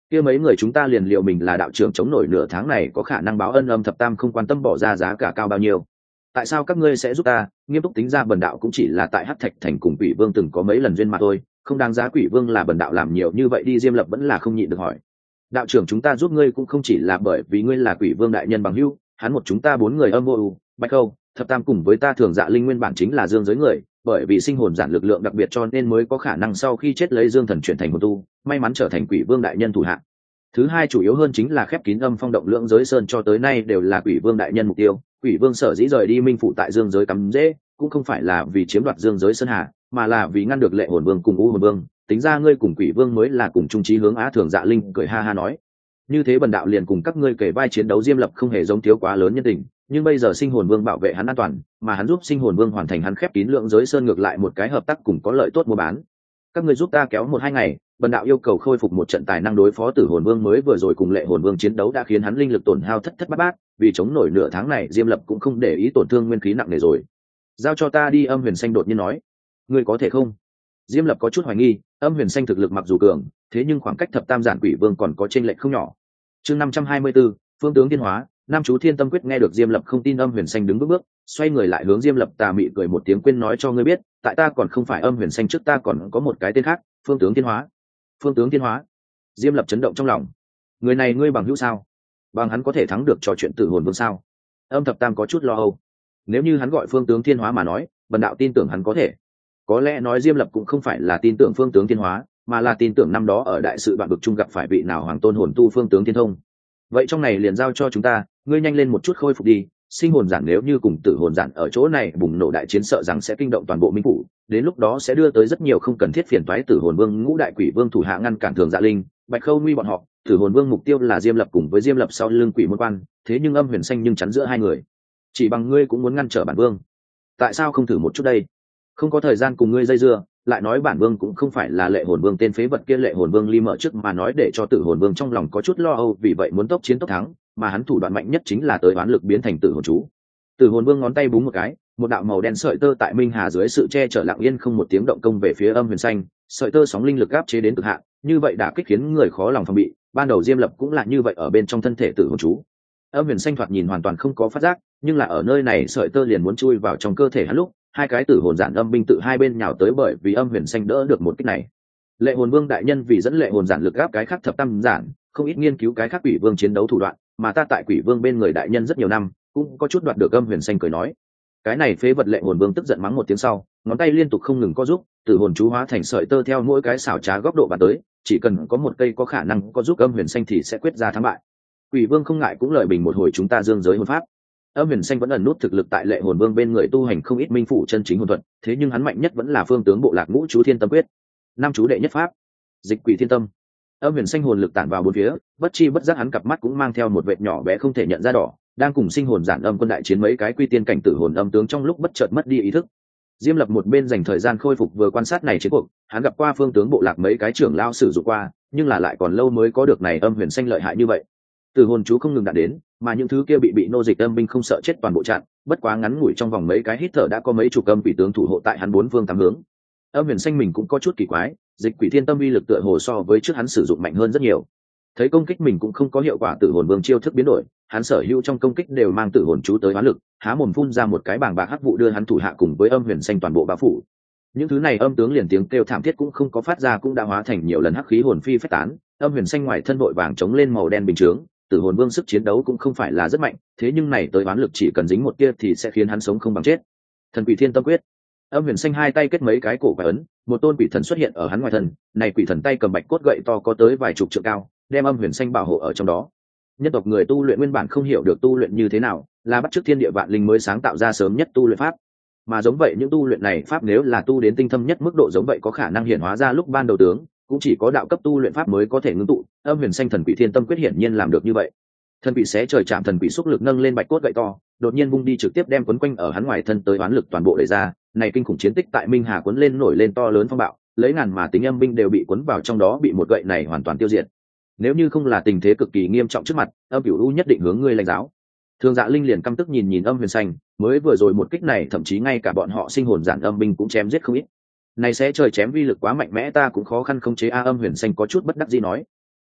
kia mấy người chúng ta liền liệu mình là đạo trưởng chống nổi nửa tháng này có khả năng báo ân. Âm thập tam không quan tâm bỏ ra giá cả cao bao nhiêu. Tại sao các ngươi sẽ giúp ta? Nghiêm túc tính ra bần đạo cũng chỉ là tại Hắc Thạch Thành cùng Quỷ Vương từng có mấy lần duyên mà thôi, không đáng giá Quỷ Vương là bần đạo làm nhiều như vậy đi. Diêm Lập vẫn là không nhịn được hỏi. Đạo trưởng chúng ta giúp ngươi cũng không chỉ là bởi vì ngươi là Quỷ Vương đại nhân bằng hữu, hắn một chúng ta bốn người âm vô Bạch Khâu, thập tam cùng với ta Thường Dạ Linh nguyên bản chính là dương giới người, bởi vì sinh hồn giản lực lượng đặc biệt cho nên mới có khả năng sau khi chết lấy dương thần chuyển thành hồn tu, may mắn trở thành Quỷ Vương đại nhân thủ hạ. Thứ hai chủ yếu hơn chính là khép kín âm phong động lưỡng giới sơn cho tới nay đều là Quỷ Vương đại nhân mục tiêu. Quỷ Vương sở dĩ rời đi minh phụ tại dương giới cắm dễ cũng không phải là vì chiếm đoạt dương giới sơn hà, mà là vì ngăn được Lệ Hồn Vương cùng U Hồn Vương. Tính ra ngươi cùng Quỷ Vương mới là cùng chung chí hướng. Á Thường Dạ Linh cười ha ha nói, như thế bần đạo liền cùng các ngươi kể vai chiến đấu. Diêm Lập không hề giống thiếu quá lớn nhân tình, nhưng bây giờ sinh hồn vương bảo vệ hắn an toàn, mà hắn giúp sinh hồn vương hoàn thành hắn khép kín lượng giới sơn, ngược lại một cái hợp tác cùng có lợi tốt mua bán. Các ngươi giúp ta kéo một hai ngày, bần đạo yêu cầu khôi phục một trận tài năng đối phó tử hồn vương. Mới vừa rồi cùng Lệ Hồn Vương chiến đấu đã khiến hắn linh lực tổn hao thất thất bát bát, vì chống nổi nửa tháng này Diêm Lập cũng không để ý tổn thương nguyên khí nặng nề rồi. Giao cho ta đi. Âm Huyền Xanh đột nhiên nói. Ngươi có thể không? Diêm Lập có chút hoài nghi. Âm Huyền Xanh thực lực mặc dù cường, thế nhưng khoảng cách thập tam giản Quỷ Vương còn có chênh lệch không nhỏ. Chương năm trăm hai mươi 524, phương tướng thiên hóa. Nam chú Thiên Tâm Quyết. Nghe được Diêm Lập không tin, Âm Huyền Xanh đứng bước bước xoay người lại hướng Diêm Lập tà mị cười một tiếng, quên nói cho ngươi biết, tại ta còn không phải Âm Huyền Xanh trước ta còn có một cái tên khác, phương tướng thiên hóa. Phương tướng thiên hóa. Diêm Lập chấn động trong lòng. Người này ngươi bằng hữu sao? Bằng hắn có thể thắng được trò chuyện tử hồn vương sao? Âm thập tam có chút lo âu. Nếu như hắn gọi phương tướng thiên hóa mà nói, bần đạo tin tưởng hắn có thể. Có lẽ nói Diêm Lập cũng không phải là tin tưởng phương tướng thiên hóa, mà là tin tưởng năm đó ở đại sự bạn vực chung gặp phải vị nào hoàng tôn hồn tu phương tướng thiên thông. Vậy trong này liền giao cho chúng ta, ngươi nhanh lên một chút khôi phục đi. Sinh hồn giản nếu như cùng tử hồn giản ở chỗ này bùng nổ đại chiến, sợ rằng sẽ kinh động toàn bộ minh phủ, đến lúc đó sẽ đưa tới rất nhiều không cần thiết phiền toái. Tử hồn vương ngũ đại Quỷ Vương thủ hạ ngăn cản Thường Dạ Linh, Bạch Khâu nguy bọn họ. Tử hồn vương mục tiêu là Diêm Lập cùng với Diêm Lập sau lưng Quỷ Môn Quan, thế nhưng Âm Huyền Xanh nhưng chắn giữa hai người. Chỉ bằng ngươi cũng muốn ngăn trở bản vương? Tại sao không thử một chút đây? Không có thời gian cùng ngươi dây dưa, lại nói bản vương cũng không phải là Lệ Hồn Vương tên phế vật kia. Lệ Hồn Vương li mở trước mà nói để cho Tử hồn vương trong lòng có chút lo âu, vì vậy muốn tốc chiến tốc thắng, mà hắn thủ đoạn mạnh nhất chính là tới oán lực biến thành tử hồn chú. Tử hồn vương ngón tay búng một cái, một đạo màu đen sợi tơ tại minh hà dưới sự che chở lặng yên không một tiếng động công về phía Âm Huyền Xanh. Sợi tơ sóng linh lực áp chế đến cực hạn, như vậy đã kích khiến người khó lòng phòng bị. Ban đầu Diêm Lập cũng là như vậy ở bên trong thân thể tử hồn chú. Âm Huyền Xanh thoạt nhìn hoàn toàn không có phát giác, nhưng là ở nơi này sợi tơ liền muốn chui vào trong cơ thể hắn lúc, hai cái tử hồn giản âm binh tự hai bên nhào tới, bởi vì Âm Huyền Xanh đỡ được một kích này. Lệ Hồn Vương đại nhân vì dẫn Lệ hồn giản lực áp cái khác thập tam giản, không ít nghiên cứu cái khác Quỷ Vương chiến đấu thủ đoạn, mà ta tại Quỷ Vương bên người đại nhân rất nhiều năm, cũng có chút đoạt được. Âm Huyền Xanh cười nói. Cái này phế vật. Lệ Hồn Vương tức giận mắng một tiếng sau, ngón tay liên tục không ngừng co giúp, tử hồn chú hóa thành sợi tơ theo mỗi cái xảo trá góc độ bàn tới, chỉ cần có một cây có khả năng có giúp Âm Huyền Xanh thì sẽ quyết ra thắng bại. Quỷ Vương không ngại cũng lợi bình một hồi chúng ta dương giới hồn pháp. Âm Huyền Xanh vẫn ẩn nút thực lực tại Lệ Hồn Vương bên người tu hành không ít minh phủ chân chính hồn thuật, thế nhưng hắn mạnh nhất vẫn là phương tướng bộ lạc ngũ chú Thiên Tâm Quyết. Năm chú đệ nhất pháp, Dịch Quỷ Thiên Tâm. Âm Huyền Xanh hồn lực tản vào bốn phía, bất chi bất giác hắn cặp mắt cũng mang theo một vệt nhỏ bé không thể nhận ra đỏ, đang cùng sinh hồn giản âm quân đại chiến mấy cái quy tiên cảnh tử hồn âm tướng trong lúc bất chợt mất đi ý thức. Diêm Lập một bên dành thời gian khôi phục vừa quan sát này chiến cuộc, hắn gặp qua phương tướng bộ lạc mấy cái trưởng lao sử dụng qua, nhưng là lại còn lâu mới có được này Âm Huyền Xanh lợi hại như vậy. Tử hồn chú không ngừng đạn đến, mà những thứ kia bị bị nô dịch âm binh không sợ chết toàn bộ chặn, bất quá ngắn ngủi trong vòng mấy cái hít thở đã có mấy chục âm quỷ tướng thủ hộ tại hắn bốn phương tám hướng. Âm Huyền Xanh mình cũng có chút kỳ quái, Dịch Quỷ Thiên Tâm uy lực tựa hồ so với trước hắn sử dụng mạnh hơn rất nhiều. Thấy công kích mình cũng không có hiệu quả, Tử hồn vương chiêu thức biến đổi, hắn sở hữu trong công kích đều mang tử hồn chú tới hoán lực, há mồm phun ra một cái bàng bạc hắc vụ đưa hắn thủ hạ cùng với Âm Huyền Xanh toàn bộ bao phủ. Những thứ này âm tướng liền tiếng kêu thảm thiết cũng không có phát ra, cũng đã hóa thành nhiều lần hắc khí hồn phi phách tán. Âm Huyền Xanh ngoài thân vội vàng chống lên màu đen bình chướng, tử hồn vương sức chiến đấu cũng không phải là rất mạnh, thế nhưng này tới oán lực chỉ cần dính một tia thì sẽ khiến hắn sống không bằng chết. Thần Quỷ Thiên Tâm Quyết. Âm Huyền Xanh hai tay kết mấy cái cổ quái ấn, một tôn quỷ thần xuất hiện ở hắn ngoài thân, này quỷ thần tay cầm bạch cốt gậy to có tới vài chục trượng cao, đem Âm Huyền Xanh bảo hộ ở trong đó. Nhân tộc người tu luyện nguyên bản không hiểu được tu luyện như thế nào, là bắt chước thiên địa vạn linh mới sáng tạo ra sớm nhất tu luyện pháp. Mà giống vậy những tu luyện này pháp nếu là tu đến tinh thâm nhất mức độ giống vậy có khả năng hiển hóa ra lúc ban đầu tướng, cũng chỉ có đạo cấp tu luyện pháp mới có thể ngưng tụ. Âm Huyền Xanh Thần Quỷ Thiên Tâm Quyết hiển nhiên làm được như vậy. Thần quỷ xé trời chạm thần quỷ xúc lực nâng lên bạch cốt gậy to, đột nhiên vung đi trực tiếp đem quấn quanh ở hắn ngoài thân tới oán lực toàn bộ đẩy ra. Này kinh khủng chiến tích tại Minh Hà cuốn lên nổi lên to lớn phong bạo, lấy ngàn mà tính âm binh đều bị cuốn vào trong đó, bị một gậy này hoàn toàn tiêu diệt. Nếu như không là tình thế cực kỳ nghiêm trọng trước mặt, Âm Cửu U nhất định hướng ngươi lãnh giáo. Thường Dạ Linh liền căm tức nhìn nhìn Âm Huyền Xanh, mới vừa rồi một kích này thậm chí ngay cả bọn họ sinh hồn giản âm binh cũng chém giết không ít. Này sẽ trời chém vi lực quá mạnh mẽ, ta cũng khó khăn khống chế a. Âm Huyền Xanh có chút bất đắc dĩ nói.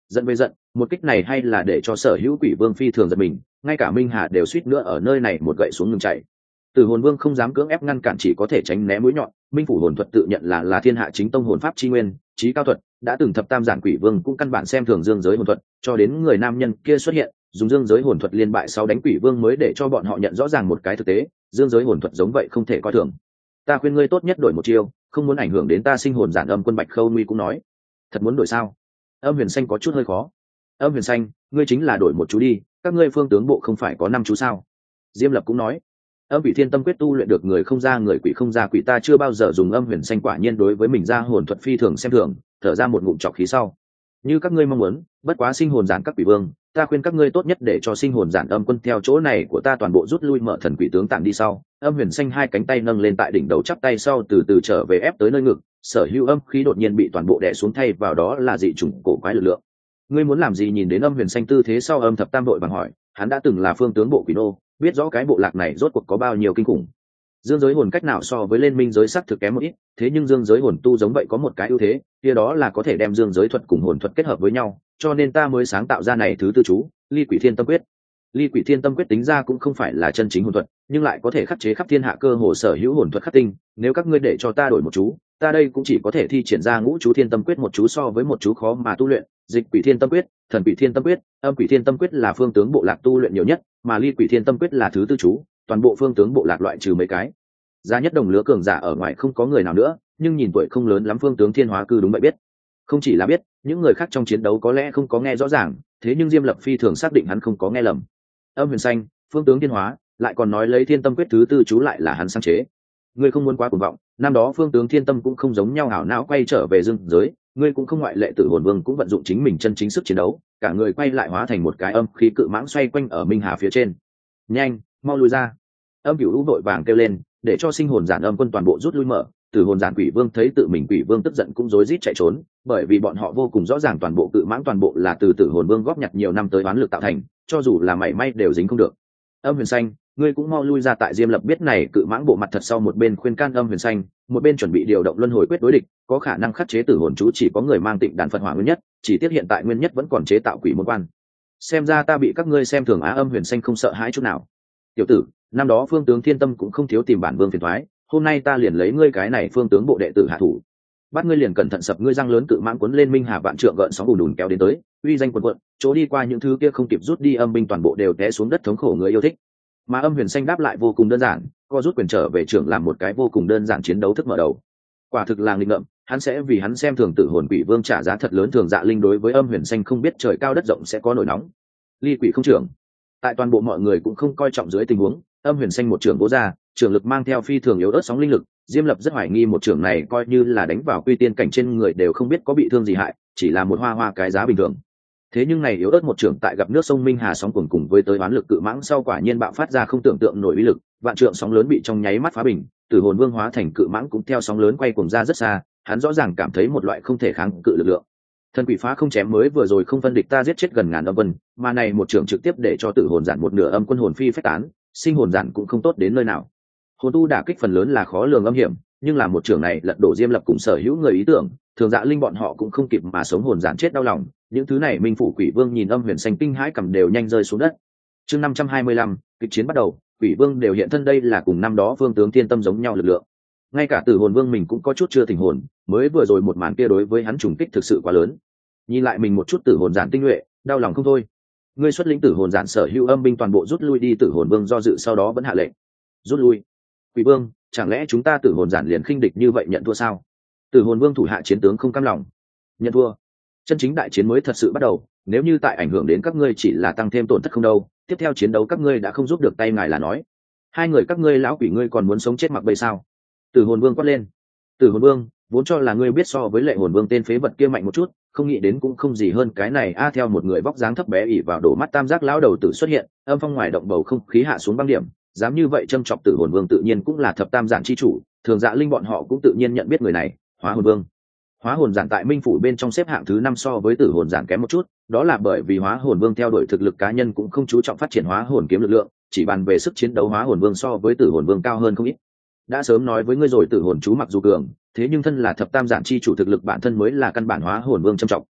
Giận về giận, một kích này hay là để cho sở hữu quỷ vương phi thường giật mình, ngay cả minh hà đều suýt nữa ở nơi này một gậy xuống ngừng chạy. Tử hồn vương không dám cưỡng ép ngăn cản, chỉ có thể tránh né mũi nhọn. Minh phủ hồn thuật tự nhận là là thiên hạ chính tông hồn pháp chi nguyên, trí cao thuật, đã từng thập tam giản quỷ vương cũng căn bản xem thường dương giới hồn thuật, cho đến người nam nhân kia xuất hiện, dùng dương giới hồn thuật liên bại sau đánh quỷ vương mới để cho bọn họ nhận rõ ràng một cái thực tế, dương giới hồn thuật giống vậy không thể coi thường. Ta khuyên ngươi tốt nhất đổi một chiêu, không muốn ảnh hưởng đến ta sinh hồn giản. Âm quân Bạch Khâu Nguy cũng nói. Thật muốn đổi sao? Âm huyền xanh có chút hơi khó. Âm huyền xanh, ngươi chính là đổi một chú đi, các ngươi phương tướng bộ không phải có năm chú sao? Diêm Lập cũng nói. Âm Quỷ Thiên Tâm quyết tu luyện được người không ra người, quỷ không ra quỷ, ta chưa bao giờ dùng âm huyền xanh, quả nhiên đối với mình ra hồn thuật phi thường xem thường, thở ra một ngụm trọc khí sau. Như các ngươi mong muốn, bất quá sinh hồn giản các quỷ vương, ta khuyên các ngươi tốt nhất để cho sinh hồn giản âm quân theo chỗ này của ta toàn bộ rút lui, mở thần quỷ tướng tạm đi sau. Âm huyền xanh hai cánh tay nâng lên tại đỉnh đầu, chắp tay sau từ từ trở về ép tới nơi ngực, sở hữu âm khí đột nhiên bị toàn bộ đè xuống, thay vào đó là dị chủng cổ quái lực lượng. Ngươi muốn làm gì? Nhìn đến âm huyền xanh tư thế sau, Âm Thập Tam đội bằng hỏi, hắn đã từng là phương tướng bộ quỷ nô, biết rõ cái bộ lạc này rốt cuộc có bao nhiêu kinh khủng. Dương giới hồn cách nào so với lên minh giới sắc thực kém một ít, thế nhưng dương giới hồn tu giống vậy có một cái ưu thế, kia đó là có thể đem dương giới thuật cùng hồn thuật kết hợp với nhau, cho nên ta mới sáng tạo ra này thứ tư chú, Ly Quỷ Thiên Tâm quyết. Ly Quỷ Thiên Tâm quyết tính ra cũng không phải là chân chính hồn thuật, nhưng lại có thể khắc chế khắp thiên hạ cơ hồ sở hữu hồn thuật khắc tinh. Nếu các ngươi để cho ta đổi một chú, ta đây cũng chỉ có thể thi triển ra ngũ chú Thiên Tâm quyết, một chú so với một chú khó mà tu luyện. Dịch Quỷ Thiên Tâm quyết, Thần Quỷ Thiên Tâm quyết, Âm Quỷ Thiên Tâm quyết là phương tướng bộ lạc tu luyện nhiều nhất, mà Ly Quỷ Thiên Tâm quyết là thứ tư chú, toàn bộ phương tướng bộ lạc loại trừ mấy cái giá nhất đồng lứa cường giả ở ngoài không có người nào nữa, nhưng nhìn tuổi không lớn lắm phương tướng Thiên Hóa cư đúng vậy biết. Không chỉ là biết, những người khác trong chiến đấu có lẽ không có nghe rõ ràng, thế nhưng Diêm Lập phi thường xác định hắn không có nghe lầm. Âm huyền xanh, phương tướng Thiên Hóa, lại còn nói lấy Thiên Tâm quyết thứ tư chú lại là hắn sáng chế. Ngươi không muốn quá cuồng vọng, năm đó phương tướng Thiên Tâm cũng không giống nhau, ảo não quay trở về dương giới, ngươi cũng không ngoại lệ. Tử hồn vương cũng vận dụng chính mình chân chính sức chiến đấu, cả người quay lại hóa thành một cái âm khí cự mãng xoay quanh ở minh hà phía trên. Nhanh, mau lui ra! Âm Cửu Lũ vội vàng kêu lên, để cho sinh hồn giản âm quân toàn bộ rút lui mở. Tử hồn giản quỷ vương thấy tự mình quỷ vương tức giận cũng rối rít chạy trốn, bởi vì bọn họ vô cùng rõ ràng toàn bộ cự mãng toàn bộ là từ tử hồn vương góp nhặt nhiều năm tới oán lực tạo thành, cho dù là mảy may đều dính không được. Âm huyền xanh, ngươi cũng mau lui ra! Tại Diêm Lập biết này cự mãng bộ mặt thật sau, một bên khuyên can âm huyền xanh, một bên chuẩn bị điều động luân hồi quyết đối địch, có khả năng khắc chế tử hồn chú chỉ có người mang tịnh đàn Phật Hỏa Nguyên Nhất, chỉ tiếc hiện tại Nguyên Nhất vẫn còn chế tạo quỷ môn quan. Xem ra ta bị các ngươi xem thường á. Âm huyền xanh không sợ hãi chút nào. Tiểu tử, năm đó phương tướng Thiên Tâm cũng không thiếu tìm bản vương phiền thoái, hôm nay ta liền lấy ngươi cái này phương tướng bộ đệ tử hạ thủ, bắt ngươi liền cẩn thận sập ngươi răng lớn. Cự mãng cuốn lên minh hà vạn trượng gợn sóng ùn ùn kéo đến tới, uy danh quần quận, chỗ đi qua những thứ kia không kịp rút đi âm binh toàn bộ đều té xuống đất thống khổ người yêu thích. Mà âm huyền xanh đáp lại vô cùng đơn giản, co rút quyền trở về trưởng làm một cái vô cùng đơn giản chiến đấu thức mở đầu. Quả thực là nghịch ngợm, hắn sẽ vì hắn xem thường tử hồn quỷ vương trả giá thật lớn. Thường Dạ Linh đối với âm huyền xanh không biết trời cao đất rộng sẽ có nổi nóng. Ly Quỷ không trưởng. Tại toàn bộ mọi người cũng không coi trọng dưới tình huống, âm huyền xanh một trưởng vỗ ra, trưởng lực mang theo phi thường yếu ớt sóng linh lực. Diêm Lập rất hoài nghi một trưởng này coi như là đánh vào quy tiên cảnh trên người đều không biết có bị thương gì hại, chỉ là một hoa hoa cái giá bình thường. Thế nhưng này yếu ớt một trưởng tại gặp nước sông minh hà sóng cuồn cùng với tới oán lực cự mãng sau quả nhiên bạo phát ra không tưởng tượng nổi uy lực, vạn trượng sóng lớn bị trong nháy mắt phá bình. Tử hồn vương hóa thành cự mãng cũng theo sóng lớn quay cuồng ra rất xa, hắn rõ ràng cảm thấy một loại không thể kháng cự lực lượng. Thần quỷ phá không chém mới vừa rồi không phân địch ta giết chết gần ngàn âm quân, mà này một trưởng trực tiếp để cho tử hồn giản một nửa âm quân hồn phi phách tán, sinh hồn giản cũng không tốt đến nơi nào. Hồn tu đả kích phần lớn là khó lường âm hiểm, nhưng là một trưởng này lật đổ Diêm Lập cùng sở hữu người ý tưởng, Thường Dạ Linh bọn họ cũng không kịp mà sống hồn giản chết đau lòng. Những thứ này minh phủ quỷ vương nhìn âm huyền xanh kinh hãi cầm đều nhanh rơi xuống đất. Chương năm trăm hai mươi lăm, kịch chiến bắt đầu, quỷ vương đều hiện thân, đây là cùng năm đó phương tướng Thiên Tâm giống nhau lực lượng. Ngay cả tử hồn vương mình cũng có chút chưa tỉnh hồn, mới vừa rồi một màn kia đối với hắn trùng kích thực sự quá lớn. Nhìn lại mình một chút tử hồn giản tinh nhuệ, đau lòng không thôi. Ngươi xuất lĩnh tử hồn giản sở hữu âm binh toàn bộ rút lui đi. Tử hồn vương do dự sau đó vẫn hạ lệnh rút lui. Quỷ vương, chẳng lẽ chúng ta tử hồn giản liền khinh địch như vậy nhận thua sao? Tử hồn vương thủ hạ chiến tướng không cam lòng. Nhận thua? Chân chính đại chiến mới thật sự bắt đầu, nếu như tại ảnh hưởng đến các ngươi chỉ là tăng thêm tổn thất không đâu, tiếp theo chiến đấu các ngươi đã không giúp được tay ngài là nói. Hai người các ngươi lão quỷ ngươi còn muốn sống chết mặc bây sao? Tử hồn vương quát lên. Tử hồn vương, vốn cho là ngươi biết so với lệ hồn vương tên phế vật kia mạnh một chút, không nghĩ đến cũng không gì hơn cái này a. Theo một người vóc dáng thấp bé ỉ vào đổ mắt tam giác lão đầu tử xuất hiện, âm phong ngoài động bầu không khí hạ xuống băng điểm, dám như vậy châm chọc tử hồn vương tự nhiên cũng là thập tam giản chi chủ. Thường Dạ Linh bọn họ cũng tự nhiên nhận biết người này, Hóa Hồn Vương. Hóa Hồn giản tại minh phủ bên trong xếp hạng thứ năm, so với tử hồn giản kém một chút, đó là bởi vì Hóa Hồn Vương theo đuổi thực lực cá nhân cũng không chú trọng phát triển hóa hồn kiếm lực lượng, chỉ bàn về sức chiến đấu Hóa Hồn Vương so với tử hồn vương cao hơn không ít. Đã sớm nói với ngươi rồi, tử hồn chú mặc dù cường, thế nhưng thân là thập tam giản chi chủ thực lực bản thân mới là căn bản Hóa Hồn Vương trầm trọng.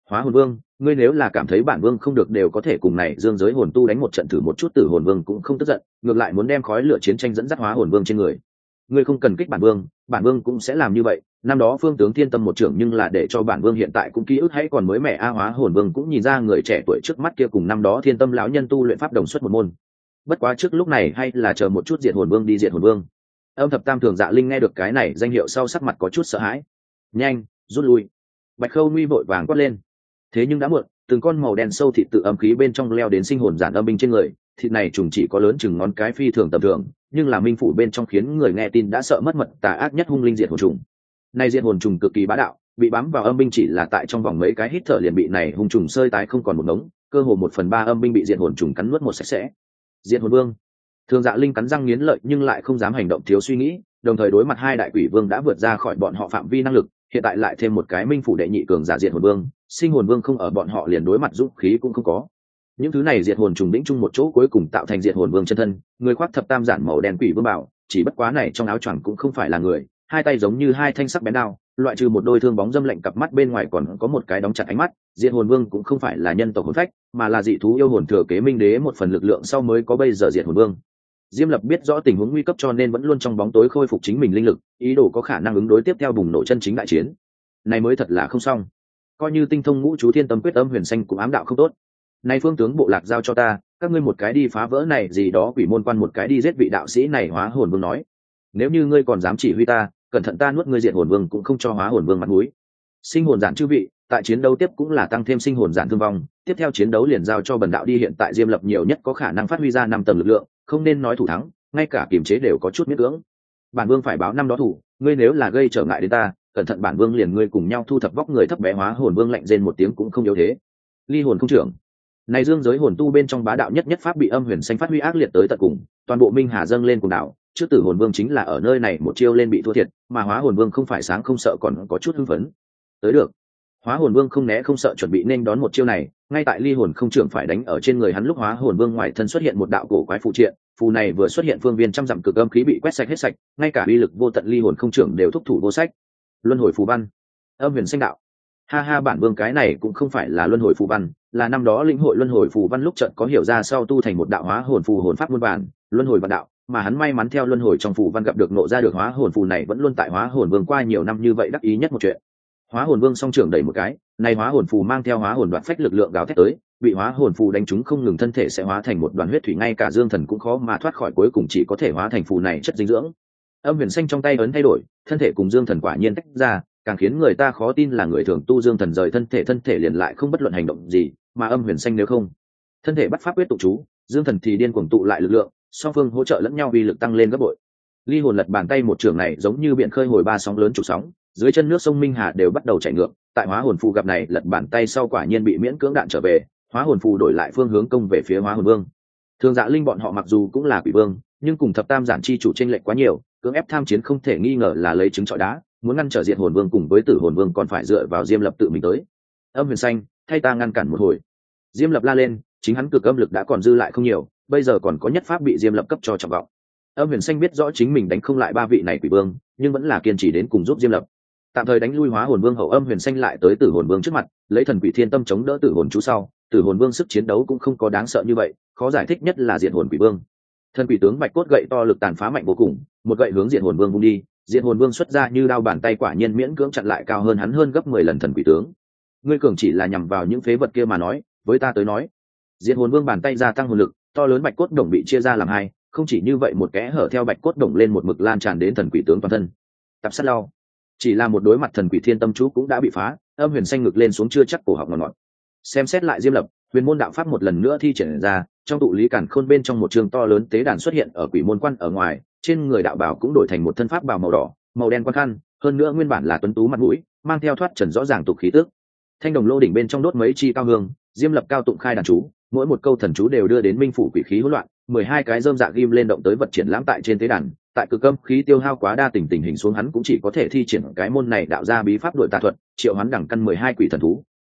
Hóa hồn vương, ngươi nếu là cảm thấy bản vương không được đều có thể cùng này dương giới hồn tu đánh một trận thử một chút, tử hồn vương cũng không tức giận, ngược lại muốn đem khói lửa chiến tranh dẫn dắt hóa hồn vương trên người. Ngươi không cần kích bản vương, bản vương cũng sẽ làm như vậy. Năm đó phương tướng thiên tâm một trưởng, nhưng là để cho bản vương hiện tại cũng ký ức hãy còn mới mẻ. A hóa hồn vương cũng nhìn ra người trẻ tuổi trước mắt kia cùng năm đó thiên tâm lão nhân tu luyện pháp đồng xuất một môn. Bất quá trước lúc này hay là chờ một chút diệt hồn vương đi diệt hồn vương. Âm thập tam thường dạ linh nghe được cái này danh hiệu sau sắc mặt có chút sợ hãi. Nhanh rút lui. Bạch Khâu Nguy vội vàng quát lên. Thế nhưng đã muộn, từng con màu đen sâu thịt tự âm khí bên trong leo đến sinh hồn giản âm binh trên người. Thịt này trùng chỉ có lớn chừng ngón cái, phi thường tầm thường, nhưng là minh phủ bên trong khiến người nghe tin đã sợ mất mật, tà ác nhất hung linh diệt hồn trùng. Này diệt hồn trùng cực kỳ bá đạo, bị bám vào âm binh chỉ là tại trong vòng mấy cái hít thở liền bị này hung trùng sơi tái không còn một ngống, cơ hồ một phần ba âm binh bị diệt hồn trùng cắn nuốt một sạch sẽ. Diệt hồn vương, thường dạ linh cắn răng nghiến lợi nhưng lại không dám hành động thiếu suy nghĩ, đồng thời đối mặt hai đại quỷ vương đã vượt ra khỏi bọn họ phạm vi năng lực, hiện tại lại thêm một cái minh phủ đệ nhị cường giả diệt hồn vương, sinh hồn vương không ở bọn họ liền đối mặt dũng khí cũng không có. Những thứ này diệt hồn trùng đĩnh chung một chỗ cuối cùng tạo thành diệt hồn vương chân thân, người khoác thập tam giản màu đen quỷ vương bảo, chỉ bất quá này trong áo choàng cũng không phải là người, hai tay giống như hai thanh sắc bén đao, loại trừ một đôi thương bóng dâm lạnh cặp mắt bên ngoài còn có một cái đóng chặt ánh mắt. Diệt hồn vương cũng không phải là nhân tộc hồn phách, mà là dị thú yêu hồn thừa kế minh đế một phần lực lượng sau mới có bây giờ diệt hồn vương. Diêm Lập biết rõ tình huống nguy cấp cho nên vẫn luôn trong bóng tối khôi phục chính mình linh lực, ý đồ có khả năng ứng đối tiếp theo bùng nổ chân chính đại chiến. Này mới thật là không xong. Coi như tinh thông ngũ chú thiên tâm quyết âm huyền xanh cũng ám đạo không tốt. Này phương tướng bộ lạc giao cho ta, các ngươi một cái đi phá vỡ này gì đó quỷ môn quan, một cái đi giết vị đạo sĩ này. Hóa hồn vương nói, nếu như ngươi còn dám chỉ huy ta, cẩn thận ta nuốt ngươi. Diệt hồn vương cũng không cho hóa hồn vương mặt mũi. Sinh hồn giản chư vị, tại chiến đấu tiếp cũng là tăng thêm sinh hồn giản thương vong, tiếp theo chiến đấu liền giao cho bần đạo đi. Hiện tại Diêm Lập nhiều nhất có khả năng phát huy ra năm tầng lực lượng, không nên nói thủ thắng, ngay cả kiềm chế đều có chút miễn cưỡng. Bản vương phải báo năm đó thủ, ngươi nếu là gây trở ngại đến ta, cẩn thận bản vương liền ngươi cùng nhau thu thập. Vóc người thấp bé hóa hồn vương lạnh rên một tiếng cũng không yếu thế. Ly hồn không trưởng, này dương giới hồn tu bên trong bá đạo nhất nhất pháp bị âm huyền xanh phát huy ác liệt tới tận cùng, toàn bộ minh hà dâng lên cùng đảo. Trước tử hồn vương chính là ở nơi này một chiêu lên bị thua thiệt, mà hóa hồn vương không phải sáng không sợ còn có chút hưng phấn. Tới được. Hóa hồn vương không né không sợ chuẩn bị nên đón một chiêu này, ngay tại ly hồn không trưởng phải đánh ở trên người hắn lúc hóa hồn vương ngoài thân xuất hiện một đạo cổ quái phụ triện, phù này vừa xuất hiện phương viên trăm dặm cực âm khí bị quét sạch hết sạch, ngay cả uy lực vô tận ly hồn không trưởng đều thúc thủ vô sách. Luân hồi phù văn, âm huyền xanh đạo. Ha ha, bản vương cái này cũng không phải là luân hồi phù văn, là năm đó lĩnh hội luân hồi phù văn lúc trận có hiểu ra sau tu thành một đạo hóa hồn phù hồn pháp muôn bản, luân hồi văn đạo, mà hắn may mắn theo luân hồi trong phù văn gặp được nộ ra được hóa hồn phù này, vẫn luôn tại hóa hồn vương qua nhiều năm như vậy đắc ý nhất một chuyện. Hóa hồn vương song trưởng đẩy một cái, này hóa hồn phù mang theo hóa hồn đoạn phách lực lượng gào thét tới, bị hóa hồn phù đánh trúng không ngừng thân thể sẽ hóa thành một đoàn huyết thủy, ngay cả dương thần cũng khó mà thoát khỏi, cuối cùng chỉ có thể hóa thành phù này chất dinh dưỡng. Âm huyền xanh trong tay ấn thay đổi, thân thể cùng dương thần quả nhiên tách ra, càng khiến người ta khó tin là người thường tu dương thần rời thân thể, thân thể liền lại không bất luận hành động gì, mà âm huyền xanh nếu không thân thể bắt pháp quyết tụ chú, dương thần thì điên cuồng tụ lại lực lượng, song phương hỗ trợ lẫn nhau, uy lực tăng lên gấp bội. Ly hồn lật bàn tay một trường này giống như biển khơi hồi ba sóng lớn trục sóng, dưới chân nước sông minh hà đều bắt đầu chảy ngược. Tại hóa hồn phù gặp này lật bàn tay sau quả nhiên bị miễn cưỡng đạn trở về, hóa hồn phù đổi lại phương hướng công về phía hóa hồn vương. Thường dạ linh bọn họ mặc dù cũng là quỷ vương, nhưng cùng thập tam giản chi chủ chênh lệch quá nhiều, cưỡng ép tham chiến không thể nghi ngờ là lấy trứng trọi đá, muốn ngăn trở diệt hồn vương cùng với tử hồn vương còn phải dựa vào Diêm Lập tự mình tới. Âm huyền xanh, thay ta ngăn cản một hồi. Diêm Lập la lên, chính hắn cực âm lực đã còn dư lại không nhiều, bây giờ còn có nhất pháp bị Diêm Lập cấp cho trọng vọng. Âm huyền xanh biết rõ chính mình đánh không lại ba vị này quỷ vương, nhưng vẫn là kiên trì đến cùng giúp Diêm Lập. Tạm thời đánh lui hóa hồn vương hậu, âm huyền xanh lại tới tử hồn vương trước mặt, lấy thần quỷ thiên tâm chống đỡ tử hồn chú sau, tử hồn vương sức chiến đấu cũng không có đáng sợ như vậy, khó giải thích nhất là diệt hồn quỷ vương. Thần quỷ tướng bạch cốt gậy to lực tàn phá mạnh vô cùng, một gậy hướng diệt hồn vương vung đi, diệt hồn vương xuất ra như đao bàn tay quả nhiên miễn cưỡng chặn lại cao hơn hắn hơn gấp mười lần thần quỷ tướng. Ngươi cường chỉ là nhằm vào những phế vật kia mà nói, với ta tới nói. Diệt hồn vương bàn tay gia tăng hồn lực, to lớn bạch cốt đồng bị chia ra làm hai, không chỉ như vậy một kẽ hở theo bạch cốt đồng lên một mực lan tràn đến thần quỷ tướng toàn thân. Tập sát lao, chỉ là một đối mặt thần quỷ thiên tâm chú cũng đã bị phá, âm huyền xanh ngực lên xuống chưa chắc cổ họng ngọt ngọt. Xem xét lại Diêm Lập, huyền môn đạo pháp một lần nữa thi triển ra, trong tụ lý cản khôn bên trong một trường to lớn tế đàn xuất hiện ở quỷ môn quan ở ngoài, trên người đạo bảo cũng đổi thành một thân pháp bào màu đỏ, màu đen quan khăn, hơn nữa nguyên bản là tuấn tú mặt mũi, mang theo thoát trần rõ ràng tục khí tức. Thanh đồng lô đỉnh bên trong đốt mấy chi cao hương, Diêm Lập cao tụng khai đàn chú, mỗi một câu thần chú đều đưa đến minh phủ quỷ khí hỗn loạn, mười hai cái rơm dạ ghim lên động tới vật triển lãm tại trên tế đàn. Tại cực âm khí tiêu hao quá đa tình tình hình xuống, hắn cũng chỉ có thể thi triển cái môn này đạo ra bí pháp đội tà thuật, triệu hoán đẳng căn mười hai quỷ thần thú,